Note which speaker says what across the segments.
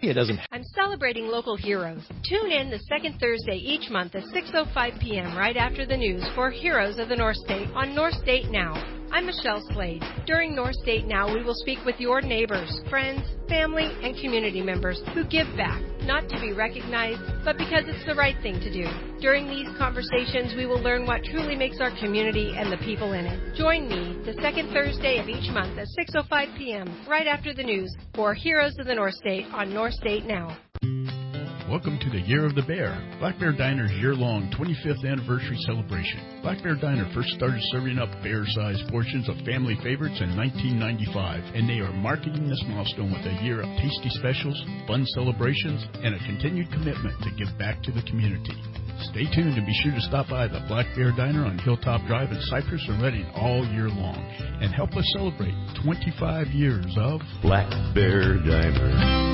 Speaker 1: it doesn't.
Speaker 2: I'm celebrating local heroes. Tune in the second Thursday each month at 6:05 p.m. right after the news for Heroes of the North State on North State Now. I'm Michelle Slade. During North State Now, we will speak with your neighbors, friends, family, and community members who give back, not to be recognized, but because it's the right thing to do. During these conversations, we will learn what truly makes our community and the people in it. Join me the second Thursday of each month at 6:05 p.m. right after the news for Heroes of the North State on North State Now.
Speaker 3: Welcome to the Year of the Bear, Black Bear Diner's year-long 25th anniversary celebration. Black Bear Diner first started serving up bear-sized portions of family favorites in 1995, and they are marketing this milestone with a year of tasty specials, fun celebrations, and a continued commitment to give back to the community. Stay tuned and be sure to stop by the Black Bear Diner on Hilltop Drive in Cypress and Redding all year long, and help us celebrate 25 years of
Speaker 4: Black Bear Diner.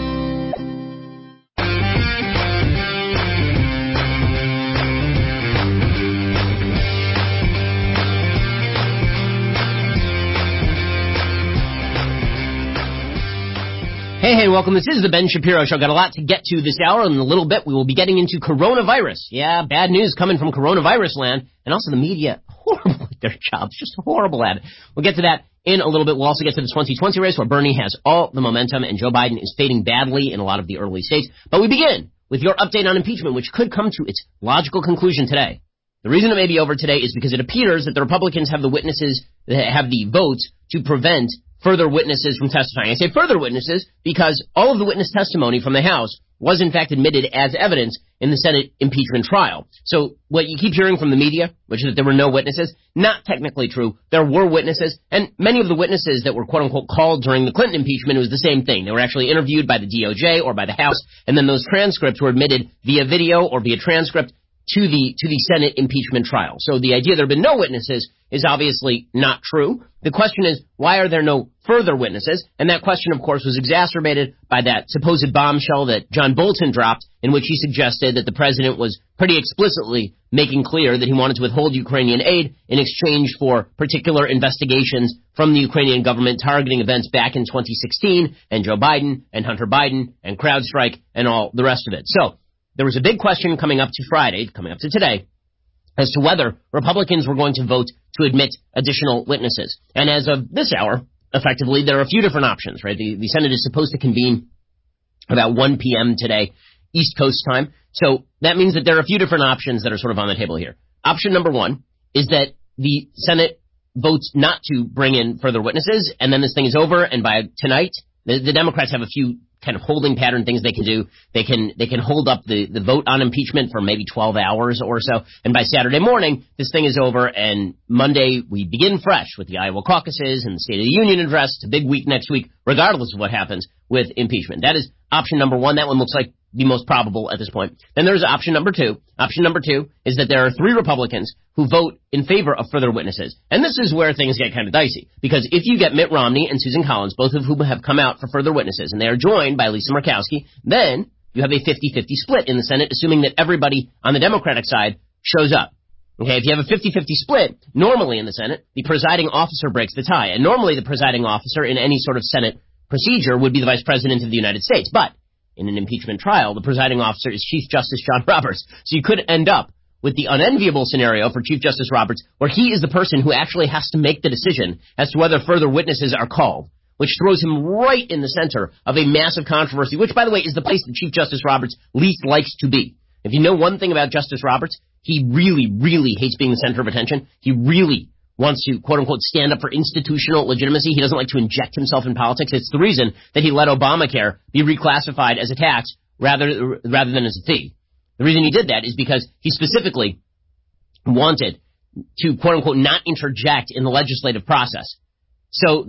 Speaker 5: Hey, welcome. This is the Ben Shapiro Show. Got a lot to get to this hour. In a little bit, we will be getting into coronavirus. Yeah, bad news coming from coronavirus land. And also the media, horrible at their jobs. Just horrible at it. We'll get to that in a little bit. We'll also get to the 2020 race where Bernie has all the momentum and Joe Biden is fading badly in a lot of the early states. But we begin with your update on impeachment, which could come to its logical conclusion today. The reason it may be over today is because it appears that the Republicans have the witnesses, have the votes to prevent further witnesses from testifying. I say further witnesses because all of the witness testimony from the House was in fact admitted as evidence in the Senate impeachment trial. So what you keep hearing from the media, which is that there were no witnesses, not technically true. There were witnesses, and many of the witnesses that were quote-unquote called during the Clinton impeachment, it was the same thing. They were actually interviewed by the DOJ or by the House, and then those transcripts were admitted via video or via transcript to the Senate impeachment trial. So the idea there have been no witnesses is obviously not true. The question is, why are there no further witnesses? And that question, of course, was exacerbated by that supposed bombshell that John Bolton dropped, in which he suggested that the president was pretty explicitly making clear that he wanted to withhold Ukrainian aid in exchange for particular investigations from the Ukrainian government targeting events back in 2016, and Joe Biden, and Hunter Biden, and CrowdStrike, and all the rest of it. So there was a big question coming up to today, as to whether Republicans were going to vote to admit additional witnesses. And as of this hour, effectively, there are a few different options, right? The Senate is supposed to convene about 1 p.m. today, East Coast time. So that means that there are a few different options that are sort of on the table here. Option number one is that the Senate votes not to bring in further witnesses, and then this thing is over, and by tonight, the Democrats have a few kind of holding pattern things they can do. They can hold up the vote on impeachment for maybe 12 hours or so. And by Saturday morning, this thing is over. And Monday, we begin fresh with the Iowa caucuses and the State of the Union address. It's a big week next week, regardless of what happens with impeachment. That is option number one. That one looks like the most probable at this point. Then there's option number two. Option number two is that there are 3 Republicans who vote in favor of further witnesses. And this is where things get kind of dicey, because if you get Mitt Romney and Susan Collins, both of whom have come out for further witnesses, and they are joined by Lisa Murkowski, then you have a 50-50 split in the Senate, assuming that everybody on the Democratic side shows up. Okay, if you have a 50-50 split, normally in the Senate, the presiding officer breaks the tie. And normally the presiding officer in any sort of Senate procedure would be the Vice President of the United States. But in an impeachment trial, the presiding officer is Chief Justice John Roberts. So you could end up with the unenviable scenario for Chief Justice Roberts, where he is the person who actually has to make the decision as to whether further witnesses are called, which throws him right in the center of a massive controversy, which, by the way, is the place that Chief Justice Roberts least likes to be. If you know one thing about Justice Roberts, he really, really hates being the center of attention. He really wants to, quote-unquote, stand up for institutional legitimacy. He doesn't like to inject himself in politics. It's the reason that he let Obamacare be reclassified as a tax rather than as a fee. The reason he did that is because he specifically wanted to, quote-unquote, not interject in the legislative process. So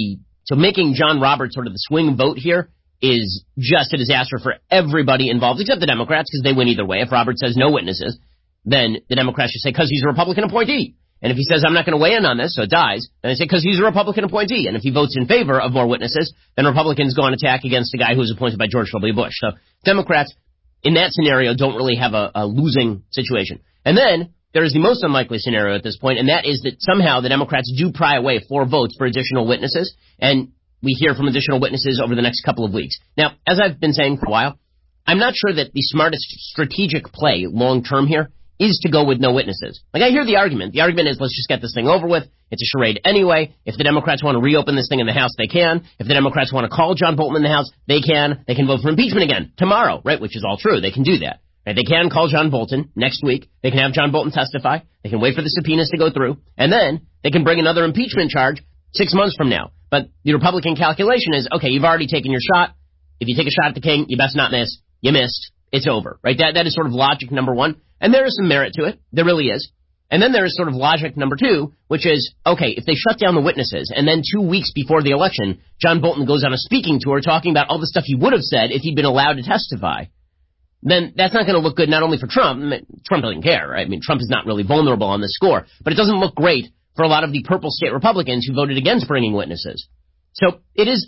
Speaker 5: so making John Roberts sort of the swing vote here is just a disaster for everybody involved, except the Democrats, because they win either way. If Roberts says no witnesses, then the Democrats just say, because he's a Republican appointee. And if he says, I'm not going to weigh in on this, so it dies, then they say, because he's a Republican appointee. And if he votes in favor of more witnesses, then Republicans go on attack against the guy who was appointed by George W. Bush. So Democrats, in that scenario, don't really have a losing situation. And then there is the most unlikely scenario at this point, and that is that somehow the Democrats do pry away 4 votes for additional witnesses. And we hear from additional witnesses over the next couple of weeks. Now, as I've been saying for a while, I'm not sure that the smartest strategic play long term here is to go with no witnesses. Like, I hear the argument. The argument is, let's just get this thing over with. It's a charade anyway. If the Democrats want to reopen this thing in the House, they can. If the Democrats want to call John Bolton in the House, they can. They can vote for impeachment again tomorrow, right? Which is all true. They can do that. Right? They can call John Bolton next week. They can have John Bolton testify. They can wait for the subpoenas to go through. And then they can bring another impeachment charge 6 months from now. But the Republican calculation is, okay, you've already taken your shot. If you take a shot at the king, you best not miss. You missed. It's over, right? That is sort of logic number one. And there is some merit to it. There really is. And then there is sort of logic number two, which is, okay, if they shut down the witnesses and then 2 weeks before the election, John Bolton goes on a speaking tour talking about all the stuff he would have said if he'd been allowed to testify, then that's not going to look good not only for Trump. Trump doesn't care, right? I mean, Trump is not really vulnerable on this score, but it doesn't look great for a lot of the purple state Republicans who voted against bringing witnesses. So it is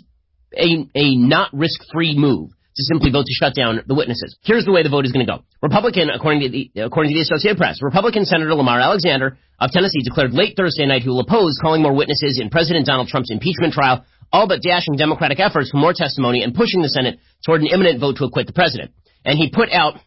Speaker 5: a not risk-free move to simply vote to shut down the witnesses. Here's the way the vote is going to go. Republican, according to the Associated Press, Republican Senator Lamar Alexander of Tennessee declared late Thursday night he will oppose calling more witnesses in President Donald Trump's impeachment trial, all but dashing Democratic efforts for more testimony and pushing the Senate toward an imminent vote to acquit the president. And he put out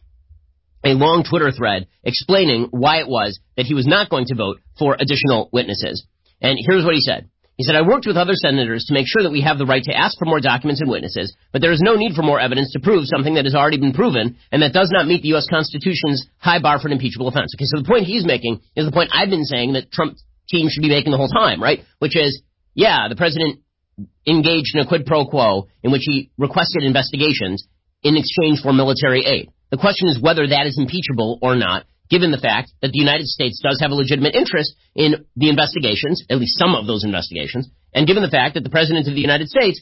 Speaker 5: a long Twitter thread explaining why it was that he was not going to vote for additional witnesses. And here's what he said. He said, I worked with other senators to make sure that we have the right to ask for more documents and witnesses, but there is no need for more evidence to prove something that has already been proven and that does not meet the U.S. Constitution's high bar for an impeachable offense. Okay, so the point he's making is the point I've been saying that Trump's team should be making the whole time, right? Which is, yeah, the president engaged in a quid pro quo in which he requested investigations in exchange for military aid. The question is whether that is impeachable or not, given the fact that the United States does have a legitimate interest in the investigations, at least some of those investigations, and given the fact that the President of the United States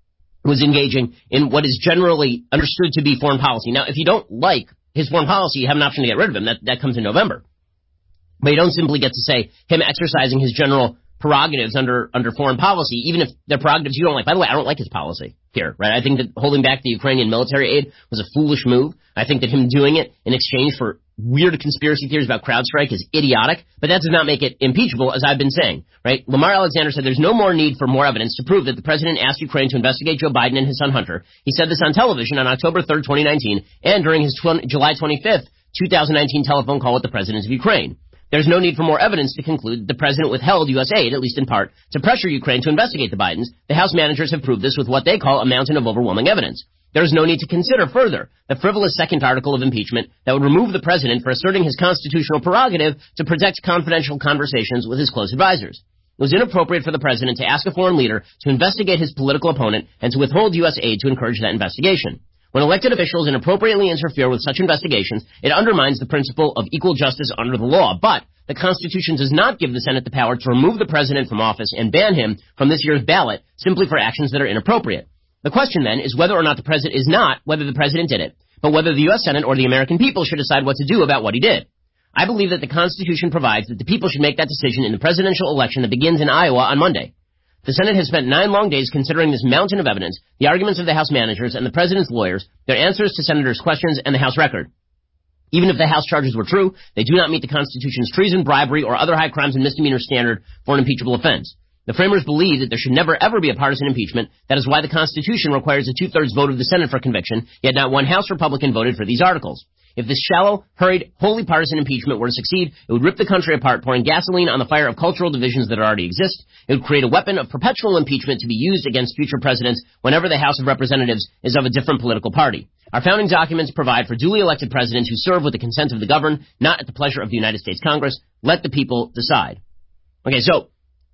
Speaker 5: was engaging in what is generally understood to be foreign policy. Now, if you don't like his foreign policy, you have an option to get rid of him. That comes in November. But you don't simply get to say him exercising his general prerogatives under foreign policy, even if they're prerogatives you don't like. By the way, I don't like his policy here, right? I think that holding back the Ukrainian military aid was a foolish move. I think that him doing it in exchange for weird conspiracy theories about CrowdStrike is idiotic, but that does not make it impeachable, as I've been saying, right? Lamar Alexander said there's no more need for more evidence to prove that the president asked Ukraine to investigate Joe Biden and his son Hunter. He said this on television on October 3rd, 2019, and during his July 25th, 2019 telephone call with the president of Ukraine. There's no need for more evidence to conclude the president withheld U.S. aid, at least in part, to pressure Ukraine to investigate the Bidens. The House managers have proved this with what they call a mountain of overwhelming evidence. There is no need to consider further the frivolous second article of impeachment that would remove the president for asserting his constitutional prerogative to protect confidential conversations with his close advisors. It was inappropriate for the president to ask a foreign leader to investigate his political opponent and to withhold U.S. aid to encourage that investigation. When elected officials inappropriately interfere with such investigations, it undermines the principle of equal justice under the law. But the Constitution does not give the Senate the power to remove the president from office and ban him from this year's ballot simply for actions that are inappropriate. The question then is whether or not the president is not whether the president did it, but whether the U.S. Senate or the American people should decide what to do about what he did. I believe that the Constitution provides that the people should make that decision in the presidential election that begins in Iowa on Monday. The Senate has spent 9 long days considering this mountain of evidence, the arguments of the House managers and the president's lawyers, their answers to senators' questions, and the House record. Even if the House charges were true, they do not meet the Constitution's treason, bribery, or other high crimes and misdemeanor standard for an impeachable offense. The framers believe that there should never, ever be a partisan impeachment. That is why the Constitution requires a 2/3 vote of the Senate for conviction, yet not one House Republican voted for these articles. If this shallow, hurried, wholly partisan impeachment were to succeed, it would rip the country apart, pouring gasoline on the fire of cultural divisions that already exist. It would create a weapon of perpetual impeachment to be used against future presidents whenever the House of Representatives is of a different political party. Our founding documents provide for duly elected presidents who serve with the consent of the governed, not at the pleasure of the United States Congress. Let the people decide. Okay, so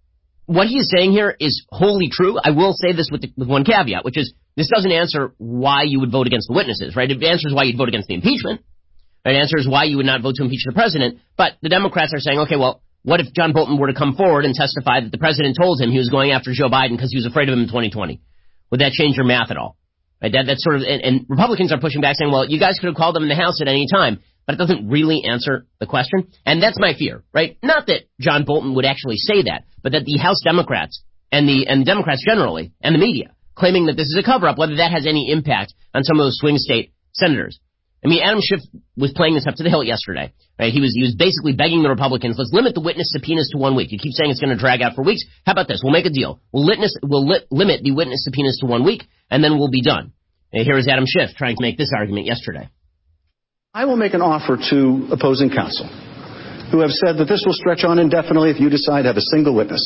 Speaker 5: what he is saying here is wholly true. I will say this with one caveat, which is this doesn't answer why you would vote against the witnesses, right? It answers why you'd vote against the impeachment. It answers why you would not vote to impeach the president. But the Democrats are saying, okay, well, what if John Bolton were to come forward and testify that the president told him he was going after Joe Biden because he was afraid of him in 2020? Would that change your math at all? Right? That's sort of, and Republicans are pushing back saying, well, you guys could have called them in the House at any time. But it doesn't really answer the question. And that's my fear, right? Not that John Bolton would actually say that, but that the House Democrats and the Democrats generally and the media claiming that this is a cover-up, whether that has any impact on some of those swing state senators. I mean, Adam Schiff was playing this up to the hilt yesterday, right? He was basically begging the Republicans, let's limit the witness subpoenas to 1 week. You keep saying it's going to drag out for weeks. How about this? We'll make a deal. We'll limit the witness subpoenas to 1 week, and then we'll be done. And here is Adam Schiff trying to make this argument yesterday.
Speaker 1: I will make an offer to opposing counsel who have said that this will stretch on indefinitely if you decide to have a single witness.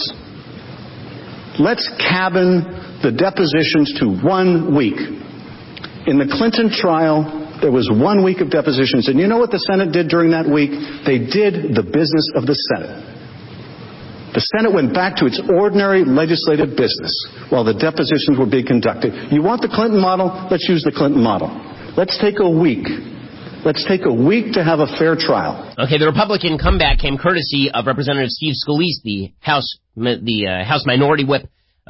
Speaker 1: Let's cabin the depositions to 1 week. In the Clinton trial, there was 1 week of depositions. And you know what the Senate did during that week? They did the business of the Senate. The Senate went back to its ordinary legislative business while the depositions were being conducted. You want the Clinton model? Let's use the Clinton model. Let's take a week. Let's take a week to have a fair trial.
Speaker 5: Okay, the Republican comeback came courtesy of Representative Steve Scalise, the House Minority Whip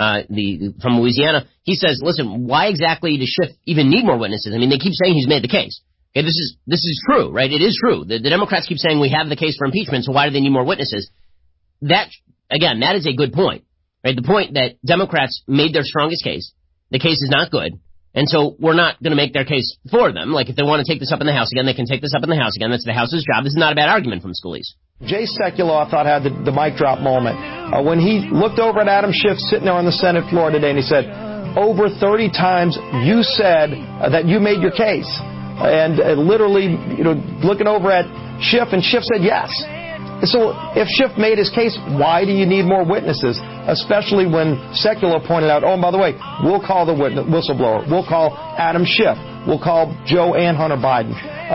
Speaker 5: from Louisiana. He says, listen, why exactly does Schiff even need more witnesses? I mean, they keep saying he's made the case. Okay, this is true, right? It is true. The Democrats keep saying we have the case for impeachment, so why do they need more witnesses? That is a good point, right? The point that Democrats made their strongest case. The case is not good. And so we're not going to make their case for them. Like, if they want to take this up in the House again, they can take this up in the House again. That's the House's job. This is not a bad argument from Scalise.
Speaker 6: Jay Sekulow, I thought, had the mic drop moment when he looked over at Adam Schiff sitting there on the Senate floor today, and he said, over 30 times you said that you made your case. And literally, looking over at Schiff, and Schiff said yes. So if Schiff made his case, why do you need more witnesses? Especially when Sekulow pointed out, oh, and by the way, we'll call the whistleblower. We'll call Adam Schiff. We'll call Joe and Hunter Biden.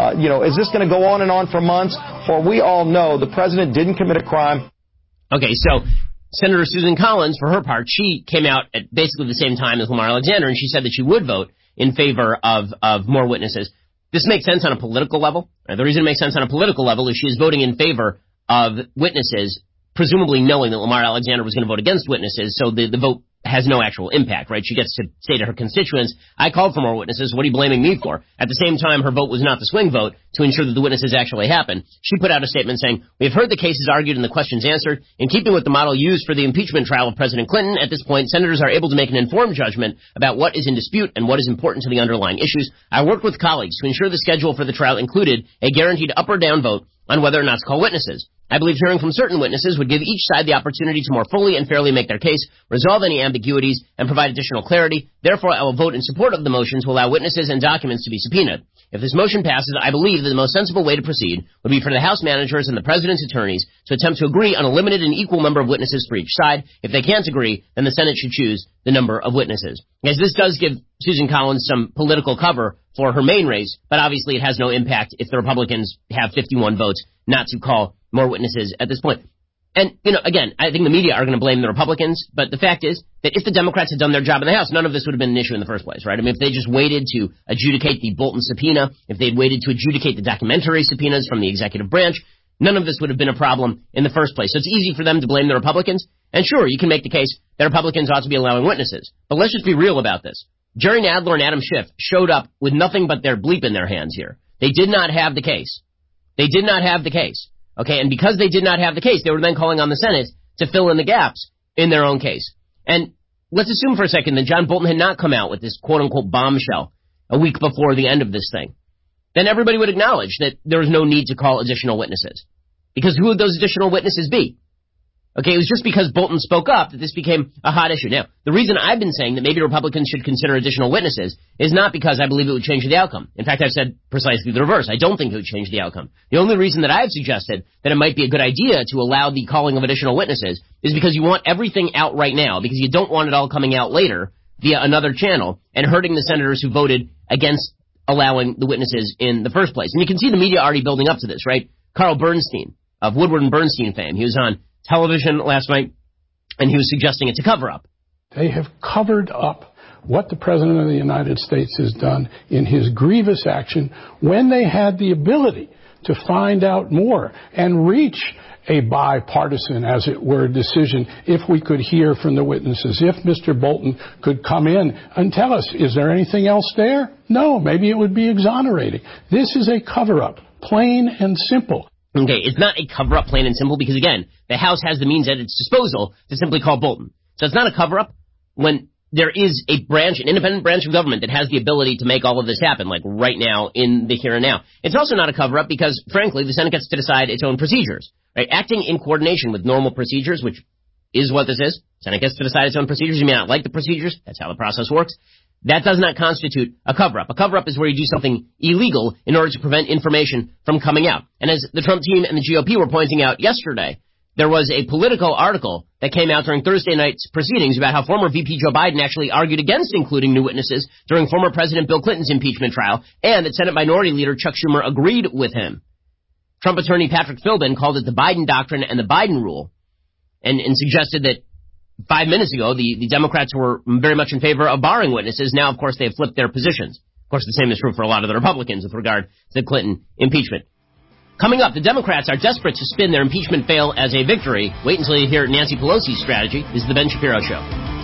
Speaker 6: Is this going to go on and on for months? For we all know the president didn't commit a crime.
Speaker 5: Okay, so Senator Susan Collins, for her part, she came out at basically the same time as Lamar Alexander, and she said that she would vote in favor of more witnesses. This makes sense on a political level. The reason it makes sense on a political level is she is voting in favor of witnesses, presumably knowing that Lamar Alexander was going to vote against witnesses, so the vote has no actual impact, right? She gets to say to her constituents, I called for more witnesses, what are you blaming me for? At the same time, her vote was not the swing vote to ensure that the witnesses actually happen. She put out a statement saying, we have heard the cases argued and the questions answered. In keeping with the model used for the impeachment trial of President Clinton, at this point, senators are able to make an informed judgment about what is in dispute and what is important to the underlying issues. I worked with colleagues to ensure the schedule for the trial included a guaranteed up or down vote on whether or not to call witnesses. I believe hearing from certain witnesses would give each side the opportunity to more fully and fairly make their case, resolve any ambiguities, and provide additional clarity. Therefore, I will vote in support of the motion to allow witnesses and documents to be subpoenaed. If this motion passes, I believe that the most sensible way to proceed would be for the House managers and the President's attorneys to attempt to agree on a limited and equal number of witnesses for each side. If they can't agree, then the Senate should choose the number of witnesses. As this does give Susan Collins some political cover for her main race, but obviously it has no impact if the Republicans have 51 votes not to call more witnesses at this point. And, again, I think the media are going to blame the Republicans, but the fact is that if the Democrats had done their job in the House, none of this would have been an issue in the first place, right? I mean, if they just waited to adjudicate the Bolton subpoena, if they'd waited to adjudicate the documentary subpoenas from the executive branch, none of this would have been a problem in the first place. So it's easy for them to blame the Republicans. And sure, you can make the case that Republicans ought to be allowing witnesses. But let's just be real about this. Jerry Nadler and Adam Schiff showed up with nothing but their bleep in their hands here. They did not have the case. They did not have the case. Okay, and because they did not have the case, they were then calling on the Senate to fill in the gaps in their own case. And let's assume for a second that John Bolton had not come out with this quote-unquote bombshell a week before the end of this thing. Then everybody would acknowledge that there was no need to call additional witnesses. Because who would those additional witnesses be? Okay, it was just because Bolton spoke up that this became a hot issue. Now, the reason I've been saying that maybe Republicans should consider additional witnesses is not because I believe it would change the outcome. In fact, I've said precisely the reverse. I don't think it would change the outcome. The only reason that I've suggested that it might be a good idea to allow the calling of additional witnesses is because you want everything out right now, because you don't want it all coming out later via another channel and hurting the senators who voted against allowing the witnesses in the first place. And you can see the media already building up to this, right? Carl Bernstein of Woodward and Bernstein fame. He was on television last night, and he was suggesting it's a cover-up.
Speaker 7: They have covered up what the President of the United States has done in his grievous action when they had the ability to find out more and reach a bipartisan, as it were, decision if we could hear from the witnesses, if Mr. Bolton could come in and tell us, is there anything else there? No, maybe it would be exonerating. This is a cover-up, plain and simple.
Speaker 5: Okay, it's not a cover-up, plain and simple, because, again, the House has the means at its disposal to simply call Bolton. So it's not a cover-up when there is a branch, an independent branch of government that has the ability to make all of this happen, like right now in the here and now. It's also not a cover-up because, frankly, the Senate gets to decide its own procedures, right? Acting in coordination with normal procedures, which is what this is. Senate gets to decide its own procedures. You may not like the procedures. That's how the process works. That does not constitute a cover-up. A cover-up is where you do something illegal in order to prevent information from coming out. And as the Trump team and the GOP were pointing out yesterday, there was a Politico article that came out during Thursday night's proceedings about how former VP Joe Biden actually argued against including new witnesses during former President Bill Clinton's impeachment trial, and that Senate Minority Leader Chuck Schumer agreed with him. Trump attorney Patrick Philbin called it the Biden doctrine and the Biden rule, and suggested that 5 minutes ago, the Democrats were very much in favor of barring witnesses. Now, of course, they have flipped their positions. Of course, the same is true for a lot of the Republicans with regard to the Clinton impeachment. Coming up, the Democrats are desperate to spin their impeachment fail as a victory. Wait until you hear Nancy Pelosi's strategy. This is the Ben Shapiro Show.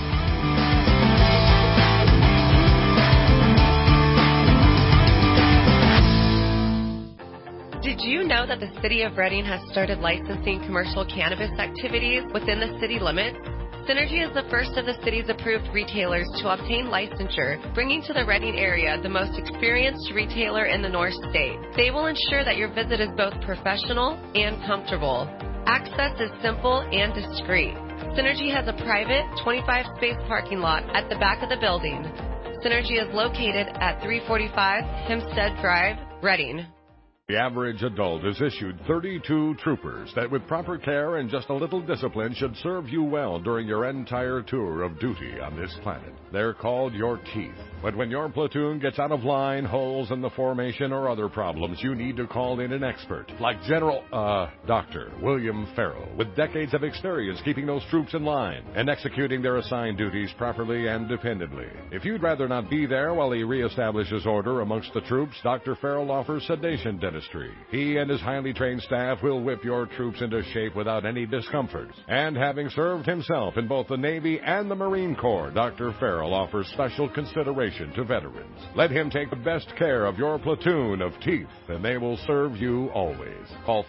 Speaker 8: Did you know that the City of Reading has started licensing commercial cannabis activities within the city limits? Synergy is the first of the city's approved retailers to obtain licensure, bringing to the Reading area the most experienced retailer in the North State. They will ensure that your visit is both professional and comfortable. Access is simple and discreet. Synergy has a private 25-space parking lot at the back of the building. Synergy is located at 345 Hempstead Drive, Reading.
Speaker 9: The average adult is issued 32 troopers that with proper care and just a little discipline should serve you well during your entire tour of duty on this planet. They're called your teeth. But when your platoon gets out of line, holes in the formation, or other problems, you need to call in an expert like Dr. William Farrell, with decades of experience keeping those troops in line and executing their assigned duties properly and dependably. If you'd rather not be there while he reestablishes order amongst the troops, Dr. Farrell offers sedation dentistry. He and his highly trained staff will whip your troops into shape without any discomfort. And having served himself in both the Navy and the Marine Corps, Dr. Farrell offers special consideration to veterans. Let him take the best care of your platoon of teeth, and they will serve you always. Call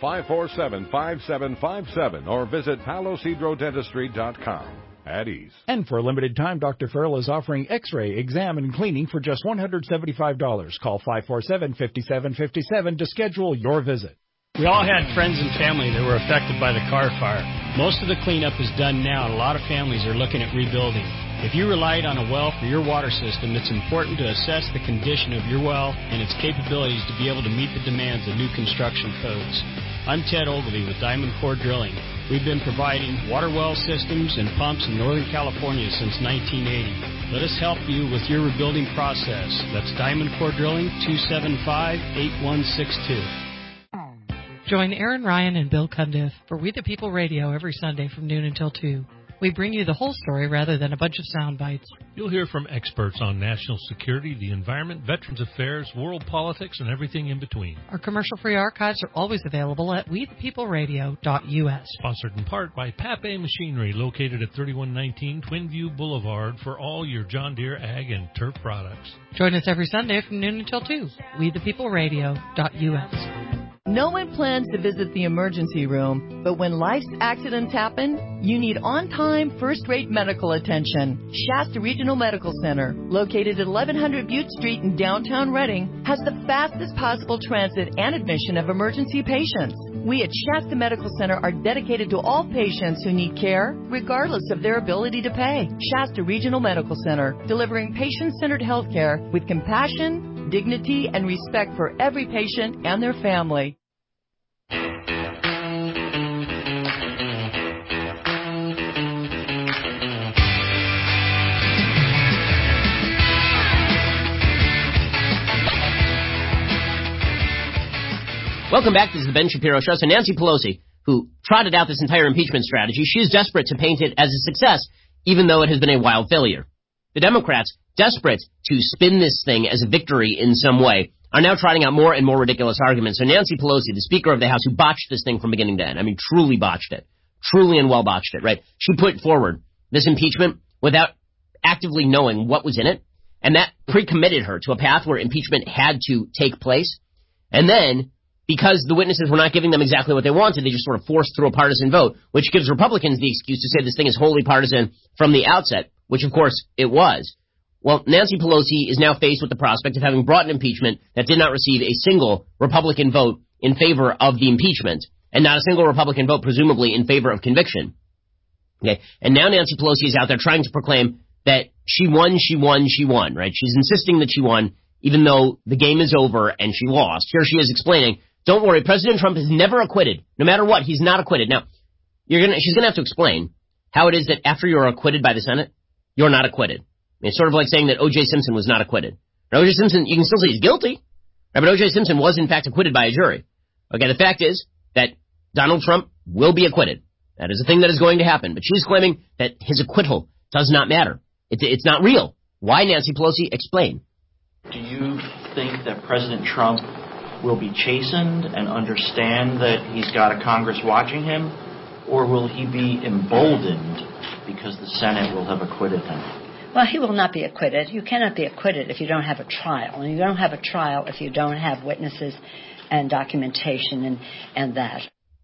Speaker 9: 547-5757 or visit palosidrodentistry.com. At ease.
Speaker 10: And for a limited time, Dr. Farrell is offering X-ray, exam, and cleaning for just $175. Call 547-5757 to schedule your visit.
Speaker 11: We all had friends and family that were affected by the Carr fire. Most of the cleanup is done now, and a lot of families are looking at rebuilding. If you relied on a well for your water system, it's important to assess the condition of your well and its capabilities to be able to meet the demands of new construction codes. I'm Ted Ogilvie with Diamond Core Drilling. We've been providing water well systems and pumps in Northern California since 1980. Let us help you with your rebuilding process. That's Diamond Core Drilling, 275-8162.
Speaker 12: Join Aaron Ryan and Bill Cundiff for We the People Radio every Sunday from noon until 2. We bring you the whole story rather than a bunch of sound bites.
Speaker 13: You'll hear from experts on national security, the environment, veterans affairs, world politics, and everything in between.
Speaker 12: Our commercial-free archives are always available at wethepeopleradio.us.
Speaker 13: Sponsored in part by Pape Machinery, located at 3119 Twinview Boulevard for all your John Deere ag and turf products.
Speaker 12: Join us every Sunday from noon until 2. wethepeopleradio.us.
Speaker 14: No one plans to visit the emergency room, but when life's accidents happen, you need on-time, first-rate medical attention. Shasta Regional Medical Center, located at 1100 Butte Street in downtown Reading, has the fastest possible transit and admission of emergency patients. We at Shasta Medical Center are dedicated to all patients who need care, regardless of their ability to pay. Shasta Regional Medical Center, delivering patient-centered health care with compassion, dignity, and respect for every patient and their family.
Speaker 5: Welcome back. This is the Ben Shapiro Show. So Nancy Pelosi, who trotted out this entire impeachment strategy, she is desperate to paint it as a success, even though it has been a wild failure. The Democrats, desperate to spin this thing as a victory in some way, are now trotting out more and more ridiculous arguments. So Nancy Pelosi, the Speaker of the House, who botched this thing from beginning to end, I mean, truly botched it, truly and well botched it, right? She put forward this impeachment without actively knowing what was in it, and that pre-committed her to a path where impeachment had to take place. And then, because the witnesses were not giving them exactly what they wanted, they just sort of forced through a partisan vote, which gives Republicans the excuse to say this thing is wholly partisan from the outset, which of course it was. Well, Nancy Pelosi is now faced with the prospect of having brought an impeachment that did not receive a single Republican vote in favor of the impeachment, and not a single Republican vote, presumably, in favor of conviction. Okay, and now Nancy Pelosi is out there trying to proclaim that she won, right? She's insisting that she won, even though the game is over and she lost. Here she is explaining, don't worry, President Trump is never acquitted. No matter what, he's not acquitted. Now, she's gonna have to explain how it is that after you're acquitted by the Senate, you're not acquitted. It's sort of like saying that O.J. Simpson was not acquitted. Now, O.J. Simpson, you can still say he's guilty, right? But O.J. Simpson was, in fact, acquitted by a jury. Okay, the fact is that Donald Trump will be acquitted. That is a thing that is going to happen. But she's claiming that his acquittal does not matter. It's not real. Why, Nancy Pelosi? Explain.
Speaker 15: Do you think that President Trump will be chastened and understand that he's got a Congress watching him? Or will he be emboldened because the Senate will have acquitted him?
Speaker 16: Well, he will not be acquitted. You cannot be acquitted if you don't have a trial. And you don't have a trial if you don't have witnesses and documentation and that.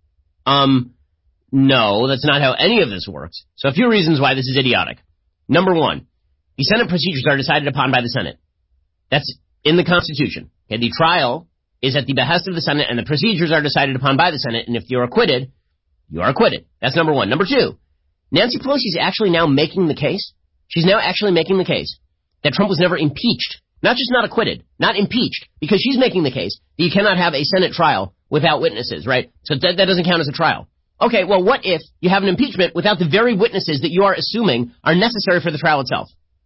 Speaker 5: No, that's not how any of this works. So a few reasons why this is idiotic. Number one, the Senate procedures are decided upon by the Senate. That's in the Constitution. Okay, the trial is at the behest of the Senate, and the procedures are decided upon by the Senate, and if you're acquitted, you are acquitted. That's number one. Number two, Nancy Pelosi is actually now making the case. She's now actually making the case that Trump was never impeached. Not just not acquitted, not impeached, because she's making the case that you cannot have a Senate trial without witnesses, right? So that doesn't count as a trial. Okay, well, what if you have an impeachment without the very witnesses that you are assuming are necessary for the trial itself?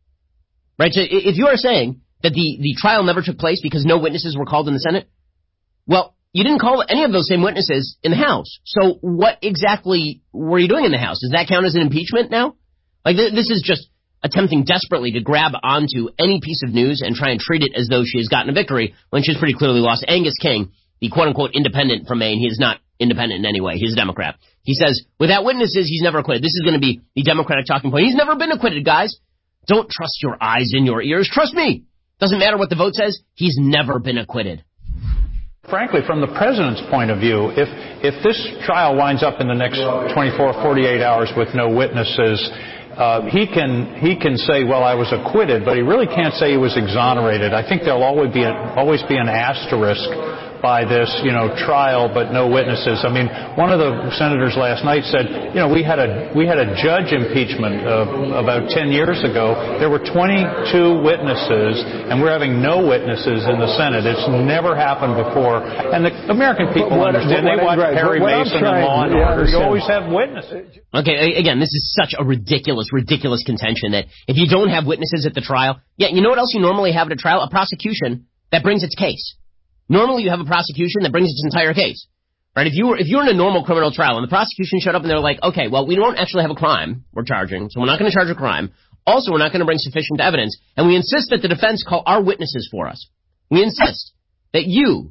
Speaker 5: Right? So if you are saying that the trial never took place because no witnesses were called in the Senate, well, you didn't call any of those same witnesses in the House. So what exactly were you doing in the House? Does that count as an impeachment now? Like, this is just attempting desperately to grab onto any piece of news and try and treat it as though she has gotten a victory when she's pretty clearly lost. Angus King, the quote-unquote independent from Maine, he is not independent in any way. He's a Democrat. He says, without witnesses, he's never acquitted. This is going to be the Democratic talking point. He's never been acquitted, guys. Don't trust your eyes in your ears. Trust me. Doesn't matter what the vote says. He's never been acquitted.
Speaker 17: Frankly, from the president's point of view, if this trial winds up in the next 24, 48 hours with no witnesses, he can say, well, I was acquitted, but he really can't say he was exonerated. I think there'll always be an asterisk by this, trial, but no witnesses. I mean, one of the senators last night said, we had a judge impeachment about 10 years ago. There were 22 witnesses, and we're having no witnesses in the Senate. It's never happened before. And the American people understand. They watch Perry Mason and Law and Order. You always have witnesses.
Speaker 5: Okay, again, this is such a ridiculous contention that if you don't have witnesses at the trial, you know what else you normally have at a trial? A prosecution that brings its case. Normally you have a prosecution that brings its entire case, right? If you're in a normal criminal trial and the prosecution showed up and they're like, okay, well, we don't actually have a crime we're charging, so we're not going to charge a crime. Also, we're not going to bring sufficient evidence, and we insist that the defense call our witnesses for us. We insist that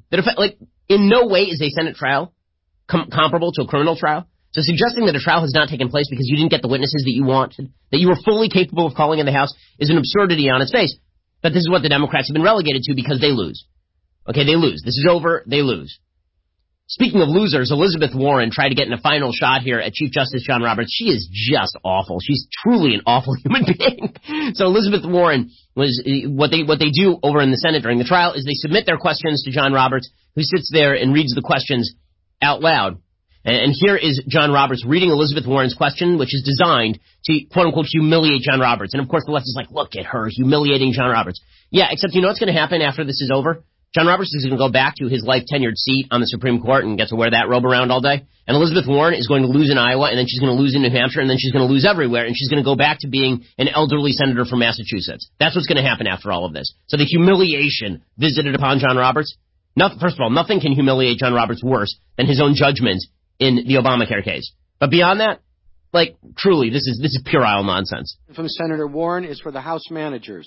Speaker 5: in no way is a Senate trial comparable to a criminal trial. So suggesting that a trial has not taken place because you didn't get the witnesses that you wanted, that you were fully capable of calling in the House, is an absurdity on its face. But this is what the Democrats have been relegated to because they lose. Okay, they lose. This is over. They lose. Speaking of losers, Elizabeth Warren tried to get in a final shot here at Chief Justice John Roberts. She is just awful. She's truly an awful human being. So Elizabeth Warren was what they do over in the Senate during the trial is they submit their questions to John Roberts, who sits there and reads the questions out loud. And here is John Roberts reading Elizabeth Warren's question, which is designed to, quote-unquote, humiliate John Roberts. And, of course, the left is like, look at her humiliating John Roberts. Yeah, except you know what's going to happen after this is over? John Roberts is going to go back to his life-tenured seat on the Supreme Court and get to wear that robe around all day. And Elizabeth Warren is going to lose in Iowa, and then she's going to lose in New Hampshire, and then she's going to lose everywhere, and she's going to go back to being an elderly senator from Massachusetts. That's what's going to happen after all of this. So the humiliation visited upon John Roberts, first of all, nothing can humiliate John Roberts worse than his own judgment in the Obamacare case. But beyond that, truly, this is puerile nonsense.
Speaker 18: From Senator Warren is for the House managers.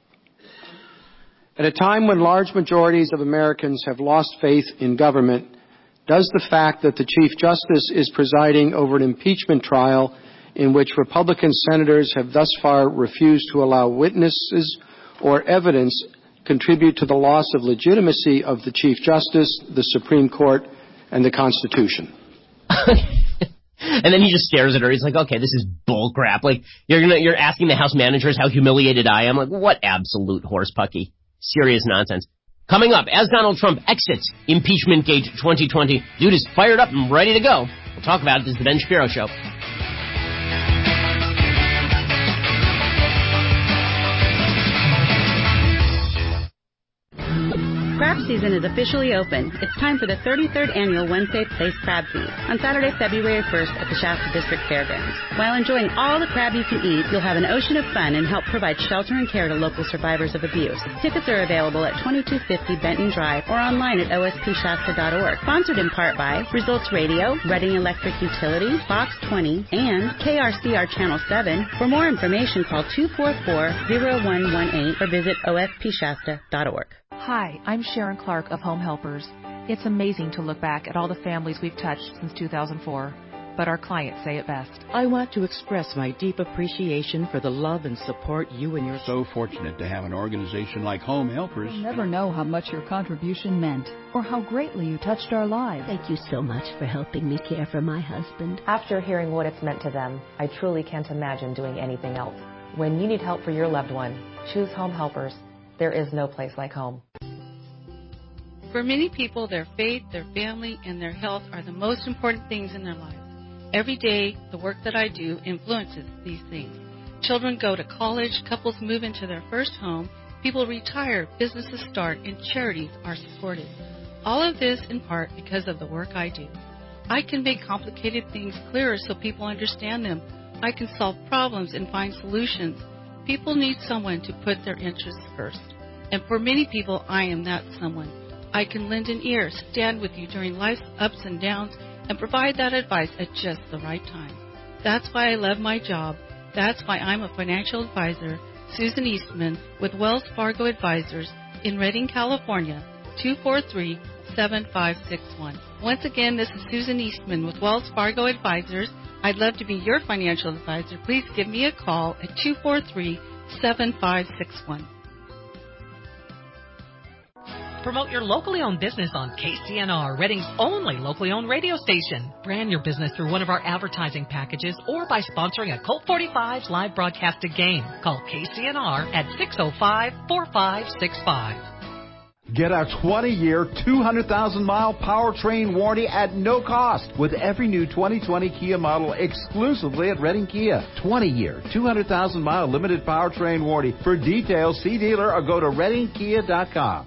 Speaker 18: At a time when large majorities of Americans have lost faith in government, does the fact that the Chief Justice is presiding over an impeachment trial in which Republican senators have thus far refused to allow witnesses or evidence contribute to the loss of legitimacy of the Chief Justice, the Supreme Court, and the Constitution?
Speaker 5: And then he just stares at her. He's like, okay, this is bull crap. Like, you're asking the House managers how humiliated I am. Like, what absolute horsepucky. Serious nonsense. Coming up, as Donald Trump exits Impeachment Gate 2020, dude is fired up and ready to go. We'll talk about it. This is the Ben Shapiro Show.
Speaker 19: Crab season is officially open. It's time for the 33rd annual Wednesday Place Crab Feast on Saturday, February 1st at the Shasta District Fairgrounds. While enjoying all the crab you can eat, you'll have an ocean of fun and help provide shelter and care to local survivors of abuse. Tickets are available at 2250 Benton Drive or online at ospshasta.org. Sponsored in part by Results Radio, Reading Electric Utility, Fox 20, and KRCR Channel 7. For more information, call 244-0118 or visit ospshasta.org.
Speaker 20: Hi, I'm Sharon Clark of Home Helpers. It's amazing to look back at all the families we've touched since 2004, but our clients say it best.
Speaker 21: I want to express my deep appreciation for the love and support you and your...
Speaker 22: So fortunate to have an organization like Home Helpers.
Speaker 23: You'll never know how much your contribution meant or how greatly you touched our lives.
Speaker 24: Thank you so much for helping me care for my husband.
Speaker 25: After hearing what it's meant to them, I truly can't imagine doing anything else. When you need help for your loved one, choose Home Helpers. There is no place like home.
Speaker 26: For many people, their faith, their family, and their health are the most important things in their lives. Every day, the work that I do influences these things. Children go to college, couples move into their first home, people retire, businesses start, and charities are supported. All of this in part because of the work I do. I can make complicated things clearer so people understand them. I can solve problems and find solutions. People need someone to put their interests first. And for many people, I am that someone. I can lend an ear, stand with you during life's ups and downs, and provide that advice at just the right time. That's why I love my job. That's why I'm a financial advisor, Susan Eastman, with Wells Fargo Advisors in Redding, California, 243-7561. Once again, this is Susan Eastman with Wells Fargo Advisors. I'd love to be your financial advisor. Please give me a call at 243-7561.
Speaker 12: Promote your locally owned business on KCNR, Redding's only locally owned radio station. Brand your business through one of our advertising packages or by sponsoring a Colt 45's live broadcasted game. Call KCNR at 605-4565.
Speaker 27: Get our 20-year, 200,000-mile powertrain warranty at no cost with every new 2020 Kia model exclusively at Redding Kia. 20-year, 200,000-mile limited powertrain warranty. For details, see dealer or go to reddingkia.com.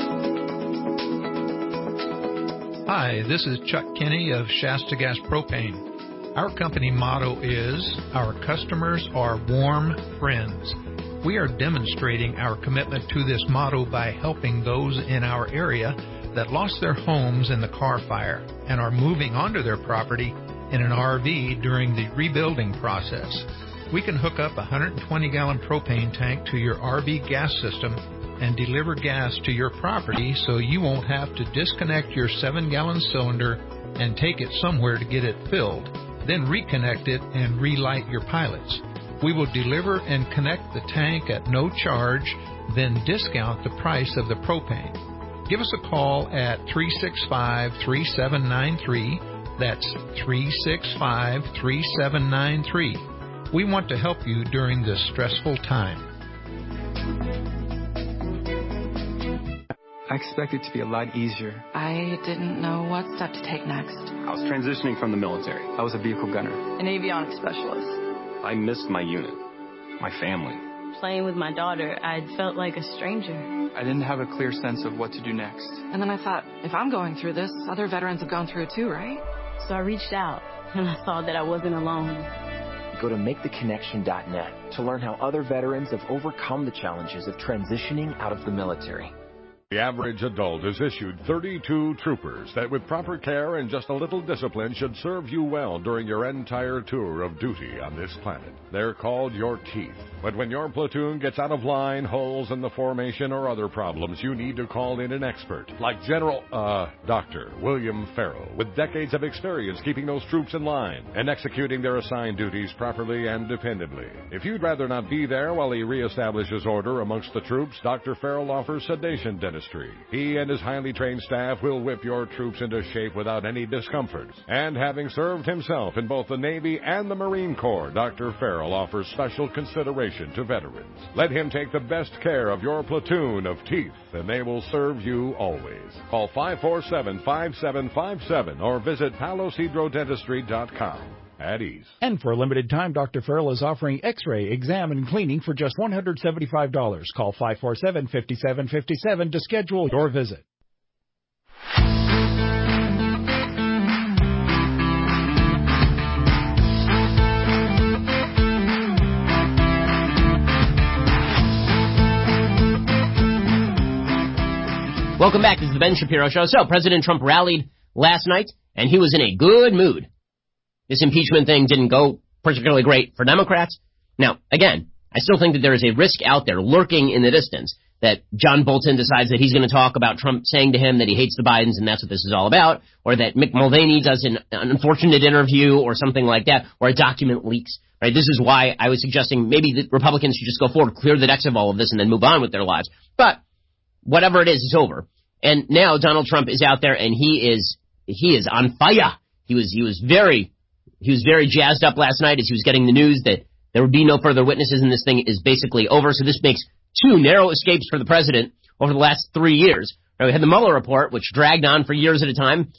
Speaker 28: Hi, this is Chuck Kinney of Shasta Gas Propane. Our company motto is, our customers are warm friends. We are demonstrating our commitment to this motto by helping those in our area that lost their homes in the Carr Fire and are moving onto their property in an RV during the rebuilding process. We can hook up a 120-gallon propane tank to your RV gas system and deliver gas to your property so you won't have to disconnect your 7-gallon cylinder and take it somewhere to get it filled, then reconnect it and relight your pilots. We will deliver and connect the tank at no charge, then discount the price of the propane. Give us a call at 365-3793. That's 365-3793. We want to help you during this stressful time.
Speaker 29: I expected it to be a lot easier.
Speaker 30: I didn't know what step to take next.
Speaker 31: I was transitioning from the military.
Speaker 29: I was a vehicle gunner.
Speaker 30: An avionics specialist.
Speaker 31: I missed my unit, my family.
Speaker 32: Playing with my daughter, I felt like a stranger.
Speaker 29: I didn't have a clear sense of what to do next.
Speaker 30: And then I thought, if I'm going through this, other veterans have gone through it too, right?
Speaker 32: So I reached out, and I saw that I wasn't alone.
Speaker 33: Go to MakeTheConnection.net to learn how other veterans have overcome the challenges of transitioning out of the military.
Speaker 9: The average adult is issued 32 troopers that with proper care and just a little discipline should serve you well during your entire tour of duty on this planet. They're called your teeth. But when your platoon gets out of line, holes in the formation, or other problems, you need to call in an expert like Dr. William Farrell, with decades of experience keeping those troops in line and executing their assigned duties properly and dependably. If you'd rather not be there while he reestablishes order amongst the troops, Dr. Farrell offers sedation dentistry Dentistry. He and his highly trained staff will whip your troops into shape without any discomfort. And having served himself in both the Navy and the Marine Corps, Dr. Farrell offers special consideration to veterans. Let him take the best care of your platoon of teeth, and they will serve you always. Call 547-5757 or visit palosidrodentistry.com. At ease.
Speaker 1: And for a limited time, Dr. Farrell is offering X-ray, exam, and cleaning for just $175. Call 547-5757 to schedule your visit.
Speaker 5: Welcome back. This is the Ben Shapiro Show. So, President Trump rallied last night, and he was in a good mood. This impeachment thing didn't go particularly great for Democrats. Now, again, I still think that there is a risk out there lurking in the distance that John Bolton decides that he's going to talk about Trump saying to him that he hates the Bidens and that's what this is all about, or that Mick Mulvaney does an unfortunate interview or something like that, or a document leaks. Right? This is why I was suggesting maybe the Republicans should just go forward, clear the decks of all of this, and then move on with their lives. But whatever it is, it's over. And now Donald Trump is out there and he is on fire. He was very jazzed up last night as he was getting the news that there would be no further witnesses and this thing is basically over. So this makes two narrow escapes for the president over the last 3 years. Right, we had the Mueller report, which dragged on for years at a time,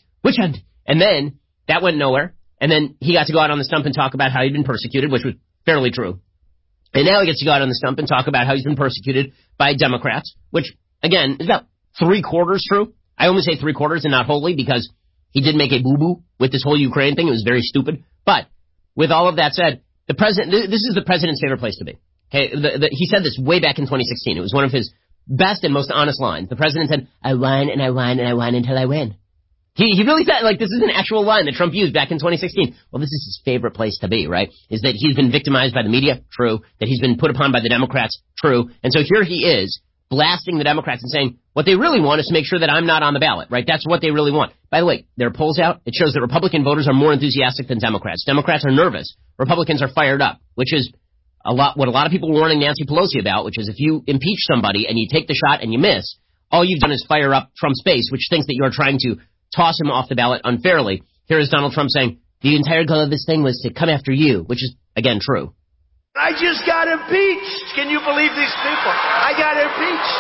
Speaker 5: and then that went nowhere. And then he got to go out on the stump and talk about how he'd been persecuted, which was fairly true. And now he gets to go out on the stump and talk about how he's been persecuted by Democrats, which, again, is about 3/4 true. I only say 3/4 and not wholly because he did make a boo-boo with this whole Ukraine thing. It was very stupid. But with all of that said, the president, this is the president's favorite place to be. Okay, he said this way back in 2016. It was one of his best and most honest lines. The president said, I whine and I whine and I whine until I win. He really said, like, this is an actual line that Trump used back in 2016. Well, this is his favorite place to be, right? Is that he's been victimized by the media? True. That he's been put upon by the Democrats? True. And so here he is, blasting the Democrats and saying, what they really want is to make sure that I'm not on the ballot, right? That's what they really want. By the way, there are polls out. It shows that Republican voters are more enthusiastic than Democrats. Democrats are nervous. Republicans are fired up, which is what a lot of people were warning Nancy Pelosi about, which is if you impeach somebody and you take the shot and you miss, all you've done is fire up Trump's base, which thinks that you're trying to toss him off the ballot unfairly. Here is Donald Trump saying, the entire goal of this thing was to come after you, which is, again, true.
Speaker 2: I just got impeached. Can you believe these people? I got impeached.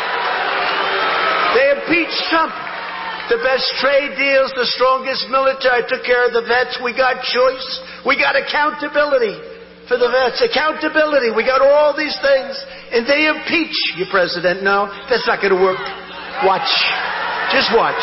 Speaker 2: They impeached Trump. The best trade deals, the strongest military. I took care of the vets. We got choice. We got accountability for the vets. Accountability. We got all these things. And they impeach you, President. No, that's not going to work. Watch. Just watch.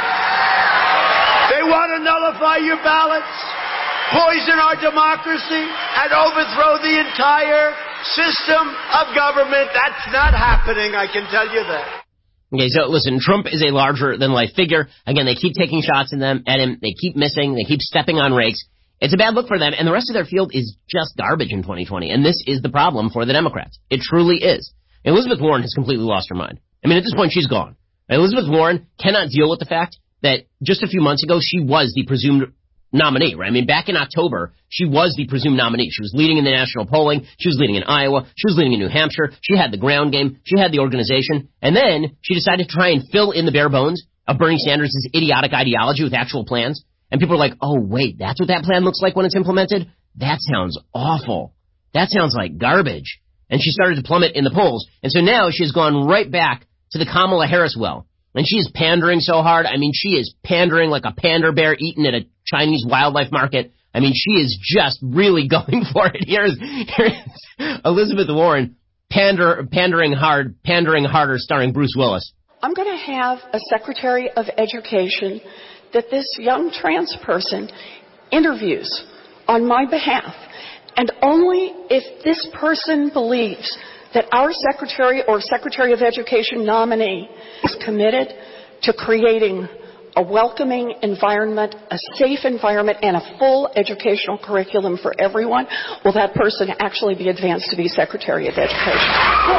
Speaker 2: They want to nullify your ballots, poison our democracy, and overthrow the entire system of government. That's not happening, I can tell you that.
Speaker 5: Okay, so listen, Trump is a larger-than-life figure. Again, they keep taking shots at him. They keep missing. They keep stepping on rakes. It's a bad look for them, and the rest of their field is just garbage in 2020, and this is the problem for the Democrats. It truly is. Elizabeth Warren has completely lost her mind. I mean, at this point, she's gone. Elizabeth Warren cannot deal with the fact that just a few months ago, she was the presumed nominee, right? I mean, back in October, she was the presumed nominee. She was leading in the national polling. She was leading in Iowa. She was leading in New Hampshire. She had the ground game. She had the organization. And then she decided to try and fill in the bare bones of Bernie Sanders' idiotic ideology with actual plans. And people are like, oh, wait, that's what that plan looks like when it's implemented? That sounds awful. That sounds like garbage. And she started to plummet in the polls. And so now she has gone right back to the Kamala Harris well. And she is pandering so hard. I mean, she is pandering like a panda bear eaten at a Chinese wildlife market. I mean, she is just really going for it. Here's Elizabeth Warren pandering harder, starring Bruce Willis.
Speaker 3: I'm going to have a Secretary of Education that this young trans person interviews on my behalf. And only if this person believes that our Secretary or Secretary of Education nominee is committed to creating a welcoming environment, a safe environment, and a full educational curriculum for everyone, will that person actually be advanced to be Secretary of Education?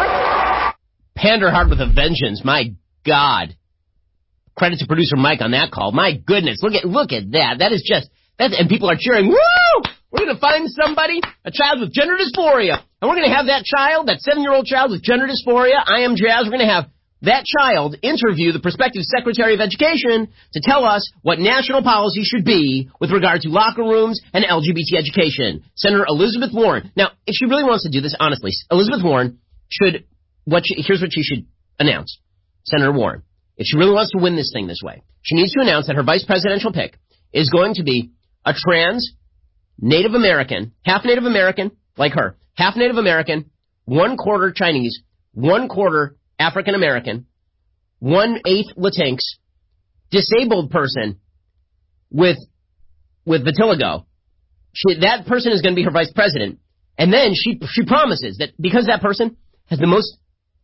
Speaker 5: Pander hard with a vengeance. My God. Credit to producer Mike on that call. My goodness. Look at that. That is just, and people are cheering. Woo! We're going to find somebody, a child with gender dysphoria. And we're going to have that child, that 7-year-old child with gender dysphoria, I am Jazz. We're going to have that child interview the prospective Secretary of Education to tell us what national policy should be with regard to locker rooms and LGBT education. Senator Elizabeth Warren. Now, if she really wants to do this, honestly, Elizabeth Warren should, here's what she should announce. Senator Warren, if she really wants to win this thing this way, she needs to announce that her vice presidential pick is going to be a trans Native American, half Native American, like her, half Native American, 1/4 Chinese, 1/4 African American, 1/8 Latinx, disabled person with vitiligo. That person is going to be her vice president, and then she promises that because that person has the most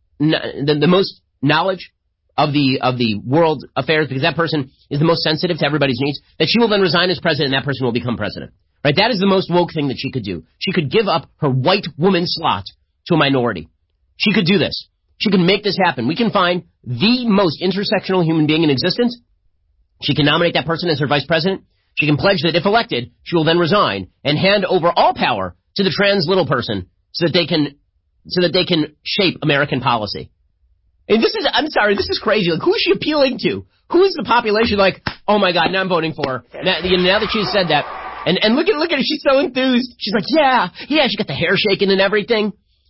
Speaker 5: knowledge of the world affairs, because that person is the most sensitive to everybody's needs, that she will then resign as president, and that person will become president. Right? That is the most woke thing that she could do. She could give up her white woman slot to a minority. She could do this. She can make this happen. We can find the most intersectional human being in existence. She can nominate that person as her vice president. She can pledge that if elected, she will then resign and hand over all power to the trans little person so that they can shape American policy. And I'm sorry, this is crazy. Like, who is she appealing to? Who is the population like, oh my God, now I'm voting for her. Now that she's said that. And look at her, she's so enthused. She's like, yeah, she got the hair shaking and everything.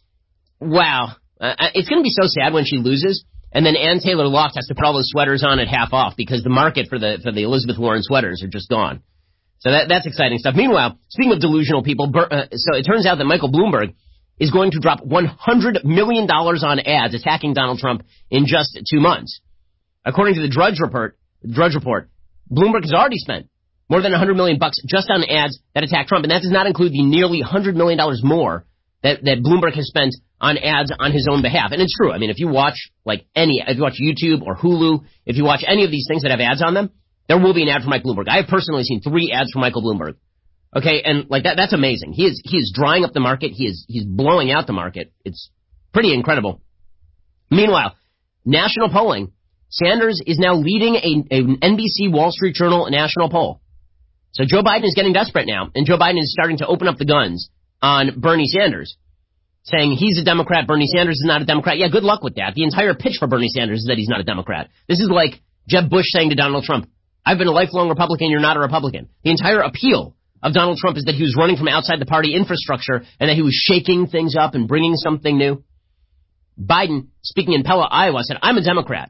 Speaker 5: Wow. It's going to be so sad when she loses, and then Ann Taylor Loft has to put all those sweaters on at half off because the market for the Elizabeth Warren sweaters are just gone. So that's exciting stuff. Meanwhile, speaking of delusional people, so it turns out that Michael Bloomberg is going to drop $100 million on ads attacking Donald Trump in just 2 months. According to the Drudge Report, Bloomberg has already spent more than $100 million just on ads that attack Trump, and that does not include the nearly $100 million more that Bloomberg has spent on ads on his own behalf. And it's true. I mean, if you watch if you watch YouTube or Hulu, if you watch any of these things that have ads on them, there will be an ad for Mike Bloomberg. I have personally seen 3 ads for Michael Bloomberg. Okay, and that's amazing. He is drying up the market. He's blowing out the market. It's pretty incredible. Meanwhile, national polling, Sanders is now leading an NBC Wall Street Journal national poll. So Joe Biden is getting desperate now, and Joe Biden is starting to open up the guns on Bernie Sanders, saying he's a Democrat, Bernie Sanders is not a Democrat. Yeah, good luck with that. The entire pitch for Bernie Sanders is that he's not a Democrat. This is like Jeb Bush saying to Donald Trump, I've been a lifelong Republican, you're not a Republican. The entire appeal of Donald Trump is that he was running from outside the party infrastructure and that he was shaking things up and bringing something new. Biden, speaking in Pella, Iowa, said, I'm a Democrat.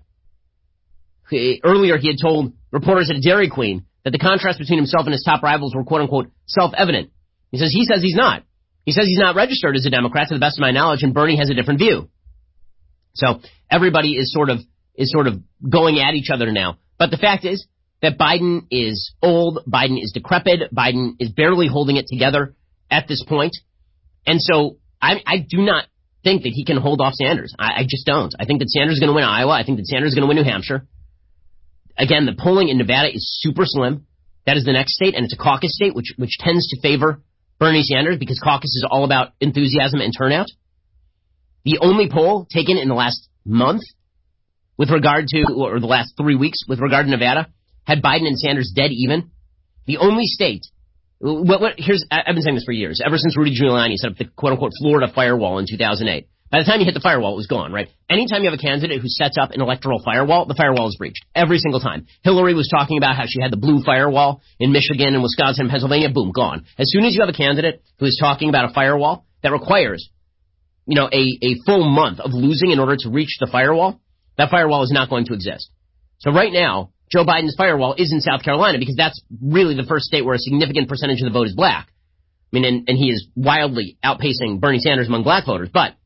Speaker 5: Earlier, he had told reporters at Dairy Queen that the contrast between himself and his top rivals were, quote-unquote, self-evident. He says he's not. He says he's not registered as a Democrat, to the best of my knowledge, and Bernie has a different view. So everybody is sort of going at each other now. But the fact is that Biden is old, Biden is decrepit, Biden is barely holding it together at this point. And so I do not think that he can hold off Sanders. I just don't. I think that Sanders is going to win Iowa. I think that Sanders is going to win New Hampshire. Again, the polling in Nevada is super slim. That is the next state, and it's a caucus state, which tends to favor Bernie Sanders because caucus is all about enthusiasm and turnout. The only poll taken in the last month with regard to, or the last 3 weeks with regard to Nevada, had Biden and Sanders dead even. The only state, I've been saying this for years, ever since Rudy Giuliani set up the quote-unquote Florida firewall in 2008. By the time you hit the firewall, it was gone, right? Anytime you have a candidate who sets up an electoral firewall, the firewall is breached. Every single time. Hillary was talking about how she had the blue firewall in Michigan and Wisconsin and Pennsylvania, boom, gone. As soon as you have a candidate who is talking about a firewall that requires, a full month of losing in order to reach the firewall, that firewall is not going to exist. So right now, Joe Biden's firewall is in South Carolina because that's really the first state where a significant percentage of the vote is black. I mean, and he is wildly outpacing Bernie Sanders among black voters, but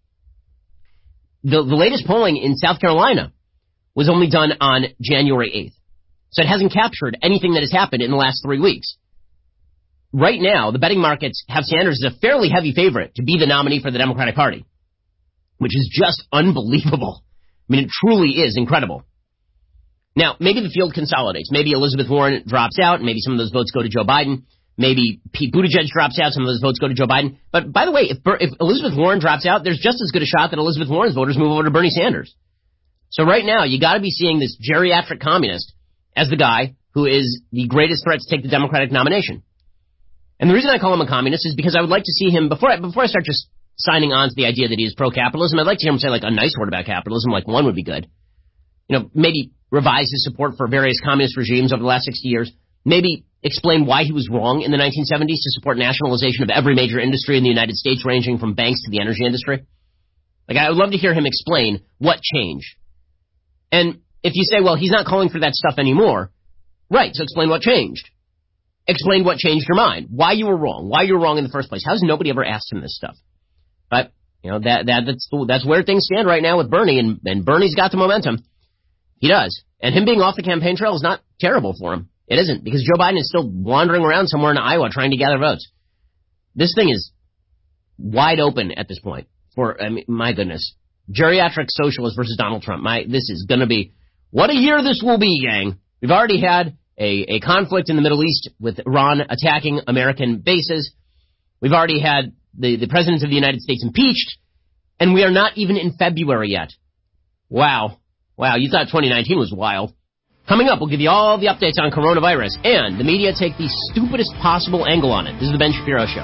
Speaker 5: the latest polling in South Carolina was only done on January 8th. So it hasn't captured anything that has happened in the last 3 weeks. Right now, the betting markets have Sanders as a fairly heavy favorite to be the nominee for the Democratic Party, which is just unbelievable. I mean, it truly is incredible. Now, maybe the field consolidates. Maybe Elizabeth Warren drops out. Maybe some of those votes go to Joe Biden. Maybe Pete Buttigieg drops out. Some of those votes go to Joe Biden. But by the way, if Elizabeth Warren drops out, there's just as good a shot that Elizabeth Warren's voters move over to Bernie Sanders. So right now, you got to be seeing this geriatric communist as the guy who is the greatest threat to take the Democratic nomination. And the reason I call him a communist is because I would like to see him, before I start just signing on to the idea that he is pro-capitalism, I'd like to hear him say like a nice word about capitalism, like one would be good. maybe revise his support for various communist regimes over the last 60 years, maybe explain why he was wrong in the 1970s to support nationalization of every major industry in the United States, ranging from banks to the energy industry. I would love to hear him explain what changed. And if you say, well, he's not calling for that stuff anymore, right, so explain what changed. Explain what changed your mind, why you were wrong in the first place. How's nobody ever asked him this stuff? But, that's where things stand right now with Bernie, and Bernie's got the momentum. He does. And him being off the campaign trail is not terrible for him. It isn't, because Joe Biden is still wandering around somewhere in Iowa trying to gather votes. This thing is wide open at this point. My goodness. Geriatric socialist versus Donald Trump. This is going to be, what a year this will be, gang. We've already had a conflict in the Middle East with Iran attacking American bases. We've already had the President of the United States impeached, and we are not even in February yet. Wow, you thought 2019 was wild. Coming up, we'll give you all the updates on coronavirus, and the media take the stupidest possible angle on it. This is the Ben Shapiro Show.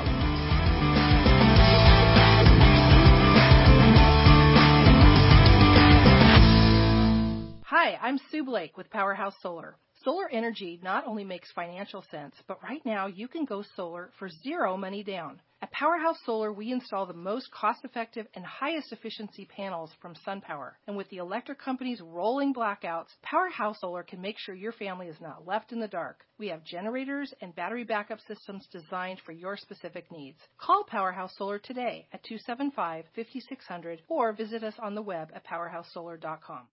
Speaker 4: Hi, I'm Sue Blake with Powerhouse Solar. Solar energy not only makes financial sense, but right now you can go solar for zero money down. At Powerhouse Solar, we install the most cost-effective and highest efficiency panels from SunPower. And with the electric company's rolling blackouts, Powerhouse Solar can make sure your family is not left in the dark. We have generators and battery backup systems designed for your specific needs. Call Powerhouse Solar today at 275-5600 or visit us on the web at powerhousesolar.com.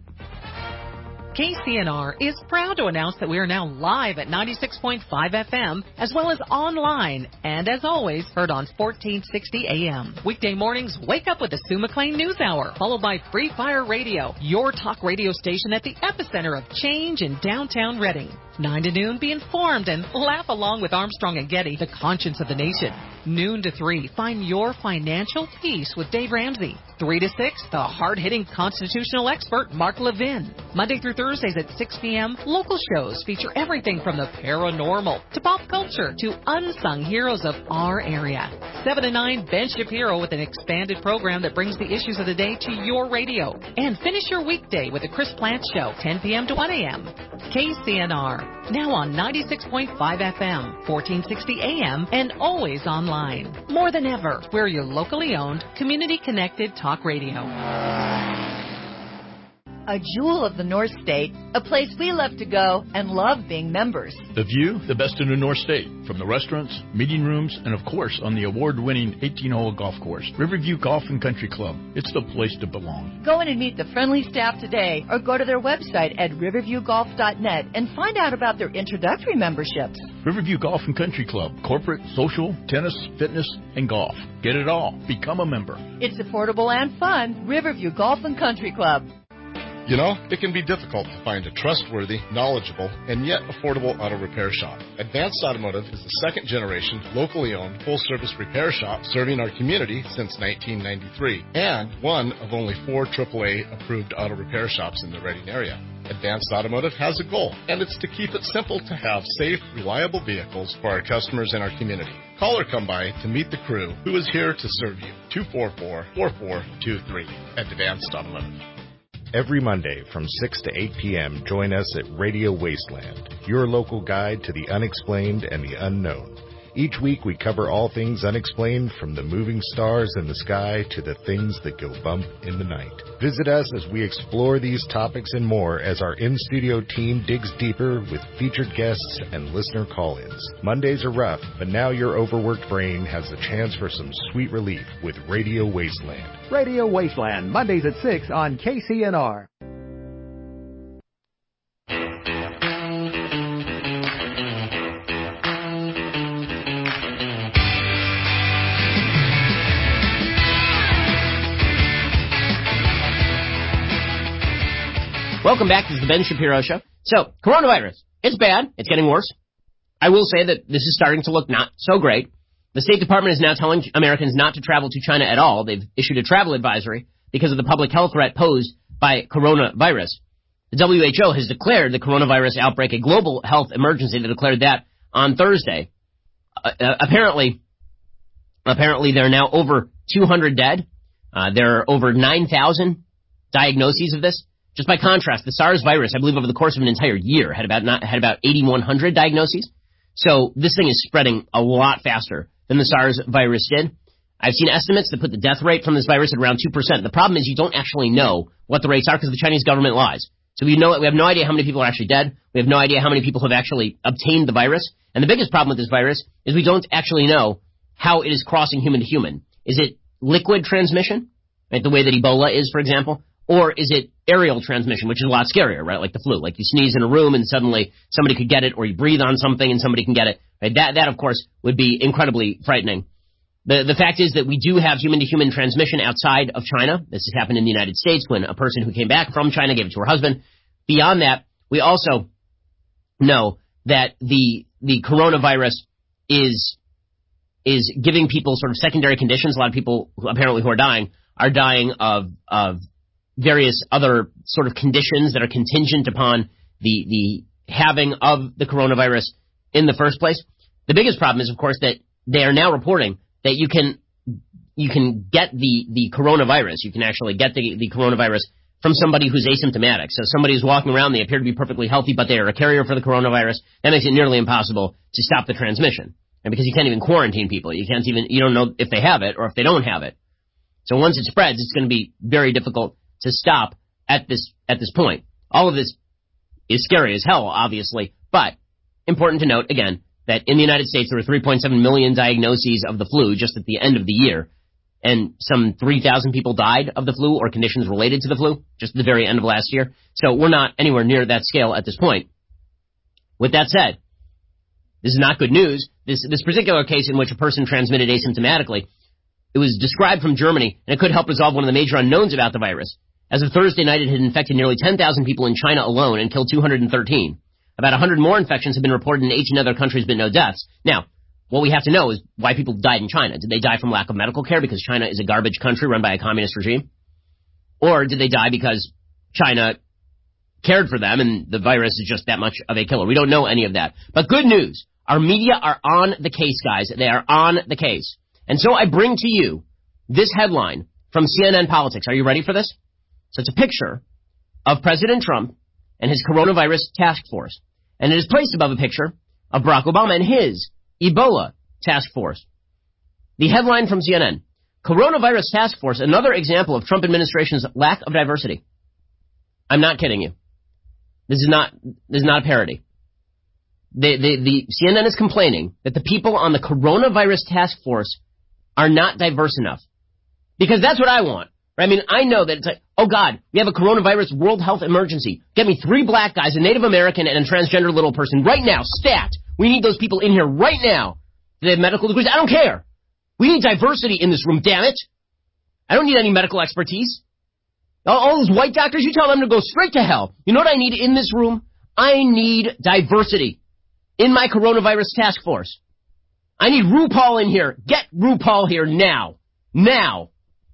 Speaker 12: KCNR is proud to announce that we are now live at 96.5 FM, as well as online, and as always, heard on 1460 AM. Weekday mornings, wake up with the Sue McLean News Hour, followed by Free Fire Radio, your talk radio station at the epicenter of change in downtown Reading. 9 to noon, be informed and laugh along with Armstrong and Getty, the conscience of the nation. Noon to 3, find your financial peace with Dave Ramsey. 3 to 6, the hard-hitting constitutional expert, Mark Levin. Monday through Thursdays at 6 p.m., local shows feature everything from the paranormal to pop culture to unsung heroes of our area. 7 to 9, Ben Shapiro with an expanded program that brings the issues of the day to your radio. And finish your weekday with the Chris Plant Show, 10 p.m. to 1 a.m. KCNR, now on 96.5 FM, 1460 AM, and always online. More than ever, we're your locally owned, community-connected talk radio.
Speaker 6: A jewel of the North State, a place we love to go and love being members.
Speaker 22: The view, the best in the North State, from the restaurants, meeting rooms, and of course on the award-winning 18-hole golf course, Riverview Golf and Country Club. It's the place to belong.
Speaker 6: Go in and meet the friendly staff today or go to their website at riverviewgolf.net and find out about their introductory memberships.
Speaker 22: Riverview Golf and Country Club, corporate, social, tennis, fitness, and golf. Get it all. Become a member.
Speaker 6: It's affordable and fun. Riverview Golf and Country Club.
Speaker 7: You know, it can be difficult to find a trustworthy, knowledgeable, and yet affordable auto repair shop. Advanced Automotive is the second-generation, locally owned, full-service repair shop serving our community since 1993, and one of only 4 AAA-approved auto repair shops in the Reading area. Advanced Automotive has a goal, and it's to keep it simple to have safe, reliable vehicles for our customers and our community. Call or come by to meet the crew who is here to serve you. 244-4423 at Advanced Automotive.
Speaker 8: Every Monday from 6 to 8 p.m., join us at Radio Wasteland, your local guide to the unexplained and the unknown. Each week we cover all things unexplained, from the moving stars in the sky to the things that go bump in the night. Visit us as we explore these topics and more as our in-studio team digs deeper with featured guests and listener call-ins. Mondays are rough, but now your overworked brain has the chance for some sweet relief with Radio Wasteland.
Speaker 10: Radio Wasteland, Mondays at 6 on KCNR.
Speaker 5: Welcome back. This is the Ben Shapiro Show. So, coronavirus. It's bad. It's getting worse. I will say that this is starting to look not so great. The State Department is now telling Americans not to travel to China at all. They've issued a travel advisory because of the public health threat posed by coronavirus. The WHO has declared the coronavirus outbreak a global health emergency. They declared that on Thursday. Apparently there are now over 200 dead. There are over 9,000 diagnoses of this. Just by contrast, the SARS virus, I believe over the course of an entire year, had about 8,100 diagnoses. So this thing is spreading a lot faster than the SARS virus did. I've seen estimates that put the death rate from this virus at around 2%. The problem is you don't actually know what the rates are because the Chinese government lies. So we have no idea how many people are actually dead. We have no idea how many people have actually obtained the virus. And the biggest problem with this virus is we don't actually know how it is crossing human to human. Is it liquid transmission, right, the way that Ebola is, for example? Or is it aerial transmission, which is a lot scarier, right, like the flu? Like you sneeze in a room and suddenly somebody could get it, or you breathe on something and somebody can get it. Right? That, of course, would be incredibly frightening. The fact is that we do have human-to-human transmission outside of China. This has happened in the United States when a person who came back from China gave it to her husband. Beyond that, we also know that the coronavirus is giving people sort of secondary conditions. A lot of people who are dying of various other sort of conditions that are contingent upon the having of the coronavirus in the first place. The biggest problem is, of course, that they are now reporting that you can get the coronavirus. You can actually get the coronavirus from somebody who's asymptomatic. So somebody who's walking around, they appear to be perfectly healthy, but they are a carrier for the coronavirus. That makes it nearly impossible to stop the transmission. And because you can't even quarantine people, you don't know if they have it or if they don't have it. So once it spreads, it's going to be very difficult to stop at this point. All of this is scary as hell, obviously, but important to note, again, that in the United States there were 3.7 million diagnoses of the flu just at the end of the year, and some 3,000 people died of the flu or conditions related to the flu just at the very end of last year. So we're not anywhere near that scale at this point. With that said, this is not good news. This particular case in which a person transmitted asymptomatically, it was described from Germany, and it could help resolve one of the major unknowns about the virus. As of Thursday night, it had infected nearly 10,000 people in China alone and killed 213. About 100 more infections have been reported in 18 other countries, but no deaths. Now, what we have to know is why people died in China. Did they die from lack of medical care because China is a garbage country run by a communist regime? Or did they die because China cared for them and the virus is just that much of a killer? We don't know any of that. But good news. Our media are on the case, guys. They are on the case. And so I bring to you this headline from CNN Politics. Are you ready for this? So it's a picture of President Trump and his coronavirus task force. And it is placed above a picture of Barack Obama and his Ebola task force. The headline from CNN, Coronavirus Task Force, another example of Trump administration's lack of diversity. I'm not kidding you. This is not a parody. The CNN is complaining that the people on the coronavirus task force are not diverse enough. Because that's what I want. Right? I mean, I know that it's like, oh God, we have a coronavirus world health emergency. Get me 3 black guys, a Native American, and a transgender little person right now, stat. We need those people in here right now. Do they have medical degrees? I don't care. We need diversity in this room, damn it. I don't need any medical expertise. All those white doctors, you tell them to go straight to hell. You know what I need in this room? I need diversity in my coronavirus task force. I need RuPaul in here. Get RuPaul here now. Now.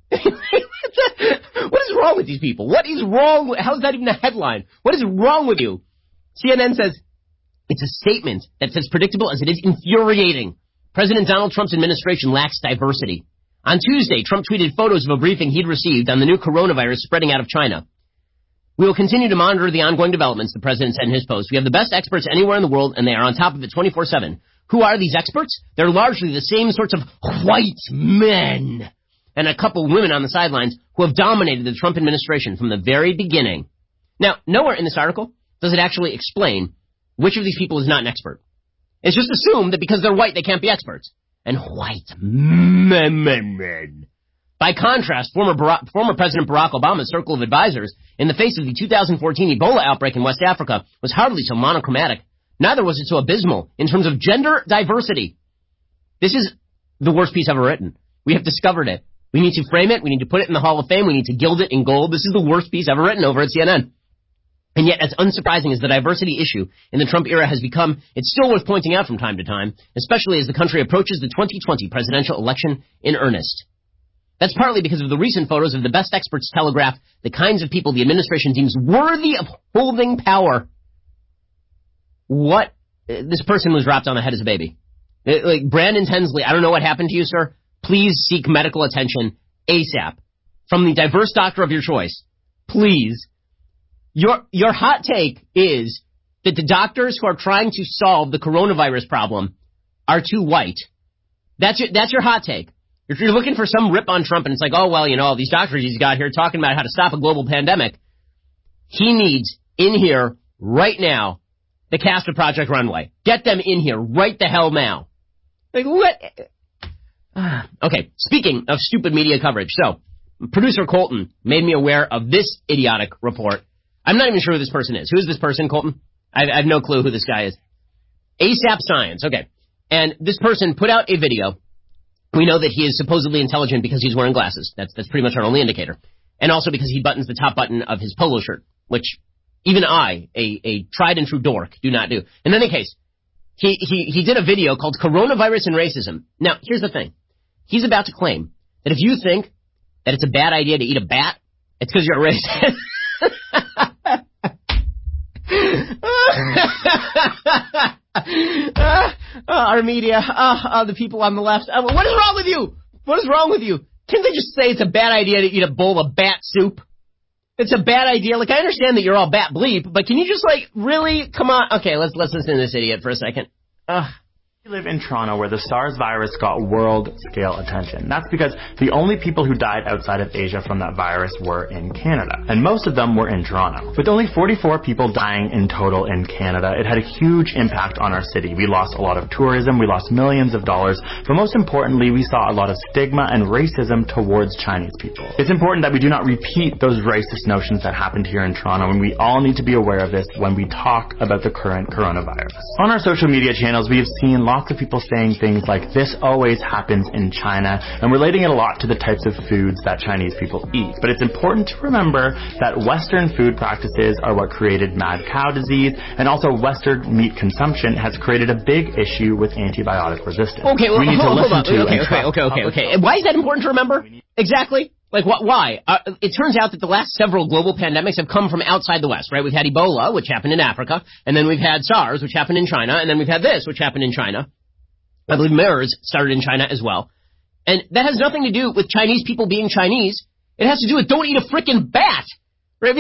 Speaker 5: What is wrong with these people? What is wrong? How is that even a headline? What is wrong with you? CNN says, it's a statement that's as predictable as it is infuriating. President Donald Trump's administration lacks diversity. On Tuesday, Trump tweeted photos of a briefing he'd received on the new coronavirus spreading out of China. We will continue to monitor the ongoing developments, the president said in his post. We have the best experts anywhere in the world, and they are on top of it 24/7. Who are these experts? They're largely the same sorts of white men and a couple women on the sidelines who have dominated the Trump administration from the very beginning. Now, nowhere in this article does it actually explain which of these people is not an expert. It's just assumed that because they're white, they can't be experts. And white men. By contrast, former President Barack Obama's circle of advisors, in the face of the 2014 Ebola outbreak in West Africa, was hardly so monochromatic. Neither was it so abysmal in terms of gender diversity. This is the worst piece ever written. We have discovered it. We need to frame it. We need to put it in the Hall of Fame. We need to gild it in gold. This is the worst piece ever written over at CNN. And yet, as unsurprising as the diversity issue in the Trump era has become, it's still worth pointing out from time to time, especially as the country approaches the 2020 presidential election in earnest. That's partly because of the recent photos of the best experts telegraph the kinds of people the administration deems worthy of holding power. What? This person was dropped on the head as a baby. Like Brandon Tensley, I don't know what happened to you, sir. Please seek medical attention ASAP from the diverse doctor of your choice. Please. Your hot take is that the doctors who are trying to solve the coronavirus problem are too white. That's your hot take. If you're looking for some rip on Trump and it's like, oh, well, all these doctors he's got here talking about how to stop a global pandemic, he needs in here right now the cast of Project Runway. Get them in here right the hell now. Like, what? Okay, speaking of stupid media coverage, so producer Colton made me aware of this idiotic report. I'm not even sure who this person is. Who is this person, Colton? I have no clue who this guy is. ASAP Science, okay. And this person put out a video. We know that he is supposedly intelligent because he's wearing glasses. That's pretty much our only indicator. And also because he buttons the top button of his polo shirt, which even I, a tried and true dork, do not do. In any case, he did a video called Coronavirus and Racism. Now, here's the thing. He's about to claim that if you think that it's a bad idea to eat a bat, it's because you're a racist. Our media, the people on the left. What is wrong with you? What is wrong with you? Can't they just say it's a bad idea to eat a bowl of bat soup? It's a bad idea. Like, I understand that you're all bat bleep, but can you just, really? Come on. Okay, let's listen to this idiot for a second.
Speaker 11: We live in Toronto where the SARS virus got world-scale attention. That's because the only people who died outside of Asia from that virus were in Canada, and most of them were in Toronto. With only 44 people dying in total in Canada, it had a huge impact on our city. We lost a lot of tourism, we lost millions of dollars, but most importantly, we saw a lot of stigma and racism towards Chinese people. It's important that we do not repeat those racist notions that happened here in Toronto, and we all need to be aware of this when we talk about the current coronavirus. On our social media channels, we have seen lots of people saying things like, this always happens in China, and relating it a lot to the types of foods that Chinese people eat. But it's important to remember that Western food practices are what created mad cow disease, and also Western meat consumption has created a big issue with antibiotic resistance.
Speaker 5: Okay, well, hold on. Okay. Why is that important to remember? Exactly. Why? It turns out that the last several global pandemics have come from outside the West, right? We've had Ebola, which happened in Africa, and then we've had SARS, which happened in China, and then we've had this, which happened in China. I believe MERS started in China as well. And that has nothing to do with Chinese people being Chinese. It has to do with don't eat a frickin' bat. Right?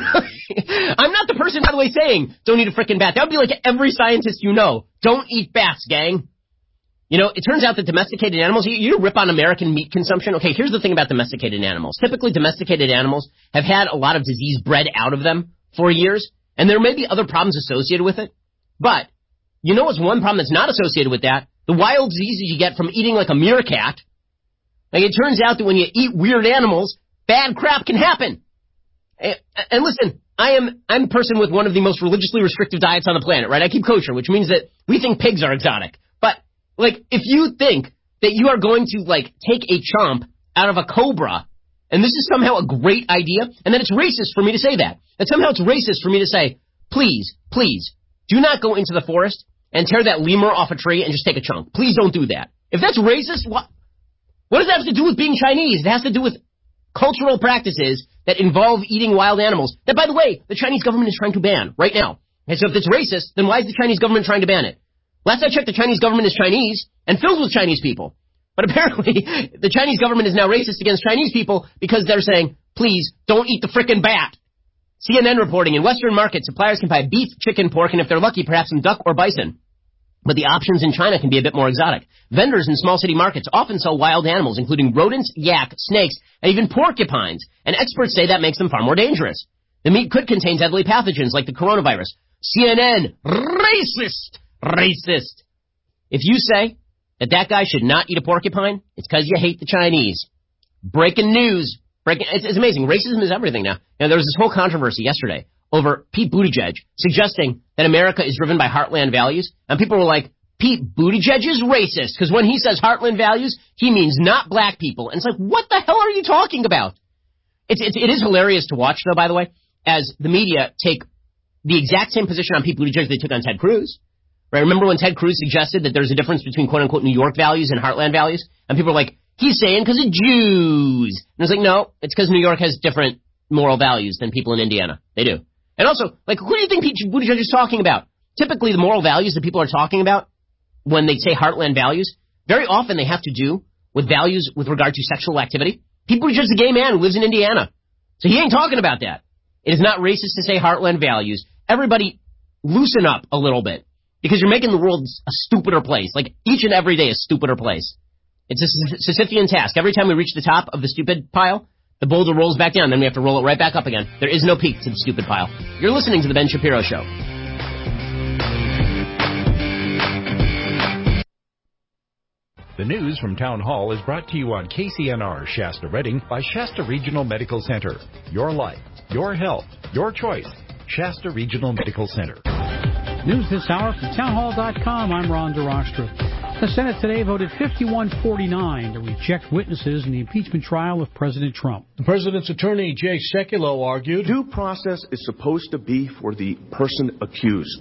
Speaker 5: I'm not the person, by the way, saying don't eat a frickin' bat. That would be like every scientist you know. Don't eat bats, gang. It turns out that domesticated animals, you rip on American meat consumption. Okay, here's the thing about domesticated animals. Typically, domesticated animals have had a lot of disease bred out of them for years, and there may be other problems associated with it. But, what's one problem that's not associated with that? The wild diseases you get from eating like a meerkat. It turns out that when you eat weird animals, bad crap can happen. And listen, I'm a person with one of the most religiously restrictive diets on the planet, right? I keep kosher, which means that we think pigs are exotic. But, if you think that you are going to, take a chomp out of a cobra, and this is somehow a great idea, and then it's racist for me to say that, and somehow it's racist for me to say, please, do not go into the forest and tear that lemur off a tree and just take a chunk. Please don't do that. If that's racist, what does that have to do with being Chinese? It has to do with cultural practices that involve eating wild animals that, by the way, the Chinese government is trying to ban right now. And so if it's racist, then why is the Chinese government trying to ban it? Last I checked, the Chinese government is Chinese and filled with Chinese people. But apparently, the Chinese government is now racist against Chinese people because they're saying, please, don't eat the frickin' bat. CNN reporting, in Western markets, suppliers can buy beef, chicken, pork, and if they're lucky, perhaps some duck or bison. But the options in China can be a bit more exotic. Vendors in small city markets often sell wild animals, including rodents, yak, snakes, and even porcupines. And experts say that makes them far more dangerous. The meat could contain deadly pathogens like the coronavirus. CNN, racist. If you say that guy should not eat a porcupine, it's because you hate the Chinese. Breaking news. It's amazing. Racism is everything now. There was this whole controversy yesterday over Pete Buttigieg suggesting that America is driven by heartland values. And people were like, Pete Buttigieg is racist because when he says heartland values, he means not black people. And it's like, what the hell are you talking about? It is hilarious to watch, though, by the way, as the media take the exact same position on Pete Buttigieg they took on Ted Cruz. Right? Remember when Ted Cruz suggested that there's a difference between quote-unquote New York values and heartland values? And people were like, he's saying because of Jews. And it's like, no, it's because New York has different moral values than people in Indiana. They do. And also, who do you think Pete Buttigieg is talking about? Typically, the moral values that people are talking about when they say heartland values, very often they have to do with values with regard to sexual activity. Pete Buttigieg is a gay man who lives in Indiana. So he ain't talking about that. It is not racist to say heartland values. Everybody loosen up a little bit, because you're making the world a stupider place. Like, each and every day a stupider place. It's a Sisyphean task. Every time we reach the top of the stupid pile, the boulder rolls back down, then we have to roll it right back up again. There is no peak to the stupid pile. You're listening to The Ben Shapiro Show.
Speaker 1: The news from Town Hall is brought to you on KCNR Shasta Redding by Shasta Regional Medical Center. Your life, your health, your choice. Shasta Regional Medical Center.
Speaker 13: News this hour from townhall.com. I'm Ron DeRostra. The Senate today voted 51-49 to reject witnesses in the impeachment trial of President Trump.
Speaker 14: The president's attorney, Jay Sekulow, argued
Speaker 15: due process is supposed to be for the person accused.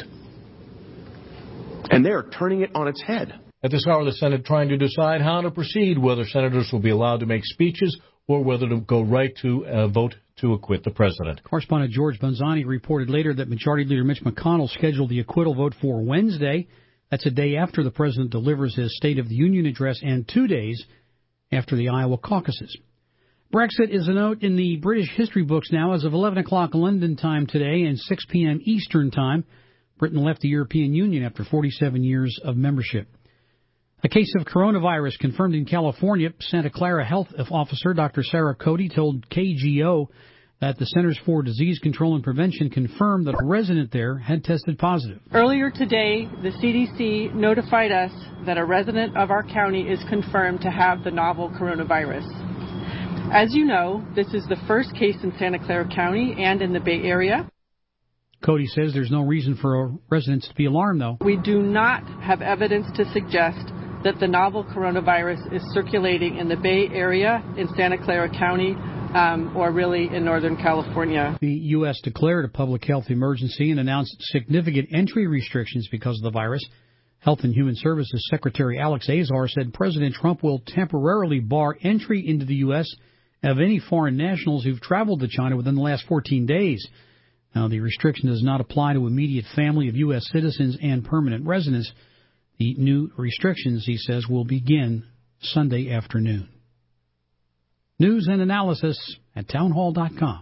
Speaker 15: And they're turning it on its head.
Speaker 14: At this hour, the Senate trying to decide how to proceed, whether senators will be allowed to make speeches or whether to go right to a vote to acquit the president.
Speaker 13: Correspondent George Bonzani reported later that Majority Leader Mitch McConnell scheduled the acquittal vote for Wednesday. That's a day after the president delivers his State of the Union address and 2 days after the Iowa caucuses. Brexit is a note in the British history books now as of 11 o'clock London time today and 6 p.m. Eastern time. Britain left the European Union after 47 years of membership. A case of coronavirus confirmed in California. Santa Clara Health Officer Dr. Sarah Cody told KGO that the Centers for Disease Control and Prevention confirmed that a resident there had tested positive.
Speaker 16: Earlier today, the CDC notified us that a resident of our county is confirmed to have the novel coronavirus. As you know, this is the first case in Santa Clara County and in the Bay Area.
Speaker 13: Cody says there's no reason for residents to be alarmed, though.
Speaker 16: We do not have evidence to suggest that the novel coronavirus is circulating in the Bay Area, in Santa Clara County, or really in Northern California.
Speaker 13: The U.S. declared a public health emergency and announced significant entry restrictions because of the virus. Health and Human Services Secretary Alex Azar said President Trump will temporarily bar entry into the U.S. of any foreign nationals who've traveled to China within the last 14 days. Now, the restriction does not apply to immediate family of U.S. citizens and permanent residents. The new restrictions, he says, will begin Sunday afternoon. News and analysis at townhall.com.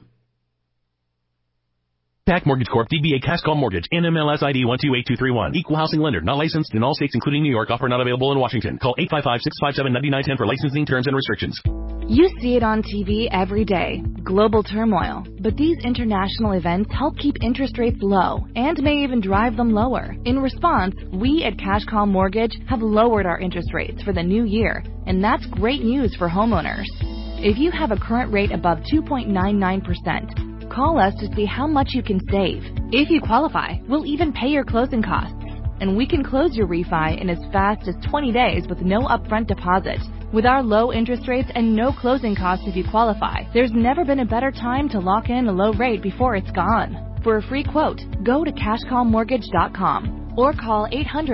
Speaker 17: PAC Mortgage Corp. DBA Cash Call Mortgage. NMLS ID 128231. Equal housing lender. Not licensed in all states, including New York. Offer not available in Washington. Call 855-657-9910 for licensing terms and restrictions.
Speaker 18: You see it on TV every day. Global turmoil. But these international events help keep interest rates low and may even drive them lower. In response, we at Cash Call Mortgage have lowered our interest rates for the new year. And that's great news for homeowners. If you have a current rate above 2.99%, call us to see how much you can save. If you qualify, we'll even pay your closing costs. And we can close your refi in as fast as 20 days with no upfront deposit. With our low interest rates and no closing costs if you qualify, there's never been a better time to lock in a low rate before it's gone. For a free quote, go to cashcallmortgage.com or call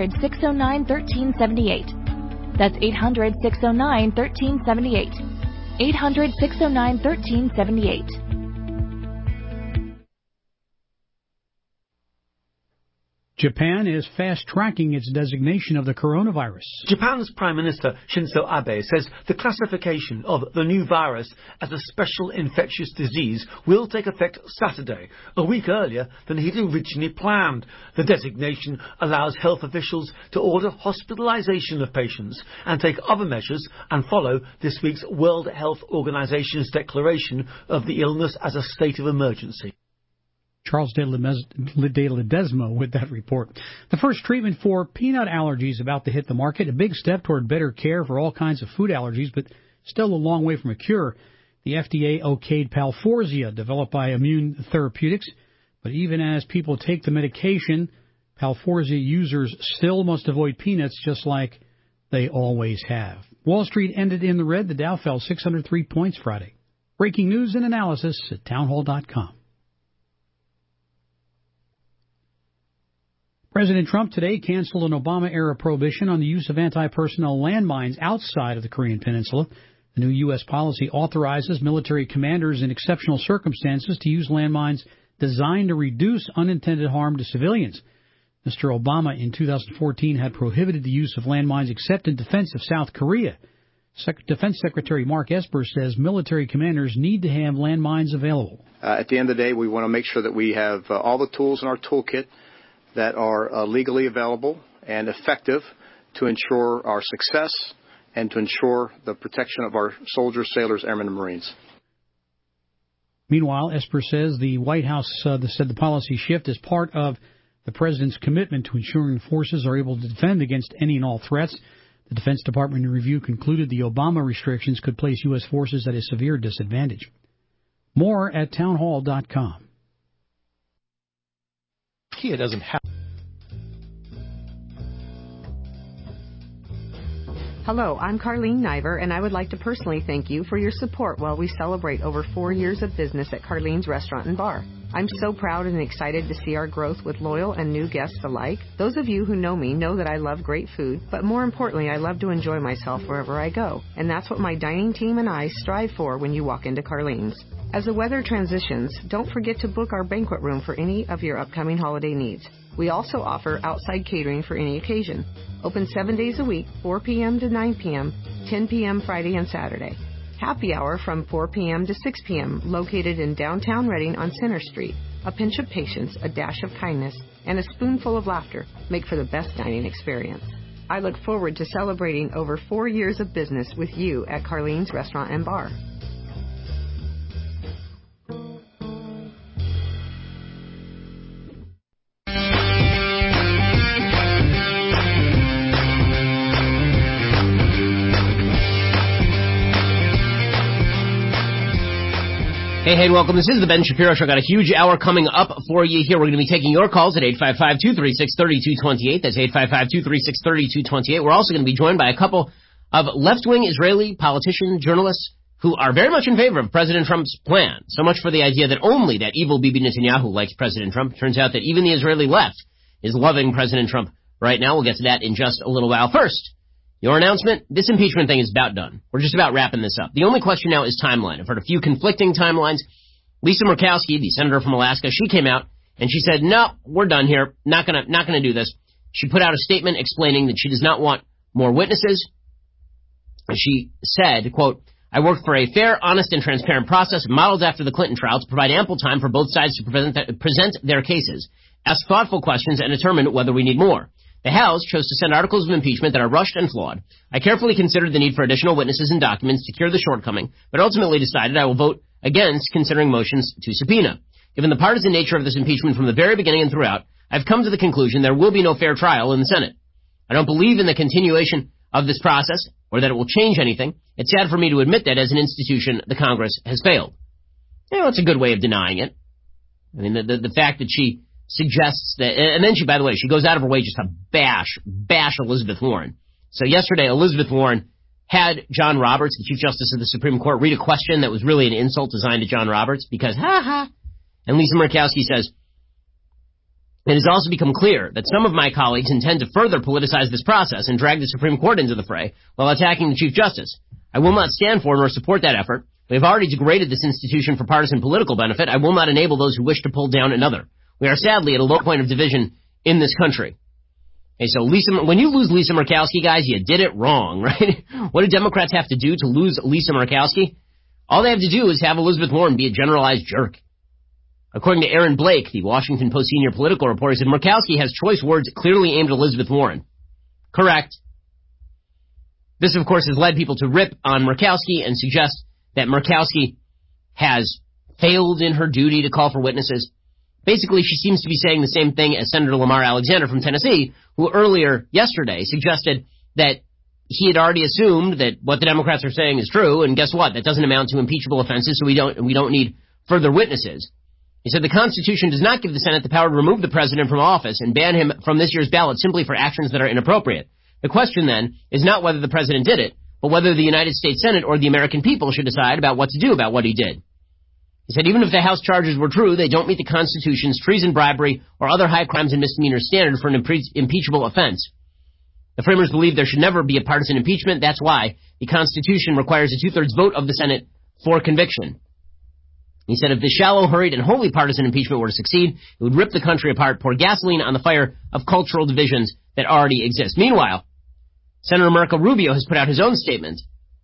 Speaker 18: 800-609-1378. That's 800-609-1378. 800-609-1378.
Speaker 13: Japan is fast-tracking its designation of the coronavirus.
Speaker 19: Japan's Prime Minister Shinzo Abe says the classification of the new virus as a special infectious disease will take effect Saturday, a week earlier than he'd originally planned. The designation allows health officials to order hospitalization of patients and take other measures and follow this week's World Health Organization's declaration of the illness as a state of emergency.
Speaker 13: Charles De Ledesma with that report. The first treatment for peanut allergies about to hit the market, a big step toward better care for all kinds of food allergies, but still a long way from a cure. The FDA okayed Palforzia, developed by Immune Therapeutics. But even as people take the medication, Palforzia users still must avoid peanuts just like they always have. Wall Street ended in the red. The Dow fell 603 points Friday. Breaking news and analysis at townhall.com. President Trump today canceled an Obama-era prohibition on the use of anti-personnel landmines outside of the Korean Peninsula. The new U.S. policy authorizes military commanders in exceptional circumstances to use landmines designed to reduce unintended harm to civilians. Mr. Obama in 2014 had prohibited the use of landmines except in defense of South Korea. Defense Secretary Mark Esper says military commanders need to have landmines available.
Speaker 20: At the end of the day, we want to make sure that we have all the tools in our toolkit that are legally available and effective to ensure our success and to ensure the protection of our soldiers, sailors, airmen, and Marines.
Speaker 13: Meanwhile, Esper says the White House said the policy shift is part of the president's commitment to ensuring forces are able to defend against any and all threats. The Defense Department review concluded the Obama restrictions could place U.S. forces at a severe disadvantage. More at townhall.com.
Speaker 21: Kia doesn't have.
Speaker 23: Hello, I'm Carlene Niver, and I would like to personally thank you for your support while we celebrate over 4 years of business at Carlene's Restaurant and Bar. I'm so proud and excited to see our growth with loyal and new guests alike. Those of you who know me know that I love great food, but more importantly, I love to enjoy myself wherever I go. And that's what my dining team and I strive for when you walk into Carlene's. As the weather transitions, don't forget to book our banquet room for any of your upcoming holiday needs. We also offer outside catering for any occasion. Open 7 days a week, 4 p.m. to 9 p.m., 10 p.m. Friday and Saturday. Happy hour from 4 p.m. to 6 p.m., located in downtown Reading on Center Street. A pinch of patience, a dash of kindness, and a spoonful of laughter make for the best dining experience. I look forward to celebrating over 4 years of business with you at Carlene's Restaurant and Bar.
Speaker 5: Hey, welcome. This is the Ben Shapiro Show. Got a huge hour coming up for you here. We're going to be taking your calls at 855-236-3228. That's 855-236-3228. We're also going to be joined by a couple of left-wing Israeli politicians, journalists, who are very much in favor of President Trump's plan. So much for the idea that only that evil Bibi Netanyahu likes President Trump. Turns out that even the Israeli left is loving President Trump right now. We'll get to that in just a little while. First, your announcement, this impeachment thing is about done. We're just about wrapping this up. The only question now is timeline. I've heard a few conflicting timelines. Lisa Murkowski, the senator from Alaska, she came out and she said, no, we're done here. Not gonna do this. She put out a statement explaining that she does not want more witnesses. She said, quote, I worked for a fair, honest, and transparent process modeled after the Clinton trial to provide ample time for both sides to present their cases, ask thoughtful questions, and determine whether we need more. The House chose to send articles of impeachment that are rushed and flawed. I carefully considered the need for additional witnesses and documents to cure the shortcoming, but ultimately decided I will vote against considering motions to subpoena. Given the partisan nature of this impeachment from the very beginning and throughout, I've come to the conclusion there will be no fair trial in the Senate. I don't believe in the continuation of this process or that it will change anything. It's sad for me to admit that as an institution, the Congress has failed. You know, it's a good way of denying it. I mean, the fact that she suggests that, and then she, by the way, she goes out of her way just to bash Elizabeth Warren. So yesterday, Elizabeth Warren had John Roberts, the Chief Justice of the Supreme Court, read a question that was really an insult designed to John Roberts because, and Lisa Murkowski says, it has also become clear that some of my colleagues intend to further politicize this process and drag the Supreme Court into the fray while attacking the Chief Justice. I will not stand for nor support that effort. We have already degraded this institution for partisan political benefit. I will not enable those who wish to pull down another. We are sadly at a low point of division in this country. Okay, so when you lose Lisa Murkowski, guys, you did it wrong, right? What do Democrats have to do to lose Lisa Murkowski? All they have to do is have Elizabeth Warren be a generalized jerk. According to Aaron Blake, the Washington Post senior political reporter, said Murkowski has choice words clearly aimed at Elizabeth Warren. Correct. This, of course, has led people to rip on Murkowski and suggest that Murkowski has failed in her duty to call for witnesses. Basically, she seems to be saying the same thing as Senator Lamar Alexander from Tennessee, who earlier yesterday suggested that he had already assumed that what the Democrats are saying is true, and guess what? That doesn't amount to impeachable offenses, so we don't need further witnesses. He said the Constitution does not give the Senate the power to remove the president from office and ban him from this year's ballot simply for actions that are inappropriate. The question, then, is not whether the president did it, but whether the United States Senate or the American people should decide about what to do about what he did. He said even if the House charges were true, they don't meet the Constitution's treason, bribery, or other high crimes and misdemeanors standard for an impeachable offense. The framers believe there should never be a partisan impeachment. That's why the Constitution requires a two-thirds vote of the Senate for conviction. He said if the shallow, hurried, and wholly partisan impeachment were to succeed, it would rip the country apart, pour gasoline on the fire of cultural divisions that already exist. Meanwhile, Senator Marco Rubio has put out his own statement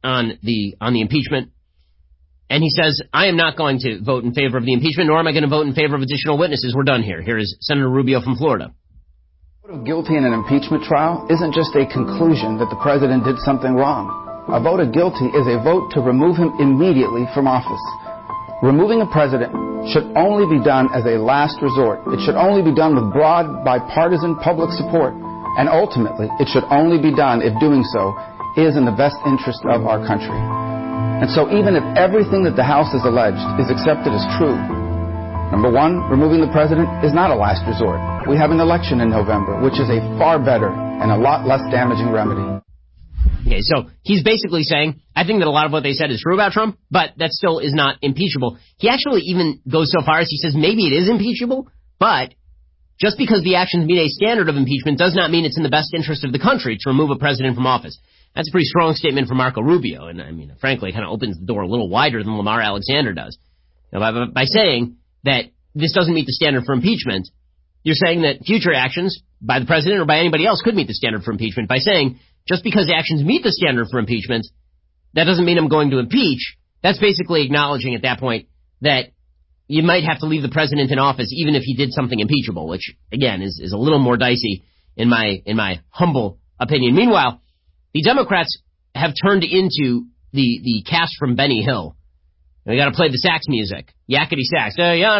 Speaker 5: on the impeachment. And he says, I am not going to vote in favor of the impeachment, nor am I going to vote in favor of additional witnesses. We're done here. Here is Senator Rubio from Florida.
Speaker 2: A vote of guilty in an impeachment trial isn't just a conclusion that the president did something wrong. A vote of guilty is a vote to remove him immediately from office. Removing a president should only be done as a last resort. It should only be done with broad bipartisan public support. And ultimately, it should only be done if doing so is in the best interest of our country. And so even if everything that the House has alleged is accepted as true, number one, removing the president is not a last resort. We have an election in November, which is a far better and a lot less damaging remedy.
Speaker 5: Okay, so he's basically saying, I think that a lot of what they said is true about Trump, but that still is not impeachable. He actually even goes so far as he says maybe it is impeachable, but just because the actions meet a standard of impeachment does not mean it's in the best interest of the country to remove a president from office. That's a pretty strong statement from Marco Rubio, and I mean, frankly, it kind of opens the door a little wider than Lamar Alexander does. Now, by saying that this doesn't meet the standard for impeachment, you're saying that future actions by the president or by anybody else could meet the standard for impeachment. By saying just because actions meet the standard for impeachment, that doesn't mean I'm going to impeach. That's basically acknowledging at that point that you might have to leave the president in office even if he did something impeachable, which, again, is a little more dicey in my humble opinion. Meanwhile, the Democrats have turned into the cast from Benny Hill. We got to play the sax music. Yakety sax.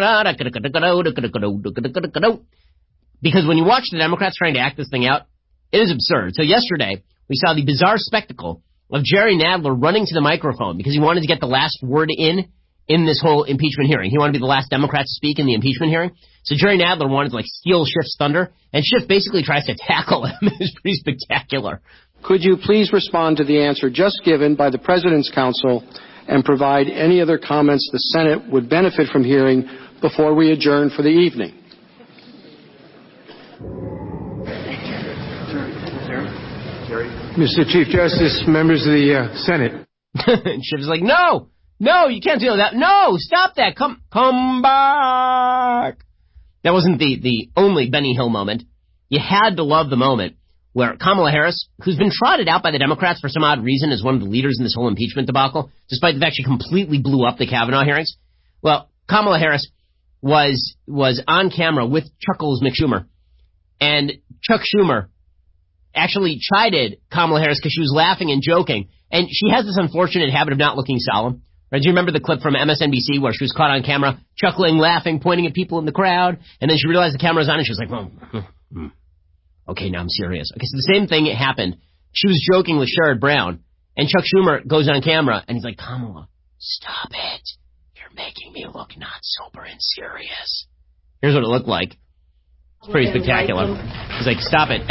Speaker 5: Because when you watch the Democrats trying to act this thing out, it is absurd. So yesterday, we saw the bizarre spectacle of Jerry Nadler running to the microphone because he wanted to get the last word in this whole impeachment hearing. He wanted to be the last Democrat to speak in the impeachment hearing. So Jerry Nadler wanted to steal Schiff's thunder, and Schiff basically tries to tackle him. It's pretty spectacular.
Speaker 9: Could you please respond to the answer just given by the President's counsel and provide any other comments the Senate would benefit from hearing before we adjourn for the evening?
Speaker 21: Mr. Chief Justice, members of the Senate.
Speaker 5: And Schiff's like, no, you can't do that. No, stop that. Come back. That wasn't the only Benny Hill moment. You had to love the moment where Kamala Harris, who's been trotted out by the Democrats for some odd reason as one of the leaders in this whole impeachment debacle, despite the fact she completely blew up the Kavanaugh hearings. Well, Kamala Harris was on camera with Chuckles McSchumer. And Chuck Schumer actually chided Kamala Harris because she was laughing and joking. And she has this unfortunate habit of not looking solemn. Right? Do you remember the clip from MSNBC where she was caught on camera, chuckling, laughing, pointing at people in the crowd, and then she realized the camera was on and she was like, okay, now I'm serious. Okay, so the same thing happened. She was joking with Sherrod Brown, and Chuck Schumer goes on camera, and he's like, Kamala, stop it. You're making me look not sober and serious. Here's what it looked like. It's pretty spectacular. He's like, stop it.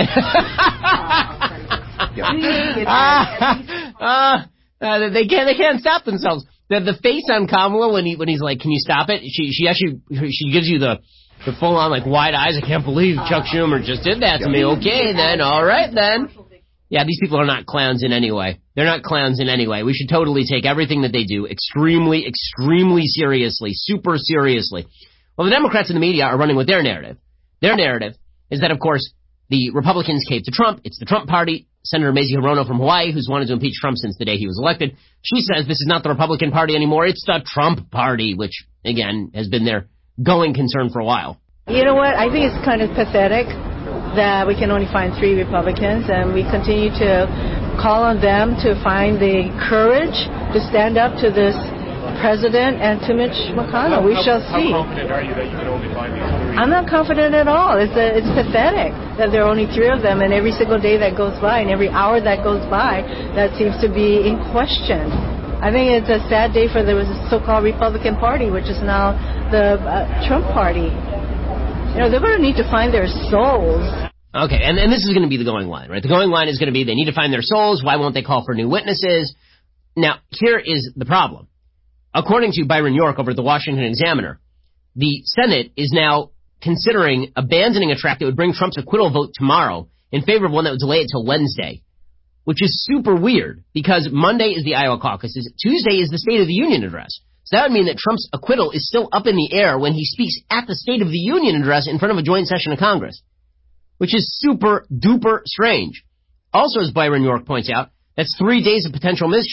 Speaker 5: They can't stop themselves. The face on Kamala when he's like, can you stop it? She gives you the full on wide eyes. I can't believe Chuck Schumer just did that to me. Okay then, all right then. Yeah, these people are not clowns in any way. They're not clowns in any way. We should totally take everything that they do extremely, extremely seriously, super seriously. Well, the Democrats and the media are running with their narrative. Their narrative is that, of course, the Republicans caved to Trump. It's the Trump party. Senator Mazie Hirono from Hawaii, who's wanted to impeach Trump since the day he was elected, she says this is not the Republican Party anymore. It's the Trump Party, which, again, has been their going concern for a while.
Speaker 24: You know what? I think it's kind of pathetic that we can only find 3 Republicans, and we continue to call on them to find the courage to stand up to this president and to Mitch McConnell. We shall see.
Speaker 25: How confident are you that you can only find these 3?
Speaker 24: I'm not confident at all. It's pathetic that there are only 3 of them, and every single day that goes by and every hour that goes by, that seems to be in question. I think it's a sad day for the so-called Republican Party, which is now the Trump Party. You know, they're going to need to find their souls.
Speaker 5: Okay, and this is going to be the going line, right? The going line is going to be they need to find their souls. Why won't they call for new witnesses? Now, here is the problem. According to Byron York over at the Washington Examiner, the Senate is now considering abandoning a track that would bring Trump's acquittal vote tomorrow in favor of one that would delay it till Wednesday, which is super weird because Monday is the Iowa caucuses, Tuesday is the State of the Union address. So that would mean that Trump's acquittal is still up in the air when he speaks at the State of the Union address in front of a joint session of Congress, which is super duper strange. Also, as Byron York points out, that's 3 days of potential mischief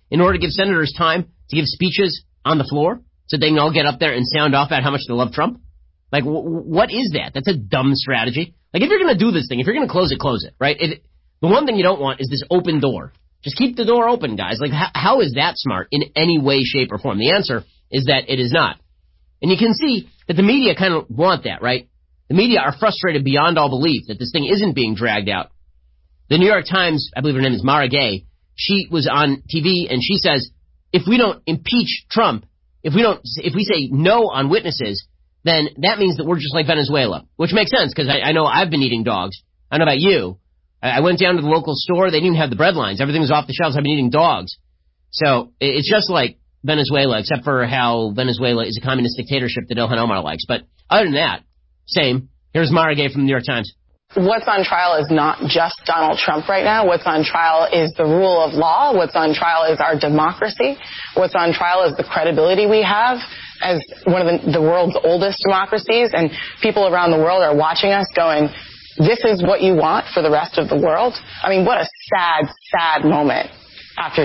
Speaker 5: in order to give senators time to give speeches on the floor so they can all get up there and sound off about how much they love Trump? Like, what is that? That's a dumb strategy. Like, if you're going to do this thing, if you're going to close it, right? The one thing you don't want is this open door. Just keep the door open, guys. Like, how is that smart in any way, shape, or form? The answer is that it is not. And you can see that the media kind of want that, right? The media are frustrated beyond all belief that this thing isn't being dragged out. The New York Times, I believe her name is Mara Gay, she was on TV and she says, if we don't impeach Trump, if we say no on witnesses, then that means that we're just like Venezuela, which makes sense because I know I've been eating dogs. I don't know about you. I went down to the local store. They didn't even have the bread lines. Everything was off the shelves. I've been eating dogs. So it's just like Venezuela, except for how Venezuela is a communist dictatorship that Ilhan Omar likes. But other than that, same. Here's Mara Gay from the New York Times.
Speaker 3: What's on trial is not just Donald Trump right now. What's on trial is the rule of law. What's on trial is our democracy. What's on trial is the credibility we have as one of the world's oldest democracies. And people around the world are watching us going, this is what you want for the rest of the world? I mean, what a sad, sad moment after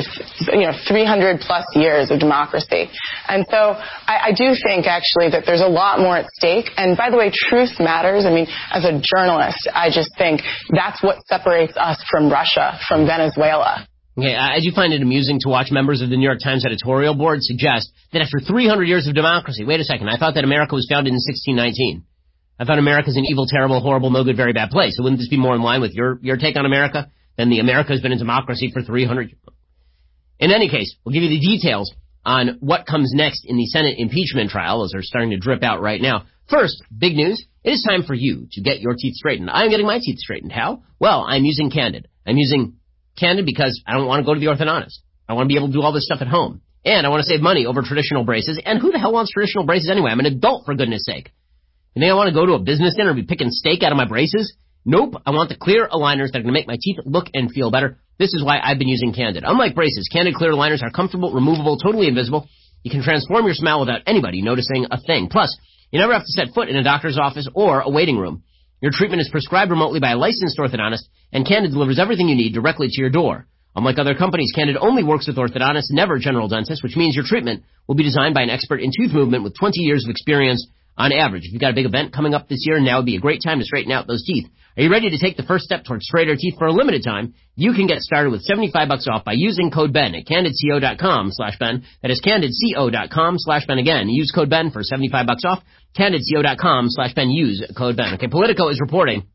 Speaker 3: 300 plus years of democracy. And so I do think actually that there's a lot more at stake. And by the way, truth matters. I mean, as a journalist, I just think that's what separates us from Russia, from Venezuela.
Speaker 5: Okay, I do find it amusing to watch members of the New York Times editorial board suggest that after 300 years of democracy, wait a second, I thought that America was founded in 1619. I thought America's an evil, terrible, horrible, no good, very bad place. So wouldn't this be more in line with your take on America than the America has been in democracy for 300 years? In any case, we'll give you the details on what comes next in the Senate impeachment trial. Those are starting to drip out right now. First, big news. It is time for you to get your teeth straightened. I'm getting my teeth straightened. How? Well, I'm using Candid. I'm using Candid because I don't want to go to the orthodontist. I want to be able to do all this stuff at home. And I want to save money over traditional braces. And who the hell wants traditional braces anyway? I'm an adult, for goodness sake. You think I want to go to a business dinner and be picking steak out of my braces? Nope. I want the clear aligners that are going to make my teeth look and feel better. This is why I've been using Candid. Unlike braces, Candid clear aligners are comfortable, removable, totally invisible. You can transform your smile without anybody noticing a thing. Plus, you never have to set foot in a doctor's office or a waiting room. Your treatment is prescribed remotely by a licensed orthodontist, and Candid delivers everything you need directly to your door. Unlike other companies, Candid only works with orthodontists, never general dentists, which means your treatment will be designed by an expert in tooth movement with 20 years of experience on average. If you've got a big event coming up this year, now would be a great time to straighten out those teeth. Are you ready to take the first step towards straighter teeth for a limited time? You can get started with $75 off by using code BEN at candidco.com/Ben. That is candidco.com/Ben. Again, use code BEN for $75 off. candidco.com/Ben. Use code BEN. Okay, Politico is reporting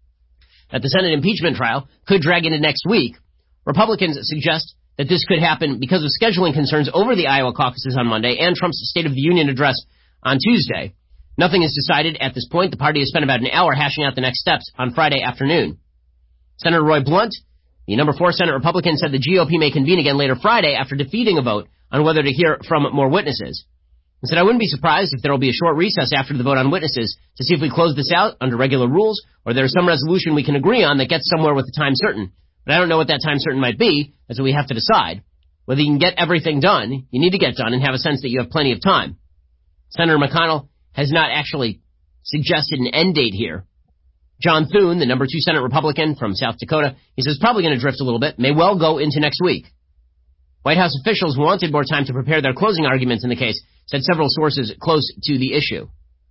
Speaker 5: that the Senate impeachment trial could drag into next week. Republicans suggest that this could happen because of scheduling concerns over the Iowa caucuses on Monday and Trump's State of the Union address on Tuesday. Nothing is decided at this point. The party has spent about an hour hashing out the next steps on Friday afternoon. Senator Roy Blunt, the number 4 Senate Republican, said the GOP may convene again later Friday after defeating a vote on whether to hear from more witnesses. He said, I wouldn't be surprised if there will be a short recess after the vote on witnesses to see if we close this out under regular rules or there's some resolution we can agree on that gets somewhere with a time certain. But I don't know what that time certain might be. That's what we have to decide. Whether you can get everything done, you need to get done and have a sense that you have plenty of time. Senator McConnell has not actually suggested an end date here. John Thune, the number 2 Senate Republican from South Dakota, he says probably going to drift a little bit, may well go into next week. White House officials wanted more time to prepare their closing arguments in the case, said several sources close to the issue.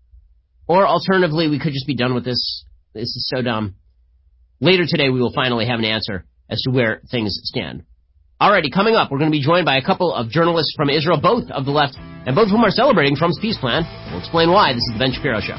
Speaker 5: Or alternatively, we could just be done with this. This is so dumb. Later today, we will finally have an answer as to where things stand. Alrighty, coming up, we're going to be joined by a couple of journalists from Israel, both of the left, and both of whom are celebrating Trump's peace plan. We'll explain why. This is the Ben Shapiro Show.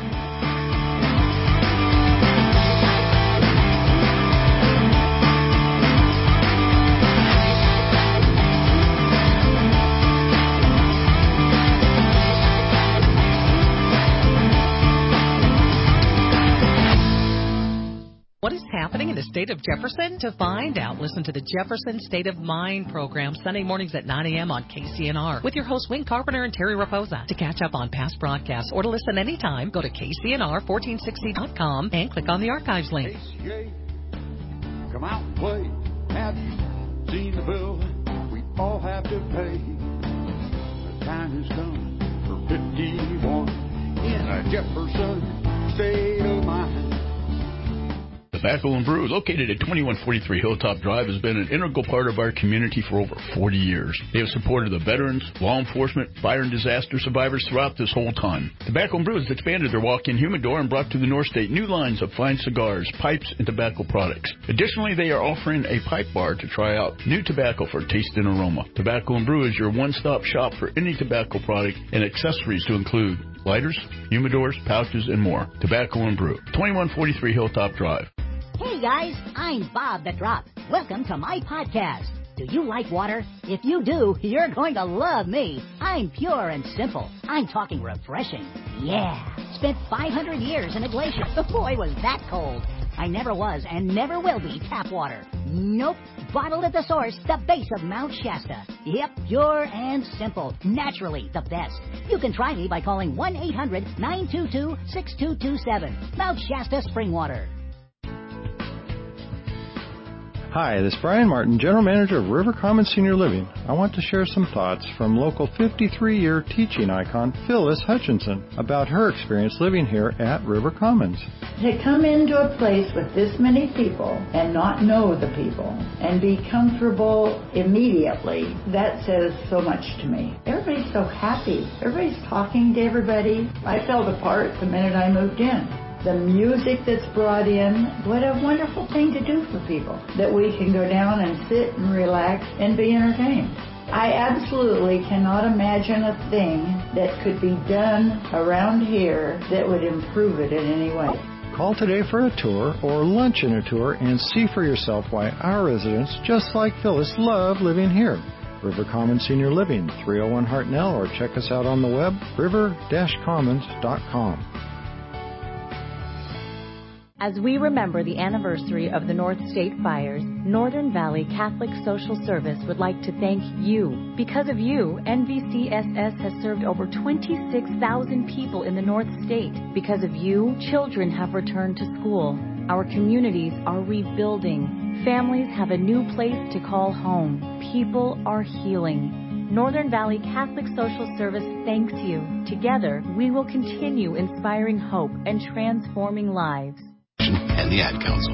Speaker 4: What is happening in the state of Jefferson? To find out, listen to the Jefferson State of Mind program Sunday mornings at 9 a.m. on KCNR with your hosts Wayne Carpenter and Terry Raposa. To catch up on past broadcasts or to listen anytime, go to KCNR1460.com and click on the archives link.
Speaker 6: KCA, come out and play. Have you seen the bill we all have to pay? The time has come for 51 in a Jefferson State of Mind.
Speaker 7: The
Speaker 8: Tobacco and Brew, located at 2143 Hilltop Drive, has been an integral part of our community for over 40 years. They have supported the veterans, law enforcement, fire and disaster survivors throughout this whole time. Tobacco and Brew has expanded their walk-in humidor and brought to the North State new lines of fine cigars, pipes, and tobacco products. Additionally, they are offering a pipe bar to try out new tobacco for taste and aroma. Tobacco and Brew is your one-stop shop for any tobacco product and accessories to include lighters, humidors, pouches, and more. Tobacco and Brew, 2143 Hilltop Drive.
Speaker 10: Hey guys, I'm Bob the Drop. Welcome to my podcast. Do you like water? If you do, you're going to love me. I'm pure and simple. I'm talking refreshing. Yeah. Spent 500 years in a glacier. Boy, was that cold. I never was and never will be tap water. Nope. Bottled at the source, the base of Mount Shasta. Yep, pure and simple. Naturally the best. You can try me by calling 1-800-922-6227. Mount Shasta Spring Water.
Speaker 11: Hi, this is Brian Martin, General Manager of River Commons Senior Living. I want to share some thoughts from local 53-year teaching icon Phyllis Hutchinson about her experience living here at River Commons.
Speaker 12: To come into a place with this many people and not know the people and be comfortable immediately, that says so much to me. Everybody's so happy. Everybody's talking to everybody. I felt a part the minute I moved in. The music that's brought in, what a wonderful thing to do for people, that we can go down and sit and relax and be entertained. I absolutely cannot imagine a thing that could be done around here that would improve it in any way.
Speaker 11: Call today for a tour or lunch in a tour and see for yourself why our residents, just like Phyllis, love living here. River Commons Senior Living, 301 Hartnell, or check us out on the web, river-commons.com.
Speaker 18: As we remember the anniversary of the North State fires, Northern Valley Catholic Social Service would like to thank you. Because of you, NVCSS has served over 26,000 people in the North State. Because of you, children have returned to school. Our communities are rebuilding. Families have a new place to call home. People are healing. Northern Valley Catholic Social Service thanks you. Together, we will continue inspiring hope and transforming lives.
Speaker 22: And the Ad Council.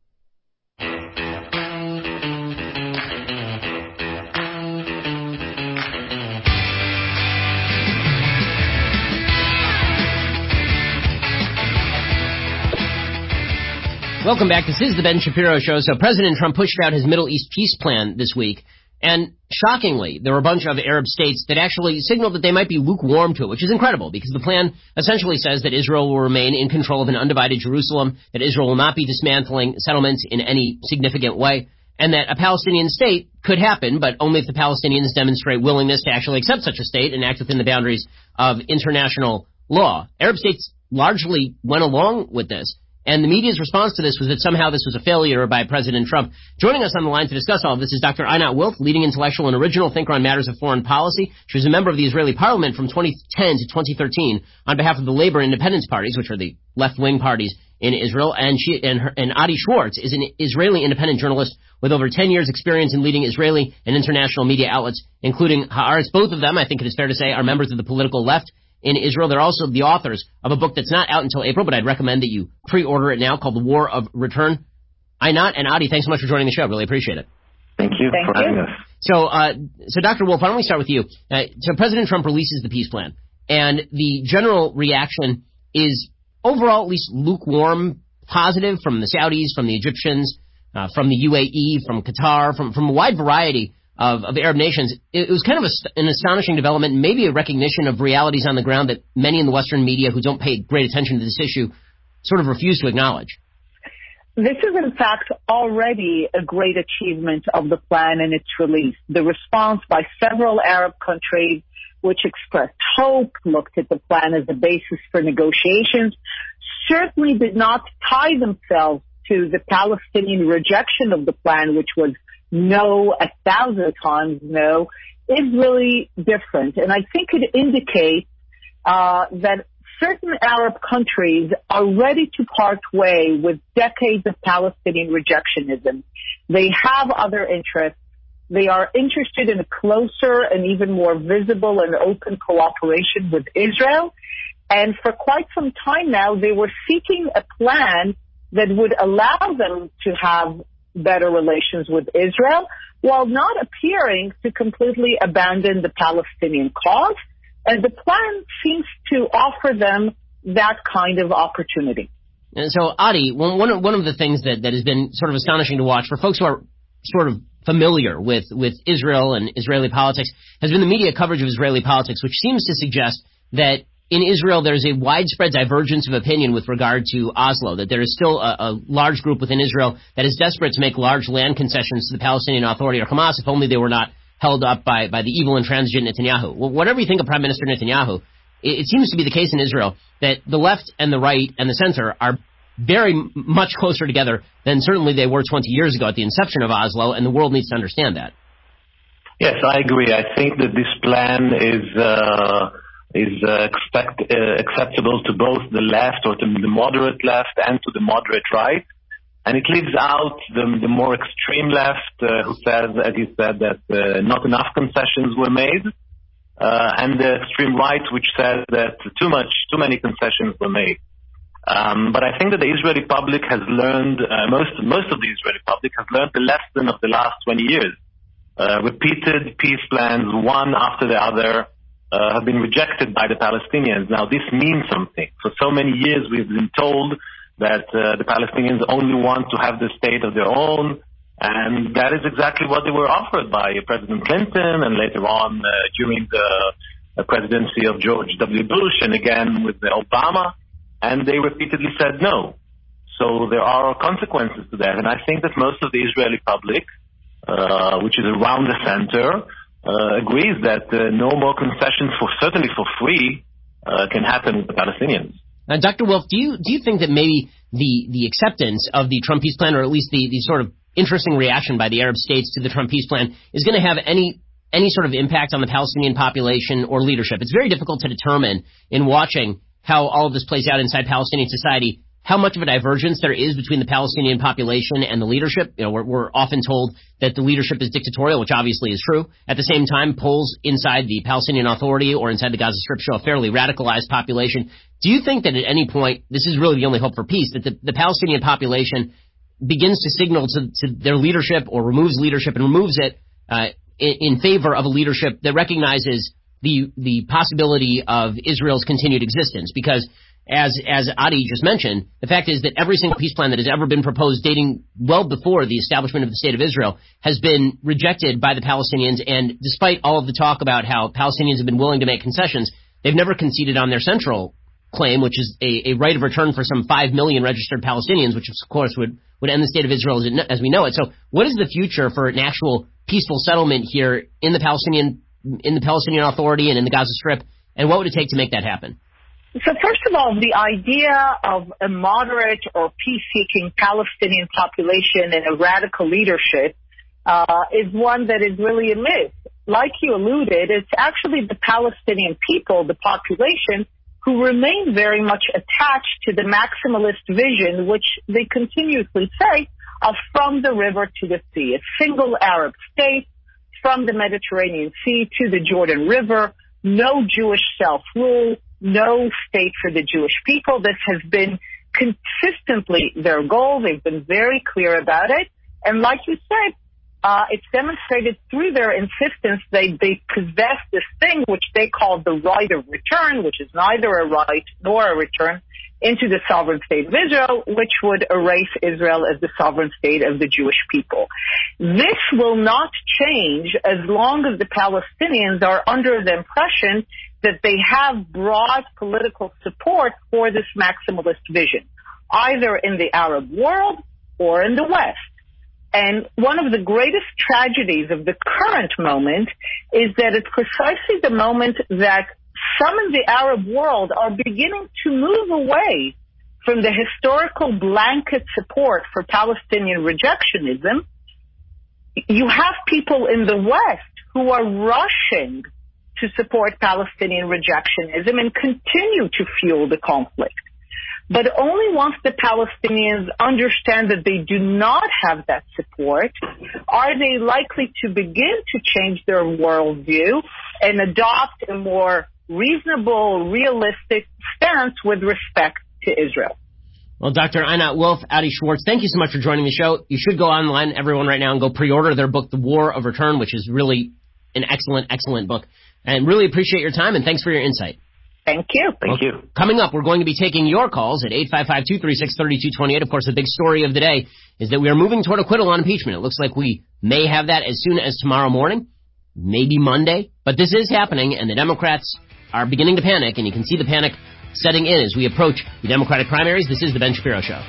Speaker 5: Welcome back. This is the Ben Shapiro Show. So President Trump pushed out his Middle East peace plan this week. And shockingly, there were a bunch of Arab states that actually signaled that they might be lukewarm to it, which is incredible because the plan essentially says that Israel will remain in control of an undivided Jerusalem, that Israel will not be dismantling settlements in any significant way, and that a Palestinian state could happen, but only if the Palestinians demonstrate willingness to actually accept such a state and act within the boundaries of international law. Arab states largely went along with this. And the media's response to this was that somehow this was a failure by President Trump. Joining us on the line to discuss all of this is Dr. Einat Wilf, leading intellectual and original thinker on matters of foreign policy. She was a member of the Israeli parliament from 2010 to 2013 on behalf of the Labor and Independence parties, which are the left-wing parties in Israel. And Adi Schwartz is an Israeli independent journalist with over 10 years' experience in leading Israeli and international media outlets, including Haaretz. Both of them, I think it is fair to say, are members of the political left in Israel. They're also the authors of a book that's not out until April, but I'd recommend that you pre-order it now, called The War of Return. Einat and Adi, thanks so much for joining the show. Really appreciate it.
Speaker 26: Thank you for having us.
Speaker 5: So Dr. Wolf, why don't we start with you? So President Trump releases the peace plan, and the general reaction is overall at least lukewarm, positive from the Saudis, from the Egyptians, from the UAE, from Qatar, from a wide variety of Arab nations. It was kind of an astonishing development, maybe a recognition of realities on the ground that many in the Western media who don't pay great attention to this issue sort of refuse to acknowledge.
Speaker 27: This is, in fact, already a great achievement of the plan and its release. The response by several Arab countries, which expressed hope, looked at the plan as a basis for negotiations, certainly did not tie themselves to the Palestinian rejection of the plan, which was no, 1,000 times no, is really different. And I think it indicates that certain Arab countries are ready to part way with decades of Palestinian rejectionism. They have other interests. They are interested in a closer and even more visible and open cooperation with Israel. And for quite some time now, they were seeking a plan that would allow them to have better relations with Israel while not appearing to completely abandon the Palestinian cause. And the plan seems to offer them that kind of opportunity.
Speaker 5: And so, Adi, one of the things that has been sort of astonishing to watch for folks who are sort of familiar with Israel and Israeli politics has been the media coverage of Israeli politics, which seems to suggest that in Israel there's a widespread divergence of opinion with regard to Oslo, that there is still a large group within Israel that is desperate to make large land concessions to the Palestinian Authority or Hamas if only they were not held up by the evil and intransigent Netanyahu. Well, whatever you think of Prime Minister Netanyahu, it seems to be the case in Israel that the left and the right and the center are very much closer together than certainly they were 20 years ago at the inception of Oslo, and the world needs to understand that.
Speaker 1: Yes, I agree. I think that this plan is acceptable to both the left or to the moderate left and to the moderate right. And it leaves out the more extreme left who says, as you said, that not enough concessions were made. And the extreme right, which says that too many concessions were made. But I think that the Israeli public has learned, most of the Israeli public has learned the lesson of the last 20 years. Repeated peace plans, one after the other, have been rejected by the Palestinians. Now, this means something. For so many years, we've been told that the Palestinians only want to have the state of their own, and that is exactly what they were offered by President Clinton and later on during the presidency of George W. Bush and again with Obama, and they repeatedly said no. So there are consequences to that, and I think that most of the Israeli public, which is around the center, agrees that no more concessions, certainly for free, can happen with the Palestinians.
Speaker 5: Dr. Wolf, do you think that maybe the acceptance of the Trump peace plan, or at least the sort of interesting reaction by the Arab states to the Trump peace plan, is going to have any sort of impact on the Palestinian population or leadership? It's very difficult to determine in watching how all of this plays out inside Palestinian society how much of a divergence there is between the Palestinian population and the leadership. You know, we're often told that the leadership is dictatorial, which obviously is true. At the same time, polls inside the Palestinian Authority or inside the Gaza Strip show a fairly radicalized population. Do you think that at any point, this is really the only hope for peace, that the Palestinian population begins to signal to their leadership or removes leadership and removes it in favor of a leadership that recognizes the possibility of Israel's continued existence? Because as Adi just mentioned, the fact is that every single peace plan that has ever been proposed dating well before the establishment of the State of Israel has been rejected by the Palestinians, and despite all of the talk about how Palestinians have been willing to make concessions, they've never conceded on their central claim, which is a right of return for some 5 million registered Palestinians, which of course would end the State of Israel as we know it. So what is the future for an actual peaceful settlement here in the Palestinian Authority and in the Gaza Strip, and what would it take to make that happen?
Speaker 27: So first of all, the idea of a moderate or peace-seeking Palestinian population and a radical leadership is one that is really a myth. Like you alluded, it's actually the Palestinian people, the population, who remain very much attached to the maximalist vision, which they continuously say, of from the river to the sea, a single Arab state from the Mediterranean Sea to the Jordan River, no Jewish self-rule, no state for the Jewish people. This has been consistently their goal. They've been very clear about it. And like you said, it's demonstrated through their insistence they possess this thing which they call the right of return, which is neither a right nor a return, into the sovereign state of Israel, which would erase Israel as the sovereign state of the Jewish people. This will not change as long as the Palestinians are under the impression that they have broad political support for this maximalist vision, either in the Arab world or in the West. And one of the greatest tragedies of the current moment is that it's precisely the moment that some in the Arab world are beginning to move away from the historical blanket support for Palestinian rejectionism. You have people in the West who are rushing to support Palestinian rejectionism and continue to fuel the conflict. But only once the Palestinians understand that they do not have that support are they likely to begin to change their worldview and adopt a more reasonable, realistic stance with respect to Israel.
Speaker 5: Well, Dr. Einat Wilf, Adi Schwartz, thank you so much for joining the show. You should go online, everyone, right now, and go pre-order their book, The War of Return, which is really an excellent, excellent book. And really appreciate your time, and thanks for your insight.
Speaker 27: Thank you.
Speaker 1: Thank you.
Speaker 5: Coming up, we're going to be taking your calls at 855-236-3228. Of course, the big story of the day is that we are moving toward acquittal on impeachment. It looks like we may have that as soon as tomorrow morning, maybe Monday. But this is happening, and the Democrats are beginning to panic, and you can see the panic setting in as we approach the Democratic primaries. This is The Ben Shapiro Show.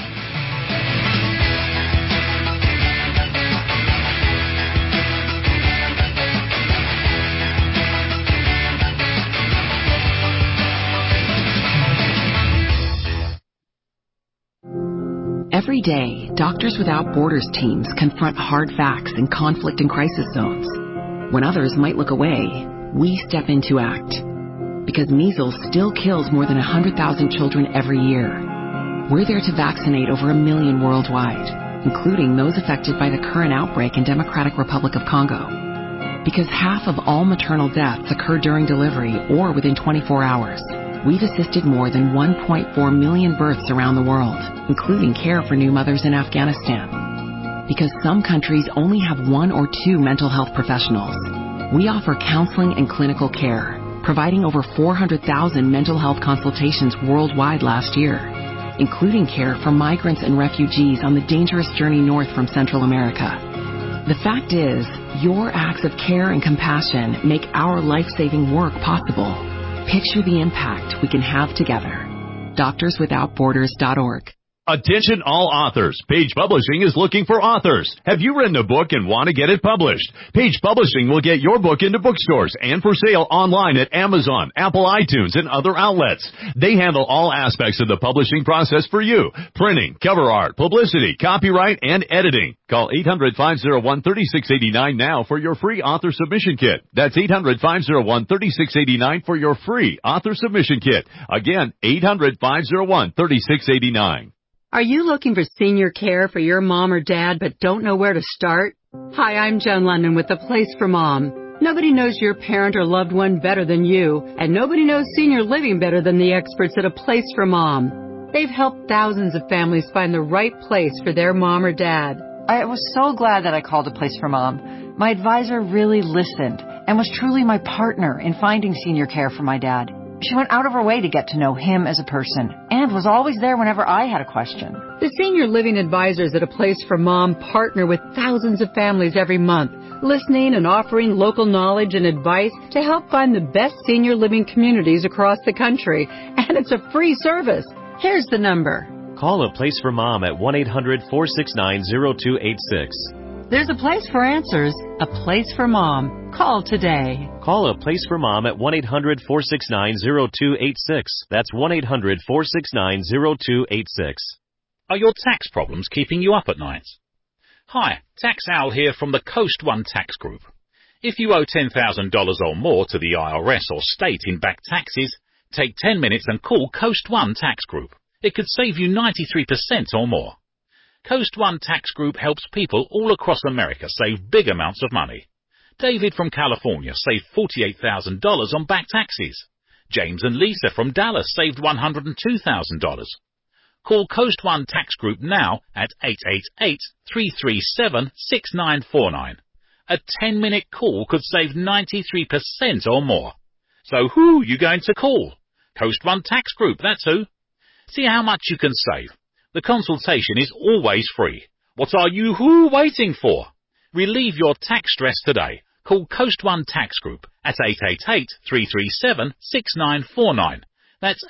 Speaker 14: Every day, Doctors Without Borders teams confront hard facts in conflict and crisis zones. When others might look away, we step in to act. Because measles still kills more than 100,000 children every year. We're there to vaccinate over 1 million worldwide, including those affected by the current outbreak in Democratic Republic of Congo. Because half of all maternal deaths occur during delivery or within 24 hours. We've assisted more than 1.4 million births around the world, including care for new mothers in Afghanistan. Because some countries only have 1 or 2 mental health professionals, we offer counseling and clinical care, providing over 400,000 mental health consultations worldwide last year, including care for migrants and refugees on the dangerous journey north from Central America. The fact is, your acts of care and compassion make our life-saving work possible. Picture the impact we can have together. DoctorsWithoutBorders.org.
Speaker 15: Attention all authors. Page Publishing is looking for authors. Have you written a book and want to get it published? Page Publishing will get your book into bookstores and for sale online at Amazon, Apple iTunes, and other outlets. They handle all aspects of the publishing process for you. Printing, cover art, publicity, copyright, and editing. Call 800-501-3689 now for your free author submission kit. That's 800-501-3689 for your free author submission kit. Again, 800-501-3689.
Speaker 16: Are you looking for senior care for your mom or dad but don't know where to start? Hi, I'm Joan London with The Place for Mom. Nobody knows your parent or loved one better than you, and nobody knows senior living better than the experts at A Place for Mom. They've helped thousands of families find the right place for their mom or dad.
Speaker 17: I was so glad that I called A Place for Mom. My advisor really listened and was truly my partner in finding senior care for my dad. She went out of her way to get to know him as a person and was always there whenever I had a question.
Speaker 16: The senior living advisors at A Place for Mom partner with thousands of families every month, listening and offering local knowledge and advice to help find the best senior living communities across the country. And it's a free service. Here's the number.
Speaker 19: Call A Place for Mom at 1-800-469-0286.
Speaker 16: There's a place for answers, A Place for Mom. Call today.
Speaker 19: Call A Place for Mom at 1-800-469-0286. That's 1-800-469-0286.
Speaker 20: Are your tax problems keeping you up at night? Hi, Tax Al here from the Coast One Tax Group. If you owe $10,000 or more to the IRS or state in back taxes, take 10 minutes and call Coast One Tax Group. It could save you 93% or more. Coast One Tax Group helps people all across America save big amounts of money. David from California saved $48,000 on back taxes. James and Lisa from Dallas saved $102,000. Call Coast One Tax Group now at 888-337-6949. A 10-minute call could save 93% or more. So who are you going to call? Coast One Tax Group, that's who. See how much you can save. The consultation is always free. What are you waiting for? Relieve your tax stress today. Call Coast One Tax Group at 888-337-6949. That's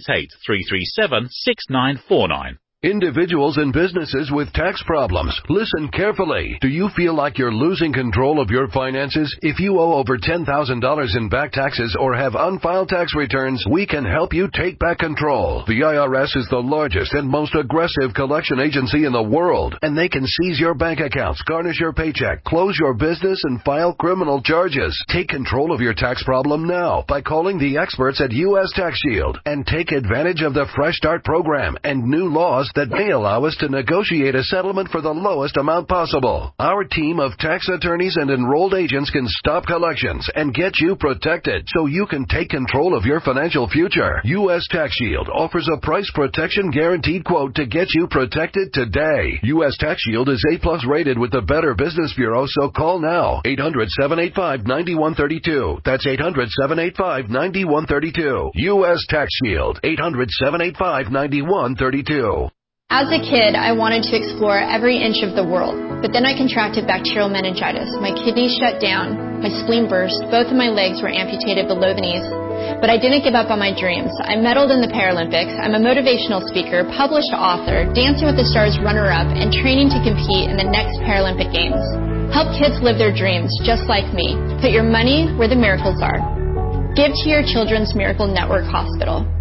Speaker 20: 888-337-6949.
Speaker 26: Individuals and businesses with tax problems, listen carefully. Do you feel like you're losing control of your finances? If you owe over $10,000 in back taxes or have unfiled tax returns, we can help you take back control. The IRS is the largest and most aggressive collection agency in the world, and they can seize your bank accounts, garnish your paycheck, close your business, and file criminal charges. Take control of your tax problem now by calling the experts at U.S. Tax Shield and take advantage of the Fresh Start program and new laws details that may allow us to negotiate a settlement for the lowest amount possible. Our team of tax attorneys and enrolled agents can stop collections and get you protected so you can take control of your financial future. U.S. Tax Shield offers a price protection guaranteed quote to get you protected today. U.S. Tax Shield is A+ rated with the Better Business Bureau, so call now. 800-785-9132. That's 800-785-9132. U.S. Tax Shield. 800-785-9132.
Speaker 2: As a kid, I wanted to explore every inch of the world, but then I contracted bacterial meningitis. My kidneys shut down, my spleen burst, both of my legs were amputated below the knees. But I didn't give up on my dreams. I medaled in the Paralympics. I'm a motivational speaker, published author, Dancing with the Stars runner-up, and training to compete in the next Paralympic Games. Help kids live their dreams just like me. Put your money where the miracles are. Give to your Children's Miracle Network Hospital.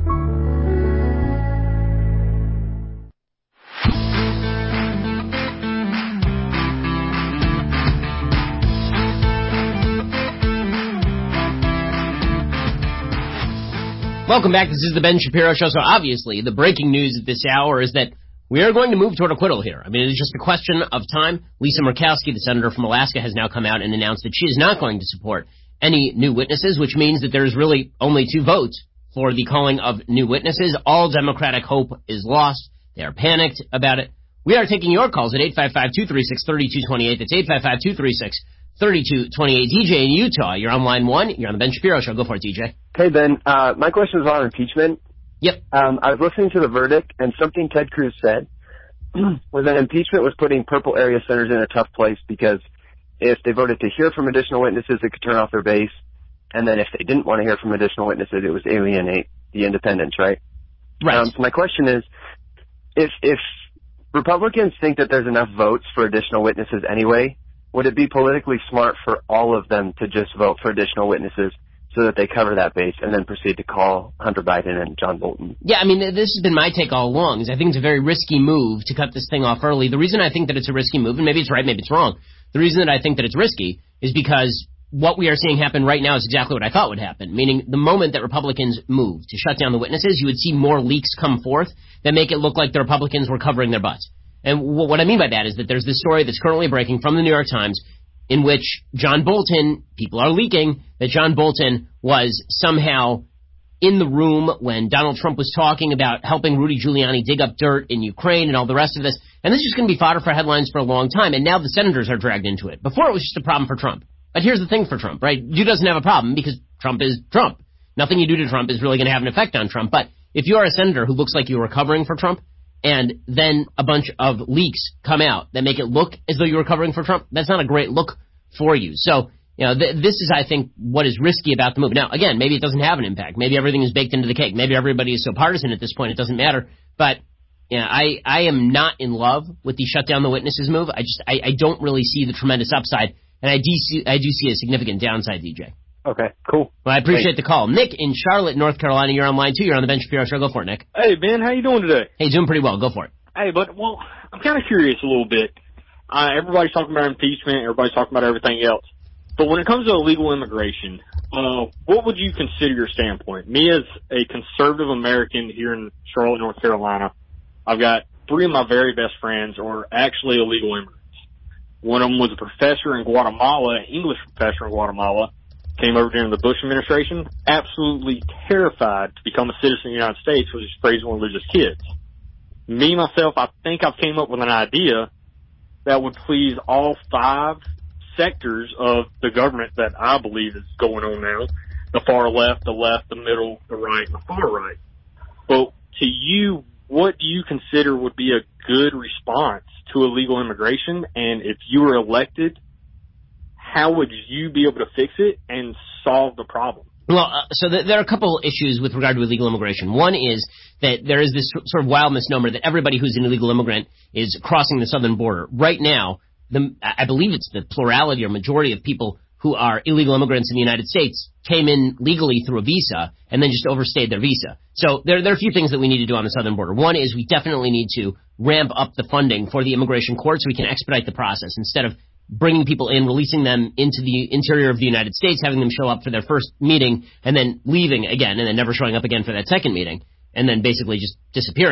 Speaker 5: Welcome back. This is the Ben Shapiro Show. So obviously, the breaking news at this hour is that we are going to move toward acquittal here. I mean, it's just a question of time. Lisa Murkowski, the senator from Alaska, has now come out and announced that she is not going to support any new witnesses, which means that there's really only 2 votes for the calling of new witnesses. All Democratic hope is lost. They are panicked about it. We are taking your calls at 855-236-3228. That's 855-236-3228. DJ in Utah, you're on line 1. You're on the Ben Shapiro Show. Go for it, DJ.
Speaker 9: Hey, Ben. My question is on impeachment.
Speaker 5: Yep.
Speaker 9: I was listening to the verdict, and something Ted Cruz said was that impeachment was putting purple area senators in a tough place because if they voted to hear from additional witnesses, it could turn off their base. And then if they didn't want to hear from additional witnesses, it was alienate the independents, right?
Speaker 5: Right.
Speaker 9: So my question is, if Republicans think that there's enough votes for additional witnesses anyway, would it be politically smart for all of them to just vote for additional witnesses so that they cover that base and then proceed to call Hunter Biden and John Bolton?
Speaker 5: Yeah, I mean, this has been my take all along, is I think it's a very risky move to cut this thing off early. The reason I think that it's a risky move, and maybe it's right, maybe it's wrong, the reason that I think that it's risky is because what we are seeing happen right now is exactly what I thought would happen, meaning the moment that Republicans move to shut down the witnesses, you would see more leaks come forth that make it look like the Republicans were covering their butts. And what I mean by that is that there's this story that's currently breaking from the New York Times in which John Bolton, people are leaking that John Bolton was somehow in the room when Donald Trump was talking about helping Rudy Giuliani dig up dirt in Ukraine and all the rest of this. And this is going to be fodder for headlines for a long time. And now the senators are dragged into it. Before it was just a problem for Trump. But here's the thing for Trump, right? You doesn't have a problem because Trump is Trump. Nothing you do to Trump is really going to have an effect on Trump. But if you are a senator who looks like you were covering for Trump, and then a bunch of leaks come out that make it look as though you were covering for Trump, that's not a great look for you. So, you know, this is, I think, what is risky about the move. Now, again, maybe it doesn't have an impact. Maybe everything is baked into the cake. Maybe everybody is so partisan at this point it doesn't matter. But, you know, I am not in love with the shut down the witnesses move. I don't really see the tremendous upside, and I do see a significant downside, DJ.
Speaker 9: Okay, cool.
Speaker 5: Well, I appreciate the call. Nick in Charlotte, North Carolina, you're on line 2. You're on the Ben Shapiro Show. Go for it, Nick.
Speaker 13: Hey, Ben, how you doing today?
Speaker 5: Hey, doing pretty well. Go for it.
Speaker 13: Hey, well, I'm kind of curious a little bit. Everybody's talking about impeachment. Everybody's talking about everything else. But when it comes to illegal immigration, what would you consider your standpoint? Me as a conservative American here in Charlotte, North Carolina, I've got 3 of my very best friends are actually illegal immigrants. One of them was a professor in Guatemala, an English professor in Guatemala, came over during the Bush administration, absolutely terrified to become a citizen of the United States because he's raising religious kids. Me, myself, I think I've came up with an idea that would please all 5 sectors of the government that I believe is going on now. The far left, the middle, the right, and the far right. But to you, what do you consider would be a good response to illegal immigration? And if you were elected, how would you be able to fix it and solve the problem?
Speaker 5: Well, so there are a couple issues with regard to illegal immigration. One is that there is this sort of wild misnomer that everybody who's an illegal immigrant is crossing the southern border. Right now, I believe it's the plurality or majority of people who are illegal immigrants in the United States came in legally through a visa and then just overstayed their visa. So there are a few things that we need to do on the southern border. One is we definitely need to ramp up the funding for the immigration court so we can expedite the process instead of bringing people in, releasing them into the interior of the United States, having them show up for their first meeting, and then leaving again, and then never showing up again for that second meeting, and then basically just disappearing.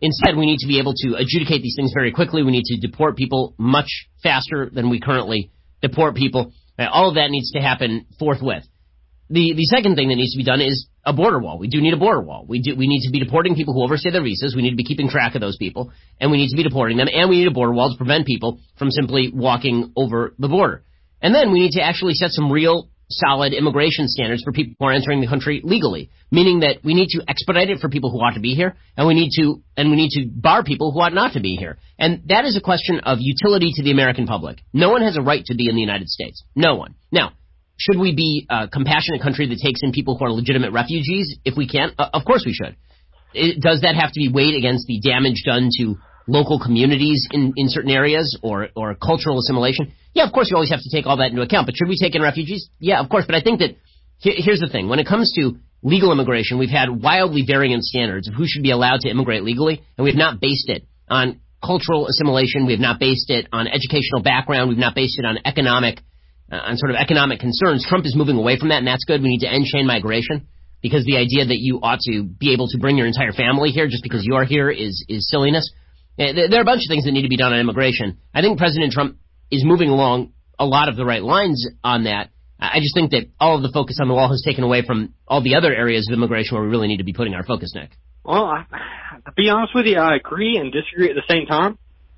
Speaker 5: Instead, we need to be able to adjudicate these things very quickly. We need to deport people much faster than we currently deport people. All of that needs to happen forthwith. The second thing that needs to be done is a border wall. We do need a border wall. We need to be deporting people who overstay their visas. We need to be keeping track of those people, and we need to be deporting them, and we need a border wall to prevent people from simply walking over the border. And then we need to actually set some real solid immigration standards for people who are entering the country legally, meaning that we need to expedite it for people who ought to be here, and we need to bar people who ought not to be here. And that is a question of utility to the American public. No one has a right to be in the United States. No one. Now, should we be a compassionate country that takes in people who are legitimate refugees if we can? Of course we should. Does that have to be weighed against the damage done to local communities in certain areas or cultural assimilation? Yeah, of course you always have to take all that into account. But should we take in refugees? Yeah, of course. But I think that here's the thing. When it comes to legal immigration, we've had wildly varying standards of who should be allowed to immigrate legally, and we have not based it on cultural assimilation. We have not based it on educational background. We've not based it on sort of economic concerns. Trump is moving away from that, and that's good. We need to end chain migration, because the idea that you ought to be able to bring your entire family here just because you are here is silliness. There are a bunch of things that need to be done on immigration. I think President Trump is moving along a lot of the right lines on that. I just think that all of the focus on the wall has taken away from all the other areas of immigration where we really need to be putting our focus, Nick.
Speaker 13: Well, to be honest with you, I agree and disagree at the same time.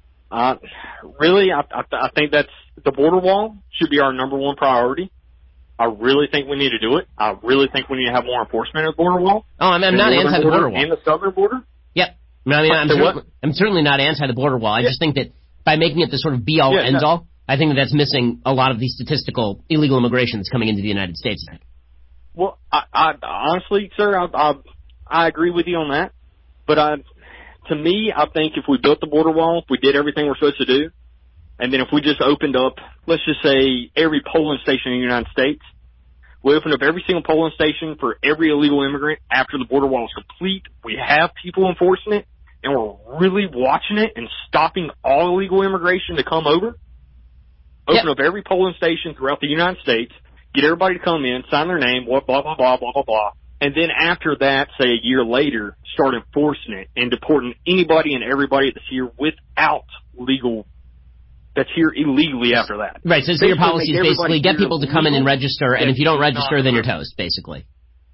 Speaker 13: Really, I think that's the border wall should be our number one priority. I really think we need to do it. I really think we need to have more enforcement of the border wall.
Speaker 5: Oh, I'm not anti the border wall.
Speaker 13: And the southern border?
Speaker 5: Yep. I'm certainly not anti the border wall. I just think that by making it the sort of be-all, end-all, I think that's missing a lot of the statistical illegal immigration that's coming into the United States.
Speaker 13: Well, I honestly, sir, I agree with you on that. But to me, I think if we built the border wall, if we did everything we're supposed to do, and then if we just opened up, let's just say, every polling station in the United States, we opened up every single polling station for every illegal immigrant after the border wall is complete, we have people enforcing it, and we're really watching it and stopping all illegal immigration to come over. Open up every polling station throughout the United States, get everybody to come in, sign their name, blah, blah, blah, blah, blah, blah, blah. And then after that, say a year later, start enforcing it and deporting anybody and everybody that's here that's here illegally after that.
Speaker 5: Right, so your policy is basically get people to come in and register, and if you don't register, then you're toast, basically.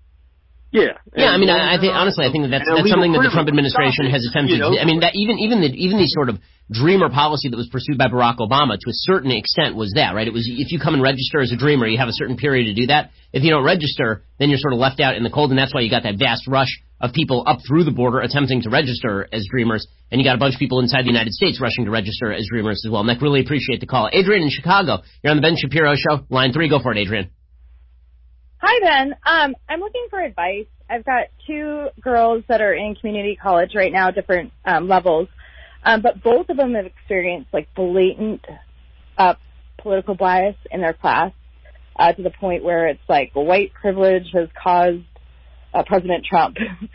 Speaker 13: Yeah.
Speaker 5: Yeah, I mean, I think honestly, I think that's something that the Trump administration has attempted to do. I mean, that even the sort of dreamer policy that was pursued by Barack Obama to a certain extent was that, right? It was if you come and register as a dreamer, you have a certain period to do that. If you don't register, then you're sort of left out in the cold, and that's why you got that vast rush of people up through the border attempting to register as dreamers, and you got a bunch of people inside the United States rushing to register as dreamers as well. Nick, really appreciate the call. Adrian in Chicago, you're on the Ben Shapiro Show. Line 3, go for it, Adrian.
Speaker 3: Hi, Ben. I'm looking for advice. I've got 2 girls that are in community college right now, different levels, but both of them have experienced like blatant political bias in their class to the point where it's like white privilege has caused President Trump.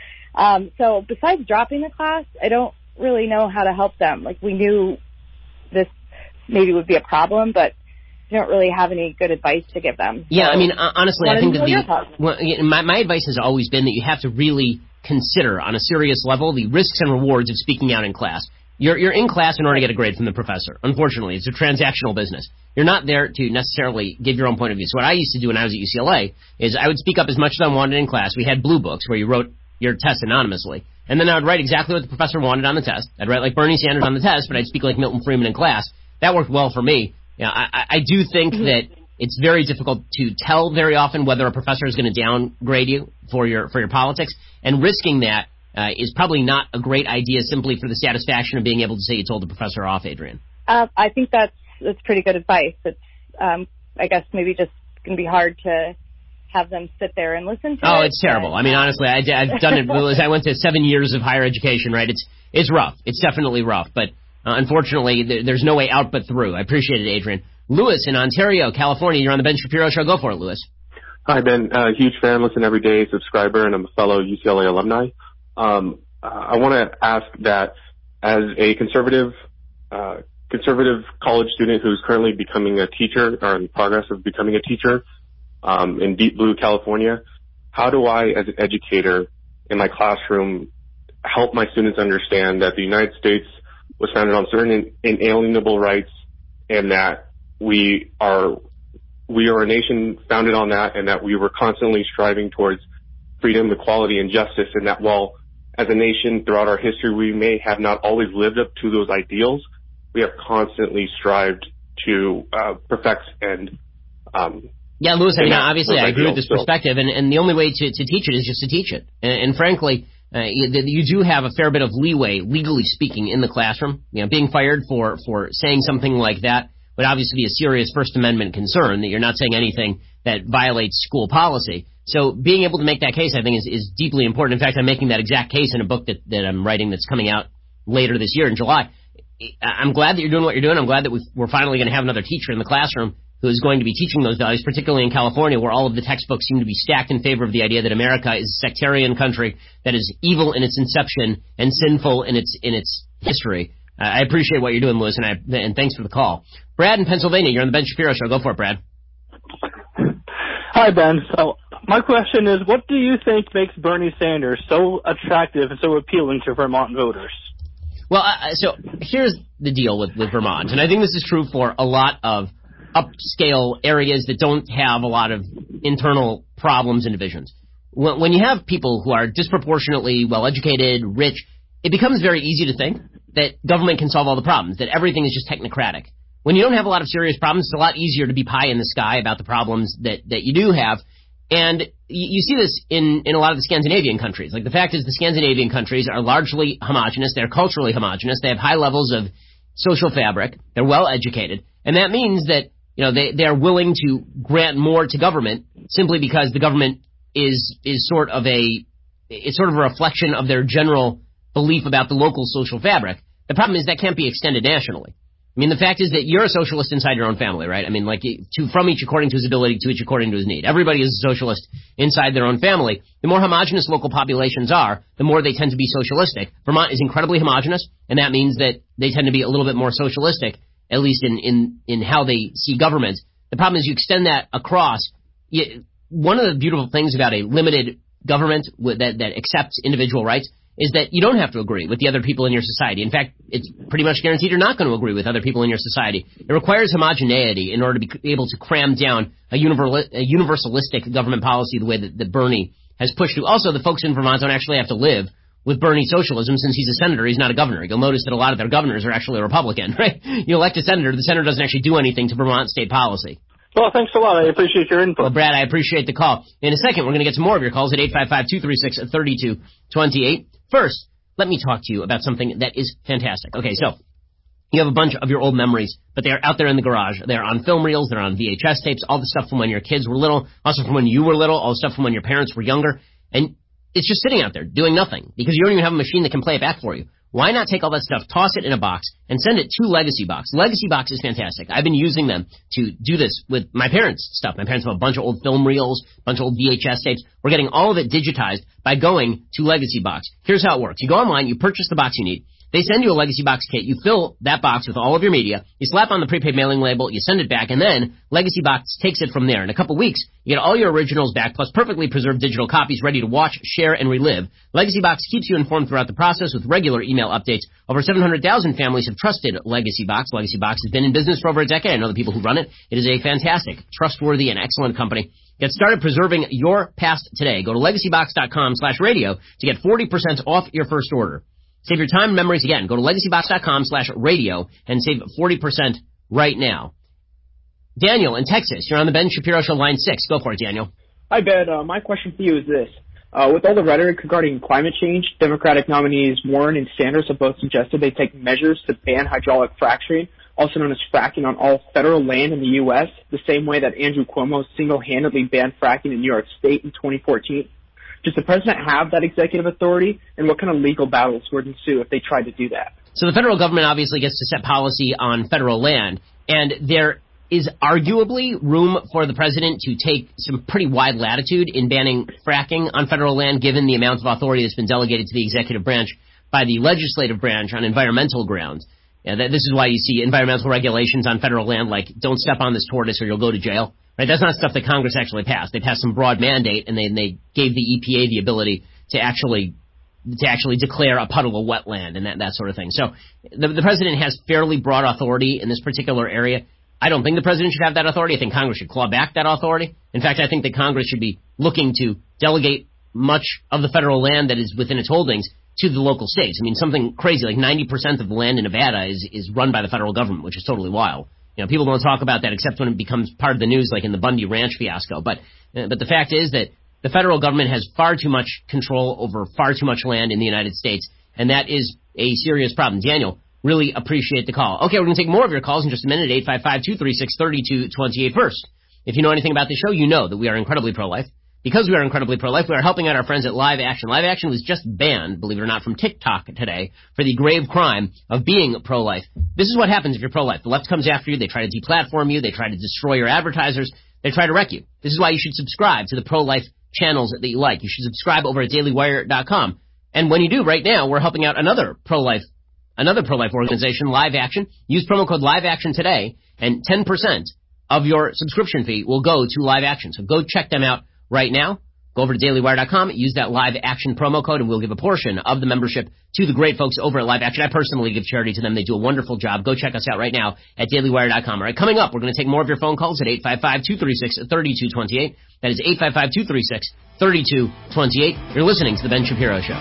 Speaker 3: So besides dropping the class, I don't really know how to help them. Like, we knew this maybe would be a problem, but we don't really have any good advice to give them.
Speaker 5: Yeah, I mean, honestly, I think that my advice has always been that you have to really consider on a serious level the risks and rewards of speaking out in class. You're in class in order to get a grade from the professor. Unfortunately, it's a transactional business. You're not there to necessarily give your own point of view. So what I used to do when I was at UCLA is I would speak up as much as I wanted in class. We had blue books where you wrote your test anonymously. And then I would write exactly what the professor wanted on the test. I'd write like Bernie Sanders on the test, but I'd speak like Milton Friedman in class. That worked well for me. Yeah, I do think that it's very difficult to tell very often whether a professor is going to downgrade you for your politics, and risking that is probably not a great idea simply for the satisfaction of being able to say you told the professor off, Adrian.
Speaker 3: I think that's pretty good advice. It's I guess maybe just going to be hard to have them sit there and listen to it.
Speaker 5: Oh, it's terrible. I mean, honestly, I've done it. I went to 7 years of higher education, right? It's rough. It's definitely rough, but unfortunately, there's no way out but through. I appreciate it, Adrian. Lewis in Ontario, California. You're on the Ben Shapiro Show. Go for it, Lewis.
Speaker 4: Hi, Ben. Huge fan, listen every day, subscriber, and I'm a fellow UCLA alumni. I want to ask that as a conservative college student who's currently becoming a teacher or in the progress of becoming a teacher in Deep Blue, California, how do I, as an educator in my classroom, help my students understand that the United States was founded on certain inalienable rights, and that we are a nation founded on that, and that we were constantly striving towards freedom, equality, and justice, and that while as a nation throughout our history we may have not always lived up to those ideals, we have constantly strived to perfect and
Speaker 5: yeah, Louis, I mean, obviously I agree with this perspective, and the only way to teach it is just to teach it. And frankly, you do have a fair bit of leeway, legally speaking, in the classroom. You know, being fired for saying something like that would obviously be a serious First Amendment concern, that you're not saying anything that violates school policy. So being able to make that case, I think, is deeply important. In fact, I'm making that exact case in a book that I'm writing that's coming out later this year in July. I'm glad that you're doing what you're doing. I'm glad that we're finally going to have another teacher in the classroom who is going to be teaching those values, particularly in California, where all of the textbooks seem to be stacked in favor of the idea that America is a sectarian country that is evil in its inception and sinful in its history. I appreciate what you're doing, Louis, and thanks for the call. Brad in Pennsylvania, you're on the Ben Shapiro Show. Go for it, Brad.
Speaker 6: Hi, Ben. So my question is, what do you think makes Bernie Sanders so attractive and so appealing to Vermont voters?
Speaker 5: Well, so here's the deal with Vermont, and I think this is true for a lot of upscale areas that don't have a lot of internal problems and divisions. When you have people who are disproportionately well-educated, rich, it becomes very easy to think that government can solve all the problems, that everything is just technocratic. When you don't have a lot of serious problems, it's a lot easier to be pie in the sky about the problems that you do have. And you see this in a lot of the Scandinavian countries. Like, the fact is, the Scandinavian countries are largely homogenous. They're culturally homogenous. They have high levels of social fabric. They're well-educated. And that means that, you know, they are willing to grant more to government simply because the government is sort of a reflection of their general belief about the local social fabric. The problem is that can't be extended nationally. I mean, the fact is that you're a socialist inside your own family, right? I mean, like, from each according to his ability, to each according to his need. Everybody is a socialist inside their own family. The more homogenous local populations are, the more they tend to be socialistic. Vermont is incredibly homogenous, and that means that they tend to be a little bit more socialistic, at least in how they see government. The problem is you extend that across. One of the beautiful things about a limited government that accepts individual rights is that you don't have to agree with the other people in your society. In fact, it's pretty much guaranteed you're not going to agree with other people in your society. It requires homogeneity in order to be able to cram down a universalistic government policy the way that Bernie has pushed to. Also, the folks in Vermont don't actually have to live with Bernie socialism, since he's a senator, he's not a governor. You'll notice that a lot of their governors are actually Republican, right? You elect a senator, the senator doesn't actually do anything to Vermont state policy.
Speaker 6: Well, thanks a lot. I appreciate your input.
Speaker 5: Well, Brad, I appreciate the call. In a second, we're going to get some more of your calls at 855-236-3228. First, let me talk to you about something that is fantastic. Okay, so you have a bunch of your old memories, but they're out there in the garage. They're on film reels, they're on VHS tapes, all the stuff from when your kids were little, also from when you were little, all the stuff from when your parents were younger. And it's just sitting out there doing nothing because you don't even have a machine that can play it back for you. Why not take all that stuff, toss it in a box, and send it to Legacy Box? Legacy Box is fantastic. I've been using them to do this with my parents' stuff. My parents have a bunch of old film reels, a bunch of old VHS tapes. We're getting all of it digitized by going to Legacy Box. Here's how it works. You go online, you purchase the box you need. They send you a Legacy Box kit. You fill that box with all of your media. You slap on the prepaid mailing label. You send it back, and then Legacy Box takes it from there. In a couple weeks, you get all your originals back, plus perfectly preserved digital copies ready to watch, share, and relive. Legacy Box keeps you informed throughout the process with regular email updates. Over 700,000 families have trusted Legacy Box. Legacy Box has been in business for over a decade. I know the people who run it. It is a fantastic, trustworthy, and excellent company. Get started preserving your past today. Go to legacybox.com/radio to get 40% off your first order. Save your time and memories again. Go to legacybox.com/radio and save 40% right now. Daniel in Texas, you're on the Ben Shapiro Show, line 6. Go for it, Daniel.
Speaker 7: Hi, Ben. My question for you is this. With all the rhetoric regarding climate change, Democratic nominees Warren and Sanders have both suggested they take measures to ban hydraulic fracturing, also known as fracking, on all federal land in the U.S., the same way that Andrew Cuomo single-handedly banned fracking in New York State in 2014. Does the president have that executive authority, and what kind of legal battles would ensue if they tried to do that?
Speaker 5: So the federal government obviously gets to set policy on federal land, and there is arguably room for the president to take some pretty wide latitude in banning fracking on federal land, given the amount of authority that's been delegated to the executive branch by the legislative branch on environmental grounds. This is why you see environmental regulations on federal land like don't step on this tortoise or you'll go to jail. Right? That's not stuff that Congress actually passed. They passed some broad mandate, and they gave the EPA the ability to actually to actually declare a puddle a wetland and that sort of thing. So the president has fairly broad authority in this particular area. I don't think the president should have that authority. I think Congress should claw back that authority. In fact, I think that Congress should be looking to delegate much of the federal land that is within its holdings to the local states. I mean, something crazy, like 90% of the land in Nevada is run by the federal government, which is totally wild. You know, people don't talk about that except when it becomes part of the news, like in the Bundy Ranch fiasco. But the fact is that the federal government has far too much control over far too much land in the United States, and that is a serious problem. Daniel, really appreciate the call. Okay, we're going to take more of your calls in just a minute, 855-236-3228. First, if you know anything about the show, you know that we are incredibly pro-life. Because we are incredibly pro-life, we are helping out our friends at Live Action. Live Action was just banned, believe it or not, from TikTok today for the grave crime of being pro-life. This is what happens if you're pro-life. The left comes after you. They try to deplatform you. They try to destroy your advertisers. They try to wreck you. This is why you should subscribe to the pro-life channels that you like. You should subscribe over at dailywire.com. And when you do, right now, we're helping out another pro-life organization, Live Action. Use promo code Live Action today, and 10% of your subscription fee will go to Live Action. So go check them out right now. Go over to dailywire.com, use that Live Action promo code, and we'll give a portion of the membership to the great folks over at Live Action. I personally give charity to them. They do a wonderful job. Go check us out right now at dailywire.com. All right, coming up, we're going to take more of your phone calls at 855-236-3228. That is 855-236-3228. You're listening to The Ben Shapiro Show.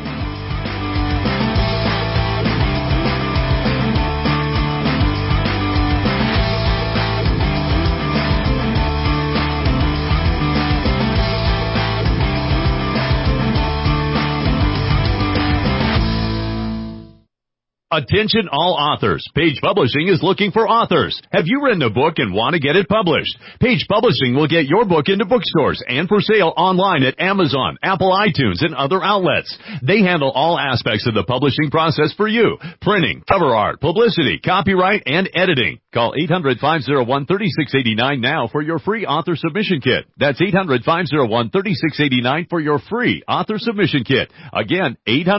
Speaker 15: Attention all authors. Page Publishing is looking for authors. Have you written a book and want to get it published? Page Publishing will get your book into bookstores and for sale online at Amazon, Apple iTunes, and other outlets. They handle all aspects of the publishing process for you. Printing, cover art, publicity, copyright, and editing. Call 800-501-3689 now for your free author submission kit. That's 800-501-3689 for your free author submission kit. Again,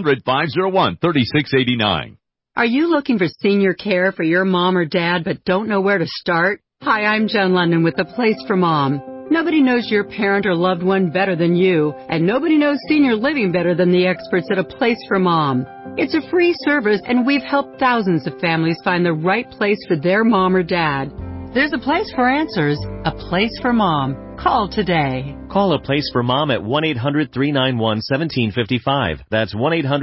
Speaker 15: 800-501-3689.
Speaker 16: Are you looking for senior care for your mom or dad but don't know where to start? Hi, I'm Jen London with The Place for Mom. Nobody knows your parent or loved one better than you, and nobody knows senior living better than the experts at A Place for Mom. It's a free service, and we've helped thousands of families find the right place for their mom or dad. There's a place for answers, A Place for Mom. Call today.
Speaker 19: Call A Place for Mom at 1-800-391-1755. That's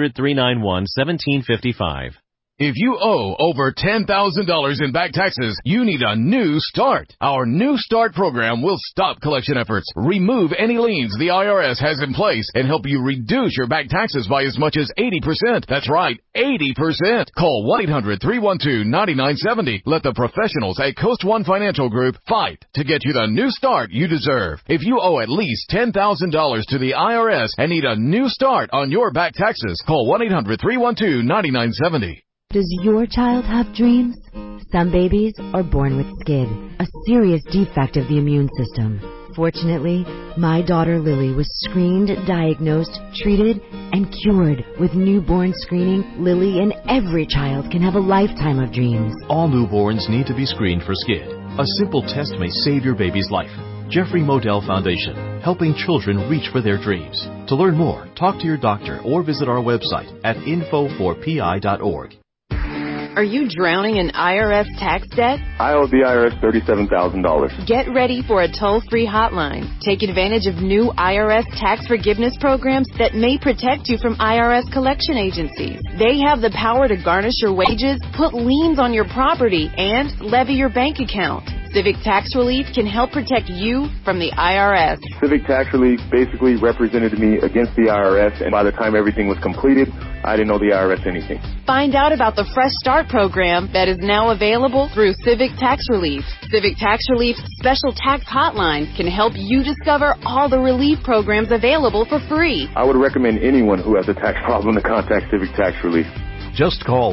Speaker 19: 1-800-391-1755.
Speaker 8: If you owe over $10,000 in back taxes, you need a new start. Our New Start program will stop collection efforts, remove any liens the IRS has in place, and help you reduce your back taxes by as much as 80%. That's right, 80%. Call 1-800-312-9970. Let the professionals at Coast One Financial Group fight to get you the new start you deserve. If you owe at least $10,000 to the IRS and need a new start on your back taxes, call 1-800-312-9970.
Speaker 10: Does your child have dreams? Some babies are born with SCID, a serious defect of the immune system. Fortunately, my daughter Lily was screened, diagnosed, treated, and cured. With newborn screening, Lily and every child can have a lifetime of dreams.
Speaker 12: All newborns need to be screened for SCID. A simple test may save your baby's life. Jeffrey Modell Foundation, helping children reach for their dreams. To learn more, talk to your doctor or visit our website at info4pi.org.
Speaker 21: Are you drowning in IRS tax debt?
Speaker 4: I owe the IRS $37,000.
Speaker 21: Get ready for a toll-free hotline. Take advantage of new IRS tax forgiveness programs that may protect you from IRS collection agencies. They have the power to garnish your wages, put liens on your property, and levy your bank account. Civic Tax Relief can help protect you from the IRS.
Speaker 4: Civic Tax Relief basically represented me against the IRS, and by the time everything was completed, I didn't owe the IRS anything.
Speaker 21: Find out about the Fresh Start program that is now available through Civic Tax Relief. Civic Tax Relief's special tax hotline can help you discover all the relief programs available for free.
Speaker 4: I would recommend anyone who has a tax problem to contact Civic Tax Relief.
Speaker 26: Just call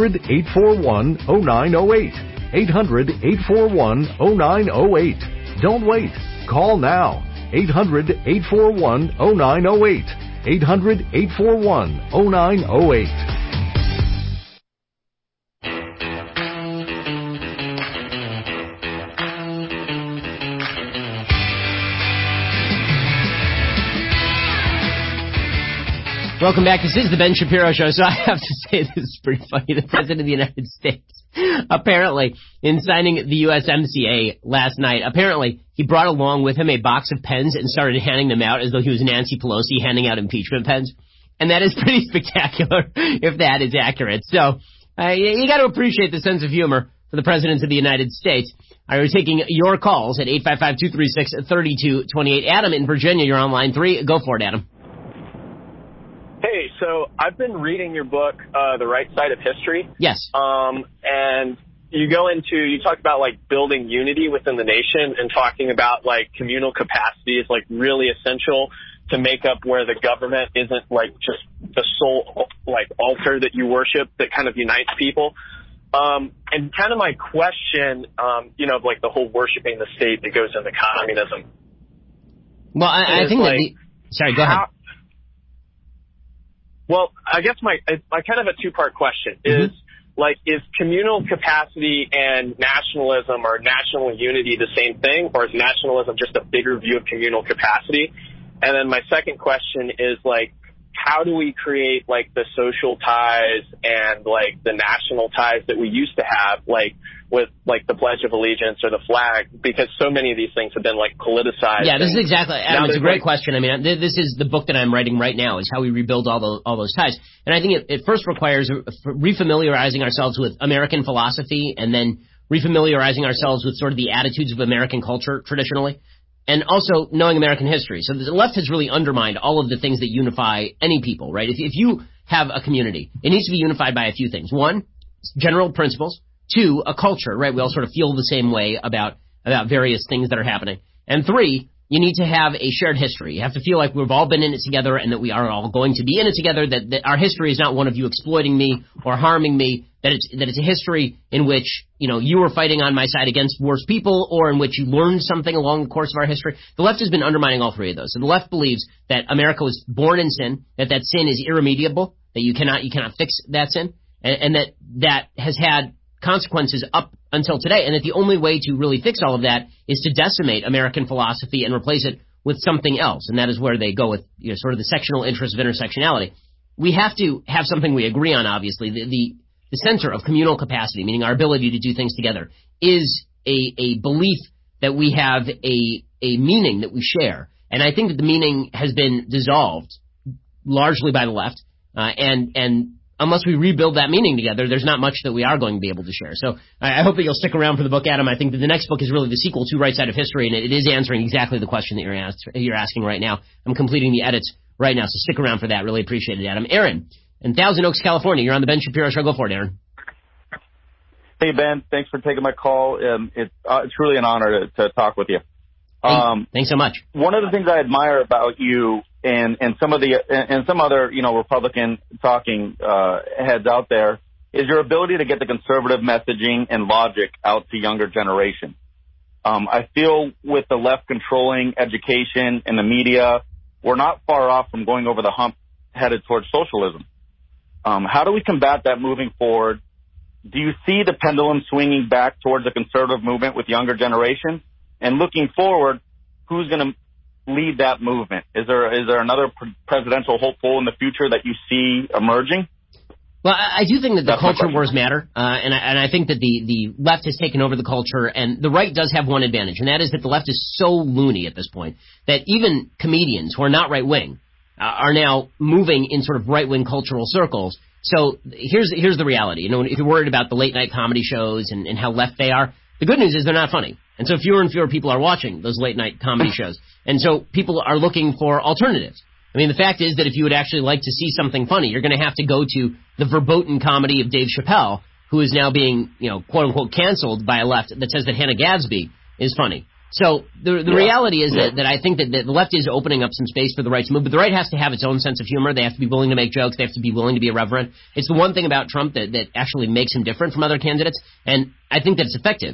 Speaker 26: 800-841-0908. 800-841-0908. Don't wait. Call now. 800-841-0908. 800-841-0908.
Speaker 5: Welcome back. This is the Ben Shapiro Show. So I have to say this is pretty funny. The President of the United States, apparently, in signing the USMCA last night, apparently he brought along with him a box of pens and started handing them out as though he was Nancy Pelosi handing out impeachment pens. And that is pretty spectacular if that is accurate. So you got to appreciate the sense of humor for the President of the United States. We're taking your calls at 855-236-3228. Adam in Virginia, you're on line 3. Go for it, Adam.
Speaker 11: Hey, so I've been reading your book, The Right Side of History.
Speaker 5: Yes.
Speaker 11: And you talk about like building unity within the nation and talking about like communal capacity is like really essential to make up where the government isn't like just the sole like altar that you worship that kind of unites people. And kind of my question, like the whole worshiping the state that goes into communism.
Speaker 5: Well, I think like, sorry, go ahead.
Speaker 11: Well, I guess my kind of a two-part question is communal capacity and nationalism or national unity the same thing, or is nationalism just a bigger view of communal capacity? And then my second question is like, how do we create like the social ties and like the national ties that we used to have, like with like the Pledge of Allegiance or the flag, because so many of these things have been like politicized.
Speaker 5: Yeah, this is exactly, Adam, it's a great question. I mean, this is the book that I'm writing right now, is how we rebuild all those ties. And I think it first requires refamiliarizing ourselves with American philosophy and then refamiliarizing ourselves with sort of the attitudes of American culture traditionally. And also knowing American history. So the left has really undermined all of the things that unify any people, right? If you have a community, it needs to be unified by a few things. One, general principles. Two, a culture, right? We all sort of feel the same way about various things that are happening. And three, you need to have a shared history. You have to feel like we've all been in it together and that we are all going to be in it together, that our history is not one of you exploiting me or harming me, that it's a history in which, you were fighting on my side against worse people, or in which you learned something along the course of our history. The left has been undermining all three of those. So the left believes that America was born in sin, that sin is irremediable, that you cannot fix that sin, and that has had consequences up until today, and that the only way to really fix all of that is to decimate American philosophy and replace it with something else, and that is where they go with sort of the sectional interest of intersectionality. We have to have something we agree on, obviously. The center of communal capacity, meaning our ability to do things together, is a belief that we have a meaning that we share. And I think that the meaning has been dissolved largely by the left, and unless we rebuild that meaning together, there's not much that we are going to be able to share. So I hope that you'll stick around for the book, Adam. I think that the next book is really the sequel to Right Side of History, and it is answering exactly the question that you're asking right now. I'm completing the edits right now, so stick around for that. Really appreciate it, Adam. Aaron in Thousand Oaks, California. You're on the Ben Shapiro Show. Go for it, Aaron.
Speaker 18: Hey, Ben. Thanks for taking my call. It's truly an honor to talk with you.
Speaker 5: Thanks so much.
Speaker 18: One of the things I admire about you and some other Republican talking heads out there is your ability to get the conservative messaging and logic out to younger generation. I feel with the left controlling education and the media, we're not far off from going over the hump headed towards socialism. How do we combat that moving forward? Do you see the pendulum swinging back towards the conservative movement with younger generation? And looking forward, who's going to lead that movement? Is there another presidential hopeful in the future that you see emerging?
Speaker 5: Well, I do think that the culture wars matter, and I think that the left has taken over the culture, and the right does have one advantage, and that is that the left is so loony at this point that even comedians who are not right-wing are now moving in sort of right-wing cultural circles. So here's the reality. If you're worried about the late-night comedy shows and how left they are, the good news is they're not funny. And so fewer and fewer people are watching those late-night comedy shows. And so people are looking for alternatives. I mean, the fact is that if you would actually like to see something funny, you're going to have to go to the verboten comedy of Dave Chappelle, who is now being, quote-unquote, canceled by a left that says that Hannah Gadsby is funny. So the reality is that I think that the left is opening up some space for the right to move, but the right has to have its own sense of humor. They have to be willing to make jokes. They have to be willing to be irreverent. It's the one thing about Trump that actually makes him different from other candidates, and I think that it's effective.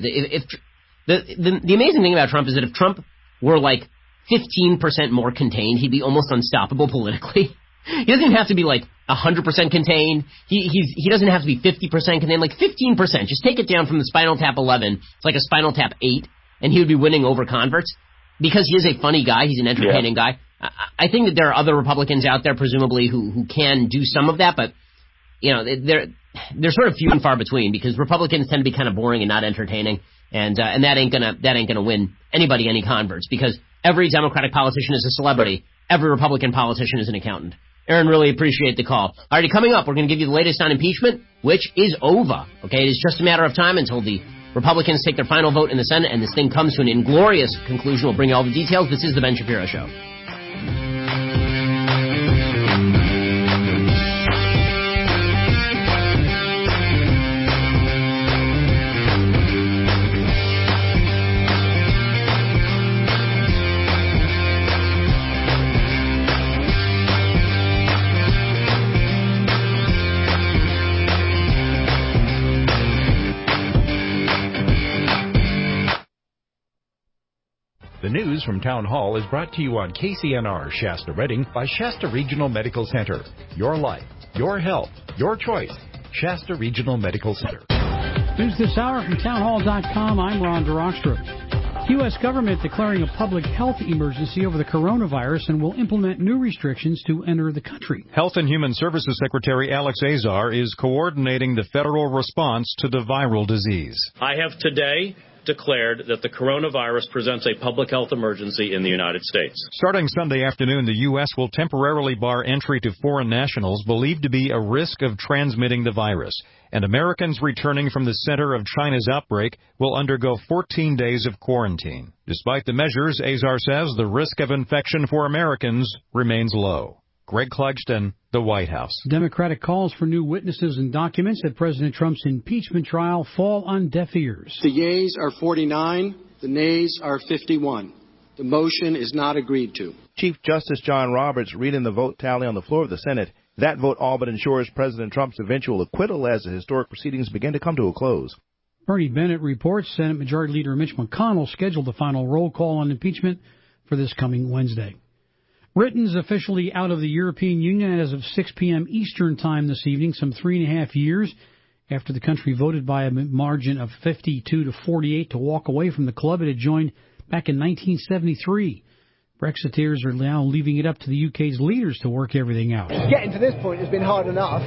Speaker 5: The amazing thing about Trump is that if Trump were like 15% more contained, he'd be almost unstoppable politically. He doesn't even have to be like 100% contained. He doesn't have to be 50% contained, like 15%. Just take it down from the Spinal Tap 11. It's like a Spinal Tap 8. And he would be winning over converts because he is a funny guy. He's an entertaining guy. I think that there are other Republicans out there, presumably, who can do some of that, but, you know, they're sort of few and far between, because Republicans tend to be kind of boring and not entertaining, and that ain't gonna win anybody any converts, because every Democratic politician is a celebrity. Every Republican politician is an accountant. Aaron, really appreciate the call. Alrighty, coming up, we're going to give you the latest on impeachment, which is over. Okay, it is just a matter of time until the Republicans take their final vote in the Senate and this thing comes to an inglorious conclusion. We'll bring you all the details. This is the Ben Shapiro Show.
Speaker 1: The news from Town Hall is brought to you on KCNR Shasta Redding by Shasta Regional Medical Center. Your life, your health, your choice. Shasta Regional Medical Center.
Speaker 14: News this hour from townhall.com. I'm Ron DeRockstra. The U.S. government declaring a public health emergency over the coronavirus and will implement new restrictions to enter the country.
Speaker 22: Health and Human Services Secretary Alex Azar is coordinating the federal response to the viral disease.
Speaker 23: I have today declared that the coronavirus presents a public health emergency in the United States.
Speaker 22: Starting Sunday afternoon, the U.S. will temporarily bar entry to foreign nationals believed to be a risk of transmitting the virus. And Americans returning from the center of China's outbreak will undergo 14 days of quarantine. Despite the measures, Azar says the risk of infection for Americans remains low. Greg Clugston, the White House.
Speaker 14: Democratic calls for new witnesses and documents at President Trump's impeachment trial fall on deaf ears.
Speaker 24: The yeas are 49, the nays are 51. The motion is not agreed to.
Speaker 25: Chief Justice John Roberts reading the vote tally on the floor of the Senate. That vote all but ensures President Trump's eventual acquittal as the historic proceedings begin to come to a close.
Speaker 14: Bernie Bennett reports Senate Majority Leader Mitch McConnell scheduled the final roll call on impeachment for this coming Wednesday. Britain's officially out of the European Union as of 6 p.m. Eastern Time this evening, some 3.5 years after the country voted by a margin of 52 to 48 to walk away from the club it had joined back in 1973. Brexiteers are now leaving it up to the UK's leaders to work everything out.
Speaker 27: Getting to this point has been hard enough.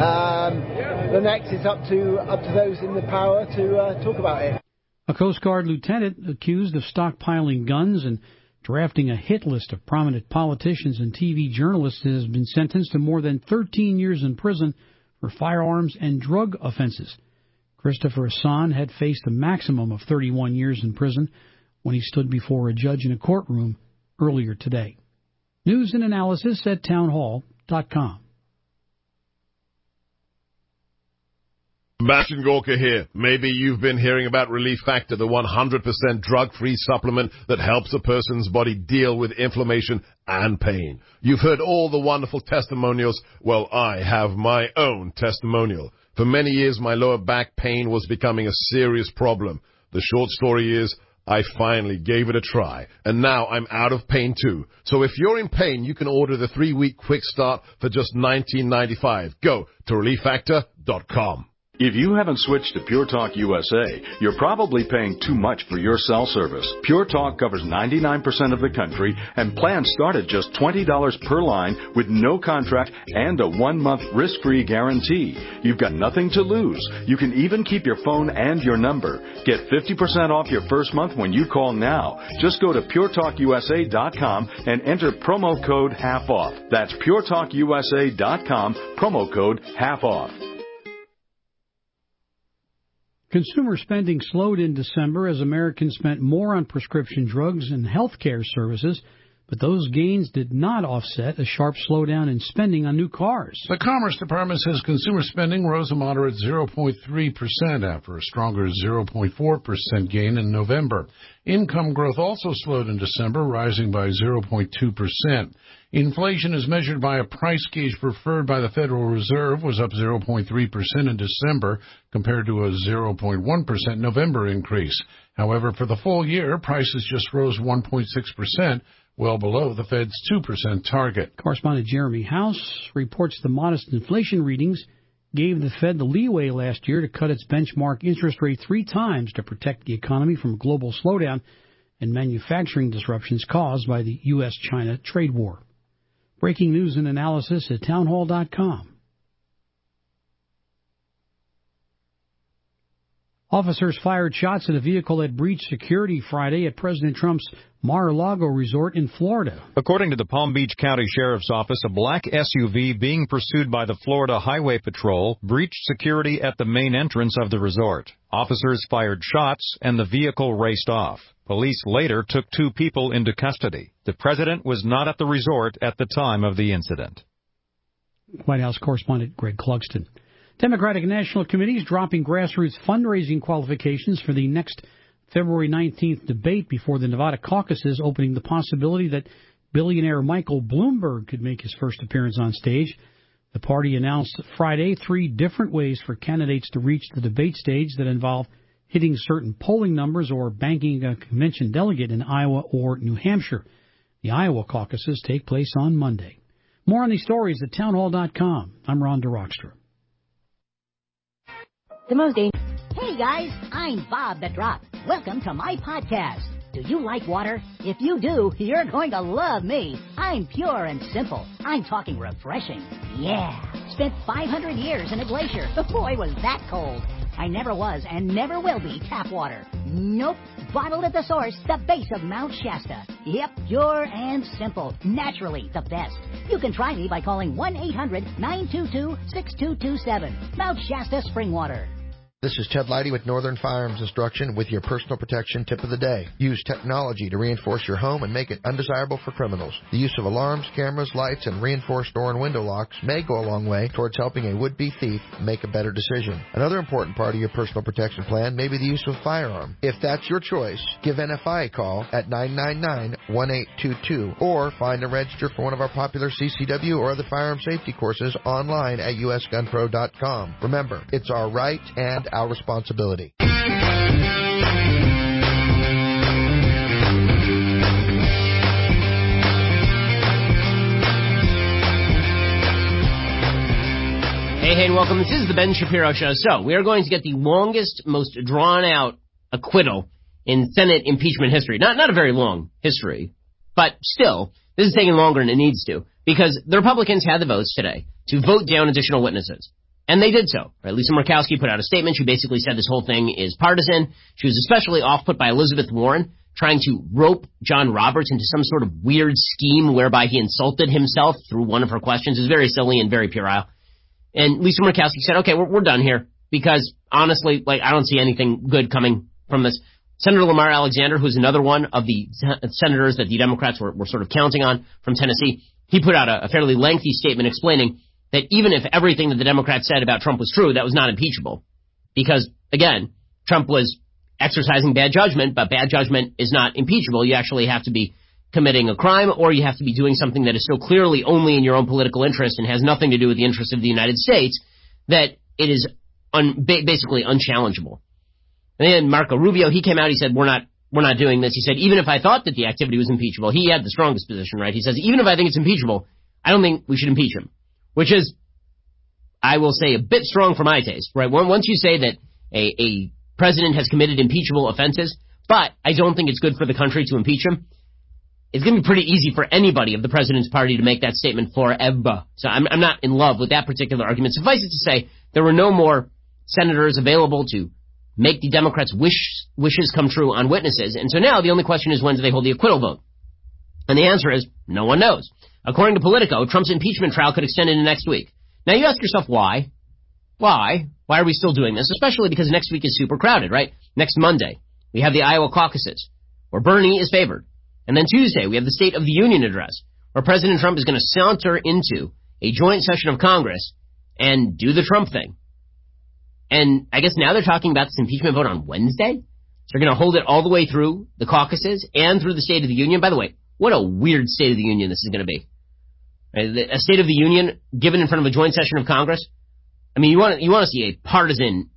Speaker 27: The next is up to those in the power to talk about it.
Speaker 14: A Coast Guard lieutenant accused of stockpiling guns and drafting a hit list of prominent politicians and TV journalists has been sentenced to more than 13 years in prison for firearms and drug offenses. Christopher Hassan had faced a maximum of 31 years in prison when he stood before a judge in a courtroom earlier today. News and analysis at townhall.com.
Speaker 28: Sebastian Gorka here. Maybe you've been hearing about Relief Factor, the 100% drug-free supplement that helps a person's body deal with inflammation and pain. You've heard all the wonderful testimonials. Well, I have my own testimonial. For many years, my lower back pain was becoming a serious problem. The short story is, I finally gave it a try, and now I'm out of pain too. So if you're in pain, you can order the 3-week quick start for just $19.95. Go to ReliefFactor.com.
Speaker 29: If you haven't switched to Pure Talk USA, you're probably paying too much for your cell service. Pure Talk covers 99% of the country, and plans start at just $20 per line with no contract and a 1-month risk-free guarantee. You've got nothing to lose. You can even keep your phone and your number. Get 50% off your first month when you call now. Just go to PureTalkUSA.com and enter promo code HALF-OFF. That's PureTalkUSA.com, promo code HALF-OFF.
Speaker 14: Consumer spending slowed in December as Americans spent more on prescription drugs and health care services, but those gains did not offset a sharp slowdown in spending on new cars.
Speaker 30: The Commerce Department says consumer spending rose a moderate 0.3% after a stronger 0.4% gain in November. Income growth also slowed in December, rising by 0.2%. Inflation, as measured by a price gauge preferred by the Federal Reserve, was up 0.3% in December compared to a 0.1% November increase. However, for the full year, prices just rose 1.6%, well below the Fed's 2% target.
Speaker 14: Correspondent Jeremy House reports the modest inflation readings gave the Fed the leeway last year to cut its benchmark interest rate 3 times to protect the economy from a global slowdown. and manufacturing disruptions caused by the U.S.-China trade war. Breaking news and analysis at townhall.com. Officers fired shots at a vehicle that breached security Friday at President Trump's Mar-a-Lago resort in Florida.
Speaker 22: According to the Palm Beach County Sheriff's Office, a black SUV being pursued by the Florida Highway Patrol breached security at the main entrance of the resort. Officers fired shots and the vehicle raced off. Police later took 2 people into custody. The president was not at the resort at the time of the incident.
Speaker 14: White House correspondent Greg Clugston. Democratic National Committee is dropping grassroots fundraising qualifications for the next February 19th debate before the Nevada caucuses, opening the possibility that billionaire Michael Bloomberg could make his first appearance on stage. The party announced Friday 3 different ways for candidates to reach the debate stage that involve hitting certain polling numbers or banking a convention delegate in Iowa or New Hampshire. The Iowa caucuses take place on Monday. More on these stories at townhall.com. I'm Ron DeRockstra.
Speaker 2: Hey guys, I'm Bob the Drop. Welcome to my podcast. Do you like water? If you do, you're going to love me. I'm pure and simple. I'm talking refreshing. Yeah. Spent 500 years in a glacier. Boy, was that cold. I never was and never will be tap water. Nope. Bottled at the source, the base of Mount Shasta. Yep, pure and simple. Naturally the best. You can try me by calling 1-800-922-6227. Mount Shasta Spring Water.
Speaker 3: This is Ted Leidy with Northern Firearms Instruction with your personal protection tip of the day. Use technology to reinforce your home and make it undesirable for criminals. The use of alarms, cameras, lights, and reinforced door and window locks may go a long way towards helping a would-be thief make a better decision. Another important part of your personal protection plan may be the use of a firearm. If that's your choice, give NFI a call at 999-1822 or find and register for one of our popular CCW or other firearm safety courses online at usgunpro.com. Remember, it's our right and our responsibility.
Speaker 14: Hey,
Speaker 5: and welcome. This is the Ben Shapiro Show. So, we are going to get the longest, most drawn-out acquittal in Senate impeachment history. Not a very long history, but still, this is taking longer than it needs to, because the Republicans had the votes today to vote down additional witnesses. And they did so. Right? Lisa Murkowski put out a statement. She basically said this whole thing is partisan. She was especially off-put by Elizabeth Warren trying to rope John Roberts into some sort of weird scheme whereby he insulted himself through one of her questions. It was very silly and very puerile. And Lisa Murkowski said, okay, we're done here because honestly, I don't see anything good coming from this. Senator Lamar Alexander, who's another one of the senators that the Democrats were sort of counting on from Tennessee, he put out a fairly lengthy statement explaining that even if everything that the Democrats said about Trump was true, that was not impeachable. Because, again, Trump was exercising bad judgment, but bad judgment is not impeachable. You actually have to be committing a crime, or you have to be doing something that is so clearly only in your own political interest and has nothing to do with the interest of the United States that it is basically unchallengeable. And then Marco Rubio, he came out, he said, we're not doing this. He said, even if I thought that the activity was impeachable, he had the strongest position, right? He says, even if I think it's impeachable, I don't think we should impeach him. Which is, I will say, a bit strong for my taste, right? Once you say that a president has committed impeachable offenses, but I don't think it's good for the country to impeach him, it's going to be pretty easy for anybody of the president's party to make that statement forever. So I'm not in love with that particular argument. Suffice it to say, there were no more senators available to make the Democrats' wishes come true on witnesses. And so now the only question is, when do they hold the acquittal vote? And the answer is, no one knows. According to Politico, Trump's impeachment trial could extend into next week. Now, you ask yourself, why? Why? Why are we still doing this? Especially because next week is super crowded, right? Next Monday, we have the Iowa caucuses, where Bernie is favored. And then Tuesday, we have the State of the Union address, where President Trump is going to saunter into a joint session of Congress and do the Trump thing. And I guess now they're talking about this impeachment vote on Wednesday? So they're going to hold it all the way through the caucuses and through the State of the Union. By the way, what a weird State of the Union this is going to be. A State of the Union given in front of a joint session of Congress. I mean, you want to see a partisan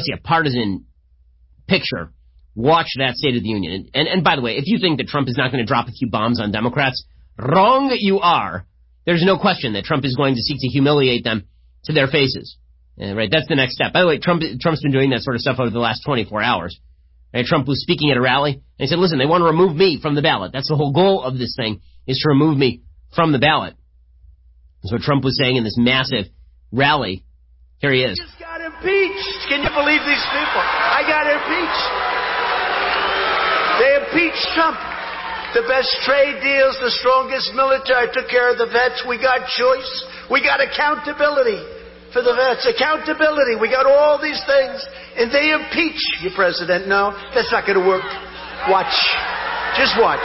Speaker 5: picture. Watch that State of the Union. And by the way, if you think that Trump is not going to drop a few bombs on Democrats, wrong you are. There's no question that Trump is going to seek to humiliate them to their faces. Right, that's the next step. By the way, Trump's been doing that sort of stuff over the last 24 hours. Right? Trump was speaking at a rally, and he said, listen, they want to remove me from the ballot. That's the whole goal of this thing, is to remove me from the ballot. That's what Trump was saying in this massive rally. Here he is.
Speaker 6: I just got impeached. Can you believe these people? I got impeached. They impeached Trump. The best trade deals, the strongest military. I took care of the vets. We got choice. We got accountability for the vets. Accountability. We got all these things. And they impeach you, President. No, that's not going to work. Watch. Just watch.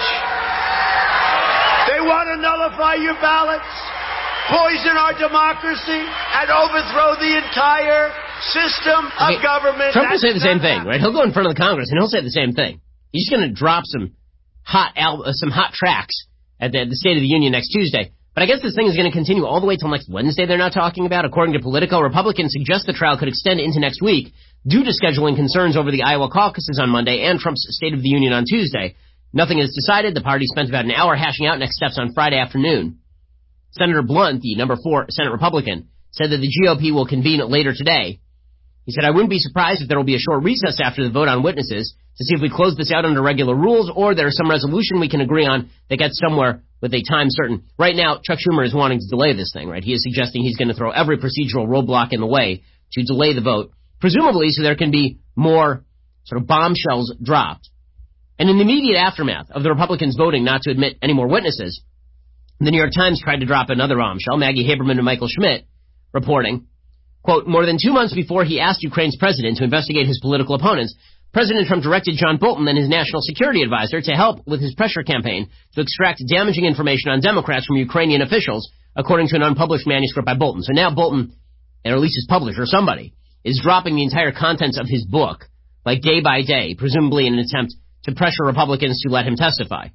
Speaker 6: They want to nullify your ballots, poison our democracy, and overthrow the entire system of government.
Speaker 5: Trump will say the same thing, right? He'll go in front of the Congress and he'll say the same thing. He's going to drop some hot tracks at the State of the Union next Tuesday. But I guess this thing is going to continue all the way till next Wednesday, they're now talking about. According to Politico, Republicans suggest the trial could extend into next week due to scheduling concerns over the Iowa caucuses on Monday and Trump's State of the Union on Tuesday. Nothing is decided. The party spent about an hour hashing out next steps on Friday afternoon. Senator Blunt, the number 4 Senate Republican, said that the GOP will convene later today. He said, I wouldn't be surprised if there will be a short recess after the vote on witnesses to see if we close this out under regular rules or there is some resolution we can agree on that gets somewhere with a time certain. Right now, Chuck Schumer is wanting to delay this thing, right? He is suggesting he's going to throw every procedural roadblock in the way to delay the vote, presumably so there can be more sort of bombshells dropped. And in the immediate aftermath of the Republicans voting not to admit any more witnesses, the New York Times tried to drop another bombshell, Maggie Haberman and Michael Schmidt reporting, quote, more than 2 months before he asked Ukraine's president to investigate his political opponents, President Trump directed John Bolton and his national security advisor to help with his pressure campaign to extract damaging information on Democrats from Ukrainian officials, according to an unpublished manuscript by Bolton. So now Bolton, or at least his publisher, somebody, is dropping the entire contents of his book, like day by day, presumably in an attempt to pressure Republicans to let him testify.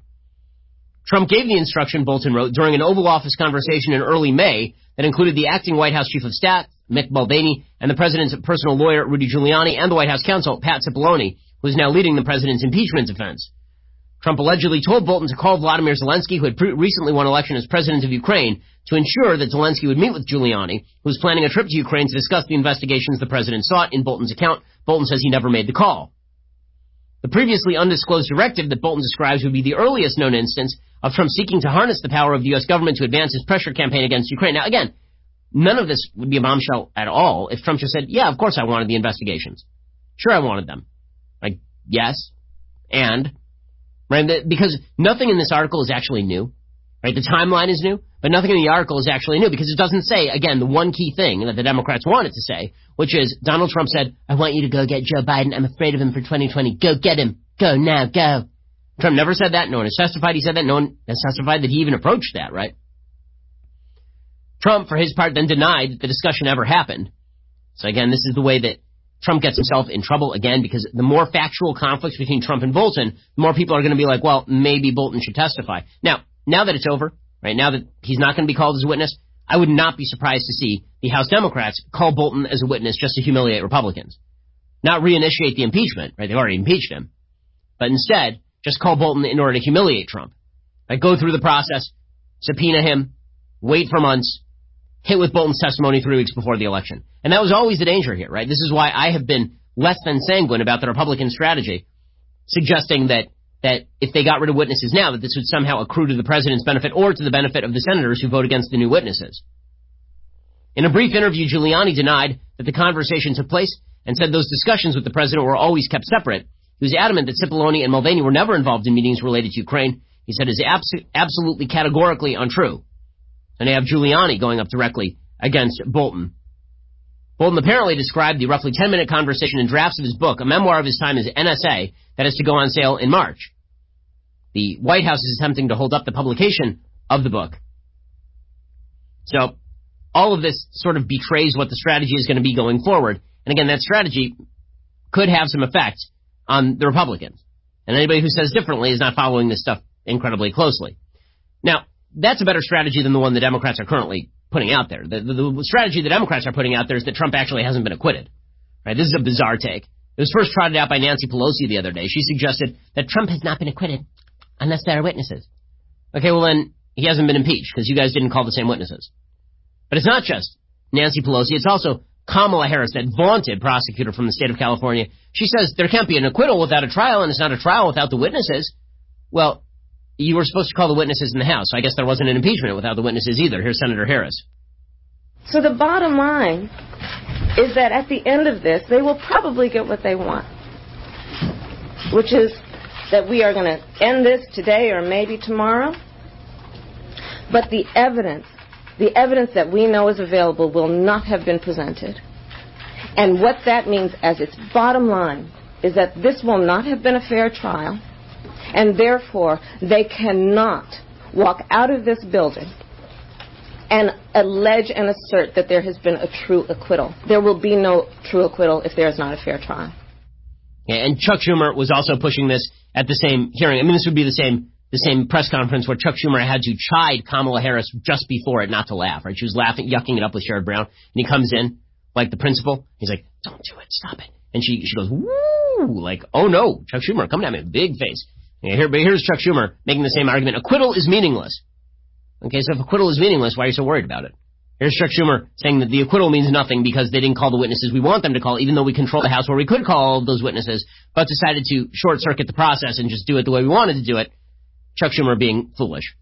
Speaker 5: Trump gave the instruction, Bolton wrote, during an Oval Office conversation in early May that included the acting White House chief of staff, Mick Mulvaney, and the president's personal lawyer, Rudy Giuliani, and the White House counsel, Pat Cipollone, who is now leading the president's impeachment defense. Trump allegedly told Bolton to call Vladimir Zelensky, who had recently won election as president of Ukraine, to ensure that Zelensky would meet with Giuliani, who was planning a trip to Ukraine to discuss the investigations the president sought. In Bolton's account, Bolton says he never made the call. The previously undisclosed directive that Bolton describes would be the earliest known instance of Trump seeking to harness the power of the U.S. government to advance his pressure campaign against Ukraine. Now, again, none of this would be a bombshell at all if Trump just said, yeah, of course I wanted the investigations. Sure, I wanted them. Like, yes, and, right, because nothing in this article is actually new, right? The timeline is new, but nothing in the article is actually new because it doesn't say, again, the one key thing that the Democrats wanted to say, which is Donald Trump said, I want you to go get Joe Biden. I'm afraid of him for 2020. Go get him. Go now. Go. Trump never said that. No one has testified he said that. No one has testified that he even approached that, right? Trump, for his part, then denied that the discussion ever happened. So again, this is the way that Trump gets himself in trouble again, because the more factual conflicts between Trump and Bolton, the more people are going to be like, well, maybe Bolton should testify. Now that it's over, right, now that he's not going to be called as a witness, I would not be surprised to see the House Democrats call Bolton as a witness just to humiliate Republicans. Not reinitiate the impeachment, right, they've already impeached him, but instead just call Bolton in order to humiliate Trump. Like, go through the process, subpoena him, wait for months, hit with Bolton's testimony 3 weeks before the election. And that was always the danger here, right? This is why I have been less than sanguine about the Republican strategy, suggesting that if they got rid of witnesses now, that this would somehow accrue to the president's benefit or to the benefit of the senators who vote against the new witnesses. In a brief interview, Giuliani denied that the conversation took place and said those discussions with the president were always kept separate. He was adamant that Cipollone and Mulvaney were never involved in meetings related to Ukraine. He said it is absolutely categorically untrue. And they have Giuliani going up directly against Bolton. Bolton apparently described the roughly 10-minute conversation in drafts of his book, a memoir of his time as NSA, that is to go on sale in March. The White House is attempting to hold up the publication of the book. So all of this sort of betrays what the strategy is going to be going forward. And again, that strategy could have some effect on the Republicans. And anybody who says differently is not following this stuff incredibly closely. Now, that's a better strategy than the one the Democrats are currently putting out there. The strategy the Democrats are putting out there is that Trump actually hasn't been acquitted. Right? This is a bizarre take. It was first trotted out by Nancy Pelosi the other day. She suggested that Trump has not been acquitted unless there are witnesses. Okay, well then, he hasn't been impeached because you guys didn't call the same witnesses. But it's not just Nancy Pelosi. It's also Kamala Harris, that vaunted prosecutor from the state of California, she says there can't be an acquittal without a trial, and it's not a trial without the witnesses. Well, you were supposed to call the witnesses in the House, so I guess there wasn't an impeachment without the witnesses either. Here's Senator Harris.
Speaker 7: So the bottom line is that at the end of this, they will probably get what they want, which is that we are going to end this today or maybe tomorrow. But the evidence that we know is available will not have been presented. And what that means as its bottom line is that this will not have been a fair trial, and therefore they cannot walk out of this building and allege and assert that there has been a true acquittal. There will be no true acquittal if there is not a fair trial.
Speaker 5: Yeah, and Chuck Schumer was also pushing this at the same hearing. I mean, this would be the same press conference where Chuck Schumer had to chide Kamala Harris just before it not to laugh, right? She was laughing, yucking it up with Sherrod Brown, and he comes in like the principal. He's like, "Don't do it, stop it." And she goes, "Woo!" Like, "Oh no, Chuck Schumer, come at me, big face." Yeah, here's Chuck Schumer making the same argument. Acquittal is meaningless. Okay, so if acquittal is meaningless, why are you so worried about it? Here's Chuck Schumer saying that the acquittal means nothing because they didn't call the witnesses we want them to call, even though we control the House where we could call all of those witnesses, but decided to short-circuit the process and just do it the way we wanted to do it. Chuck Schumer being foolish.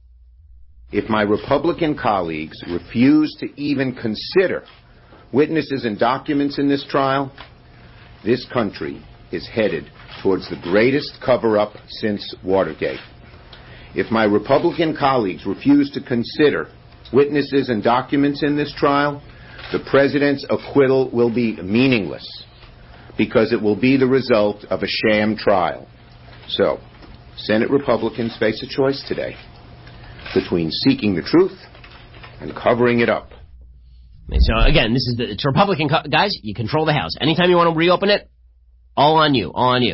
Speaker 8: If my Republican colleagues refuse to even consider witnesses and documents in this trial, this country is headed towards the greatest cover-up since Watergate. If my Republican colleagues refuse to consider witnesses and documents in this trial, the president's acquittal will be meaningless because it will be the result of a sham trial. So, Senate Republicans face a choice today between seeking the truth and covering it up.
Speaker 5: So again, it's Republican guys. You control the House. Anytime you want to reopen it, all on you.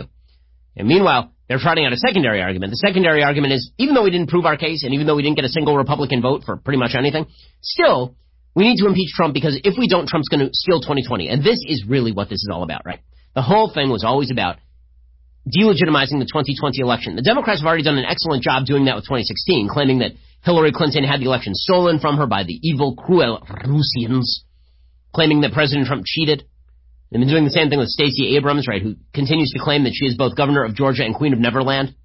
Speaker 5: And meanwhile, they're trotting out a secondary argument. The secondary argument is, even though we didn't prove our case, and even though we didn't get a single Republican vote for pretty much anything, still, we need to impeach Trump because if we don't, Trump's going to steal 2020. And this is really what this is all about, right? The whole thing was always about delegitimizing the 2020 election. The Democrats have already done an excellent job doing that with 2016, claiming that Hillary Clinton had the election stolen from her by the evil, cruel Russians, claiming that President Trump cheated. They've been doing the same thing with Stacey Abrams, right, who continues to claim that she is both governor of Georgia and Queen of Neverland.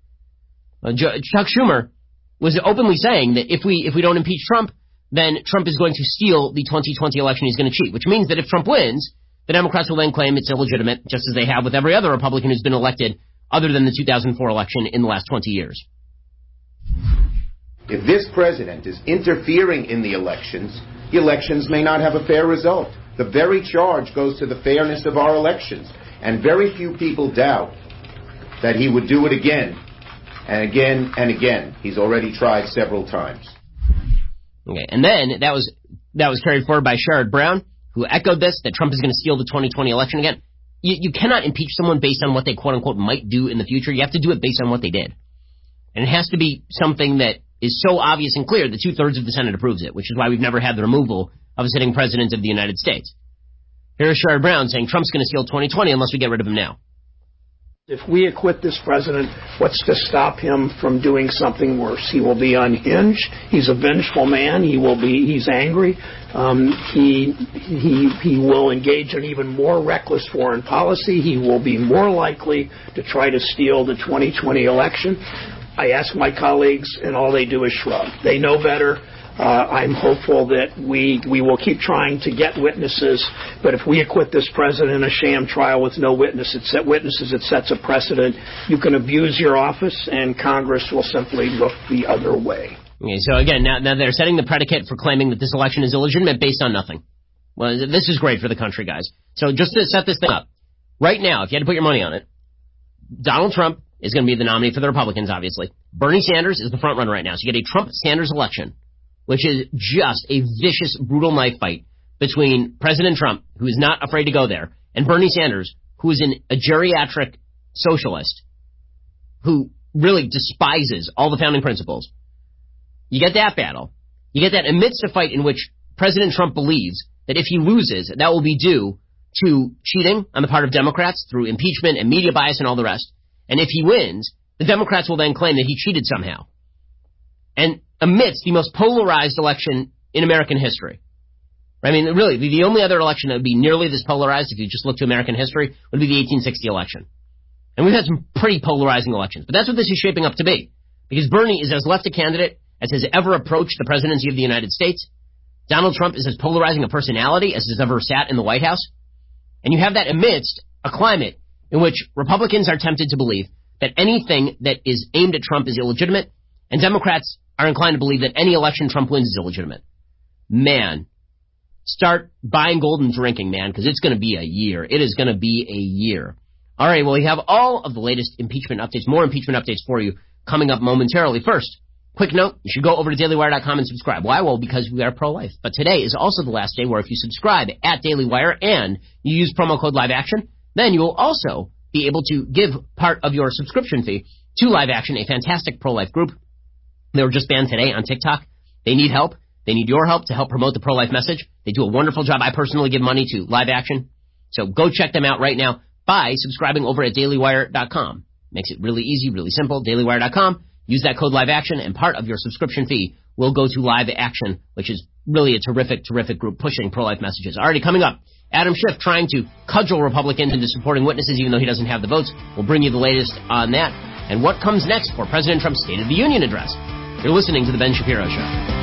Speaker 5: Chuck Schumer was openly saying that if we don't impeach Trump, then Trump is going to steal the 2020 election. He's going to cheat, which means that if Trump wins, the Democrats will then claim it's illegitimate, just as they have with every other Republican who's been elected other than the 2004 election in the last 20 years.
Speaker 8: If this president is interfering in the elections may not have a fair result. The very charge goes to the fairness of our elections, and very few people doubt that he would do it again and again and again. He's already tried several times.
Speaker 5: Okay, and then that was carried forward by Sherrod Brown, who echoed this, that Trump is going to steal the 2020 election again. You cannot impeach someone based on what they quote-unquote might do in the future. You have to do it based on what they did. And it has to be something that is so obvious and clear that 2/3 of the Senate approves it, which is why we've never had the removal of a sitting president of the United States. Here's Sherrod Brown saying Trump's going to steal 2020 unless we get rid of him now.
Speaker 24: If we acquit this president, what's to stop him from doing something worse? He will be unhinged. He's a vengeful man. He's angry. He will engage in even more reckless foreign policy. He will be more likely to try to steal the 2020 election. I ask my colleagues, and all they do is shrug. They know better. I'm hopeful that we will keep trying to get witnesses, but if we acquit this president in a sham trial with no witnesses, it sets a precedent. You can abuse your office, and Congress will simply look the other way.
Speaker 5: Okay, so again, now they're setting the predicate for claiming that this election is illegitimate based on nothing. Well, this is great for the country, guys. So just to set this thing up, right now, if you had to put your money on it, Donald Trump is going to be the nominee for the Republicans, obviously. Bernie Sanders is the front runner right now. So you get a Trump-Sanders election, which is just a vicious, brutal knife fight between President Trump, who is not afraid to go there, and Bernie Sanders, who is a geriatric socialist who really despises all the founding principles. You get that battle. You get that amidst a fight in which President Trump believes that if he loses, that will be due to cheating on the part of Democrats through impeachment and media bias and all the rest. And if he wins, the Democrats will then claim that he cheated somehow. And amidst the most polarized election in American history, I mean, really, the only other election that would be nearly this polarized, if you just look to American history, would be the 1860 election. And we've had some pretty polarizing elections. But that's what this is shaping up to be. Because Bernie is as left a candidate as has ever approached the presidency of the United States. Donald Trump is as polarizing a personality as has ever sat in the White House. And you have that amidst a climate in which Republicans are tempted to believe that anything that is aimed at Trump is illegitimate, and Democrats are inclined to believe that any election Trump wins is illegitimate. Man, start buying gold and drinking, man, because it's going to be a year. It is going to be a year. All right, well, we have all of the latest impeachment updates, more impeachment updates for you coming up momentarily. First, quick note, you should go over to dailywire.com and subscribe. Why? Well, because we are pro-life. But today is also the last day where if you subscribe at Daily Wire and you use promo code LiveAction, then you will also be able to give part of your subscription fee to Live Action, a fantastic pro-life group. They were just banned today on TikTok. They need help. They need your help to help promote the pro-life message. They do a wonderful job. I personally give money to Live Action. So go check them out right now by subscribing over at dailywire.com. Makes it really easy, really simple. dailywire.com. Use that code LiveAction, and part of your subscription fee will go to Live Action, which is really a terrific, terrific group pushing pro-life messages. Already coming up, Adam Schiff trying to cudgel Republicans into supporting witnesses even though he doesn't have the votes. We'll bring you the latest on that. And what comes next for President Trump's State of the Union address. You're listening to The Ben Shapiro Show.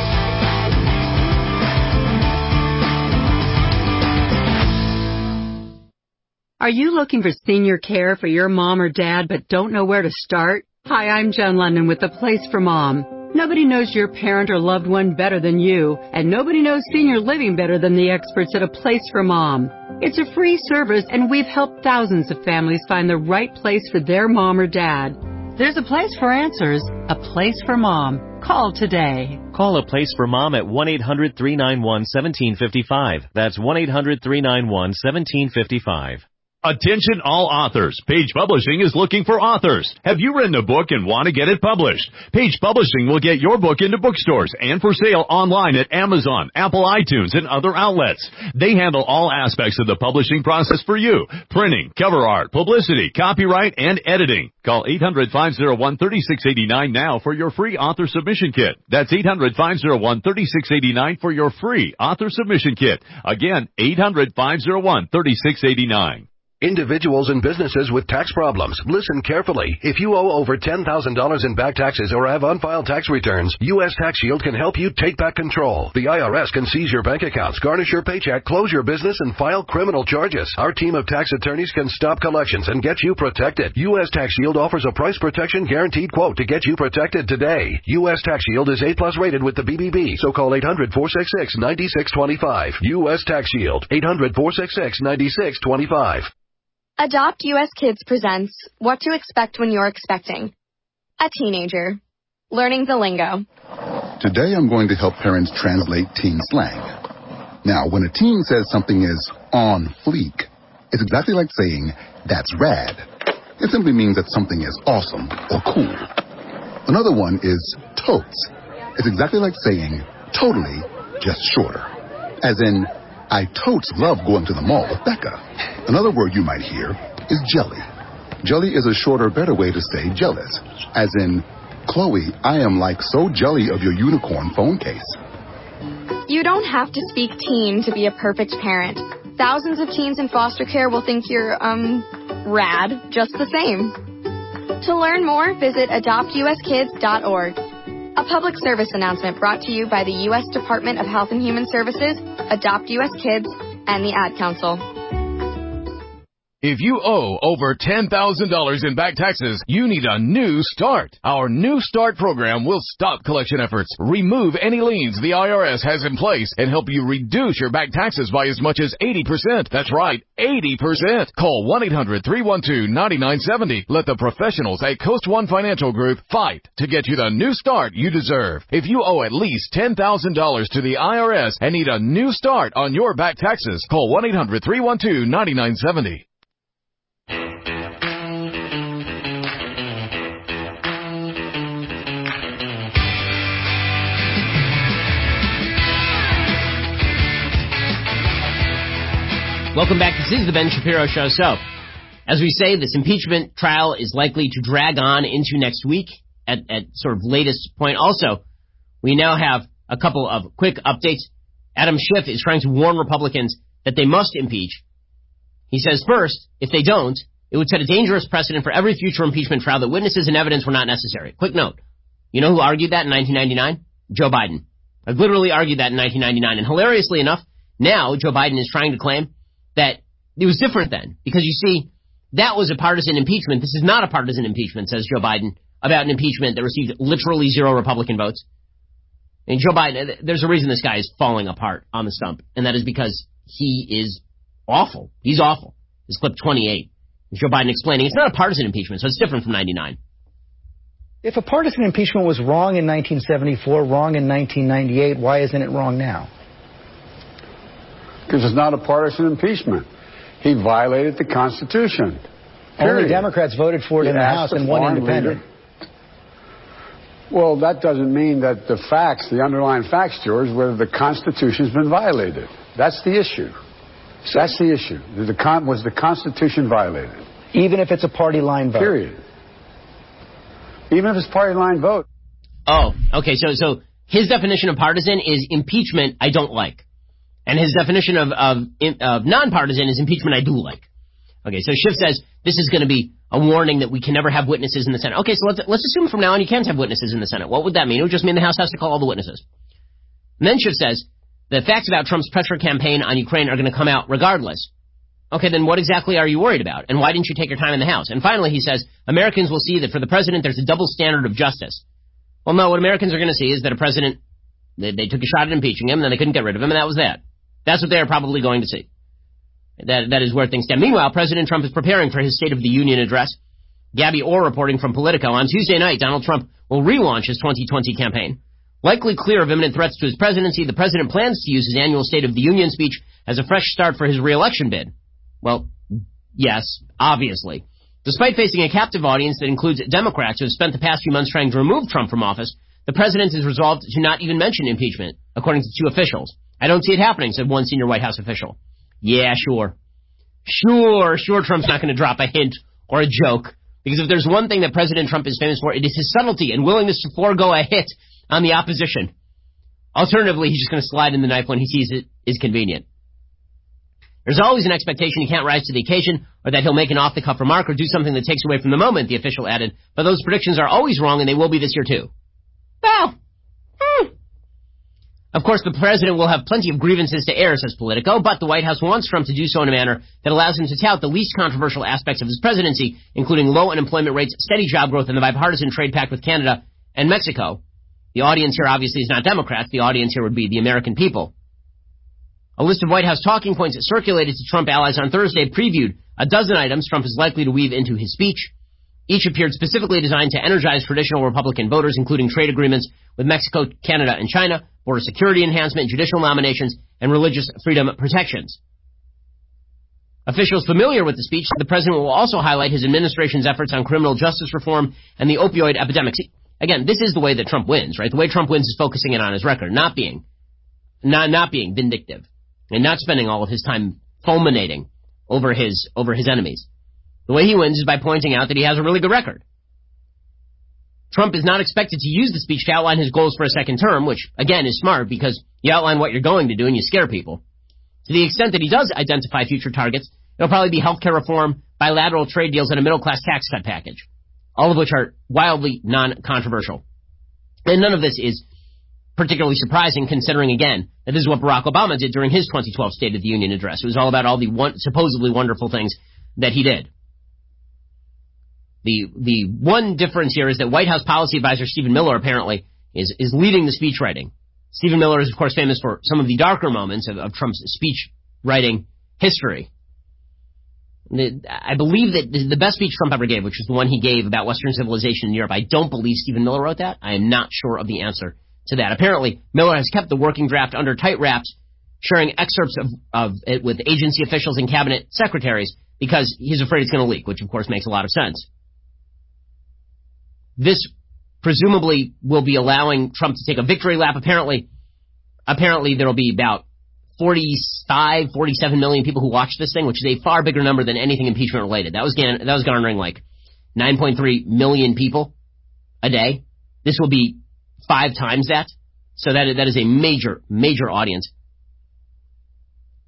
Speaker 9: Are you looking for senior care for your mom or dad but don't know where to start? Hi, I'm Jen London with The Place for Mom. Nobody knows your parent or loved one better than you, and nobody knows senior living better than the experts at A Place for Mom. It's a free service, and we've helped thousands of families find the right place for their mom or dad. There's a place for answers, A Place for Mom. Call today.
Speaker 10: Call A Place for Mom at 1-800-391-1755. That's 1-800-391-1755.
Speaker 12: Attention all authors. Page Publishing is looking for authors. Have you written a book and want to get it published? Page Publishing will get your book into bookstores and for sale online at Amazon, Apple iTunes, and other outlets. They handle all aspects of the publishing process for you. Printing, cover art, publicity, copyright, and editing. Call 800-501-3689 now for your free author submission kit. That's 800-501-3689 for your free author submission kit. Again, 800-501-3689.
Speaker 26: Individuals and businesses with tax problems, listen carefully. If you owe over $10,000 in back taxes or have unfiled tax returns, U.S. Tax Shield can help you take back control. The IRS can seize your bank accounts, garnish your paycheck, close your business, and file criminal charges. Our team of tax attorneys can stop collections and get you protected. U.S. Tax Shield offers a price protection guaranteed quote to get you protected today. U.S. Tax Shield is A+ rated with the BBB, so call 800-466-9625. U.S. Tax Shield, 800-466-9625.
Speaker 13: Adopt US Kids presents What to Expect When You're Expecting. A teenager. Learning the lingo.
Speaker 15: Today I'm going to help parents translate teen slang. Now, when a teen says something is on fleek, it's exactly like saying, that's rad. It simply means that something is awesome or cool. Another one is totes. It's exactly like saying, totally, just shorter. As in, I totes love going to the mall with Becca. Another word you might hear is jelly. Jelly is a shorter, better way to say jealous. As in, Chloe, I am like so jelly of your unicorn phone case.
Speaker 13: You don't have to speak teen to be a perfect parent. Thousands of teens in foster care will think you're, rad just the same. To learn more, visit adoptuskids.org. A public service announcement brought to you by the U.S. Department of Health and Human Services, Adopt U.S. Kids, and the Ad Council.
Speaker 16: If you owe over $10,000 in back taxes, you need a new start. Our New Start program will stop collection efforts, remove any liens the IRS has in place, and help you reduce your back taxes by as much as 80%. That's right, 80%. Call 1-800-312-9970. Let the professionals at Coast One Financial Group fight to get you the new start you deserve. If you owe at least $10,000 to the IRS and need a new start on your back taxes, call 1-800-312-9970.
Speaker 5: Welcome back. This is the Ben Shapiro Show. So, as we say, this impeachment trial is likely to drag on into next week at sort of latest point. Also, we now have a couple of quick updates. Adam Schiff is trying to warn Republicans that they must impeach. He says, first, if they don't, it would set a dangerous precedent for every future impeachment trial that witnesses and evidence were not necessary. Quick note. You know who argued that in 1999? Joe Biden. I literally argued that in 1999. And hilariously enough, now Joe Biden is trying to claim that it was different then. Because you see, that was a partisan impeachment. This is not a partisan impeachment, says Joe Biden, about an impeachment that received literally 0 Republican votes. And Joe Biden, there's a reason this guy is falling apart on the stump. And that is because he is awful. He's awful. It's clip 28. Joe Biden explaining it's not a partisan impeachment, so it's different from 99.
Speaker 1: If a partisan impeachment was wrong in 1974, wrong in 1998, why isn't it wrong now?
Speaker 4: Because it's not a partisan impeachment. He violated the Constitution. Period.
Speaker 1: Only Democrats voted for it in the House and one independent.
Speaker 4: Well, that doesn't mean that the facts, the underlying facts, George, whether the Constitution's been violated. That's the issue. That's the issue. Was the Constitution violated?
Speaker 1: Even if it's a party line vote?
Speaker 4: Period. Even if it's party line vote.
Speaker 5: Oh, okay. So his definition of partisan is impeachment I don't like. And his definition of nonpartisan is impeachment I do like. Okay, so Schiff says this is going to be a warning that we can never have witnesses in the Senate. Okay, so let's assume from now on you can't have witnesses in the Senate. What would that mean? It would just mean the House has to call all the witnesses. And then Schiff says the facts about Trump's pressure campaign on Ukraine are going to come out regardless. Okay, then what exactly are you worried about? And why didn't you take your time in the House? And finally, he says, Americans will see that for the president, there's a double standard of justice. Well, no, what Americans are going to see is that a president, they took a shot at impeaching him, and then they couldn't get rid of him, and that was that. That's what they're probably going to see. That is where things stand. Meanwhile, President Trump is preparing for his State of the Union address. Gabby Orr reporting from Politico. On Tuesday night, Donald Trump will relaunch his 2020 campaign. Likely clear of imminent threats to his presidency, the president plans to use his annual State of the Union speech as a fresh start for his re-election bid. Well, yes, obviously. Despite facing a captive audience that includes Democrats who have spent the past few months trying to remove Trump from office, the president is resolved to not even mention impeachment, according to 2 officials. I don't see it happening, said one senior White House official. Yeah, sure. Sure, Trump's not going to drop a hint or a joke. Because if there's one thing that President Trump is famous for, it is his subtlety and willingness to forego a hit on the opposition. Alternatively, he's just going to slide in the knife when he sees it is convenient. There's always an expectation he can't rise to the occasion, or that he'll make an off-the-cuff remark or do something that takes away from the moment, the official added. But those predictions are always wrong, and they will be this year, too. Well, Of course, the president will have plenty of grievances to air, says Politico, but the White House wants Trump to do so in a manner that allows him to tout the least controversial aspects of his presidency, including low unemployment rates, steady job growth, and the bipartisan trade pact with Canada and Mexico. The audience here obviously is not Democrats. The audience here would be the American people. A list of White House talking points that circulated to Trump allies on Thursday previewed a dozen items Trump is likely to weave into his speech. Each appeared specifically designed to energize traditional Republican voters, including trade agreements with Mexico, Canada, and China, border security enhancement, judicial nominations, and religious freedom protections. Officials familiar with the speech said the president will also highlight his administration's efforts on criminal justice reform and the opioid epidemic. See, again, this is the way that Trump wins, right? The way Trump wins is focusing in on his record, not being vindictive, and not spending all of his time fulminating over his enemies. The way he wins is by pointing out that he has a really good record. Trump is not expected to use the speech to outline his goals for a second term, which, again, is smart because you outline what you're going to do and you scare people. To the extent that he does identify future targets, it'll probably be healthcare reform, bilateral trade deals, and a middle-class tax cut package, all of which are wildly non-controversial. And none of this is particularly surprising considering, again, that this is what Barack Obama did during his 2012 State of the Union address. It was all about all the supposedly wonderful things that he did. The one difference here is that White House policy advisor Stephen Miller apparently is leading the speech writing. Stephen Miller is, of course, famous for some of the darker moments of Trump's speech writing history. I believe that the best speech Trump ever gave, which was the one he gave about Western civilization in Europe, I don't believe Stephen Miller wrote that. I am not sure of the answer to that. Apparently, Miller has kept the working draft under tight wraps, sharing excerpts of it with agency officials and cabinet secretaries because he's afraid it's going to leak, which, of course, makes a lot of sense. This presumably will be allowing Trump to take a victory lap. Apparently there will be about 47 million people who watch this thing, which is a far bigger number than anything impeachment related. That was garnering like 9.3 million people a day. This will be 5 times that. So that is a major, major audience.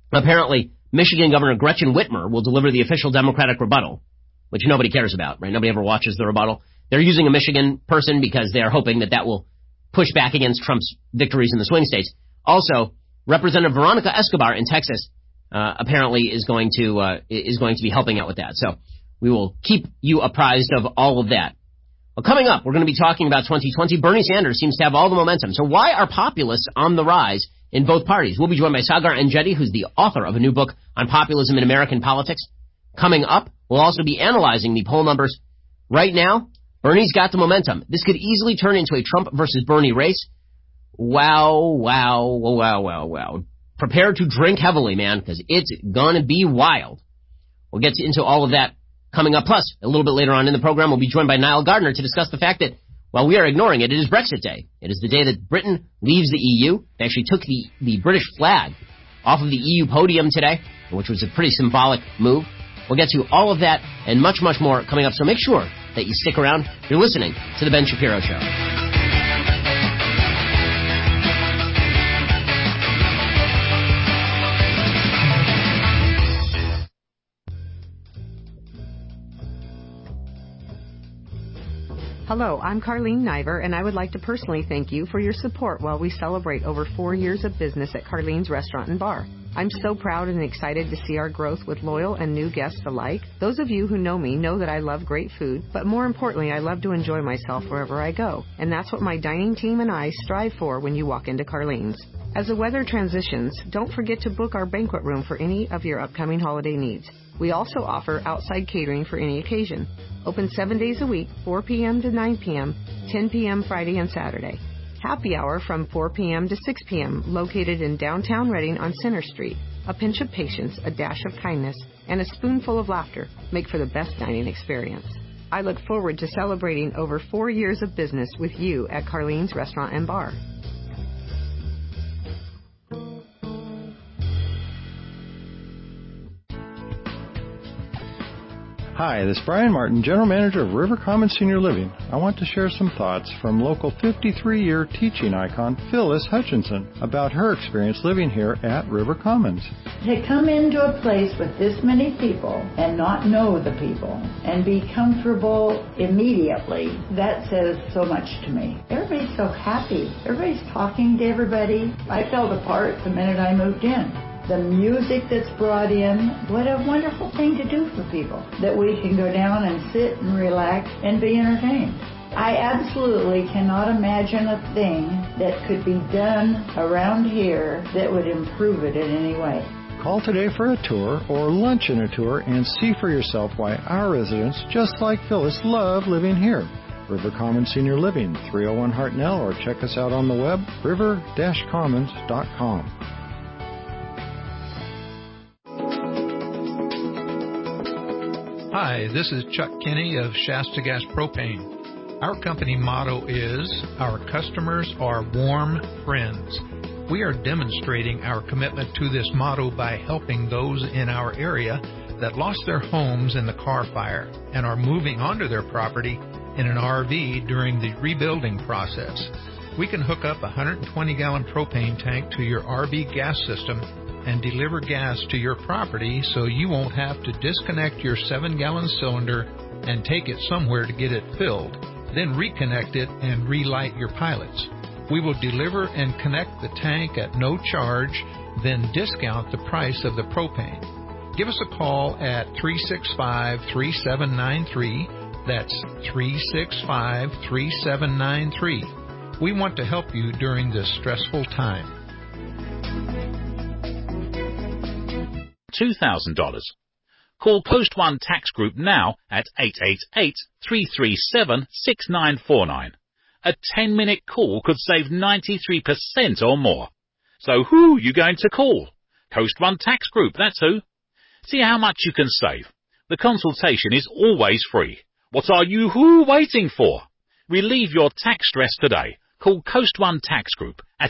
Speaker 5: Apparently, Michigan Governor Gretchen Whitmer will deliver the official Democratic rebuttal, which nobody cares about, right? Nobody ever watches the rebuttal. They're using a Michigan person because they're hoping that will push back against Trump's victories in the swing states. Also, Representative Veronica Escobar in Texas apparently is going to be helping out with that. So we will keep you apprised of all of that. Well, coming up, we're going to be talking about 2020. Bernie Sanders seems to have all the momentum. So why are populists on the rise in both parties? We'll be joined by Sagar Enjeti, who's the author of a new book on populism in American politics. Coming up, we'll also be analyzing the poll numbers. Right now, Bernie's got the momentum. This could easily turn into a Trump versus Bernie race. Wow. Prepare to drink heavily, man, because it's gonna be wild. We'll get into all of that coming up. Plus, a little bit later on in the program, we'll be joined by Niall Gardner to discuss the fact that, while we are ignoring it, it is Brexit Day. It is the day that Britain leaves the EU. They actually took the British flag off of the EU podium today, which was a pretty symbolic move. We'll get to all of that and much, much more coming up, so make sure that you stick around. You're listening to The Ben Shapiro Show.
Speaker 11: Hello, I'm Carlene Niver, and I would like to personally thank you for your support while we celebrate over 4 years of business at Carlene's Restaurant and Bar. I'm so proud and excited to see our growth with loyal and new guests alike. Those of you who know me know that I love great food, but more importantly, I love to enjoy myself wherever I go. And that's what my dining team and I strive for when you walk into Carlene's. As the weather transitions, don't forget to book our banquet room for any of your upcoming holiday needs. We also offer outside catering for any occasion. Open 7 days a week, 4 p.m. to 9 p.m., 10 p.m. Friday and Saturday. Happy hour from 4 p.m. to 6 p.m., located in downtown Reading on Center Street. A pinch of patience, a dash of kindness, and a spoonful of laughter make for the best dining experience. I look forward to celebrating over 4 years of business with you at Carlene's Restaurant and Bar.
Speaker 17: Hi, this is Brian Martin, General Manager of River Commons Senior Living. I want to share some thoughts from local 53-year teaching icon Phyllis Hutchinson about her experience living here at River Commons.
Speaker 18: To come into a place with this many people and not know the people and be comfortable immediately, that says so much to me. Everybody's so happy. Everybody's talking to everybody. I felt a part the minute I moved in. The music that's brought in, what a wonderful thing to do for people, that we can go down and sit and relax and be entertained. I absolutely cannot imagine a thing that could be done around here that would improve it in any way.
Speaker 17: Call today for a tour or lunch in a tour and see for yourself why our residents, just like Phyllis, love living here. River Commons Senior Living, 301 Hartnell, or check us out on the web, river-commons.com.
Speaker 19: Hi, this is Chuck Kinney of Shasta Gas Propane. Our company motto is, our customers are warm friends. We are demonstrating our commitment to this motto by helping those in our area that lost their homes in the Carr Fire and are moving onto their property in an RV during the rebuilding process. We can hook up a 120-gallon propane tank to your RV gas system and deliver gas to your property so you won't have to disconnect your 7-gallon cylinder and take it somewhere to get it filled, then reconnect it and relight your pilots. We will deliver and connect the tank at no charge, then discount the price of the propane. Give us a call at 365-3793. That's 365-3793. We want to help you during this stressful time.
Speaker 20: $2,000. Call Coast One Tax Group now at 888-337-6949. A 10-minute call could save 93% or more. So who are you going to call? Coast One Tax Group, that's who. See how much you can save. The consultation is always free. What are you waiting for? Relieve your tax stress today. Call Coast One Tax Group at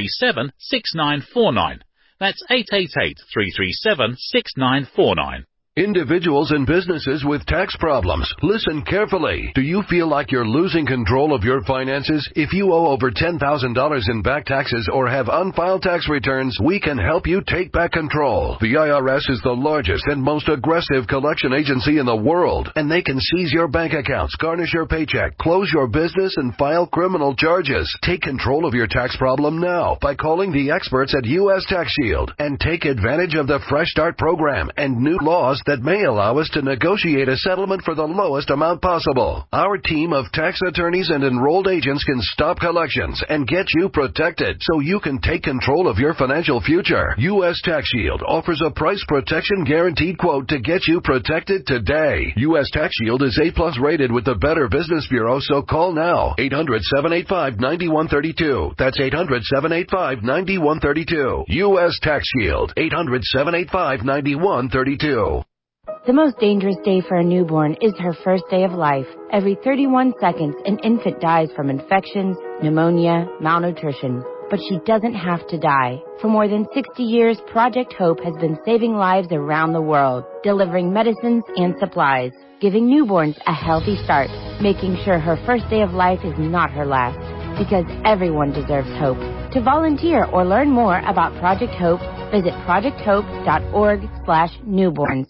Speaker 20: 888-337-6949. That's 888-337-6949.
Speaker 26: Individuals and businesses with tax problems, listen carefully. Do you feel like you're losing control of your finances? If you owe over $10,000 in back taxes or have unfiled tax returns, we can help you take back control. The IRS is the largest and most aggressive collection agency in the world, and they can seize your bank accounts, garnish your paycheck, close your business, and file criminal charges. Take control of your tax problem now by calling the experts at U.S. Tax Shield and take advantage of the Fresh Start program and new laws that may allow us to negotiate a settlement for the lowest amount possible. Our team of tax attorneys and enrolled agents can stop collections and get you protected so you can take control of your financial future. U.S. Tax Shield offers a price protection guaranteed quote to get you protected today. U.S. Tax Shield is A+ rated with the Better Business Bureau, so call now. 800-785-9132. That's 800-785-9132. U.S. Tax Shield. 800-785-9132.
Speaker 2: The most dangerous day for a newborn is her first day of life. Every 31 seconds, an infant dies from infections, pneumonia, malnutrition. But she doesn't have to die. For more than 60 years, Project Hope has been saving lives around the world, delivering medicines and supplies, giving newborns a healthy start, making sure her first day of life is not her last. Because everyone deserves hope. To volunteer or learn more about Project Hope, visit projecthope.org/newborns.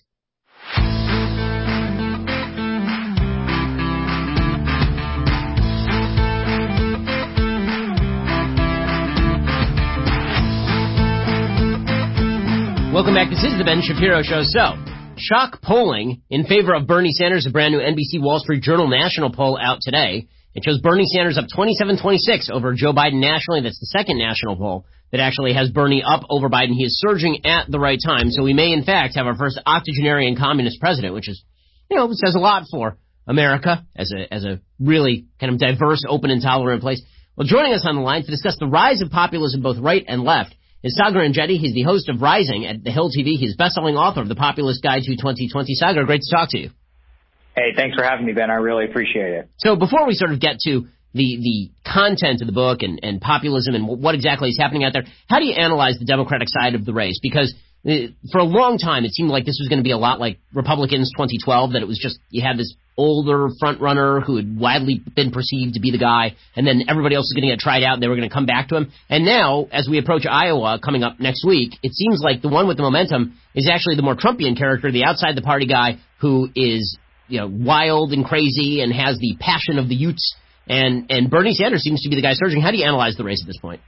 Speaker 5: Welcome back. This is the Ben Shapiro Show. So, shock polling in favor of Bernie Sanders, a brand new NBC Wall Street Journal national poll out today. It shows Bernie Sanders up 27-26 over Joe Biden nationally. That's the second national poll that actually has Bernie up over Biden. He is surging at the right time. So we may, in fact, have our first octogenarian communist president, which is, says a lot for America as a really kind of diverse, open, and tolerant place. Well, joining us on the line to discuss the rise of populism, both right and left, is Sagar Enjeti. He's the host of Rising at The Hill TV. He's best-selling author of The Populist Guide to 2020. Sagar, great to talk to you.
Speaker 3: Hey, thanks for having me, Ben. I really appreciate it.
Speaker 5: So before we sort of get to the content of the book and populism and what exactly is happening out there, how do you analyze the Democratic side of the race? Because for a long time, it seemed like this was going to be a lot like Republicans 2012, that it was just you had this older front runner who had widely been perceived to be the guy, and then everybody else was going to get tried out and they were going to come back to him. And now, as we approach Iowa coming up next week, it seems like the one with the momentum is actually the more Trumpian character, the outside the party guy who is wild and crazy and has the passion of the Utes. And Bernie Sanders seems to be the guy surging. How do you analyze the race at this point?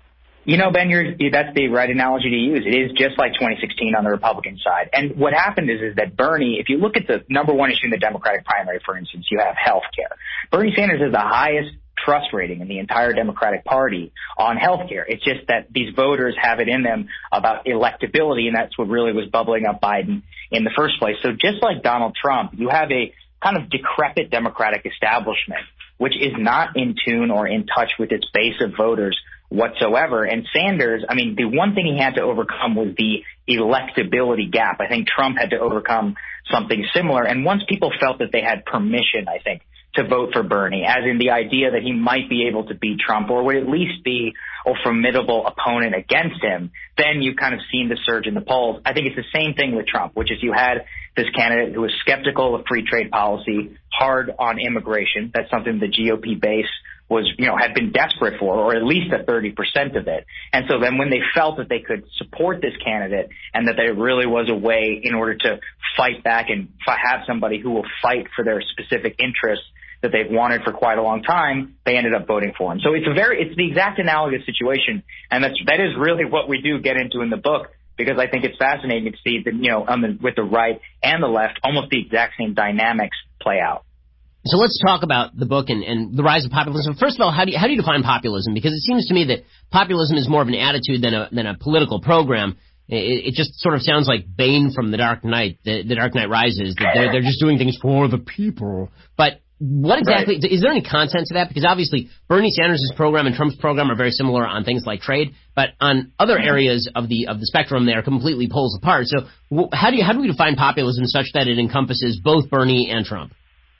Speaker 3: Ben, that's the right analogy to use. It is just like 2016 on the Republican side. And what happened is that Bernie, if you look at the number one issue in the Democratic primary, for instance, you have health care. Bernie Sanders has the highest trust rating in the entire Democratic Party on health care. It's just that these voters have it in them about electability, and that's what really was bubbling up Biden in the first place. So just like Donald Trump, you have a kind of decrepit Democratic establishment, which is not in tune or in touch with its base of voters whatsoever. And Sanders, the one thing he had to overcome was the electability gap. I think Trump had to overcome something similar. And once people felt that they had permission, I think, to vote for Bernie, as in the idea that he might be able to beat Trump or would at least be a formidable opponent against him, then you kind of seen the surge in the polls. I think it's the same thing with Trump, which is you had this candidate who was skeptical of free trade policy, hard on immigration. That's something the GOP base was, had been desperate for, or at least at 30% of it. And so then when they felt that they could support this candidate and that there really was a way in order to fight back and have somebody who will fight for their specific interests that they've wanted for quite a long time, they ended up voting for him. So it's the exact analogous situation. And that is really what we do get into in the book, because I think it's fascinating to see that, with the right and the left, almost the exact same dynamics play out.
Speaker 5: So let's talk about the book and the rise of populism. First of all, how do you define populism? Because it seems to me that populism is more of an attitude than a political program. It just sort of sounds like Bane from The Dark Knight, The Dark Knight Rises, that they're just doing things for the people. But what exactly, is there any content to that? Because obviously Bernie Sanders' program and Trump's program are very similar on things like trade, but on other areas of the spectrum, they are completely poles apart. So how do we define populism such that it encompasses both Bernie and Trump?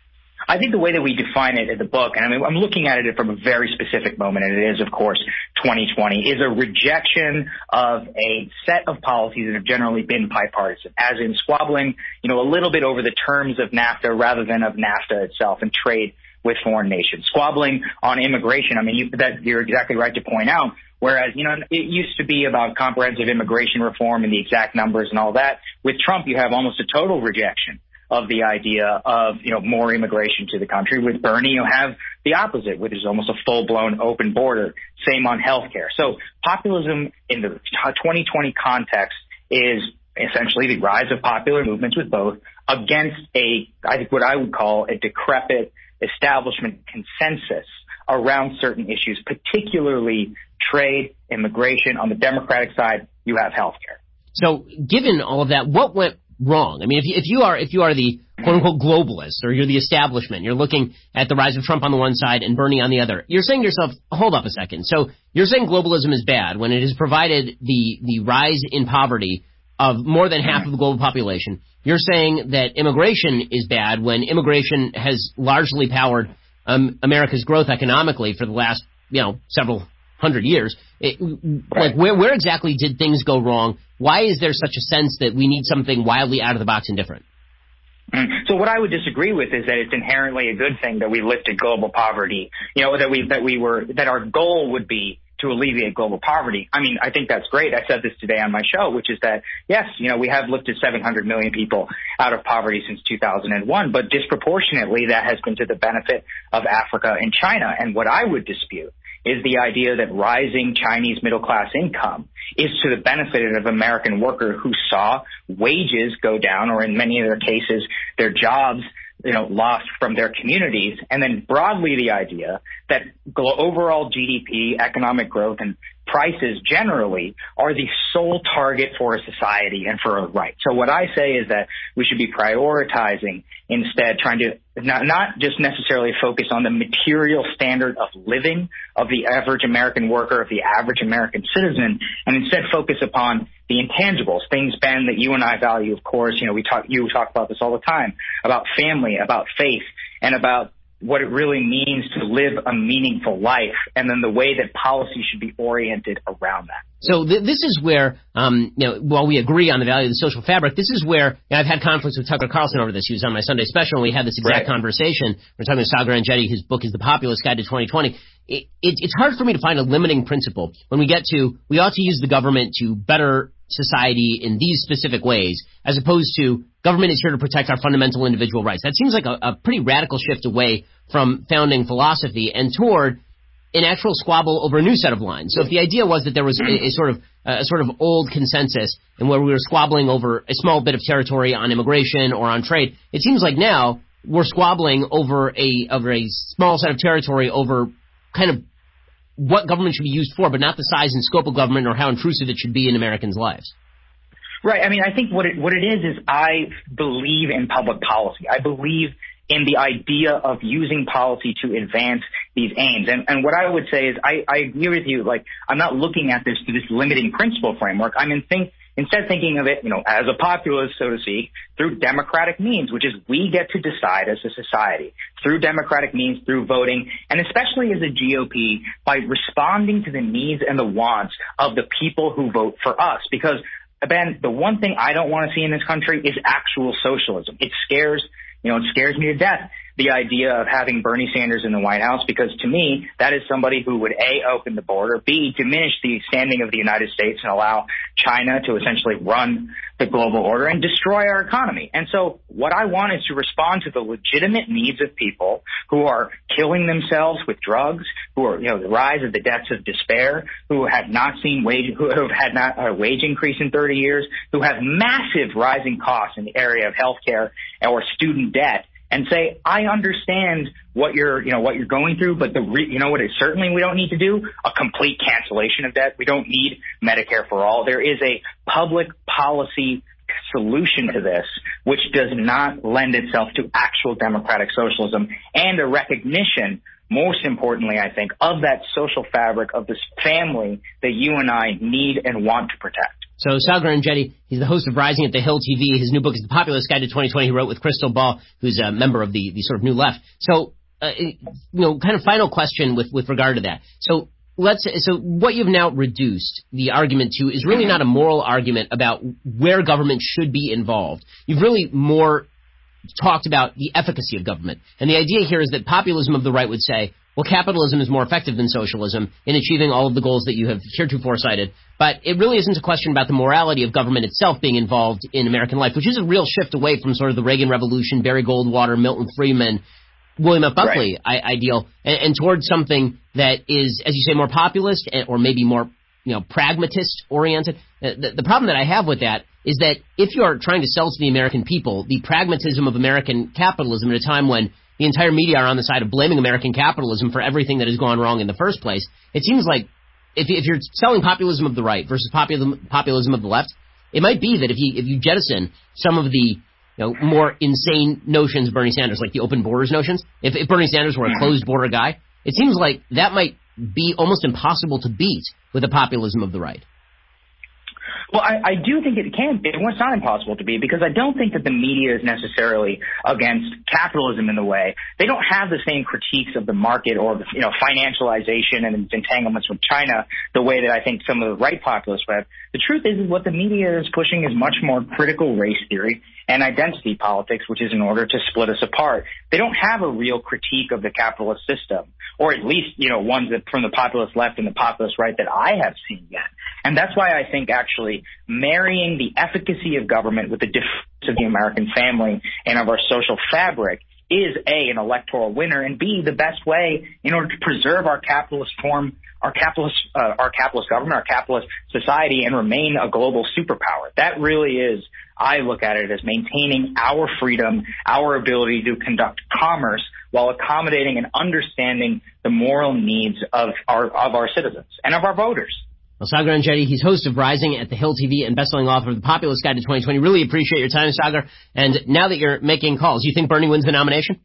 Speaker 3: I think the way that we define it in the book, and I mean, I'm looking at it from a very specific moment, and it is, of course, 2020, is a rejection of a set of policies that have generally been bipartisan, as in squabbling, a little bit over the terms of NAFTA rather than of NAFTA itself and trade with foreign nations. Squabbling on immigration. I mean, you're exactly right to point out. Whereas, it used to be about comprehensive immigration reform and the exact numbers and all that. With Trump, you have almost a total rejection of the idea of, more immigration to the country. With Bernie, you have the opposite, which is almost a full-blown open border. Same on healthcare. So populism in the 2020 context is essentially the rise of popular movements with both against I think what I would call a decrepit establishment consensus around certain issues, particularly trade, immigration. On the Democratic side, you have healthcare.
Speaker 5: So given all of that, what went wrong? I mean, if you are the quote-unquote globalist, or you're the establishment, you're looking at the rise of Trump on the one side and Bernie on the other, you're saying to yourself, hold up a second. So you're saying globalism is bad when it has provided the rise in poverty of more than half of the global population. You're saying that immigration is bad when immigration has largely powered America's growth economically for the last, several hundred years. Like, where exactly did things go wrong? Why is there such a sense that we need something wildly out of the box and different?
Speaker 3: So what I would disagree with is that it's inherently a good thing that we lifted global poverty, that our goal would be to alleviate global poverty. I mean, I think that's great. I said this today on my show, which is that, yes, we have lifted 700 million people out of poverty since 2001, but disproportionately that has been to the benefit of Africa and China. And what I would dispute is the idea that rising Chinese middle-class income is to the benefit of an American worker who saw wages go down, or in many of their cases, their jobs lost from their communities, and then broadly the idea that overall GDP, economic growth, and prices generally are the sole target for a society and for a right. So what I say is that we should be prioritizing instead, trying to not just necessarily focus on the material standard of living of the average American worker, of the average American citizen, and instead focus upon the intangibles, things, Ben, that you and I value, of course. You talk about this all the time, about family, about faith, and about what it really means to live a meaningful life, and then the way that policy should be oriented around that.
Speaker 5: So this is where, while we agree on the value of the social fabric, this is where I've had conflicts with Tucker Carlson over this. He was on my Sunday special, and we had this exact conversation. We're talking with Sal Grangetti, whose book is The Populist Guide to 2020. It's hard for me to find a limiting principle when we ought to use the government to better society in these specific ways, as opposed to government is here to protect our fundamental individual rights. That seems like a pretty radical shift away from founding philosophy and toward an actual squabble over a new set of lines. So if the idea was that there was a sort of old consensus and where we were squabbling over a small bit of territory on immigration or on trade, it seems like now we're squabbling over a small set of territory over kind of what government should be used for, but not the size and scope of government or how intrusive it should be in Americans' lives.
Speaker 3: Right. I mean, I think what it is I believe in public policy. I believe in the idea of using policy to advance these aims. And what I would say is I agree with you. Like, I'm not looking at this through this limiting principle framework. I'm instead thinking of it, as a populist, so to speak, through democratic means, which is we get to decide as a society through democratic means, through voting, and especially as a GOP by responding to the needs and the wants of the people who vote for us. Because, Ben, the one thing I don't want to see in this country is actual socialism. It scares me to death, the idea of having Bernie Sanders in the White House, because to me, that is somebody who would A, open the border, B, diminish the standing of the United States and allow China to essentially run the global order and destroy our economy. And so what I want is to respond to the legitimate needs of people who are killing themselves with drugs, who are, the rise of the depths of despair, who have had not a wage increase in 30 years, who have massive rising costs in the area of healthcare or student debt, and say, I understand what you're going through, but certainly we don't need to do a complete cancellation of debt. We don't need Medicare for all. There is a public policy solution to this, which does not lend itself to actual democratic socialism and a recognition, most importantly, I think, of that social fabric of this family that you and I need and want to protect.
Speaker 5: So Sal Garangetti, he's the host of Rising at the Hill TV. His new book is The Populist Guide to 2020. He wrote with Crystal Ball, who's a member of the sort of New Left. So, kind of final question with regard to that. So what you've now reduced the argument to is really not a moral argument about where government should be involved. You've really more talked about the efficacy of government. And the idea here is that populism of the right would say, well, capitalism is more effective than socialism in achieving all of the goals that you have heretofore cited. But it really isn't a question about the morality of government itself being involved in American life, which is a real shift away from sort of the Reagan Revolution, Barry Goldwater, Milton Friedman, William F. Buckley ideal, and towards something that is, as you say, more populist or maybe more, pragmatist oriented. The problem that I have with that is that if you are trying to sell to the American people the pragmatism of American capitalism at a time when the entire media are on the side of blaming American capitalism for everything that has gone wrong in the first place, it seems like if you're selling populism of the right versus populism of the left, it might be that if you jettison some of the more insane notions of Bernie Sanders, like the open borders notions, if Bernie Sanders were a closed border guy, it seems like that might be almost impossible to beat with the populism of the right.
Speaker 3: Well, I do think it can be. It's not impossible to be, because I don't think that the media is necessarily against capitalism in the way. They don't have the same critiques of the market or, financialization and its entanglements with China the way that I think some of the right populists have. The truth is what the media is pushing is much more critical race theory and identity politics, which is in order to split us apart. They don't have a real critique of the capitalist system, or at least, ones that from the populist left and the populist right that I have seen yet. And that's why I think actually marrying the efficacy of government with the difference of the American family and of our social fabric is A, an electoral winner, and B, the best way in order to preserve our capitalist form, our capitalist government, our capitalist society, and remain a global superpower. That really is, I look at it as maintaining our freedom, our ability to conduct commerce while accommodating and understanding the moral needs of our citizens and of our voters.
Speaker 5: Well, Sagar Enjeti, he's host of Rising at the Hill TV and best-selling author of The Populist Guide to 2020. Really appreciate your time, Sagar. And now that you're making calls, you think Bernie wins the nomination?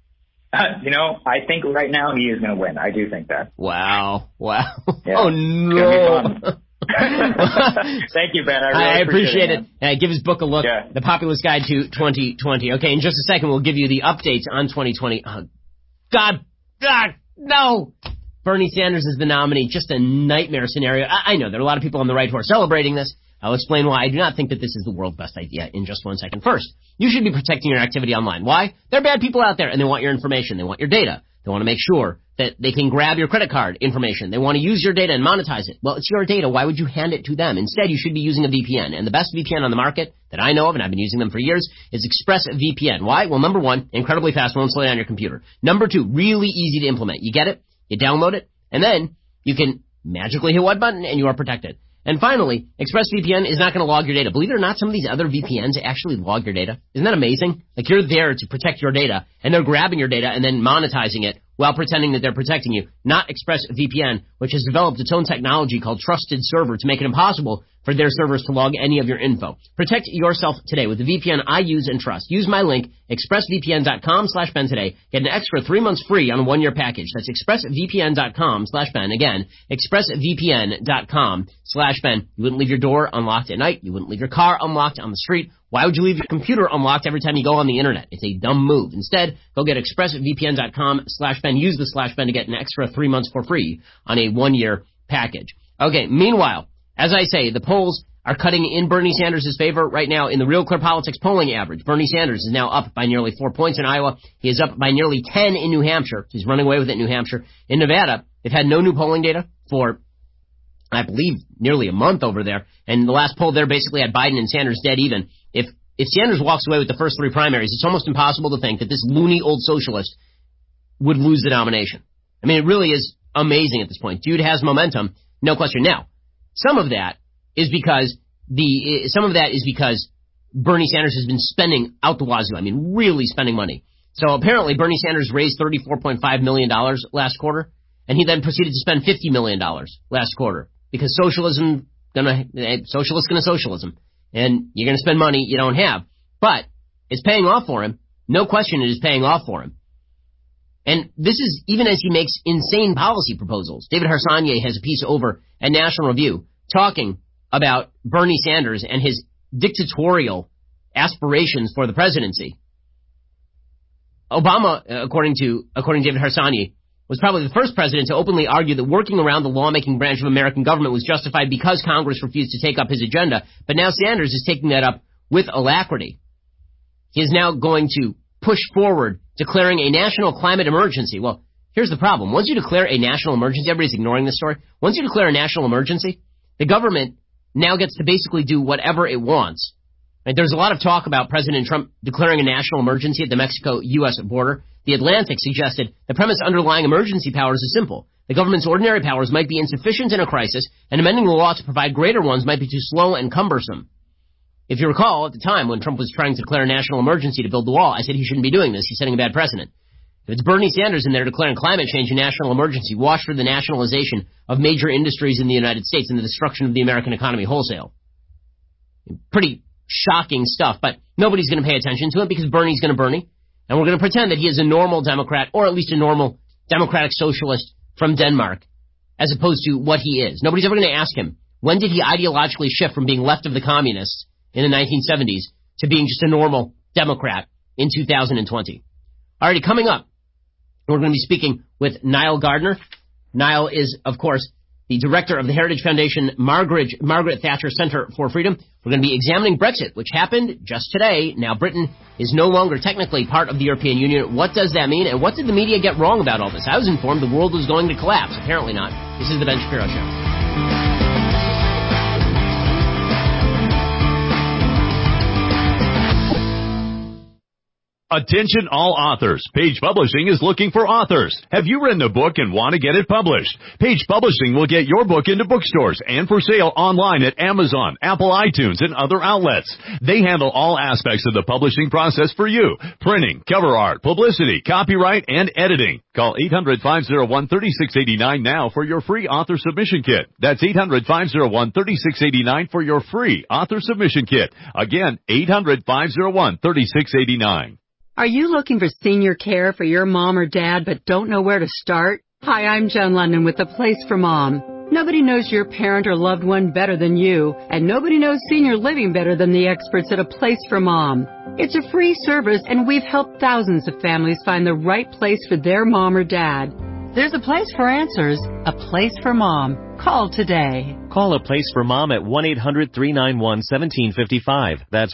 Speaker 3: I think right now he is going to win. I do think that.
Speaker 5: Wow.
Speaker 3: Yeah.
Speaker 5: Oh, no.
Speaker 3: Thank you, Ben. I
Speaker 5: appreciate it. Give his book a look. Yeah. The Populist Guide to 2020. Okay, in just a second, we'll give you the updates on 2020. God, no. Bernie Sanders is the nominee. Just a nightmare scenario. I know there are a lot of people on the right who are celebrating this. I'll explain why I do not think that this is the world's best idea in just 1 second. First, you should be protecting your activity online. Why? There are bad people out there, and they want your information. They want your data. They want to make sure that they can grab your credit card information. They want to use your data and monetize it. Well, it's your data. Why would you hand it to them? Instead, you should be using a VPN. And the best VPN on the market that I know of, and I've been using them for years, is ExpressVPN. Why? Well, number one, incredibly fast, won't slow down your computer. Number two, really easy to implement. You get it, you download it, and then you can magically hit one button and you are protected. And finally, ExpressVPN is not going to log your data. Believe it or not, some of these other VPNs actually log your data. Isn't that amazing? Like, you're there to protect your data, and they're grabbing your data and then monetizing it while pretending that they're protecting you. Not ExpressVPN, which has developed its own technology called Trusted Server to make it impossible for their servers to log any of your info. Protect yourself today with the VPN I use and trust. Use my link, expressvpn.com/Ben today. Get an extra 3 months free on a 1-year package. That's expressvpn.com/Ben. Again, expressvpn.com/Ben. You wouldn't leave your door unlocked at night. You wouldn't leave your car unlocked on the street. Why would you leave your computer unlocked every time you go on the internet? It's a dumb move. Instead, go get expressvpn.com/Ben. Use the /Ben to get an extra 3 months for free on a 1-year package. Okay, meanwhile, as I say, the polls are cutting in Bernie Sanders' favor right now in the Real Clear Politics polling average. Bernie Sanders is now up by nearly 4 points in Iowa. He is up by nearly 10 in New Hampshire. He's running away with it in New Hampshire. In Nevada, they've had no new polling data for, I believe, nearly a month over there. And the last poll there basically had Biden and Sanders dead even. If Sanders walks away with the first 3 primaries, it's almost impossible to think that this loony old socialist would lose the nomination. I mean, it really is amazing at this point. Dude has momentum, no question. Now, some of that is because Bernie Sanders has been spending out the wazoo. I mean, really spending money. So apparently Bernie Sanders raised $34.5 million last quarter, and he then proceeded to spend $50 million last quarter because socialism gonna socialism. And you're gonna spend money you don't have. But it's paying off for him. No question it is paying off for him. And this is even as he makes insane policy proposals. David Harsanyi has a piece over at National Review talking about Bernie Sanders and his dictatorial aspirations for the presidency. Obama, according to David Harsanyi, was probably the first president to openly argue that working around the lawmaking branch of American government was justified because Congress refused to take up his agenda. But now Sanders is taking that up with alacrity. He is now going to push forward declaring a national climate emergency. Well, here's the problem. Once you declare a national emergency, everybody's ignoring this story. Once you declare a national emergency, the government now gets to basically do whatever it wants. Right? There's a lot of talk about President Trump declaring a national emergency at the Mexico-U.S. border. The Atlantic suggested the premise underlying emergency powers is simple. The government's ordinary powers might be insufficient in a crisis, and amending the law to provide greater ones might be too slow and cumbersome. If you recall, at the time when Trump was trying to declare a national emergency to build the wall, I said he shouldn't be doing this. He's setting a bad precedent. If it's Bernie Sanders in there declaring climate change a national emergency, watch for the nationalization of major industries in the United States and the destruction of the American economy wholesale. Pretty shocking stuff, but nobody's going to pay attention to it because Bernie's going to Bernie, and we're going to pretend that he is a normal Democrat, or at least a normal democratic socialist from Denmark, as opposed to what he is. Nobody's ever going to ask him, when did he ideologically shift from being left of the communists in the 1970s to being just a normal Democrat in 2020? Alrighty, coming up, we're going to be speaking with Niall Gardner. Niall is, of course, the director of the Heritage Foundation Margaret Thatcher Center for Freedom. We're going to be examining Brexit, which happened just today. Now Britain is no longer technically part of the European Union. What does that mean? And what did the media get wrong about all this? I was informed the world was going to collapse. Apparently not. This is the Ben Shapiro Show.
Speaker 12: Attention all authors. Page Publishing is looking for authors. Have you written a book and want to get it published? Page Publishing will get your book into bookstores and for sale online at Amazon, Apple iTunes, and other outlets. They handle all aspects of the publishing process for you. Printing, cover art, publicity, copyright, and editing. Call 800-501-3689 now for your free author submission kit. That's 800-501-3689 for your free author submission kit. Again, 800-501-3689.
Speaker 9: Are you looking for senior care for your mom or dad but don't know where to start? Hi, I'm Joan London with The Place for Mom. Nobody knows your parent or loved one better than you, and nobody knows senior living better than the experts at A Place for Mom. It's a free service, and we've helped thousands of families find the right place for their mom or dad. There's a place for answers, A Place for Mom. Call today.
Speaker 10: Call A Place for Mom at 1-800-391-1755. That's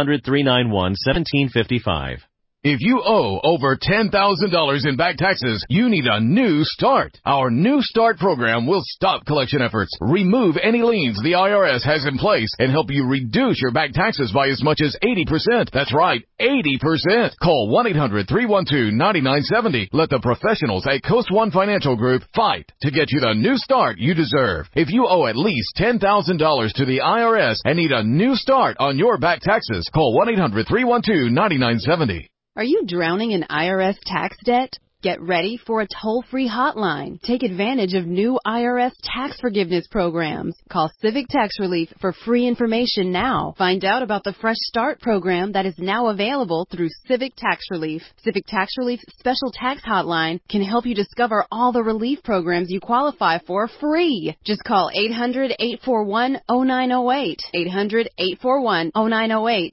Speaker 10: 1-800-391-1755.
Speaker 16: If you owe over $10,000 in back taxes, you need a new start. Our New Start program will stop collection efforts, remove any liens the IRS has in place, and help you reduce your back taxes by as much as 80%. That's right, 80%. Call 1-800-312-9970. Let the professionals at Coast One Financial Group fight to get you the new start you deserve. If you owe at least $10,000 to the IRS and need a new start on your back taxes, call 1-800-312-9970.
Speaker 6: Are you drowning in IRS tax debt? Get ready for a toll-free hotline. Take advantage of new IRS tax forgiveness programs. Call Civic Tax Relief for free information now. Find out about the Fresh Start program that is now available through Civic Tax Relief. Civic Tax Relief's special tax hotline can help you discover all the relief programs you qualify for free. Just call 800-841-0908. 800-841-0908.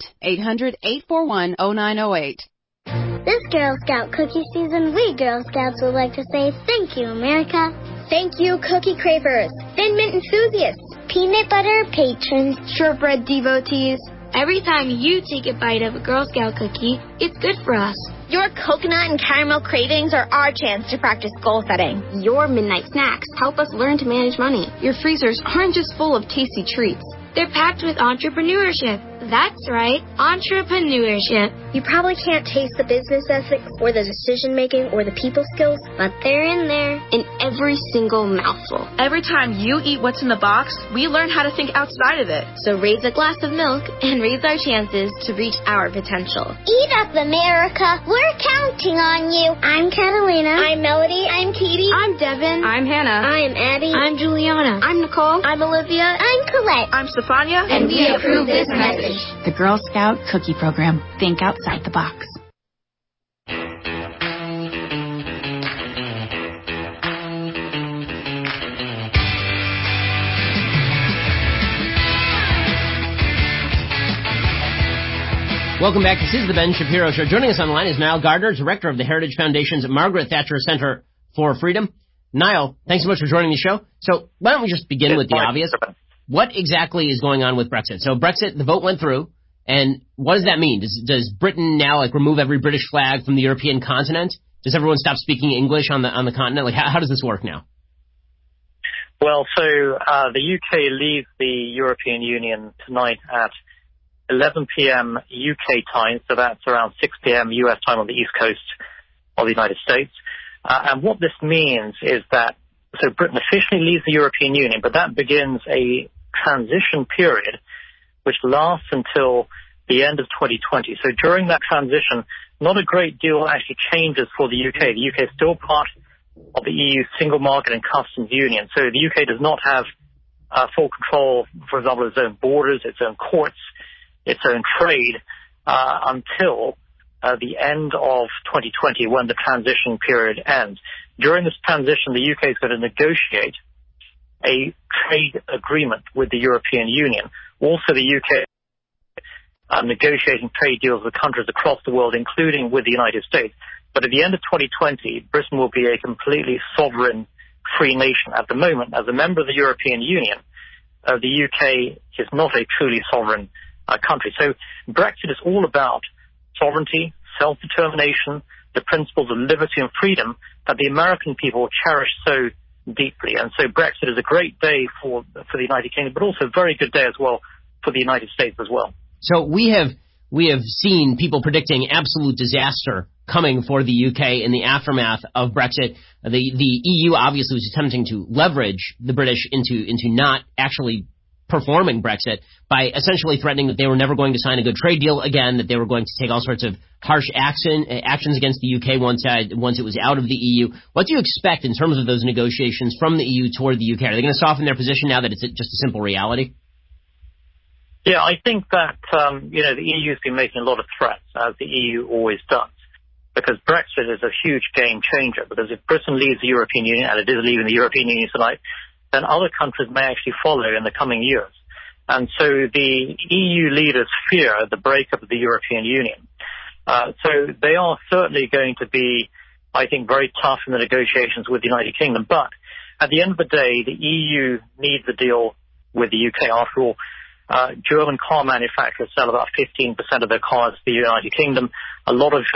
Speaker 6: 800-841-0908.
Speaker 14: This Girl Scout cookie season, we Girl Scouts would like to say thank you, America. Thank you, cookie cravers, Thin Mint enthusiasts, peanut butter patrons, shortbread devotees. Every time you take a bite of a Girl Scout cookie, it's good for us. Your coconut and caramel cravings are our chance to practice goal setting. Your midnight snacks help us learn to manage money. Your freezers aren't just full of tasty treats. They're packed with entrepreneurship. That's right, entrepreneurship. You probably can't taste the business ethics or the decision-making or the people skills, but they're in there in every single mouthful. Every time you eat what's in the box, we learn how to think outside of it. So raise a glass of milk and raise our chances to reach our potential. Eat up, America. We're counting on you. I'm Catalina. I'm Melody. I'm Katie. I'm Devin. I'm Hannah. I am Abby. I'm Juliana. I'm Nicole. I'm Olivia. I'm Colette. I'm Stefania. And we approve this message.
Speaker 2: The Girl Scout Cookie Program. Think outside the box.
Speaker 5: Welcome back. This is the Ben Shapiro Show. Joining us online is Niall Gardner, Director of the Heritage Foundation's Margaret Thatcher Center for Freedom. Niall, thanks so much for joining the show. So why don't we just begin with the obvious? What exactly is going on with Brexit? So Brexit, the vote went through, and what does that mean? Does Britain now remove every British flag from the European continent? Does everyone stop speaking English on the continent? How does this work now?
Speaker 7: Well, so the UK leaves the European Union tonight at 11 p.m. UK time, so that's around 6 p.m. US time on the East Coast of the United States. And what this means is that, so Britain officially leaves the European Union, but that begins a transition period which lasts until the end of 2020. So during that transition, not a great deal actually changes for the UK. The UK is still part of the EU single market and customs union. So the UK does not have full control, for example, of its own borders, its own courts, its own trade until the end of 2020 when the transition period ends. During this transition, the UK is going to negotiate a trade agreement with the European Union. Also, the UK negotiating trade deals with countries across the world, including with the United States. But at the end of 2020, Britain will be a completely sovereign, free nation. At the moment, as a member of the European Union, the UK is not a truly sovereign country. So Brexit is all about sovereignty, self-determination, the principles of liberty and freedom that the American people cherish so deeply. And so Brexit is a great day for the United Kingdom, but also a very good day as well for the United States as well.
Speaker 5: So we have seen people predicting absolute disaster coming for the UK in the aftermath of Brexit. The EU obviously was attempting to leverage the British into not actually performing Brexit by essentially threatening that they were never going to sign a good trade deal again, that they were going to take all sorts of harsh actions against the UK once it was out of the EU. What do you expect in terms of those negotiations from the EU toward the UK? Are they going to soften their position now that it's just a simple reality?
Speaker 7: Yeah, I think that the EU has been making a lot of threats, as the EU always does, because Brexit is a huge game changer. Because if Britain leaves the European Union, and it is leaving the European Union tonight, then other countries may actually follow in the coming years. And so the EU leaders fear the breakup of the European Union. So they are certainly going to be, I think, very tough in the negotiations with the United Kingdom. But at the end of the day, the EU needs a deal with the UK. After all, German car manufacturers sell about 15% of their cars to the United Kingdom. A lot of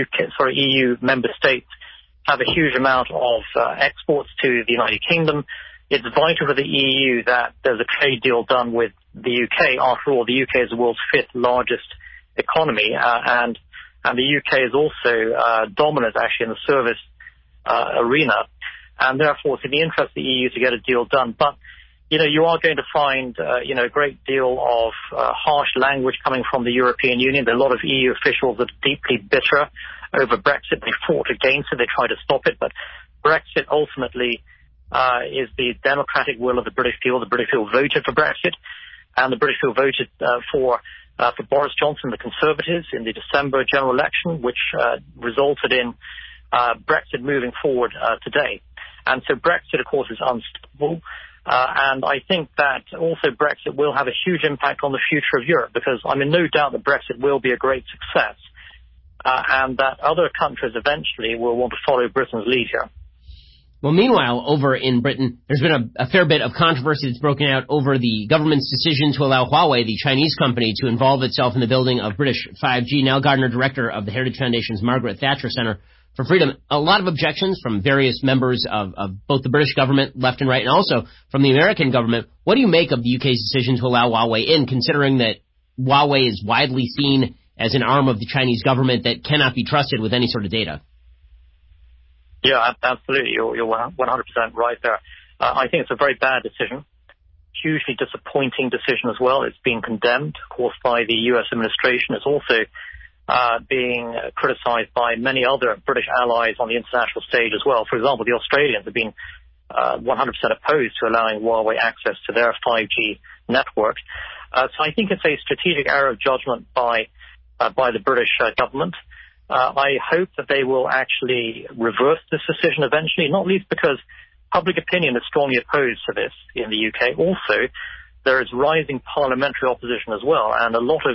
Speaker 7: EU member states have a huge amount of exports to the United Kingdom. It's vital for the EU that there's a trade deal done with the UK. After all, the UK is the world's fifth largest economy, and the UK is also dominant actually in the service arena, and therefore it's in the interest of the EU to get a deal done. But you are going to find a great deal of harsh language coming from the European Union. There are a lot of EU officials that are deeply bitter over Brexit. They fought against it. They tried to stop it, but Brexit ultimately is the democratic will of the British people. The British people voted for Brexit, and the British people voted for Boris Johnson, the Conservatives, in the December general election, which resulted in Brexit moving forward today. And so Brexit, of course, is unstoppable. And I think that also Brexit will have a huge impact on the future of Europe, because I'm in no doubt that Brexit will be a great success, and that other countries eventually will want to follow Britain's lead here.
Speaker 5: Well, meanwhile, over in Britain, there's been a fair bit of controversy that's broken out over the government's decision to allow Huawei, the Chinese company, to involve itself in the building of British 5G. Niall Gardner, director of the Heritage Foundation's Margaret Thatcher Center for Freedom. A lot of objections from various members of both the British government, left and right, and also from the American government. What do you make of the UK's decision to allow Huawei in, considering that Huawei is widely seen as an arm of the Chinese government that cannot be trusted with any sort of data?
Speaker 7: Yeah, absolutely. You're 100% right there. I think it's a very bad decision, hugely disappointing decision as well. It's been condemned, of course, by the U.S. administration. It's also being criticized by many other British allies on the international stage as well. For example, the Australians have been 100% opposed to allowing Huawei access to their 5G network. So I think it's a strategic error of judgment by the British government. I hope that they will actually reverse this decision eventually, not least because public opinion is strongly opposed to this in the UK. Also, there is rising parliamentary opposition as well, and a lot of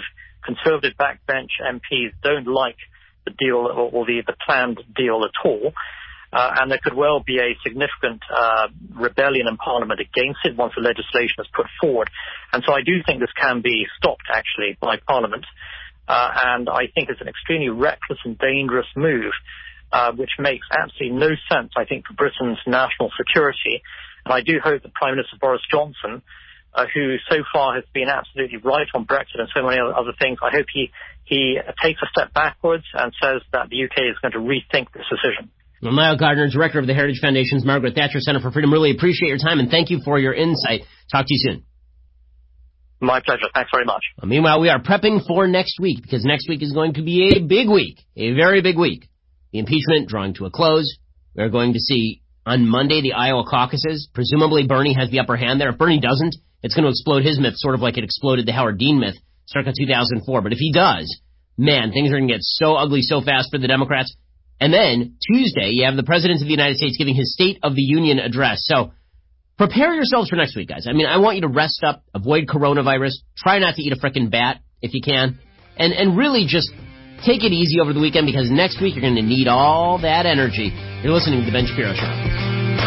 Speaker 7: Conservative backbench MPs don't like the deal or the planned deal at all. And there could well be a significant rebellion in Parliament against it once the legislation is put forward. And so I do think this can be stopped, actually, by Parliament. And I think it's an extremely reckless and dangerous move, which makes absolutely no sense, I think, for Britain's national security. And I do hope that Prime Minister Boris Johnson, who so far has been absolutely right on Brexit and so many other things, I hope he takes a step backwards and says that the UK is going to rethink this decision.
Speaker 5: Well, Niall Gardner, Director of the Heritage Foundation's Margaret Thatcher Center for Freedom, really appreciate your time and thank you for your insight. Talk to you soon.
Speaker 7: My pleasure. Thanks very much.
Speaker 5: Well, meanwhile, we are prepping for next week because next week is going to be a big week, a very big week. The impeachment drawing to a close. We are going to see on Monday the Iowa caucuses. Presumably Bernie has the upper hand there. If Bernie doesn't, it's going to explode his myth, sort of like it exploded the Howard Dean myth circa 2004. But if he does, man, things are going to get so ugly so fast for the Democrats. And then Tuesday, you have the President of the United States giving his State of the Union address. So prepare yourselves for next week, guys. I mean, I want you to rest up, avoid coronavirus, try not to eat a frickin' bat if you can, and really just take it easy over the weekend because next week you're going to need all that energy. You're listening to The Ben Shapiro Show.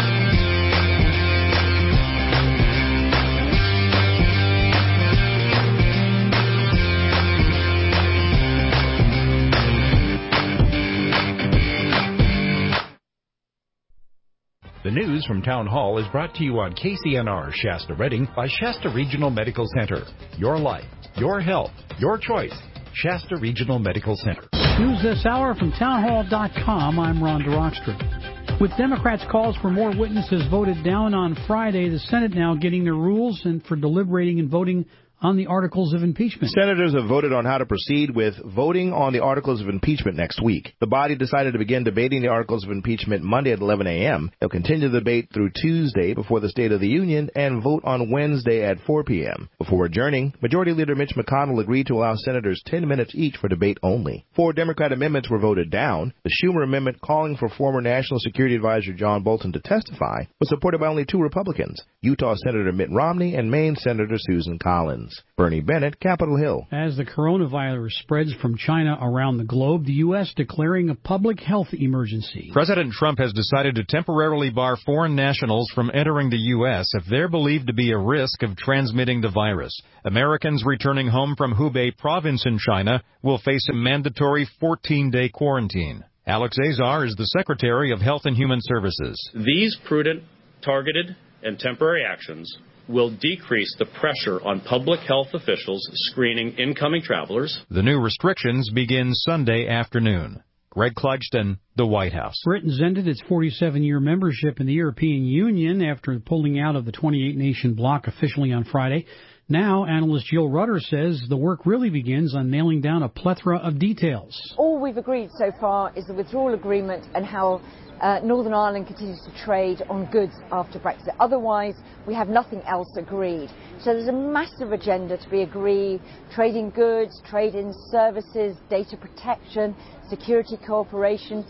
Speaker 8: The news from Town Hall is brought to you on KCNR Shasta Redding by Shasta Regional Medical Center. Your life, your health, your choice. Shasta Regional Medical Center.
Speaker 21: News this hour from townhall.com. I'm Rhonda Rockstrom. With Democrats' calls for more witnesses voted down on Friday, the Senate now getting their rules and for deliberating and voting on the articles of impeachment.
Speaker 22: Senators have voted on how to proceed with voting on the articles of impeachment next week. The body decided to begin debating the articles of impeachment Monday at 11 a.m. They'll continue the debate through Tuesday before the State of the Union and vote on Wednesday at 4 p.m. Before adjourning, Majority Leader Mitch McConnell agreed to allow senators 10 minutes each for debate only. 4 Democrat amendments were voted down. The Schumer amendment calling for former National Security Advisor John Bolton to testify was supported by only 2 Republicans, Utah Senator Mitt Romney and Maine Senator Susan Collins. Bernie Bennett, Capitol Hill.
Speaker 21: As the coronavirus spreads from China around the globe, the U.S. declaring a public health emergency.
Speaker 8: President Trump has decided to temporarily bar foreign nationals from entering the U.S. if they're believed to be a risk of transmitting the virus. Americans returning home from Hubei province in China will face a mandatory 14-day quarantine. Alex Azar is the Secretary of Health and Human Services.
Speaker 23: These prudent, targeted, and temporary actions will decrease the pressure on public health officials screening incoming travelers.
Speaker 8: The new restrictions begin Sunday afternoon. Greg Clugston, the White House.
Speaker 21: Britain's ended its 47-year membership in the European Union after pulling out of the 28-nation bloc officially on Friday. Now, analyst Jill Rutter says the work really begins on nailing down a plethora of details.
Speaker 24: All we've agreed so far is the withdrawal agreement and how Northern Ireland continues to trade on goods after Brexit. Otherwise, we have nothing else agreed. So there's a massive agenda to be agreed, trade in goods, trade in services, data protection, security cooperation,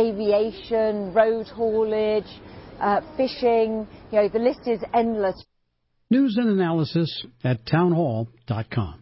Speaker 24: aviation, road haulage, fishing. You know, the list is endless.
Speaker 21: News and analysis at townhall.com.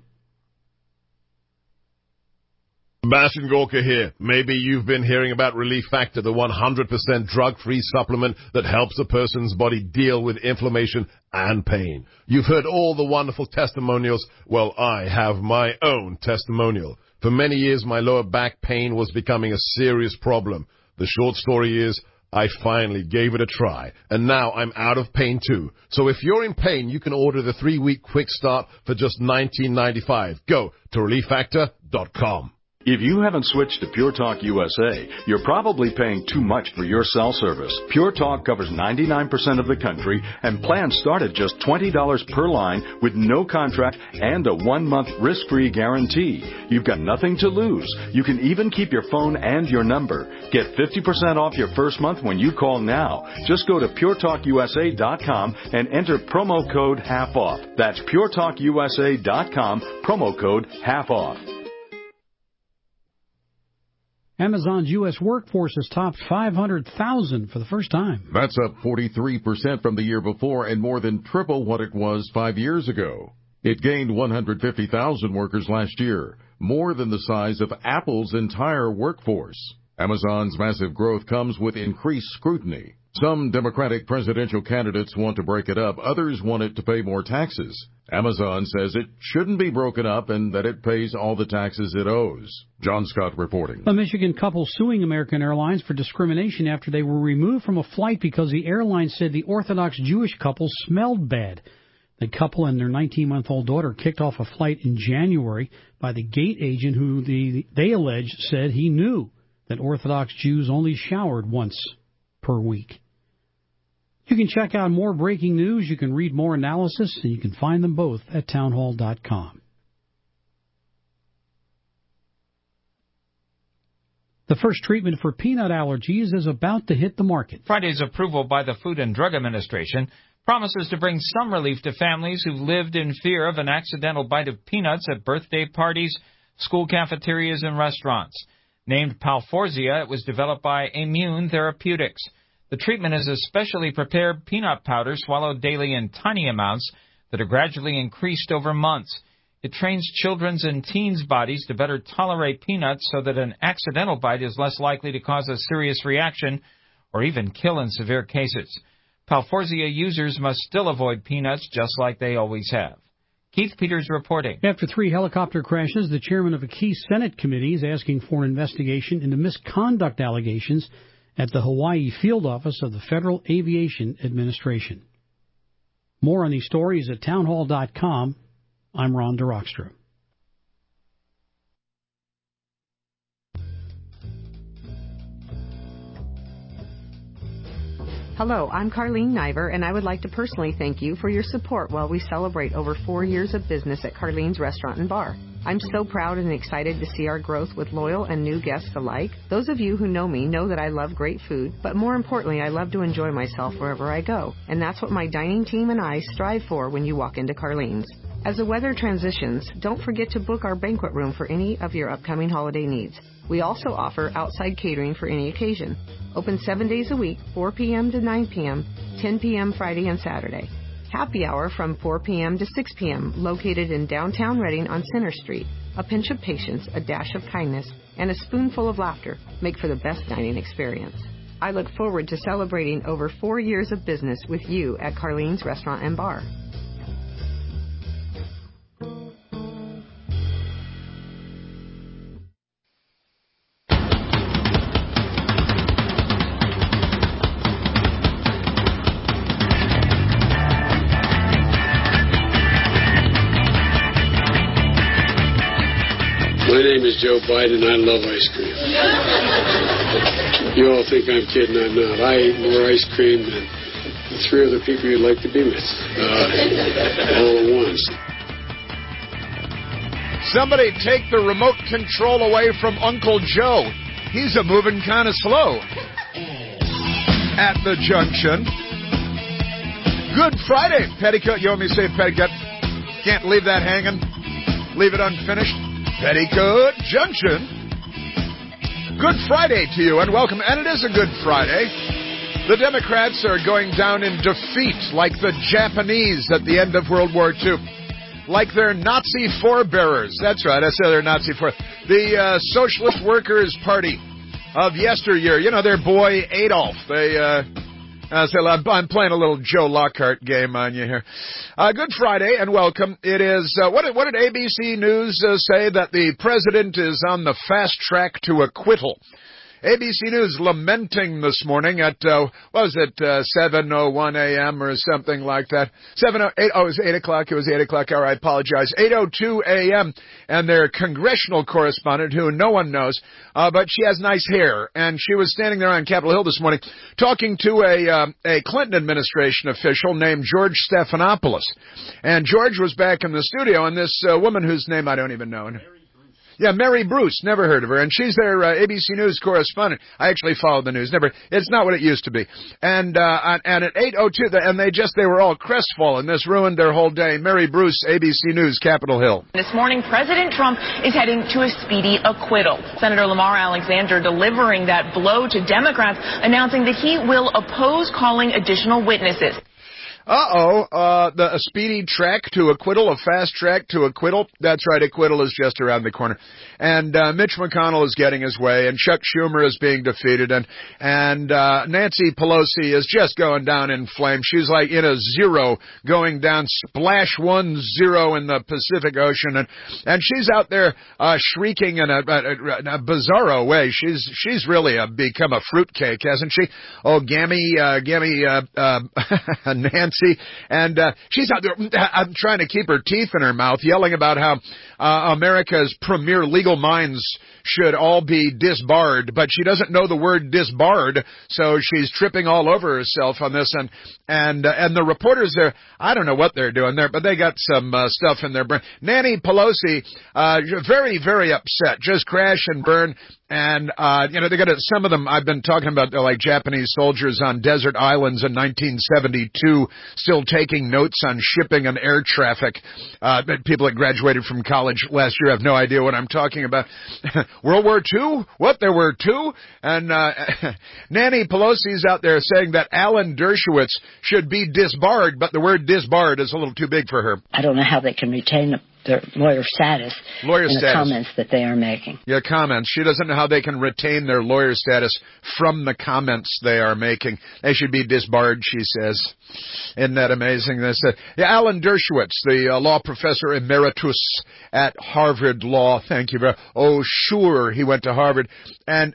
Speaker 25: Sebastian Gorka here. Maybe you've been hearing about Relief Factor, the 100% drug-free supplement that helps a person's body deal with inflammation and pain. You've heard all the wonderful testimonials. Well, I have my own testimonial. For many years, my lower back pain was becoming a serious problem. The short story is, I finally gave it a try, and now I'm out of pain too. So if you're in pain, you can order the 3-week quick start for just $19.95. Go to ReliefFactor.com.
Speaker 27: If you haven't switched to Pure Talk USA, you're probably paying too much for your cell service. Pure Talk covers 99% of the country, and plans start at just $20 per line with no contract and a 1-month risk-free guarantee. You've got nothing to lose. You can even keep your phone and your number. Get 50% off your first month when you call now. Just go to PureTalkUSA.com and enter promo code HALF-OFF. That's PureTalkUSA.com, promo code HALF-OFF.
Speaker 21: Amazon's U.S. workforce has topped 500,000 for the first time.
Speaker 28: That's up 43% from the year before and more than triple what it was 5 years ago. It gained 150,000 workers last year. more than the size of Apple's entire workforce. Amazon's massive growth comes with increased scrutiny. Some Democratic presidential candidates want to break it up. Others want it to pay more taxes. Amazon says it shouldn't be broken up and that it pays all the taxes it owes. John Scott reporting.
Speaker 21: A Michigan couple suing American Airlines for discrimination after they were removed from a flight because the airline said the Orthodox Jewish couple smelled bad. The couple and their 19-month-old daughter kicked off a flight in January by the gate agent who they allege said he knew that Orthodox Jews only showered once per week. You can check out more breaking news, you can read more analysis, and you can find them both at townhall.com. The first treatment for peanut allergies is about to hit the market.
Speaker 1: Friday's approval by the Food and Drug Administration promises to bring some relief to families who've lived in fear of an accidental bite of peanuts at birthday parties, school cafeterias, and restaurants. Named Palforzia, it was developed by Immune Therapeutics. The treatment is a specially prepared peanut powder swallowed daily in tiny amounts that are gradually increased over months. It trains children's and teens' bodies to better tolerate peanuts so that an accidental bite is less likely to cause a serious reaction or even kill in severe cases. Palforzia users must still avoid peanuts just like they always have. Keith Peters reporting.
Speaker 21: After 3 helicopter crashes, the chairman of a key Senate committee is asking for an investigation into misconduct allegations at the Hawaii field office of the Federal Aviation Administration. More on these stories at townhall.com. I'm Ron DeRockstra.
Speaker 4: Hello, I'm Carlene Niver, and I would like to personally thank you for your support while we celebrate over 4 years of business at Carlene's Restaurant and Bar. I'm so proud and excited to see our growth with loyal and new guests alike. Those of you who know me know that I love great food, but more importantly, I love to enjoy myself wherever I go. And that's what my dining team and I strive for when you walk into Carlene's. As the weather transitions, don't forget to book our banquet room for any of your upcoming holiday needs. We also offer outside catering for any occasion. Open 7 days a week, 4 p.m. to 9 p.m., 10 p.m. Friday and Saturday. Happy hour from 4 p.m. to 6 p.m., located in downtown Reading on Center Street. A pinch of patience, a dash of kindness, and a spoonful of laughter make for the best dining experience. I look forward to celebrating over 4 years of business with you at Carlene's Restaurant and Bar.
Speaker 11: My name is Joe Biden. I love ice cream. You all think I'm kidding. I'm not. I eat more ice cream than the 3 other people you'd like to be with, all at once.
Speaker 13: Somebody take the remote control away from Uncle Joe. He's a moving kind of slow. At the junction. Good Friday, Petticoat. You want me to say Petticoat? Can't leave that hanging. Leave it unfinished. Petticoat Junction. Good Friday to you and welcome. And it is a good Friday. The Democrats are going down in defeat like the Japanese at the end of World War II. Like their Nazi forebearers. That's right, I said their Nazi the Socialist Workers' Party of yesteryear. You know, their boy Adolf. I'm playing a little Joe Lockhart game on you here. Good Friday and welcome. It is, what did ABC News say? That the president is on the fast track to acquittal. ABC News lamenting this morning at, 7:01 a.m. or something like that. It was 8 o'clock. It was 8 o'clock hour. I apologize. 8:02 a.m. And their congressional correspondent, who no one knows, but she has nice hair. And she was standing there on Capitol Hill this morning talking to a Clinton administration official named George Stephanopoulos. And George was back in the studio, and this woman whose name I don't even know. Yeah, Mary Bruce. Never heard of her. And she's their ABC News correspondent. I actually follow the news. It's not what it used to be. And at 8:02, they were all crestfallen. This ruined their whole day. Mary Bruce, ABC News, Capitol Hill.
Speaker 15: This morning, President Trump is heading to a speedy acquittal. Senator Lamar Alexander delivering that blow to Democrats, announcing that he will oppose calling additional witnesses.
Speaker 13: The a speedy track to acquittal, a fast track to acquittal. That's right, acquittal is just around the corner. And Mitch McConnell is getting his way, and Chuck Schumer is being defeated, and Nancy Pelosi is just going down in flames. She's like in a zero, going down splash 1-0 in the Pacific Ocean, and she's out there shrieking in a bizarro way. She's really become a fruitcake, hasn't she? Oh, Gammy Nancy, and she's out there trying to keep her teeth in her mouth, yelling about how America's premier legal minds should all be disbarred, but she doesn't know the word disbarred, so she's tripping all over herself on this, and the reporters there, I don't know what they're doing there, but they got some stuff in their brain. Nancy Pelosi, very, very upset, just crash and burn. And, they got some of them I've been talking about, like Japanese soldiers on desert islands in 1972, still taking notes on shipping and air traffic. People that graduated from college last year have no idea what I'm talking about. World War II? What? There were two? And, Nancy Pelosi's out there saying that Alan Dershowitz should be disbarred, but the word disbarred is a little too big for her.
Speaker 3: I don't know how they can retain their lawyer status in the comments that they are making.
Speaker 13: Yeah, comments. She doesn't know how they can retain their lawyer status from the comments they are making. They should be disbarred, she says. Isn't that amazing? Alan Dershowitz, the law professor emeritus at Harvard Law. Thank you very much. Oh, sure, he went to Harvard. And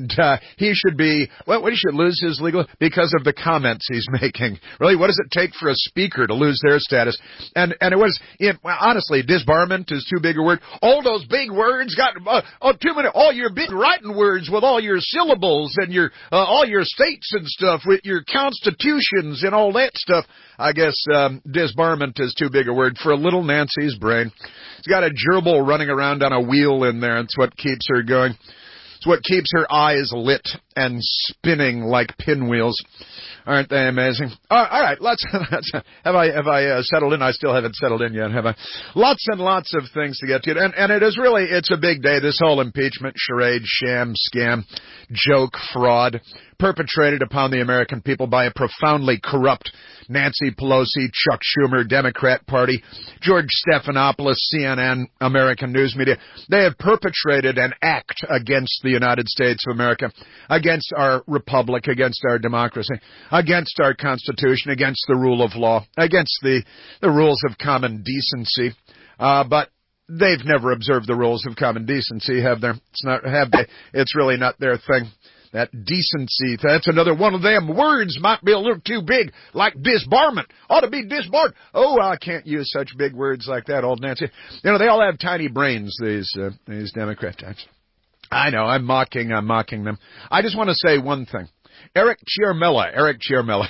Speaker 13: he should be, he should lose his legal, because of the comments he's making. Really, what does it take for a speaker to lose their status? And it was, honestly, disbarment is too big a word. All those big words got, too many, all your big writing words with all your syllables and your, all your states and stuff with your constitutions and all that stuff. I guess, disbarment is too big a word for a little Nancy's brain. She's got a gerbil running around on a wheel in there. It's what keeps her going. It's what keeps her eyes lit and spinning like pinwheels. Aren't they amazing? All right, have I settled in? I still haven't settled in yet, have I? Lots and lots of things to get to. And it is really, it's a big day, this whole impeachment charade, sham, scam, joke, fraud, perpetrated upon the American people by a profoundly corrupt Nancy Pelosi, Chuck Schumer, Democrat Party, George Stephanopoulos, CNN, American news media. They have perpetrated an act against the United States of America, against our republic, against our democracy, against our Constitution, against the rule of law, against the rules of common decency. But they've never observed the rules of common decency, have they? It's really not their thing. That decency, that's another one of them words might be a little too big, like disbarment. Ought to be disbarred. Oh, I can't use such big words like that, old Nancy. They all have tiny brains, these Democrat types. I know, I'm mocking them. I just want to say one thing. Eric Ciarmella,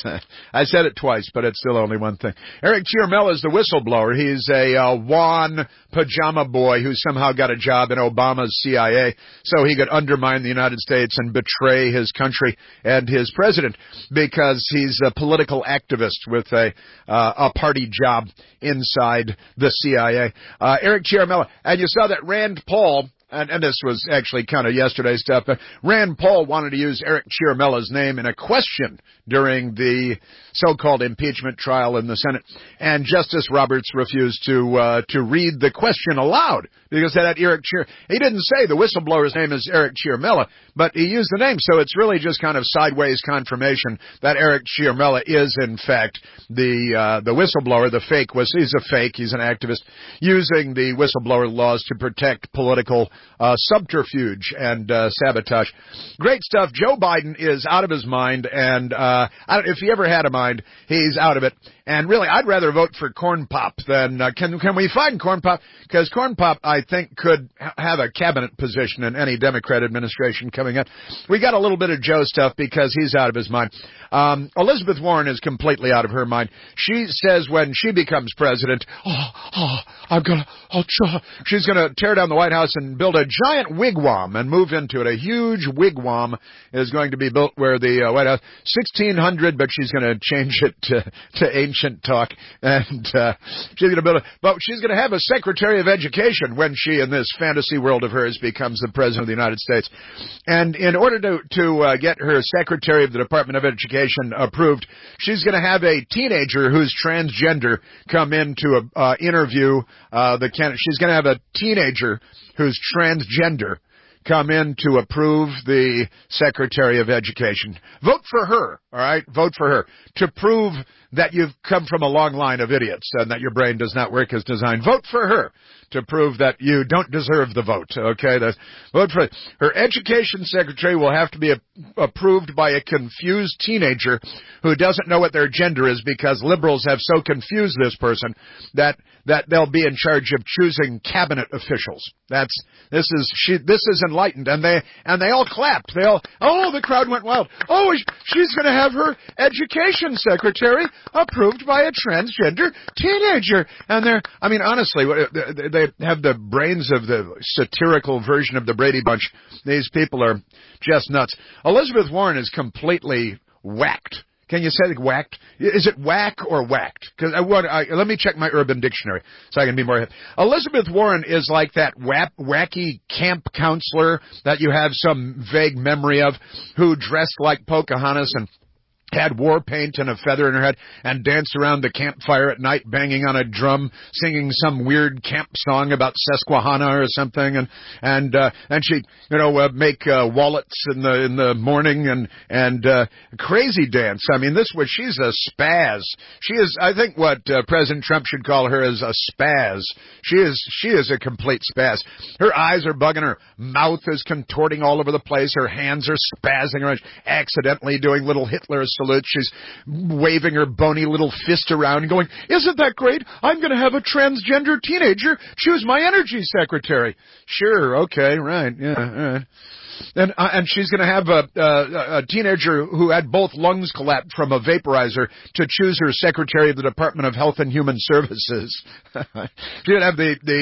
Speaker 13: I said it twice, but it's still only one thing. Eric Ciarmella is the whistleblower. He's a wan pajama boy who somehow got a job in Obama's CIA so he could undermine the United States and betray his country and his president because he's a political activist with a party job inside the CIA. Eric Ciarmella, and you saw that Rand Paul, and this was actually kind of yesterday's stuff, but Rand Paul wanted to use Eric Ciarmella's name in a question during the so-called impeachment trial in the Senate, and Justice Roberts refused to read the question aloud because that Eric he didn't say the whistleblower's name is Eric Ciarmella, but he used the name, so it's really just kind of sideways confirmation that Eric Ciarmella is in fact the whistleblower. The fake he's a fake, he's an activist using the whistleblower laws to protect political subterfuge and sabotage. Great stuff. Joe Biden is out of his mind, and if he ever had a mind, he's out of it. And really, I'd rather vote for Corn Pop than can we find Corn Pop? Because Corn Pop, I think, could have a cabinet position in any Democrat administration coming up. We got a little bit of Joe stuff because he's out of his mind. Elizabeth Warren is completely out of her mind. She says when she becomes president, she's going to tear down the White House and build build a giant wigwam and move into it. A huge wigwam is going to be built where the White House, 1600, but she's going to change it to ancient talk. And she's going to build it. But she's going to have a Secretary of Education when she, in this fantasy world of hers, becomes the President of the United States. And in order to get her Secretary of the Department of Education approved, she's going to have a teenager who's transgender come in to interview the candidate. She's going to have a teenager who's transgender come in to approve the Secretary of Education. Vote for her, all right? Vote for her to prove that you've come from a long line of idiots and that your brain does not work as designed. Vote for her to prove that you don't deserve the vote, okay? Vote for her. Education secretary will have to be approved by a confused teenager who doesn't know what their gender is, because liberals have so confused this person that they'll be in charge of choosing cabinet officials. This is enlightened, and they all clapped. The crowd went wild. Oh, she's going to have her education secretary approved by a transgender teenager. And honestly, they have the brains of the satirical version of the Brady Bunch. These people are just nuts. Elizabeth Warren is completely whacked. Can you say whacked? Is it whack or whacked? Because let me check my Urban Dictionary so I can be more. Elizabeth Warren is like that wacky camp counselor that you have some vague memory of, who dressed like Pocahontas and had war paint and a feather in her head and danced around the campfire at night banging on a drum, singing some weird camp song about Susquehanna or something, and she'd make wallets in the morning and crazy dance. She's a spaz. She is, I think, what President Trump should call her is a spaz. She is a complete spaz. Her eyes are bugging, her mouth is contorting all over the place, her hands are spazzing around, accidentally doing little Hitler salutes. She's waving her bony little fist around and going, "Isn't that great? I'm going to have a transgender teenager choose my energy secretary." Sure, okay, right, yeah, all right. And she's going to have a teenager who had both lungs collapse from a vaporizer to choose her Secretary of the Department of Health and Human Services. She's going to have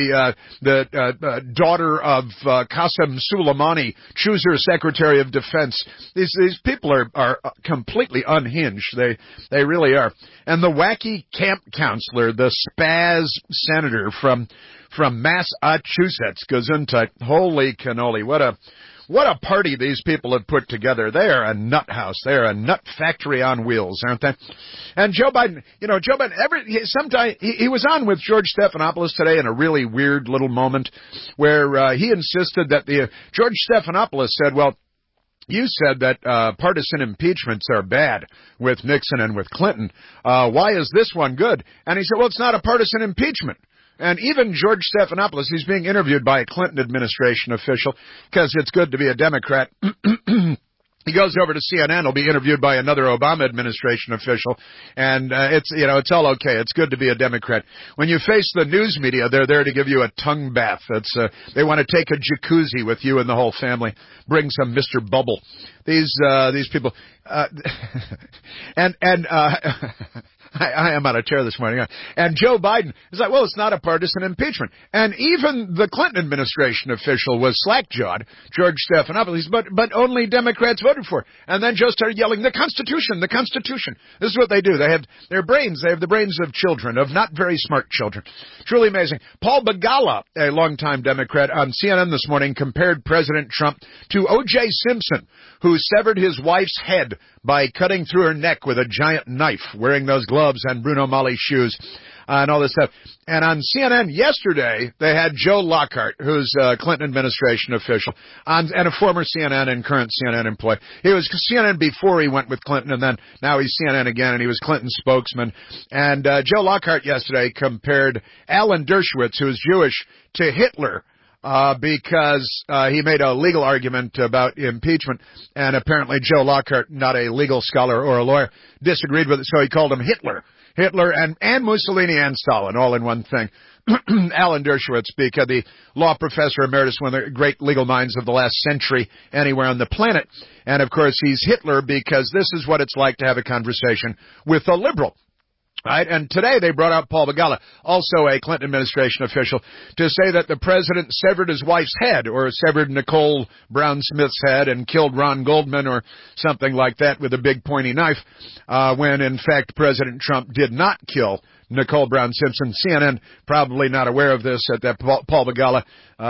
Speaker 13: the daughter of Qasem Soleimani choose her Secretary of Defense. These people are completely unhinged. They really are. And the wacky camp counselor, the spaz senator from Massachusetts, Gesundheit. Holy cannoli! What a party these people have put together. They are a nut house. They are a nut factory on wheels, aren't they? And Joe Biden, sometime he was on with George Stephanopoulos today in a really weird little moment where he insisted that George Stephanopoulos said, well, you said that partisan impeachments are bad with Nixon and with Clinton. Why is this one good? And he said, well, it's not a partisan impeachment. And even George Stephanopoulos, he's being interviewed by a Clinton administration official because it's good to be a Democrat. He goes over to CNN, will be interviewed by another Obama administration official, and it's all okay. It's good to be a Democrat. When you face the news media, they're there to give you a tongue bath. They want to take a jacuzzi with you and the whole family. Bring some Mr. Bubble. These people, I am out of chair this morning. And Joe Biden is like, well, it's not a partisan impeachment. And even the Clinton administration official was slack-jawed, George Stephanopoulos, but only Democrats voted for. And then Joe started yelling, the Constitution, the Constitution. This is what they do. They have their brains. They have the brains of children, of not very smart children. Truly amazing. Paul Begala, a longtime Democrat, on CNN this morning compared President Trump to O.J. Simpson, who severed his wife's head by cutting through her neck with a giant knife, wearing those gloves and Bruno Mali shoes and all this stuff. And on CNN yesterday, they had Joe Lockhart, who's a Clinton administration official, and a former CNN and current CNN employee. He was CNN before he went with Clinton, and then now he's CNN again, and he was Clinton's spokesman. And Joe Lockhart yesterday compared Alan Dershowitz, who is Jewish, to Hitler, because he made a legal argument about impeachment, and apparently Joe Lockhart, not a legal scholar or a lawyer, disagreed with it, so he called him Hitler and Mussolini and Stalin, all in one thing. Alan Dershowitz, because the law professor emeritus, one of the great legal minds of the last century anywhere on the planet, and of course he's Hitler because this is what it's like to have a conversation with a liberal. Right, and today they brought out Paul Begala, also a Clinton administration official, to say that the president severed his wife's head, or severed Nicole Brown Smith's head and killed Ron Goldman or something like that with a big pointy knife, when in fact President Trump did not kill Nicole Brown Simpson. CNN probably not aware of this, that Paul Begala.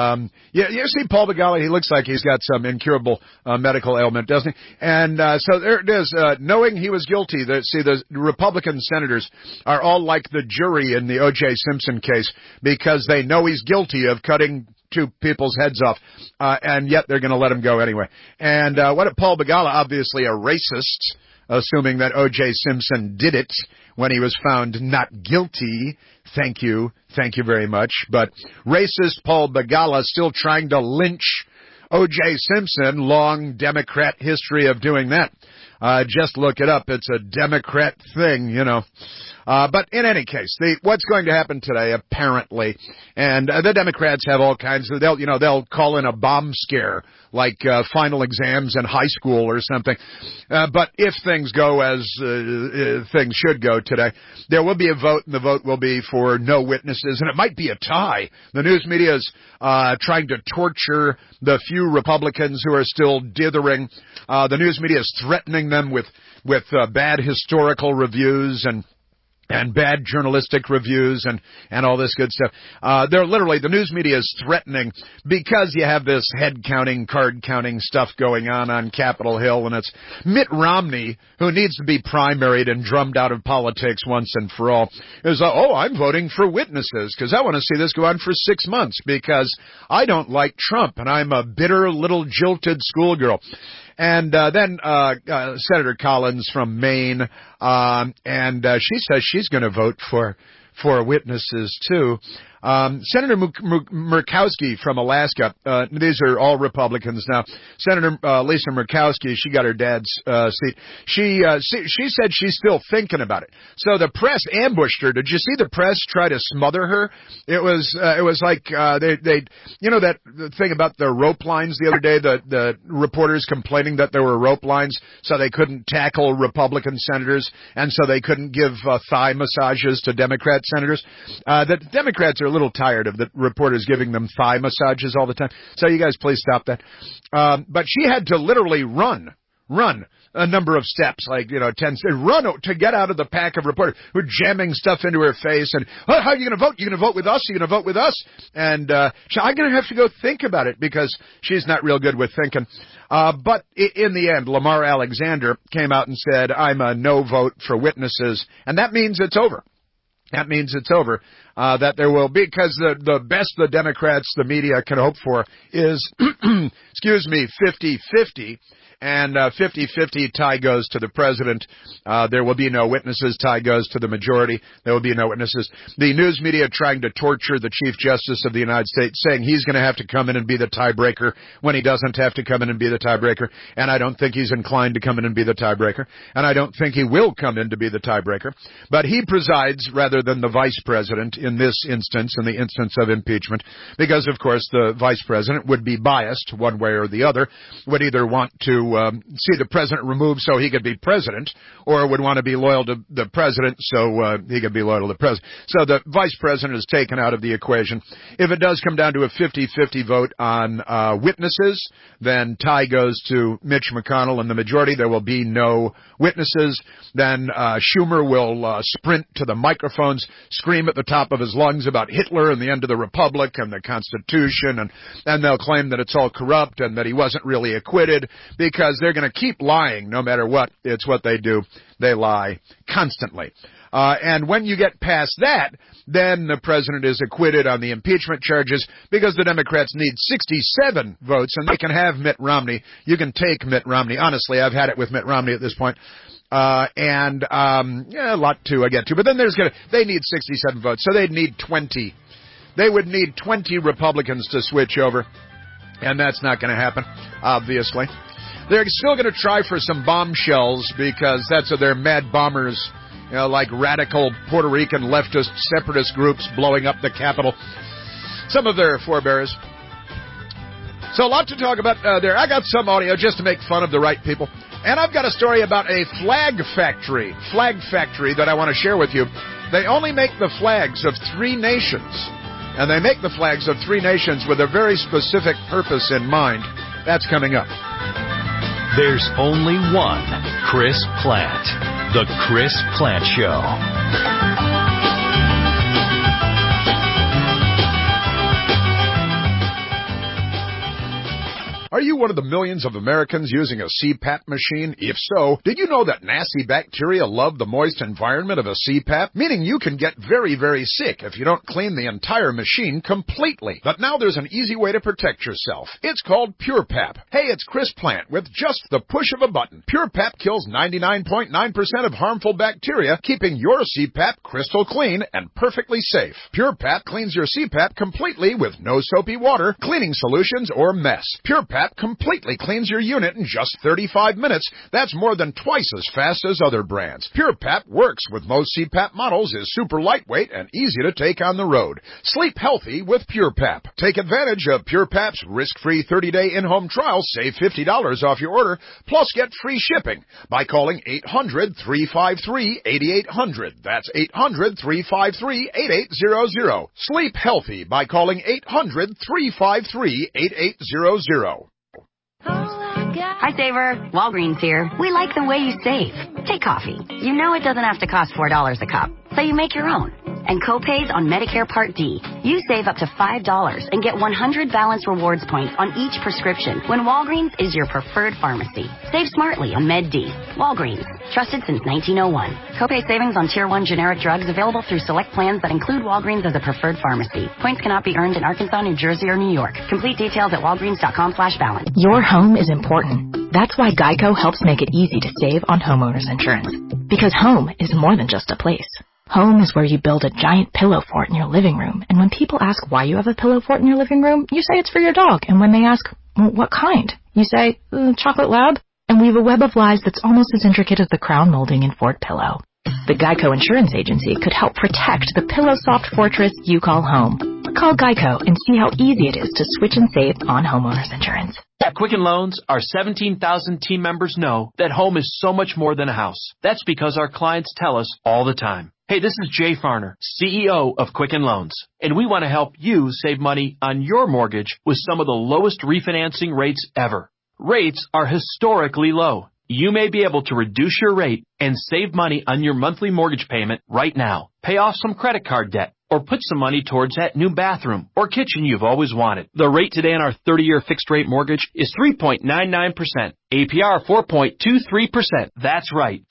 Speaker 13: You see Paul Begala, he looks like he's got some incurable medical ailment, doesn't he? And so there it is. Knowing he was guilty, the Republican senators are all like the jury in the O.J. Simpson case, because they know he's guilty of cutting two people's heads off, and yet they're going to let him go anyway. And what if Paul Begala, obviously a racist, assuming that O.J. Simpson did it when he was found not guilty. Thank you very much. But racist Paul Begala still trying to lynch O.J. Simpson, long Democrat history of doing that. Just look it up. It's a Democrat thing, you know. But in any case, what's going to happen today, apparently, and the Democrats have all kinds of, they'll call in a bomb scare, like final exams in high school or something. But if things go as things should go today, there will be a vote, and the vote will be for no witnesses, and it might be a tie. The news media is trying to torture the few Republicans who are still dithering. The news media is threatening them with bad historical reviews and bad journalistic reviews and all this good stuff. They're literally, the news media is threatening, because you have this head counting, card counting stuff going on Capitol Hill, and it's Mitt Romney, who needs to be primaried and drummed out of politics once and for all, is, I'm voting for witnesses, because I want to see this go on for 6 months, because I don't like Trump, and I'm a bitter little jilted schoolgirl. And then Senator Collins from Maine, and she says she's going to vote for witnesses too. Senator Murkowski from Alaska, these are all Republicans now. Senator Lisa Murkowski, she got her dad's seat. She said she's still thinking about it. So the press ambushed her. Did you see the press try to smother her? It was like they that thing about the rope lines the other day, the reporters complaining that there were rope lines, so they couldn't tackle Republican senators, and so they couldn't give thigh massages to Democrat senators. The Democrats are a little tired of the reporters giving them thigh massages all the time. So you guys please stop that. But she had to literally run a number of steps, like, 10, run to get out of the pack of reporters who are jamming stuff into her face. And, how are you going to vote? You going to vote with us? You going to vote with us? And, I'm going to have to go think about it, because she's not real good with thinking. But in the end, Lamar Alexander came out and said, I'm a no vote for witnesses. And that means it's over. That means it's over. That there will be, because the best the Democrats, the media can hope for is, 50-50. And 50-50 tie goes to the president. There will be no witnesses. Tie goes to the majority. There will be no witnesses. The news media trying to torture the Chief Justice of the United States, saying he's going to have to come in and be the tiebreaker when he doesn't have to come in and be the tiebreaker. And I don't think he's inclined to come in and be the tiebreaker. And I don't think he will come in to be the tiebreaker. But he presides rather than the vice president in this instance, in the instance of impeachment, because, of course, the vice president would be biased one way or the other, would either want to see the president removed so he could be president, or would want to be loyal to the president so he could be loyal to the president. So the vice president is taken out of the equation. If it does come down to a 50-50 vote on witnesses, then tie goes to Mitch McConnell and the majority. There will be no witnesses. Then Schumer will sprint to the microphones, scream at the top of his lungs about Hitler and the end of the Republic and the Constitution, and they'll claim that it's all corrupt and that he wasn't really acquitted, because they're going to keep lying no matter what. It's what they do. They lie constantly. And when you get past that, then the president is acquitted on the impeachment charges, because the Democrats need 67 votes, and they can have Mitt Romney. You can take Mitt Romney. Honestly, I've had it with Mitt Romney at this point. A lot to get to. But then they need 67 votes, so they'd need 20. They would need 20 Republicans to switch over, and that's not going to happen, obviously. They're still going to try for some bombshells, because that's their mad bombers, like radical Puerto Rican leftist separatist groups blowing up the Capitol. Some of their forebears. So a lot to talk about there. I got some audio just to make fun of the right people. And I've got a story about a flag factory that I want to share with you. They only make the flags of 3 nations. And they make the flags of 3 nations with a very specific purpose in mind. That's coming up.
Speaker 9: There's only one Chris Plante. The Chris Plante Show.
Speaker 13: Are you one of the millions of Americans using a CPAP machine? If so, did you know that nasty bacteria love the moist environment of a CPAP? Meaning you can get very, very sick if you don't clean the entire machine completely. But now there's an easy way to protect yourself. It's called PurePap. Hey, it's Chris Plante. With just the push of a button, PurePap kills 99.9% of harmful bacteria, keeping your CPAP crystal clean and perfectly safe. PurePap cleans your CPAP completely with no soapy water, cleaning solutions, or mess. PurePap completely cleans your unit in just 35 minutes. That's more than twice as fast as other brands. PurePap works with most CPAP models, is super lightweight and easy to take on the road. Sleep healthy with PurePap. Take advantage of PurePap's risk-free 30-day in-home trial. Save $50 off your order, plus get free shipping by calling 800-353-8800. That's 800-353-8800. Sleep healthy by calling 800-353-8800.
Speaker 10: Hi, Saver. Walgreens here. We like the way you save. Take coffee. You know it doesn't have to cost $4 a cup, so you make your own. And co-pays on Medicare Part D. You save up to $5 and get 100 Balance Rewards points on each prescription when Walgreens is your preferred pharmacy. Save smartly on Med D. Walgreens. Trusted since 1901. Co-pay savings on Tier 1 generic drugs available through select plans that include Walgreens as a preferred pharmacy. Points cannot be earned in Arkansas, New Jersey, or New York. Complete details at walgreens.com/balance.
Speaker 12: Your home is important. That's why Geico helps make it easy to save on homeowners insurance. Because home is more than just a place. Home is where you build a giant pillow fort in your living room. And when people ask why you have a pillow fort in your living room, you say it's for your dog. And when they ask, well, what kind? You say, chocolate lab. And weave a web of lies that's almost as intricate as the crown molding in Fort Pillow. The Geico Insurance Agency could help protect the pillow soft fortress you call home. Call Geico and see how easy it is to switch and save on homeowners insurance.
Speaker 17: At Quicken Loans, our 17,000 team members know that home is so much more than a house. That's because our clients tell us all the time. Hey, this is Jay Farner, CEO of Quicken Loans, and we want to help you save money on your mortgage with some of the lowest refinancing rates ever. Rates are historically low. You may be able to reduce your rate and save money on your monthly mortgage payment right now. Pay off some credit card debt or put some money towards that new bathroom or kitchen you've always wanted. The rate today on our 30-year fixed-rate mortgage is 3.99%. APR 4.23%. That's right,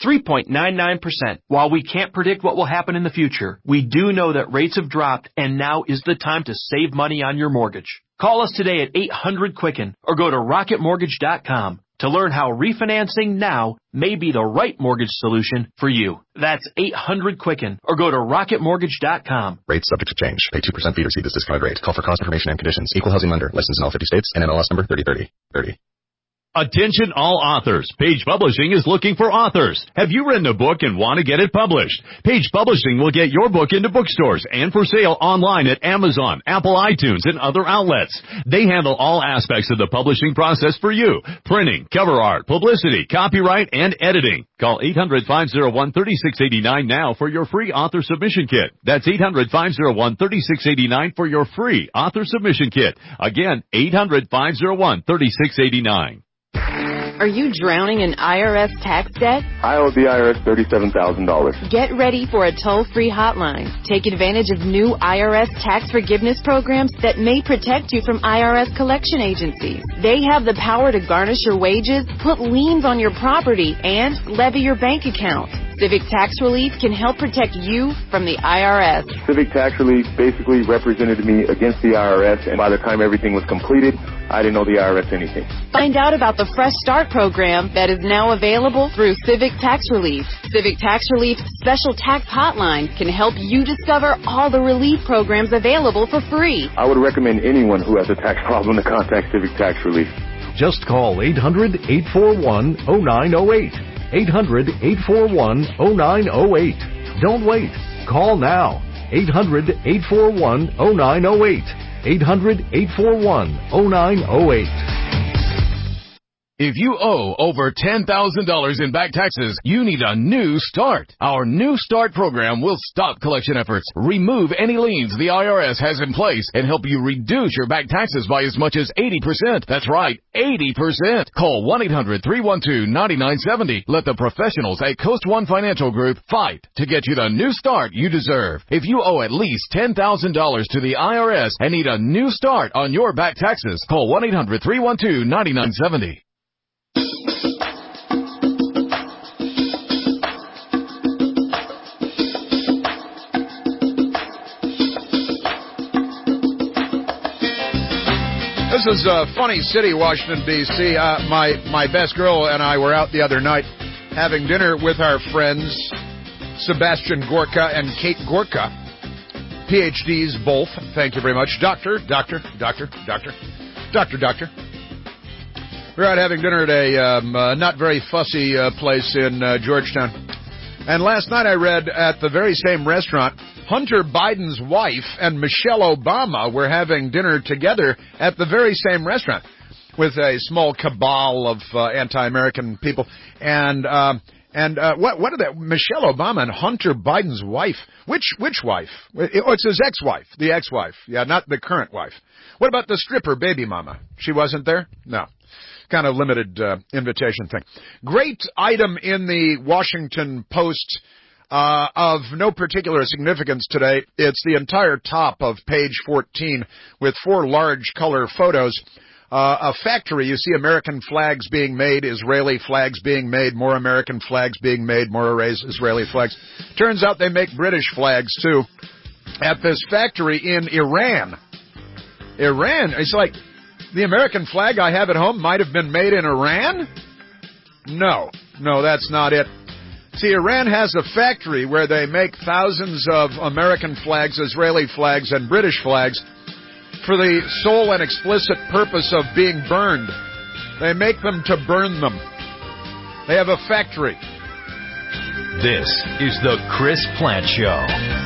Speaker 17: 3.99%. While we can't predict what will happen in the future, we do know that rates have dropped and now is the time to save money on your mortgage. Call us today at 800-QUICKEN or go to rocketmortgage.com to learn how refinancing now may be the right mortgage solution for you. That's 800-QUICKEN or go to rocketmortgage.com.
Speaker 18: Rates subject to change. Pay 2% fee to receive this discounted rate. Call for cost information and conditions. Equal housing lender. Licensed in all 50 states. And NMLS number 3030.
Speaker 19: Attention all authors. Page Publishing is looking for authors. Have you written a book and want to get it published? Page Publishing will get your book into bookstores and for sale online at Amazon, Apple iTunes, and other outlets. They handle all aspects of the publishing process for you. Printing, cover art, publicity, copyright, and editing. Call 800-501-3689 now for your free author submission kit. That's 800-501-3689 for your free author submission kit. Again, 800-501-3689.
Speaker 6: Are you drowning in IRS tax debt?
Speaker 20: I owe the IRS $37,000.
Speaker 6: Get ready for a toll-free hotline. Take advantage of new IRS tax forgiveness programs that may protect you from IRS collection agencies. They have the power to garnish your wages, put liens on your property, and levy your bank account. Civic Tax Relief can help protect you from the IRS.
Speaker 20: Civic Tax Relief basically represented me against the IRS, and by the time everything was completed, I didn't owe the IRS anything.
Speaker 6: Find out about the Fresh Start program that is now available through Civic Tax Relief. Civic Tax Relief's special tax hotline can help you discover all the relief programs available for free.
Speaker 20: I would recommend anyone who has a tax problem to contact Civic Tax Relief.
Speaker 26: Just call 800-841-0908. 800-841-0908. Don't wait. Call now. 800-841-0908. 800-841-0908.
Speaker 2: If you owe over $10,000 in back taxes, you need a new start. Our New Start program will stop collection efforts, remove any liens the IRS has in place, and help you reduce your back taxes by as much as 80%. That's right, 80%. Call 1-800-312-9970. Let the professionals at Coast One Financial Group fight to get you the new start you deserve. If you owe at least $10,000 to the IRS and need a new start on your back taxes, call 1-800-312-9970.
Speaker 13: This is Funny City, Washington, D.C. My best girl and I were out the other night having dinner with our friends Sebastian Gorka and Kate Gorka, PhDs both. Thank you very much. Doctor. We're out having dinner at a not very fussy place in Georgetown. And last night I read at the very same restaurant, Hunter Biden's wife and Michelle Obama were having dinner together at the very same restaurant with a small cabal of anti-American people. And what are they? Michelle Obama and Hunter Biden's wife. Which wife? Oh, it's his ex-wife. The ex-wife. Yeah, not the current wife. What about the stripper baby mama? She wasn't there? No. Kind of limited invitation thing. Great item in the Washington Post of no particular significance today. It's the entire top of page 14 with 4 large color photos. A factory, you see American flags being made, Israeli flags being made, more American flags being made, more Israeli flags. Turns out they make British flags too at this factory in Iran. Iran, it's like the American flag I have at home might have been made in Iran? No, that's not it. See, Iran has a factory where they make thousands of American flags, Israeli flags, and British flags for the sole and explicit purpose of being burned. They make them to burn them. They have a factory.
Speaker 9: This is the Chris Plante Show.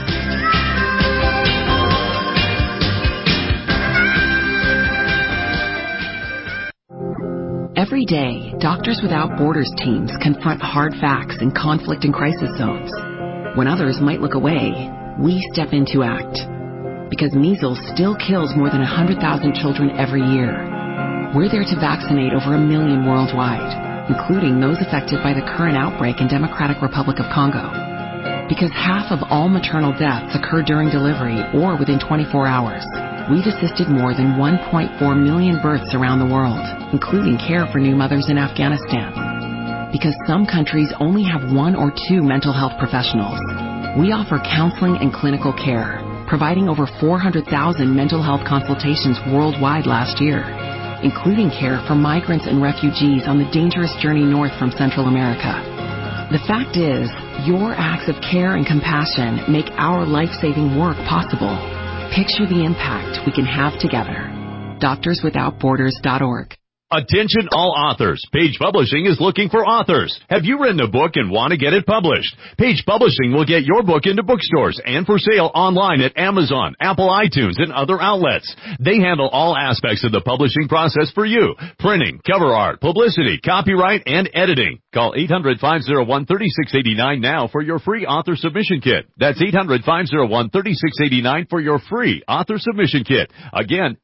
Speaker 5: Every day, Doctors Without Borders teams confront hard facts in conflict and crisis zones. When others might look away, we step in to act. Because measles still kills more than 100,000 children every year. We're there to vaccinate over 1 million worldwide, including those affected by the current outbreak in Democratic Republic of Congo. Because half of all maternal deaths occur during delivery or within 24 hours. We've assisted more than 1.4 million births around the world, including care for new mothers in Afghanistan. Because some countries only have 1 or 2 mental health professionals, we offer counseling and clinical care, providing over 400,000 mental health consultations worldwide last year, including care for migrants and refugees on the dangerous journey north from Central America. The fact is, your acts of care and compassion make our life-saving work possible. Picture the impact we can have together. DoctorsWithoutBorders.org.
Speaker 19: Attention all authors. Page Publishing is looking for authors. Have you written a book and want to get it published? Page Publishing will get your book into bookstores and for sale online at Amazon, Apple iTunes, and other outlets. They handle all aspects of the publishing process for you. Printing, cover art, publicity, copyright, and editing. Call 800-501-3689 now for your free author submission kit. That's 800-501-3689 for your free author submission kit. Again,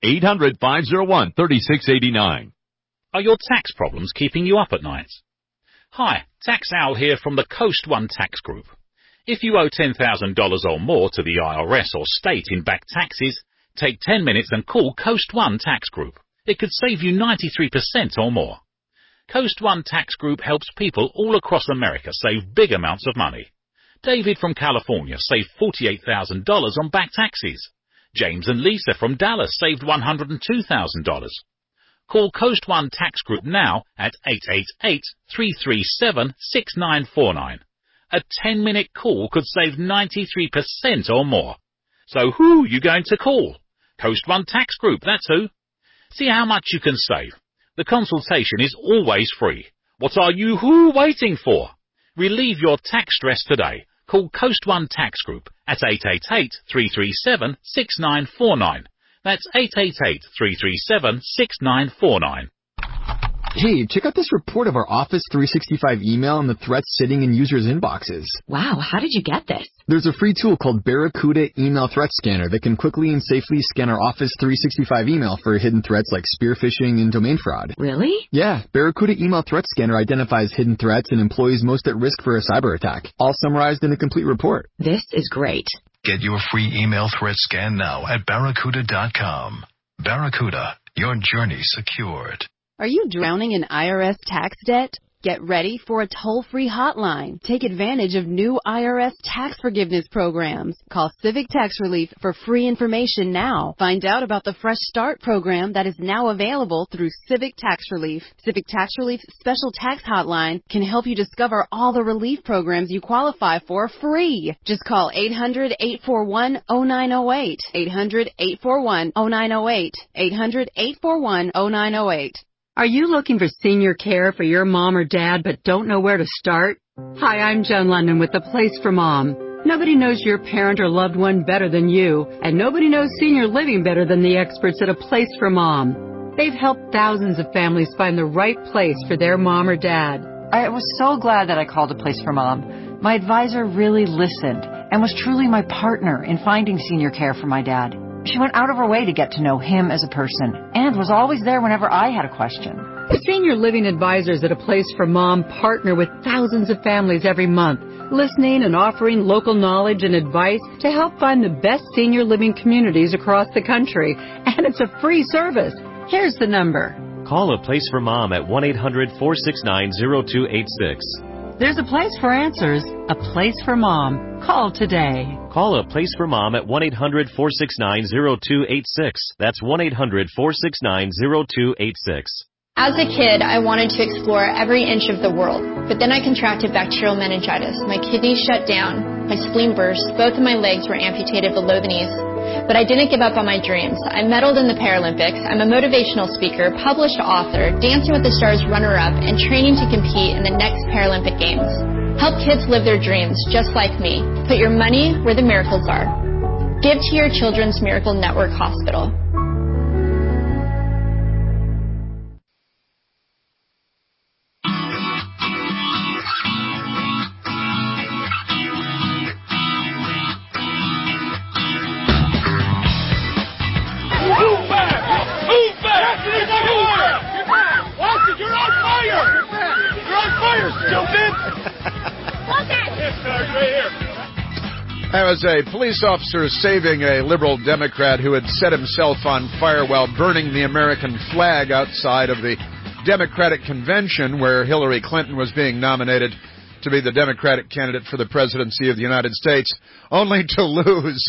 Speaker 19: 800-501-3689.
Speaker 7: Are your tax problems keeping you up at night? Hi, Tax Owl here from the Coast One Tax Group. If you owe $10,000 or more to the IRS or state in back taxes, take 10 minutes and call Coast One Tax Group. It could save you 93% or more. Coast One Tax Group helps people all across America save big amounts of money. David from California saved $48,000 on back taxes. James and Lisa from Dallas saved $102,000. Call Coast One Tax Group now at 888-337-6949. A 10-minute call could save 93% or more. So who are you going to call? Coast One Tax Group, that's who. See how much you can save. The consultation is always free. What are you waiting for? Relieve your tax stress today. Call Coast One Tax Group at 888-337-6949. That's 888-337-6949.
Speaker 8: Hey, check out this report of our Office 365 email and the threats sitting in users' inboxes.
Speaker 14: Wow, how did you get this?
Speaker 8: There's a free tool called Barracuda Email Threat Scanner that can quickly and safely scan our Office 365 email for hidden threats like spear phishing and domain fraud.
Speaker 14: Really?
Speaker 8: Yeah, Barracuda Email Threat Scanner identifies hidden threats and employees most at risk for a cyber attack, all summarized in a complete report.
Speaker 14: This is great.
Speaker 9: Get your free email threat scan now at Barracuda.com. Barracuda, your journey secured.
Speaker 6: Are you drowning in IRS tax debt? Get ready for a toll-free hotline. Take advantage of new IRS tax forgiveness programs. Call Civic Tax Relief for free information now. Find out about the Fresh Start program that is now available through Civic Tax Relief. Civic Tax Relief's special tax hotline can help you discover all the relief programs you qualify for free. Just call 800-841-0908. 800-841-0908. 800-841-0908.
Speaker 16: Are you looking for senior care for your mom or dad but don't know where to start? Hi, I'm Joan London with The Place for Mom. Nobody knows your parent or loved one better than you, and nobody knows senior living better than the experts at A Place for Mom. They've helped thousands of families find the right place for their mom or dad.
Speaker 22: I was so glad that I called A Place for Mom. My advisor really listened and was truly my partner in finding senior care for my dad. She went out of her way to get to know him as a person and was always there whenever I had a question.
Speaker 16: The senior living advisors at A Place for Mom partner with thousands of families every month, listening and offering local knowledge and advice to help find the best senior living communities across the country. And it's a free service. Here's the number.
Speaker 23: Call A Place for Mom at 1-800-469-0286.
Speaker 16: There's a place for answers, A Place for Mom. Call today.
Speaker 23: Call A Place for Mom at 1-800-469-0286. That's 1-800-469-0286.
Speaker 24: As a kid, I wanted to explore every inch of the world, but then I contracted bacterial meningitis. My kidneys shut down, my spleen burst, both of my legs were amputated below the knees. But I didn't give up on my dreams. I medaled in the Paralympics. I'm a motivational speaker, published author, Dancing with the Stars runner-up, and training to compete in the next Paralympic Games. Help kids live their dreams just like me. Put your money where the miracles are. Give to your Children's Miracle Network Hospital.
Speaker 13: You're on fire! You're on fire, stupid! That was a police officer saving a liberal Democrat who had set himself on fire while burning the American flag outside of the Democratic convention where Hillary Clinton was being nominated to be the Democratic candidate for the presidency of the United States, only to lose.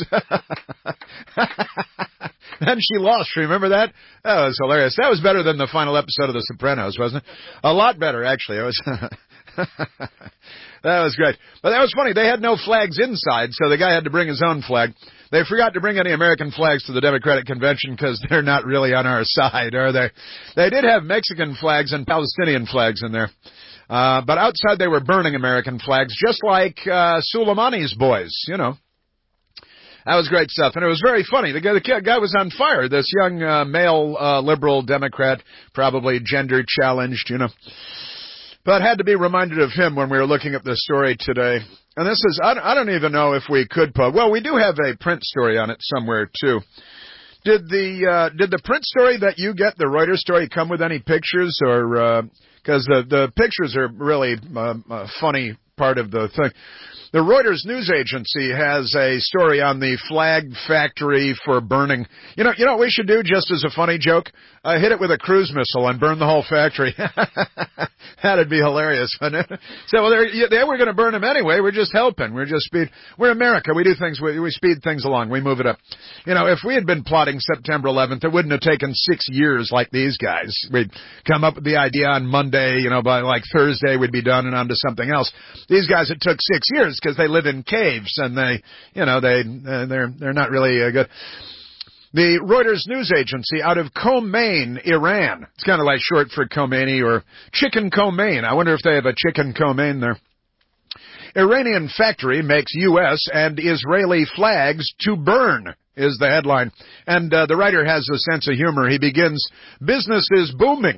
Speaker 13: Then she lost. Remember that? That was hilarious. That was better than the final episode of The Sopranos, wasn't it? A lot better, actually. It was that was great. But that was funny. They had no flags inside, so the guy had to bring his own flag. They forgot to bring any American flags to the Democratic convention because they're not really on our side, are they? They did have Mexican flags and Palestinian flags in there. But outside they were burning American flags, just like Soleimani's boys, you know. That was great stuff, and it was very funny. The guy was on fire, this young male liberal Democrat, probably gender-challenged, you know. But had to be reminded of him when we were looking at this story today. And this is, I don't even know if we could put, well, we do have a print story on it somewhere, too. Did the print story that you get, the Reuters story, come with any pictures, or because the pictures are really a funny part of the thing. The Reuters news agency has a story on the flag factory for burning. You know what we should do just as a funny joke? Hit it with a cruise missile and burn the whole factory. That'd be hilarious, wouldn't it? So, well, they were going to burn them anyway. We're just helping. We're America. We do things, we speed things along. We move it up. You know, if we had been plotting September 11th, it wouldn't have taken 6 years like these guys. We'd come up with the idea on Monday, you know, by like Thursday we'd be done and on to something else. These guys, it took 6 years because they live in caves and they're not really good. The Reuters news agency out of Khomeini, Iran. It's kind of like short for Khomeini or Chicken Khomeini. I wonder if they have a Chicken Khomeini there. Iranian factory makes U.S. and Israeli flags to burn is the headline. And the writer has a sense of humor. He begins, business is booming.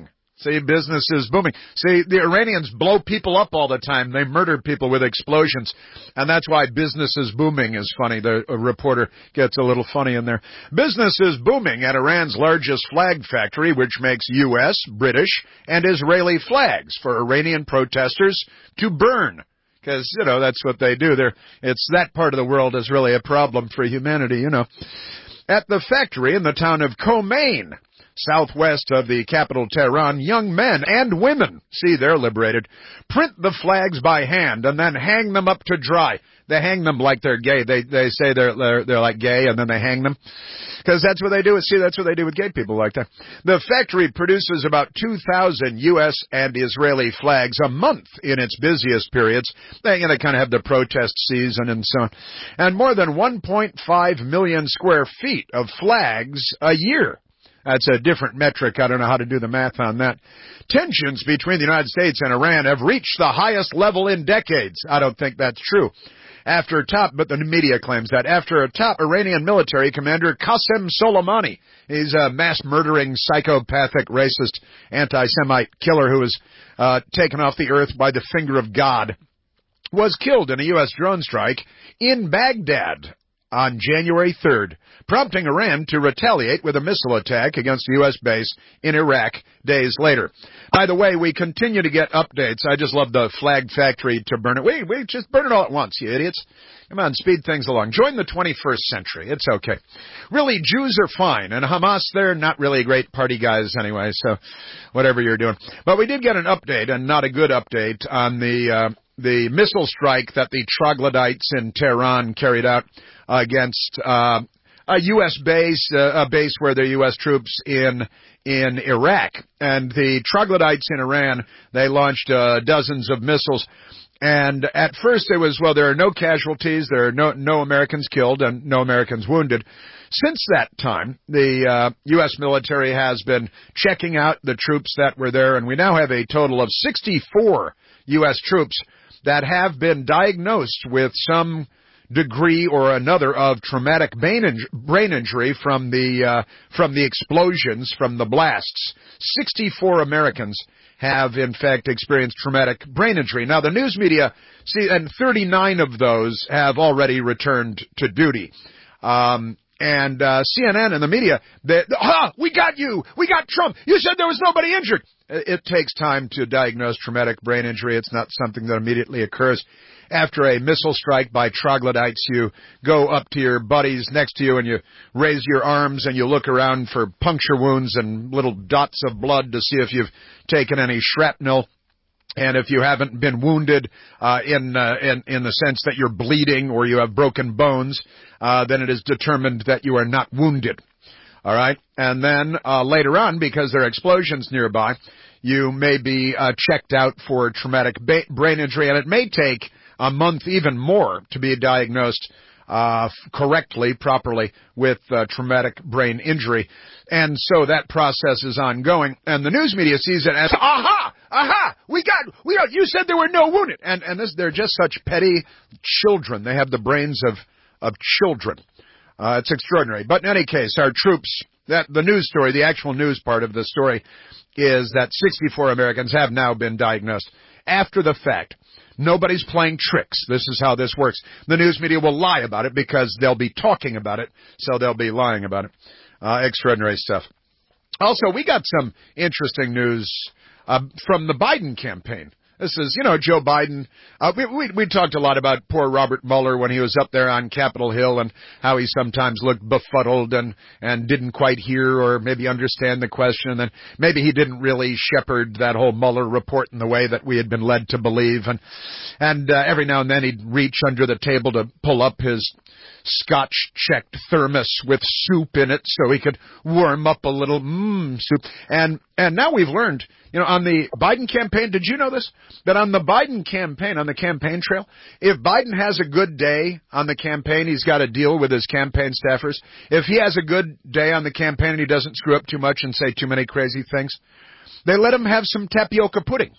Speaker 13: See, business is booming. See, the Iranians blow people up all the time. They murder people with explosions. And that's why business is booming is funny. The reporter gets a little funny in there. Business is booming at Iran's largest flag factory, which makes U.S., British, and Israeli flags for Iranian protesters to burn. Because, that's what they do. It's that part of the world is really a problem for humanity, At the factory in the town of Khomeini, southwest of the capital Tehran, young men and women, see they're liberated, print the flags by hand and then hang them up to dry. They hang them like they're gay. They say they're like gay and then they hang them. Because that's what they do. See, that's what they do with gay people like that. The factory produces about 2,000 U.S. and Israeli flags a month in its busiest periods. They kind of have the protest season and so on. And more than 1.5 million square feet of flags a year. That's a different metric. I don't know how to do the math on that. Tensions between the United States and Iran have reached the highest level in decades. I don't think that's true. But the media claims that after a top Iranian military commander, Qasem Soleimani, he's a mass-murdering, psychopathic, racist, anti-Semite killer who was taken off the earth by the finger of God, was killed in a U.S. drone strike in Baghdad on January 3rd, prompting Iran to retaliate with a missile attack against a U.S. base in Iraq days later. By the way, we continue to get updates. I just love the flag factory to burn it. We just burn it all at once, you idiots. Come on, speed things along. Join the 21st century. It's okay. Really, Jews are fine, and Hamas, they're not really great party guys anyway, so whatever you're doing. But we did get an update, and not a good update, on the missile strike that the troglodytes in Tehran carried out against a U.S. base, a base where there are U.S. troops in Iraq. And the troglodytes in Iran, they launched dozens of missiles. And at first it was, there are no casualties, there are no Americans killed and no Americans wounded. Since that time, the U.S. military has been checking out the troops that were there, and we now have a total of 64 U.S. troops that have been diagnosed with some degree or another of traumatic brain injury from the explosions, from the blasts. 64 Americans have, in fact, experienced traumatic brain injury. Now, the news media, and 39 of those have already returned to duty. And CNN and the media, we got you! We got Trump! You said there was nobody injured! It takes time to diagnose traumatic brain injury. It's not something that immediately occurs. After a missile strike by troglodytes, you go up to your buddies next to you and you raise your arms and you look around for puncture wounds and little dots of blood to see if you've taken any shrapnel. And if you haven't been wounded in the sense that you're bleeding or you have broken bones, then it is determined that you are not wounded. All right? And then later on, because there are explosions nearby, you may be checked out for traumatic brain injury, and it may take a month, even more, to be diagnosed correctly, properly, with traumatic brain injury. And so that process is ongoing. And the news media sees it as, you said there were no wounded. And they're just such petty children. They have the brains of children. It's extraordinary. But in any case, our troops, the news story, the actual news part of the story is that 64 Americans have now been diagnosed after the fact. Nobody's playing tricks. This is how this works. The news media will lie about it because they'll be talking about it, so they'll be lying about it. Extraordinary stuff. Also, we got some interesting news from the Biden campaign. This is, Joe Biden. We talked a lot about poor Robert Mueller when he was up there on Capitol Hill and how he sometimes looked befuddled and didn't quite hear or maybe understand the question. And then maybe he didn't really shepherd that whole Mueller report in the way that we had been led to believe. And every now and then he'd reach under the table to pull up his Scotch-checked thermos with soup in it so he could warm up a little soup. And now we've learned, on the Biden campaign, did you know this? That on the Biden campaign, on the campaign trail, if Biden has a good day on the campaign, he's got to deal with his campaign staffers. If he has a good day on the campaign and he doesn't screw up too much and say too many crazy things, they let him have some tapioca pudding.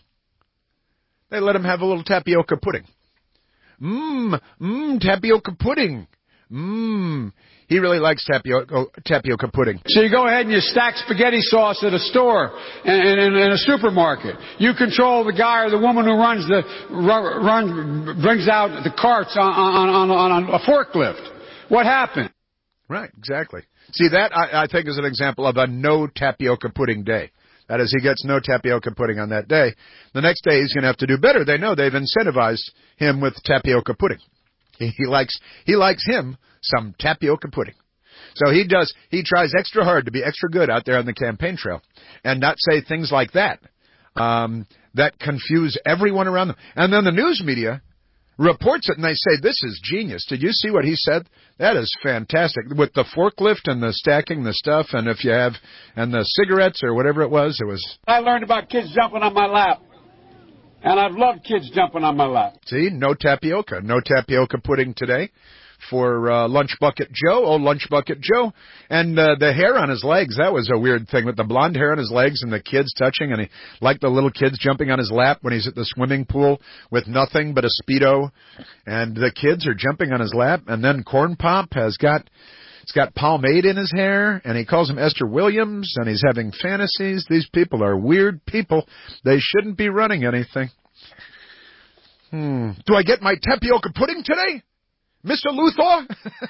Speaker 13: They let him have a little tapioca pudding. Tapioca pudding. He really likes tapioca pudding.
Speaker 1: So you go ahead and you stack spaghetti sauce at a store and in a supermarket. You control the guy or the woman who brings out the carts on a forklift. What happened?
Speaker 13: Right, exactly. See, that I think is an example of a no tapioca pudding day. That is, he gets no tapioca pudding on that day. The next day he's going to have to do better. They know they've incentivized him with tapioca pudding. He likes him some tapioca pudding. So he tries extra hard to be extra good out there on the campaign trail and not say things like that, that confuse everyone around them. And then the news media reports it and they say, this is genius. Did you see what he said? That is fantastic. With the forklift and the stacking the stuff and and the cigarettes or whatever it was.
Speaker 1: I learned about kids jumping on my lap. And I've loved kids jumping on my lap.
Speaker 13: See, no tapioca pudding today for Lunch Bucket Joe, old Lunch Bucket Joe. And the hair on his legs, that was a weird thing with the blonde hair on his legs and the kids touching, and he liked the little kids jumping on his lap when he's at the swimming pool with nothing but a Speedo, and the kids are jumping on his lap. And then Corn Pop it's got pomade in his hair, and he calls him Esther Williams, and he's having fantasies. These people are weird people. They shouldn't be running anything. Do I get my tapioca pudding today, Mr. Luthor?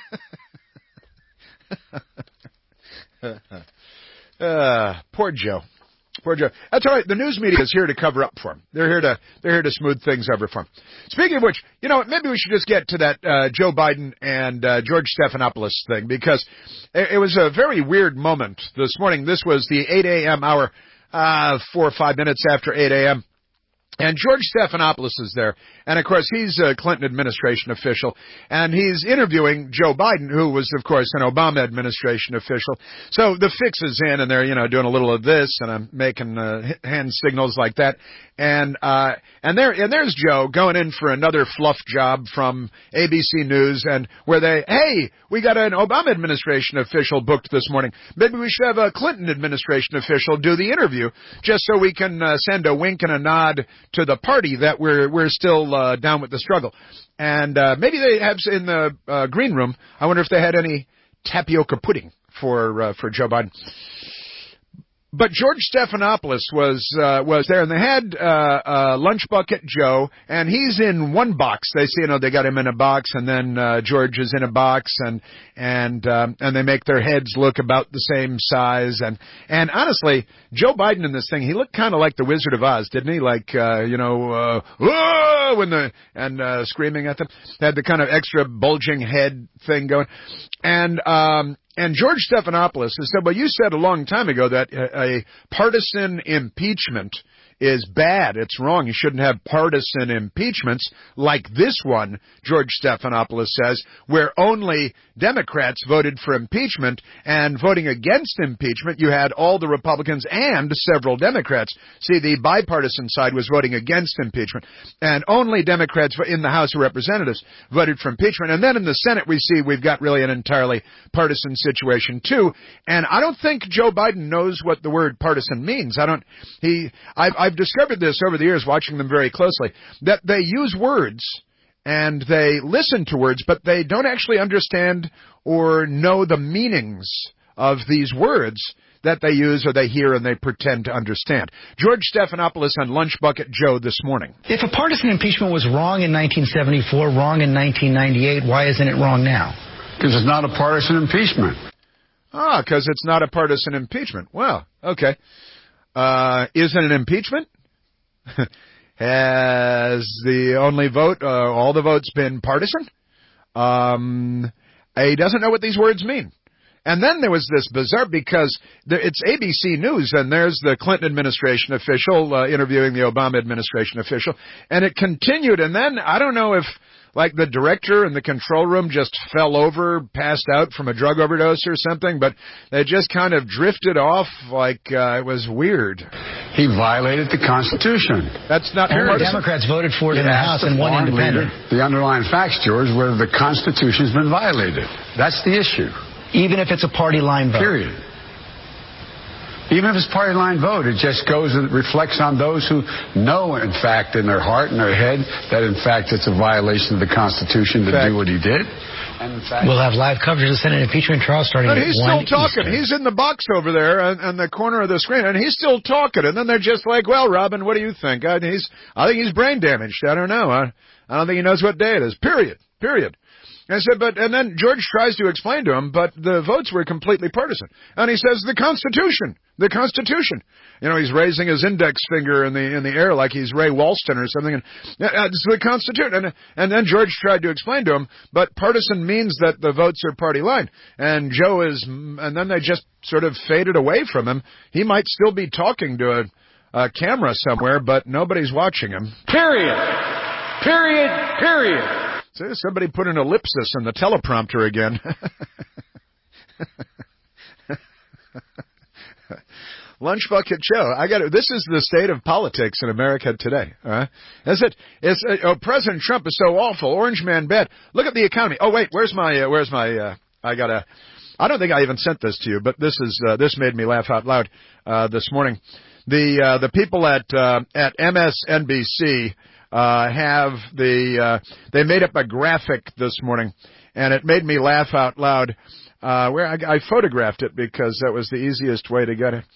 Speaker 13: Poor Joe. Poor Joe. That's all right. The news media is here to cover up for him. They're here to smooth things over for him. Speaking of which, maybe we should just get to that Joe Biden and George Stephanopoulos thing, because it was a very weird moment this morning. This was the 8 a.m. hour, 4 or 5 minutes after 8 a.m. And George Stephanopoulos is there. And, of course, he's a Clinton administration official. And he's interviewing Joe Biden, who was, of course, an Obama administration official. So the fix is in, and they're, doing a little of this, and I'm making hand signals like that. And there's Joe going in for another fluff job from ABC News, and where we got an Obama administration official booked this morning. Maybe we should have a Clinton administration official do the interview, just so we can send a wink and a nod to the party that we're still down with the struggle. And maybe they have in the green room. I wonder if they had any tapioca pudding for Joe Biden. But George Stephanopoulos was there, and they had Lunch Bucket Joe, and he's in one box. They say, they got him in a box, and then George is in a box, and they make their heads look about the same size. And honestly, Joe Biden in this thing, he looked kind of like the Wizard of Oz, didn't he? Like whoa, screaming at them. Had the kind of extra bulging head thing going, And George Stephanopoulos has said, well, you said a long time ago that a partisan impeachment is bad. It's wrong. You shouldn't have partisan impeachments like this one, George Stephanopoulos says, where only Democrats voted for impeachment, and voting against impeachment, you had all the Republicans and several Democrats. See, the bipartisan side was voting against impeachment, and only Democrats in the House of Representatives voted for impeachment. And then in the Senate, we've got really an entirely partisan situation too. And I don't think Joe Biden knows what the word partisan means. I've discovered this over the years, watching them very closely, that they use words and they listen to words, but they don't actually understand or know the meanings of these words that they use or they hear and they pretend to understand. George Stephanopoulos on Lunch Bucket Joe this morning.
Speaker 4: If a partisan impeachment was wrong in 1974, wrong in 1998, why isn't it wrong now?
Speaker 1: Because it's not a partisan impeachment.
Speaker 13: Because it's not a partisan impeachment. Well, okay. Is it an impeachment? Has the only vote, all the votes been partisan? He doesn't know what these words mean. And then there was this bizarre, because it's ABC News, and there's the Clinton administration official interviewing the Obama administration official, and it continued, and then I don't know if the director in the control room just fell over, passed out from a drug overdose or something, but they just kind of drifted off it was weird.
Speaker 1: He violated the Constitution.
Speaker 13: That's not
Speaker 4: partisan. Democrats voted for it in the House and one independent.
Speaker 1: The underlying facts, George, whether the Constitution's been violated. That's the issue.
Speaker 4: Even if it's a party line vote.
Speaker 1: Period. Even if it's party line vote, it just goes and reflects on those who know, in fact, in their heart and their head, that in fact it's a violation of the Constitution to do what he did. And in fact,
Speaker 4: we'll have live coverage of the Senate impeachment trial starting at 1
Speaker 13: But he's still talking.
Speaker 4: Eastern.
Speaker 13: He's in the box over there on the corner of the screen, and he's still talking. And then they're just like, well, Robin, what do you think? I think he's brain damaged. I don't know. I don't think he knows what day it is. Period. And I said, and then George tries to explain to him, but the votes were completely partisan. And he says, the Constitution. You know, he's raising his index finger in the air like he's Ray Walston or something. And it's the Constitution. And then George tried to explain to him, but partisan means that the votes are party line. And and then they just sort of faded away from him. He might still be talking to a camera somewhere, but nobody's watching him.
Speaker 1: Period.
Speaker 13: So somebody put an ellipsis in the teleprompter again. Lunch Bucket Show. This is the state of politics in America today. That's it. President Trump is so awful. Orange man bad. Look at the economy. Oh wait, where's my I don't think I even sent this to you, but this made me laugh out loud this morning. The people at MSNBC they made up a graphic this morning, and it made me laugh out loud. Where I photographed it because that was the easiest way to get it.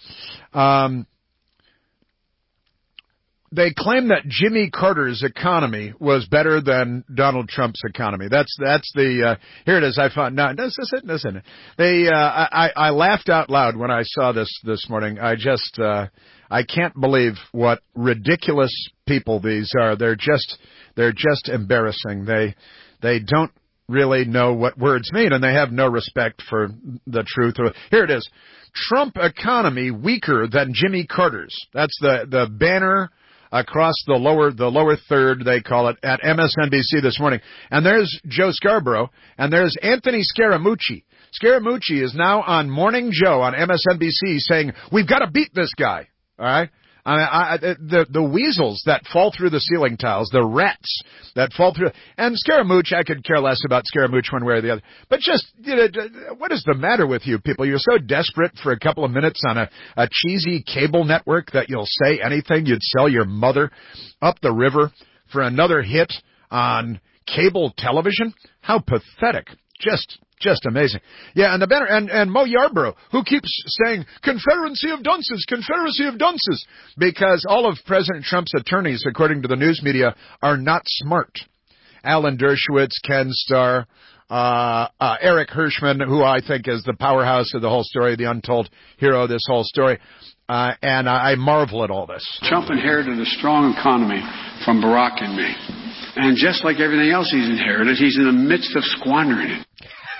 Speaker 13: They claim that Jimmy Carter's economy was better than Donald Trump's economy. That's the here it is. I found no. This isn't it. I laughed out loud when I saw this morning. I can't believe what ridiculous people these are. They're just embarrassing. They don't really know what words mean, and they have no respect for the truth. Here it is. Trump economy weaker than Jimmy Carter's. That's the banner across the lower third, they call it, at MSNBC this morning. And there's Joe Scarborough, and there's Anthony Scaramucci. Scaramucci is now on Morning Joe on MSNBC saying, we've got to beat this guy. All right? The weasels that fall through the ceiling tiles, the rats that fall through, and Scaramucci, I could care less about Scaramucci one way or the other. But just, what is the matter with you people? You're so desperate for a couple of minutes on a cheesy cable network that you'll say anything. You'd sell your mother up the river for another hit on cable television? How pathetic. Just amazing. Yeah, and the banner, and Mo Yarborough, who keeps saying, Confederacy of dunces, because all of President Trump's attorneys, according to the news media, are not smart. Alan Dershowitz, Ken Starr, Eric Hirschman, who I think is the powerhouse of the whole story, the untold hero of this whole story. And I marvel at all this.
Speaker 1: Trump inherited a strong economy from Barack and me. And just like everything else he's inherited, he's in the midst of squandering it.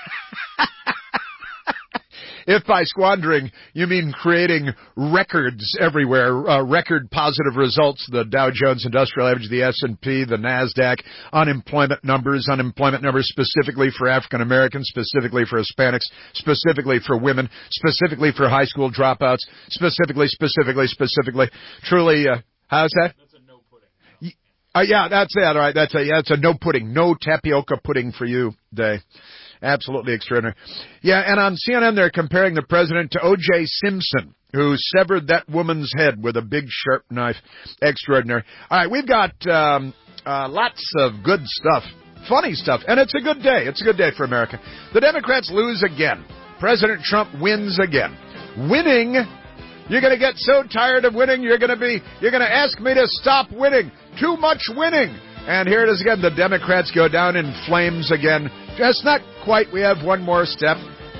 Speaker 13: If by squandering you mean creating records everywhere, record positive results, the Dow Jones Industrial Average, the S&P, the NASDAQ, unemployment numbers specifically for African Americans, specifically for Hispanics, specifically for women, specifically for high school dropouts, specifically. Truly, how's that? That's a no pudding. Yeah, that's it. All right, that's a no pudding, no tapioca pudding for you day. Absolutely extraordinary. Yeah, and on CNN they're comparing the president to O.J. Simpson, who severed that woman's head with a big sharp knife. Extraordinary. All right, we've got lots of good stuff, funny stuff, and it's a good day. It's a good day for America. The Democrats lose again. President Trump wins again. Winning, you're going to get so tired of winning, you're going to ask me to stop winning. Too much winning. And here it is again. The Democrats go down in flames again. Just not quite. We have one more step.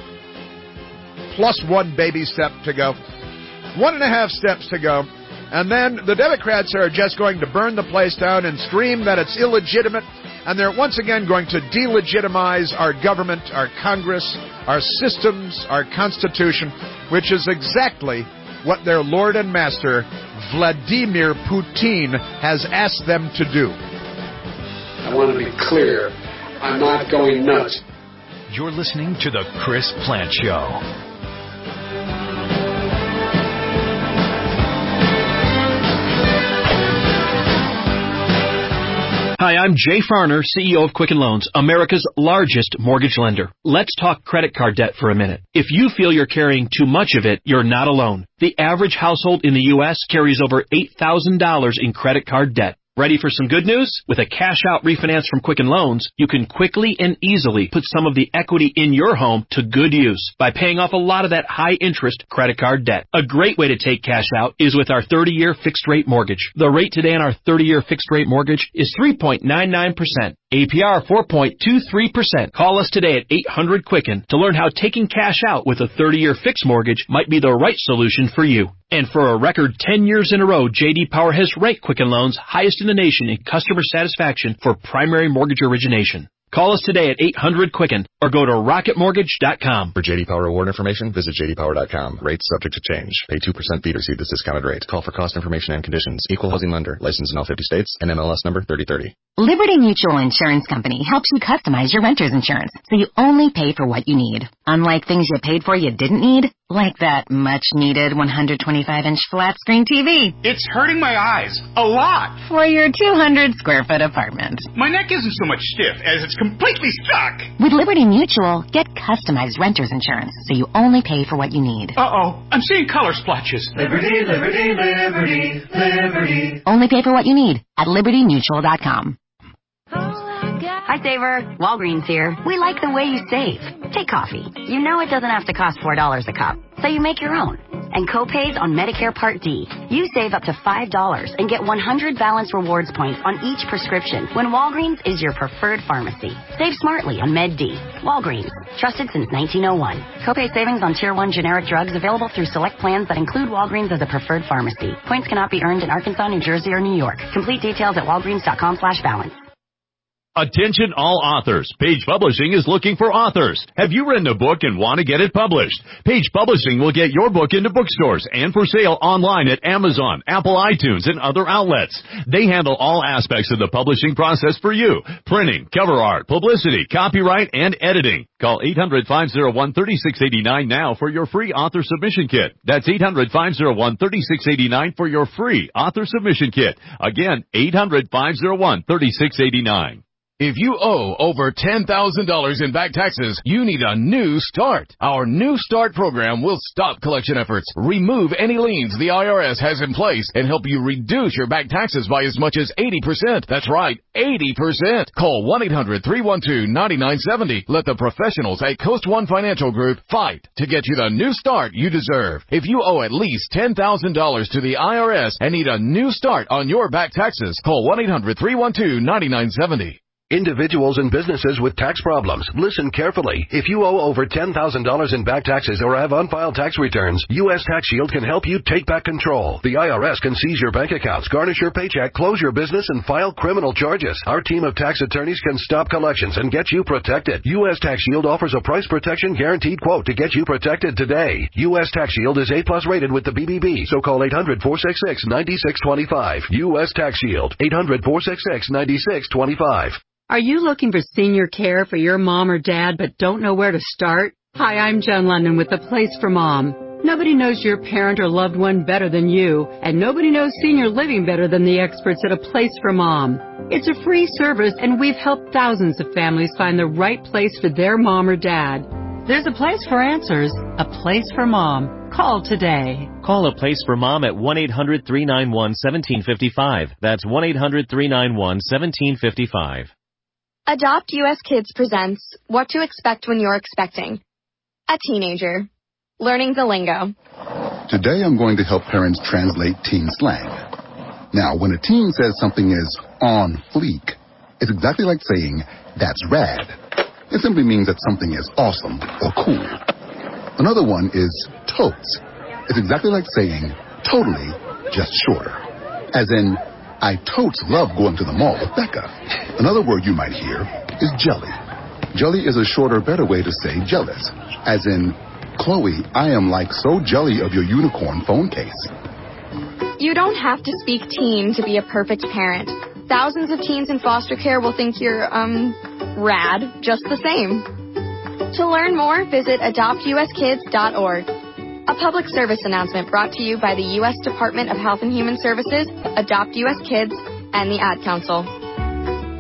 Speaker 13: Plus one baby step to go. 1.5 steps to go. And then the Democrats are just going to burn the place down and scream that it's illegitimate. And they're once again going to delegitimize our government, our Congress, our systems, our Constitution, which is exactly what their Lord and Master, Vladimir Putin, has asked them to do.
Speaker 1: I want to be clear. I'm not going nuts.
Speaker 9: You're listening to The Chris Plante Show.
Speaker 17: Hi, I'm Jay Farner, CEO of Quicken Loans, America's largest mortgage lender. Let's talk credit card debt for a minute. If you feel you're carrying too much of it, you're not alone. The average household in the U.S. carries over $8,000 in credit card debt. Ready for some good news? With a cash-out refinance from Quicken Loans, you can quickly and easily put some of the equity in your home to good use by paying off a lot of that high-interest credit card debt. A great way to take cash out is with our 30-year fixed-rate mortgage. The rate today on our 30-year fixed-rate mortgage is 3.99%. APR 4.23%. Call us today at 800-QUICKEN to learn how taking cash out with a 30-year fixed mortgage might be the right solution for you. And for a record 10 years in a row, J.D. Power has ranked Quicken Loans highest in the nation in customer satisfaction for primary mortgage origination. Call us today at 800-QUICKEN or go to rocketmortgage.com.
Speaker 18: For J.D. Power award information, visit jdpower.com. Rates subject to change. Pay 2% fee to receive this discounted rate. Call for cost information and conditions. Equal housing lender. Licensed in all 50 states. NMLS number 3030.
Speaker 12: Liberty Mutual Insurance Company helps you customize your renter's insurance so you only pay for what you need. Unlike things you paid for you didn't need, like that much-needed 125-inch flat-screen TV.
Speaker 3: It's hurting my eyes. A lot.
Speaker 12: For your 200-square-foot apartment.
Speaker 3: My neck isn't so much stiff as it's completely stuck.
Speaker 12: With Liberty Mutual, get customized renter's insurance so you only pay for what you need.
Speaker 3: Uh-oh, I'm seeing color splotches.
Speaker 10: Liberty, Liberty, Liberty, Liberty.
Speaker 12: Only pay for what you need at libertymutual.com.
Speaker 11: Hi, Saver. Walgreens here. We like the way you save. Take coffee. You know it doesn't have to cost $4 a cup, so you make your own. And co-pays on Medicare Part D. You save up to $5 and get 100 Balance Rewards points on each prescription when Walgreens is your preferred pharmacy. Save smartly on Med D. Walgreens. Trusted since 1901. Copay savings on Tier 1 generic drugs available through select plans that include Walgreens as a preferred pharmacy. Points cannot be earned in Arkansas, New Jersey, or New York. Complete details at walgreens.com/balance.
Speaker 19: Attention all authors. Page Publishing is looking for authors. Have you written a book and want to get it published? Page Publishing will get your book into bookstores and for sale online at Amazon, Apple iTunes, and other outlets. They handle all aspects of the publishing process for you. Printing, cover art, publicity, copyright, and editing. Call 800-501-3689 now for your free author submission kit. That's 800-501-3689 for your free author submission kit. Again, 800-501-3689.
Speaker 2: If you owe over $10,000 in back taxes, you need a new start. Our New Start program will stop collection efforts, remove any liens the IRS has in place, and help you reduce your back taxes by as much as 80%. That's right, 80%. Call 1-800-312-9970. Let the professionals at Coast One Financial Group fight to get you the new start you deserve. If you owe at least $10,000 to the IRS and need a new start on your back taxes, call 1-800-312-9970.
Speaker 15: Individuals and businesses with tax problems, listen carefully. If you owe over $10,000 in back taxes or have unfiled tax returns, U.S. Tax Shield can help you take back control. The IRS can seize your bank accounts, garnish your paycheck, close your business, and file criminal charges. Our team of tax attorneys can stop collections and get you protected. U.S. Tax Shield offers a price protection guaranteed quote to get you protected today. U.S. Tax Shield is A+ rated with the BBB, so call 800-466-9625. U.S. Tax Shield, 800-466-9625.
Speaker 16: Are you looking for senior care for your mom or dad but don't know where to start? Hi, I'm Jen London with The Place for Mom. Nobody knows your parent or loved one better than you, and nobody knows senior living better than the experts at A Place for Mom. It's a free service, and we've helped thousands of families find the right place for their mom or dad. There's a place for answers, A Place for Mom. Call today.
Speaker 23: Call A Place for Mom at 1-800-391-1755. That's 1-800-391-1755.
Speaker 21: Adopt US Kids presents What to Expect When You're Expecting. A Teenager. Learning the lingo.
Speaker 25: Today I'm going to help parents translate teen slang. Now, when a teen says something is on fleek, it's exactly like saying, that's rad. It simply means that something is awesome or cool. Another one is totes. It's exactly like saying, totally, just shorter. As in, I totes love going to the mall with Becca. Another word you might hear is jelly. Jelly is a shorter, better way to say jealous. As in, Chloe, I am like so jelly of your unicorn phone case.
Speaker 21: You don't have to speak teen to be a perfect parent. Thousands of teens in foster care will think you're, rad, just the same. To learn more, visit adoptuskids.org. A public service announcement brought to you by the U.S. Department of Health and Human Services, Adopt U.S. Kids, and the Ad Council.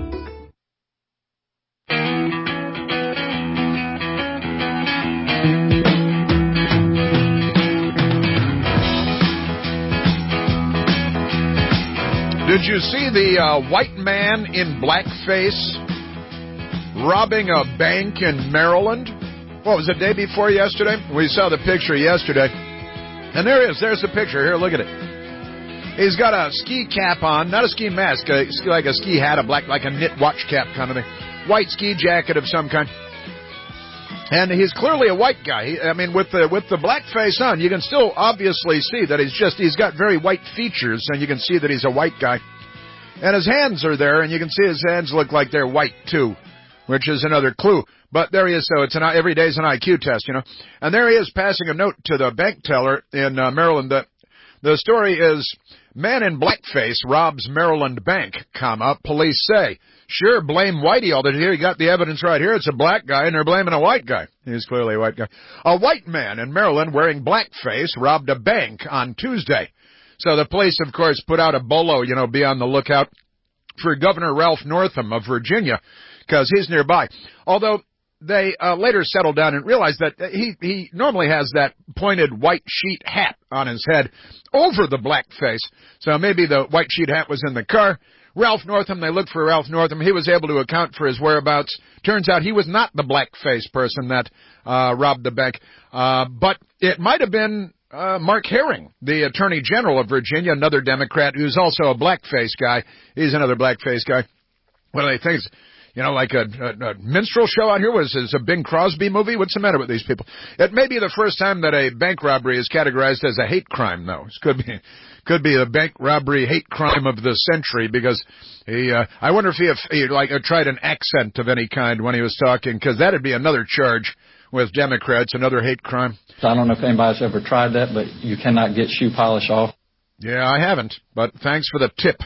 Speaker 13: you see the white man in blackface robbing a bank in Maryland? What was it, day before yesterday? We saw the picture yesterday. And there he is. There's the picture. Here, look at it. He's got a ski cap on, not a ski mask, like a ski hat, like a knit watch cap kind of thing. White ski jacket of some kind. And he's clearly a white guy. With the black face on, you can still obviously see that he's got very white features, and you can see that he's a white guy. And his hands are there, and you can see his hands look like they're white too, which is another clue. But there he is, so every day's an IQ test, you know. And there he is passing a note to the bank teller in Maryland. The story is, man in blackface robs Maryland bank, police say. Sure, blame Whitey all the time. Here, you got the evidence right here. It's a black guy, and they're blaming a white guy. He's clearly a white guy. A white man in Maryland wearing blackface robbed a bank on Tuesday. So the police, of course, put out a bolo, be on the lookout for Governor Ralph Northam of Virginia, because he's nearby. Although they later settled down and realized that he normally has that pointed white sheet hat on his head over the blackface. So maybe the white sheet hat was in the car. Ralph Northam, they looked for Ralph Northam. He was able to account for his whereabouts. Turns out he was not the blackface person that robbed the bank. But it might have been Mark Herring, the Attorney General of Virginia, another Democrat who's also a blackface guy. He's another blackface guy. What do they think? Like a minstrel show out here? Was this a Bing Crosby movie? What's the matter with these people? It may be the first time that a bank robbery is categorized as a hate crime, though. It could be the bank robbery hate crime of the century, because I wonder if he tried an accent of any kind when he was talking, because that'd be another charge with Democrats, another hate crime.
Speaker 5: I don't know if anybody's ever tried that, but you cannot get shoe polish off.
Speaker 13: Yeah, I haven't, but thanks for the tip.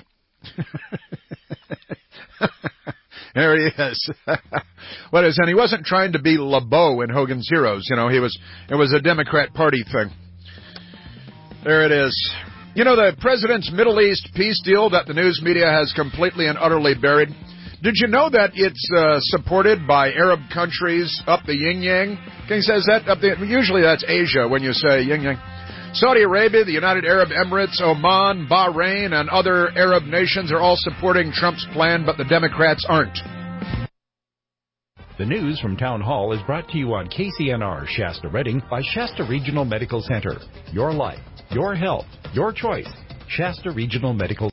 Speaker 13: There he is. And he wasn't trying to be LeBeau in Hogan's Heroes, it was a Democrat Party thing. There it is. The president's Middle East peace deal that the news media has completely and utterly buried. Did you know that it's supported by Arab countries up the yin-yang? King says that usually that's Asia when you say yin-yang. Saudi Arabia, the United Arab Emirates, Oman, Bahrain, and other Arab nations are all supporting Trump's plan, but the Democrats aren't.
Speaker 7: The news from Town Hall is brought to you on KCNR Shasta Redding by Shasta Regional Medical Center. Your life, your health, your choice. Shasta Regional Medical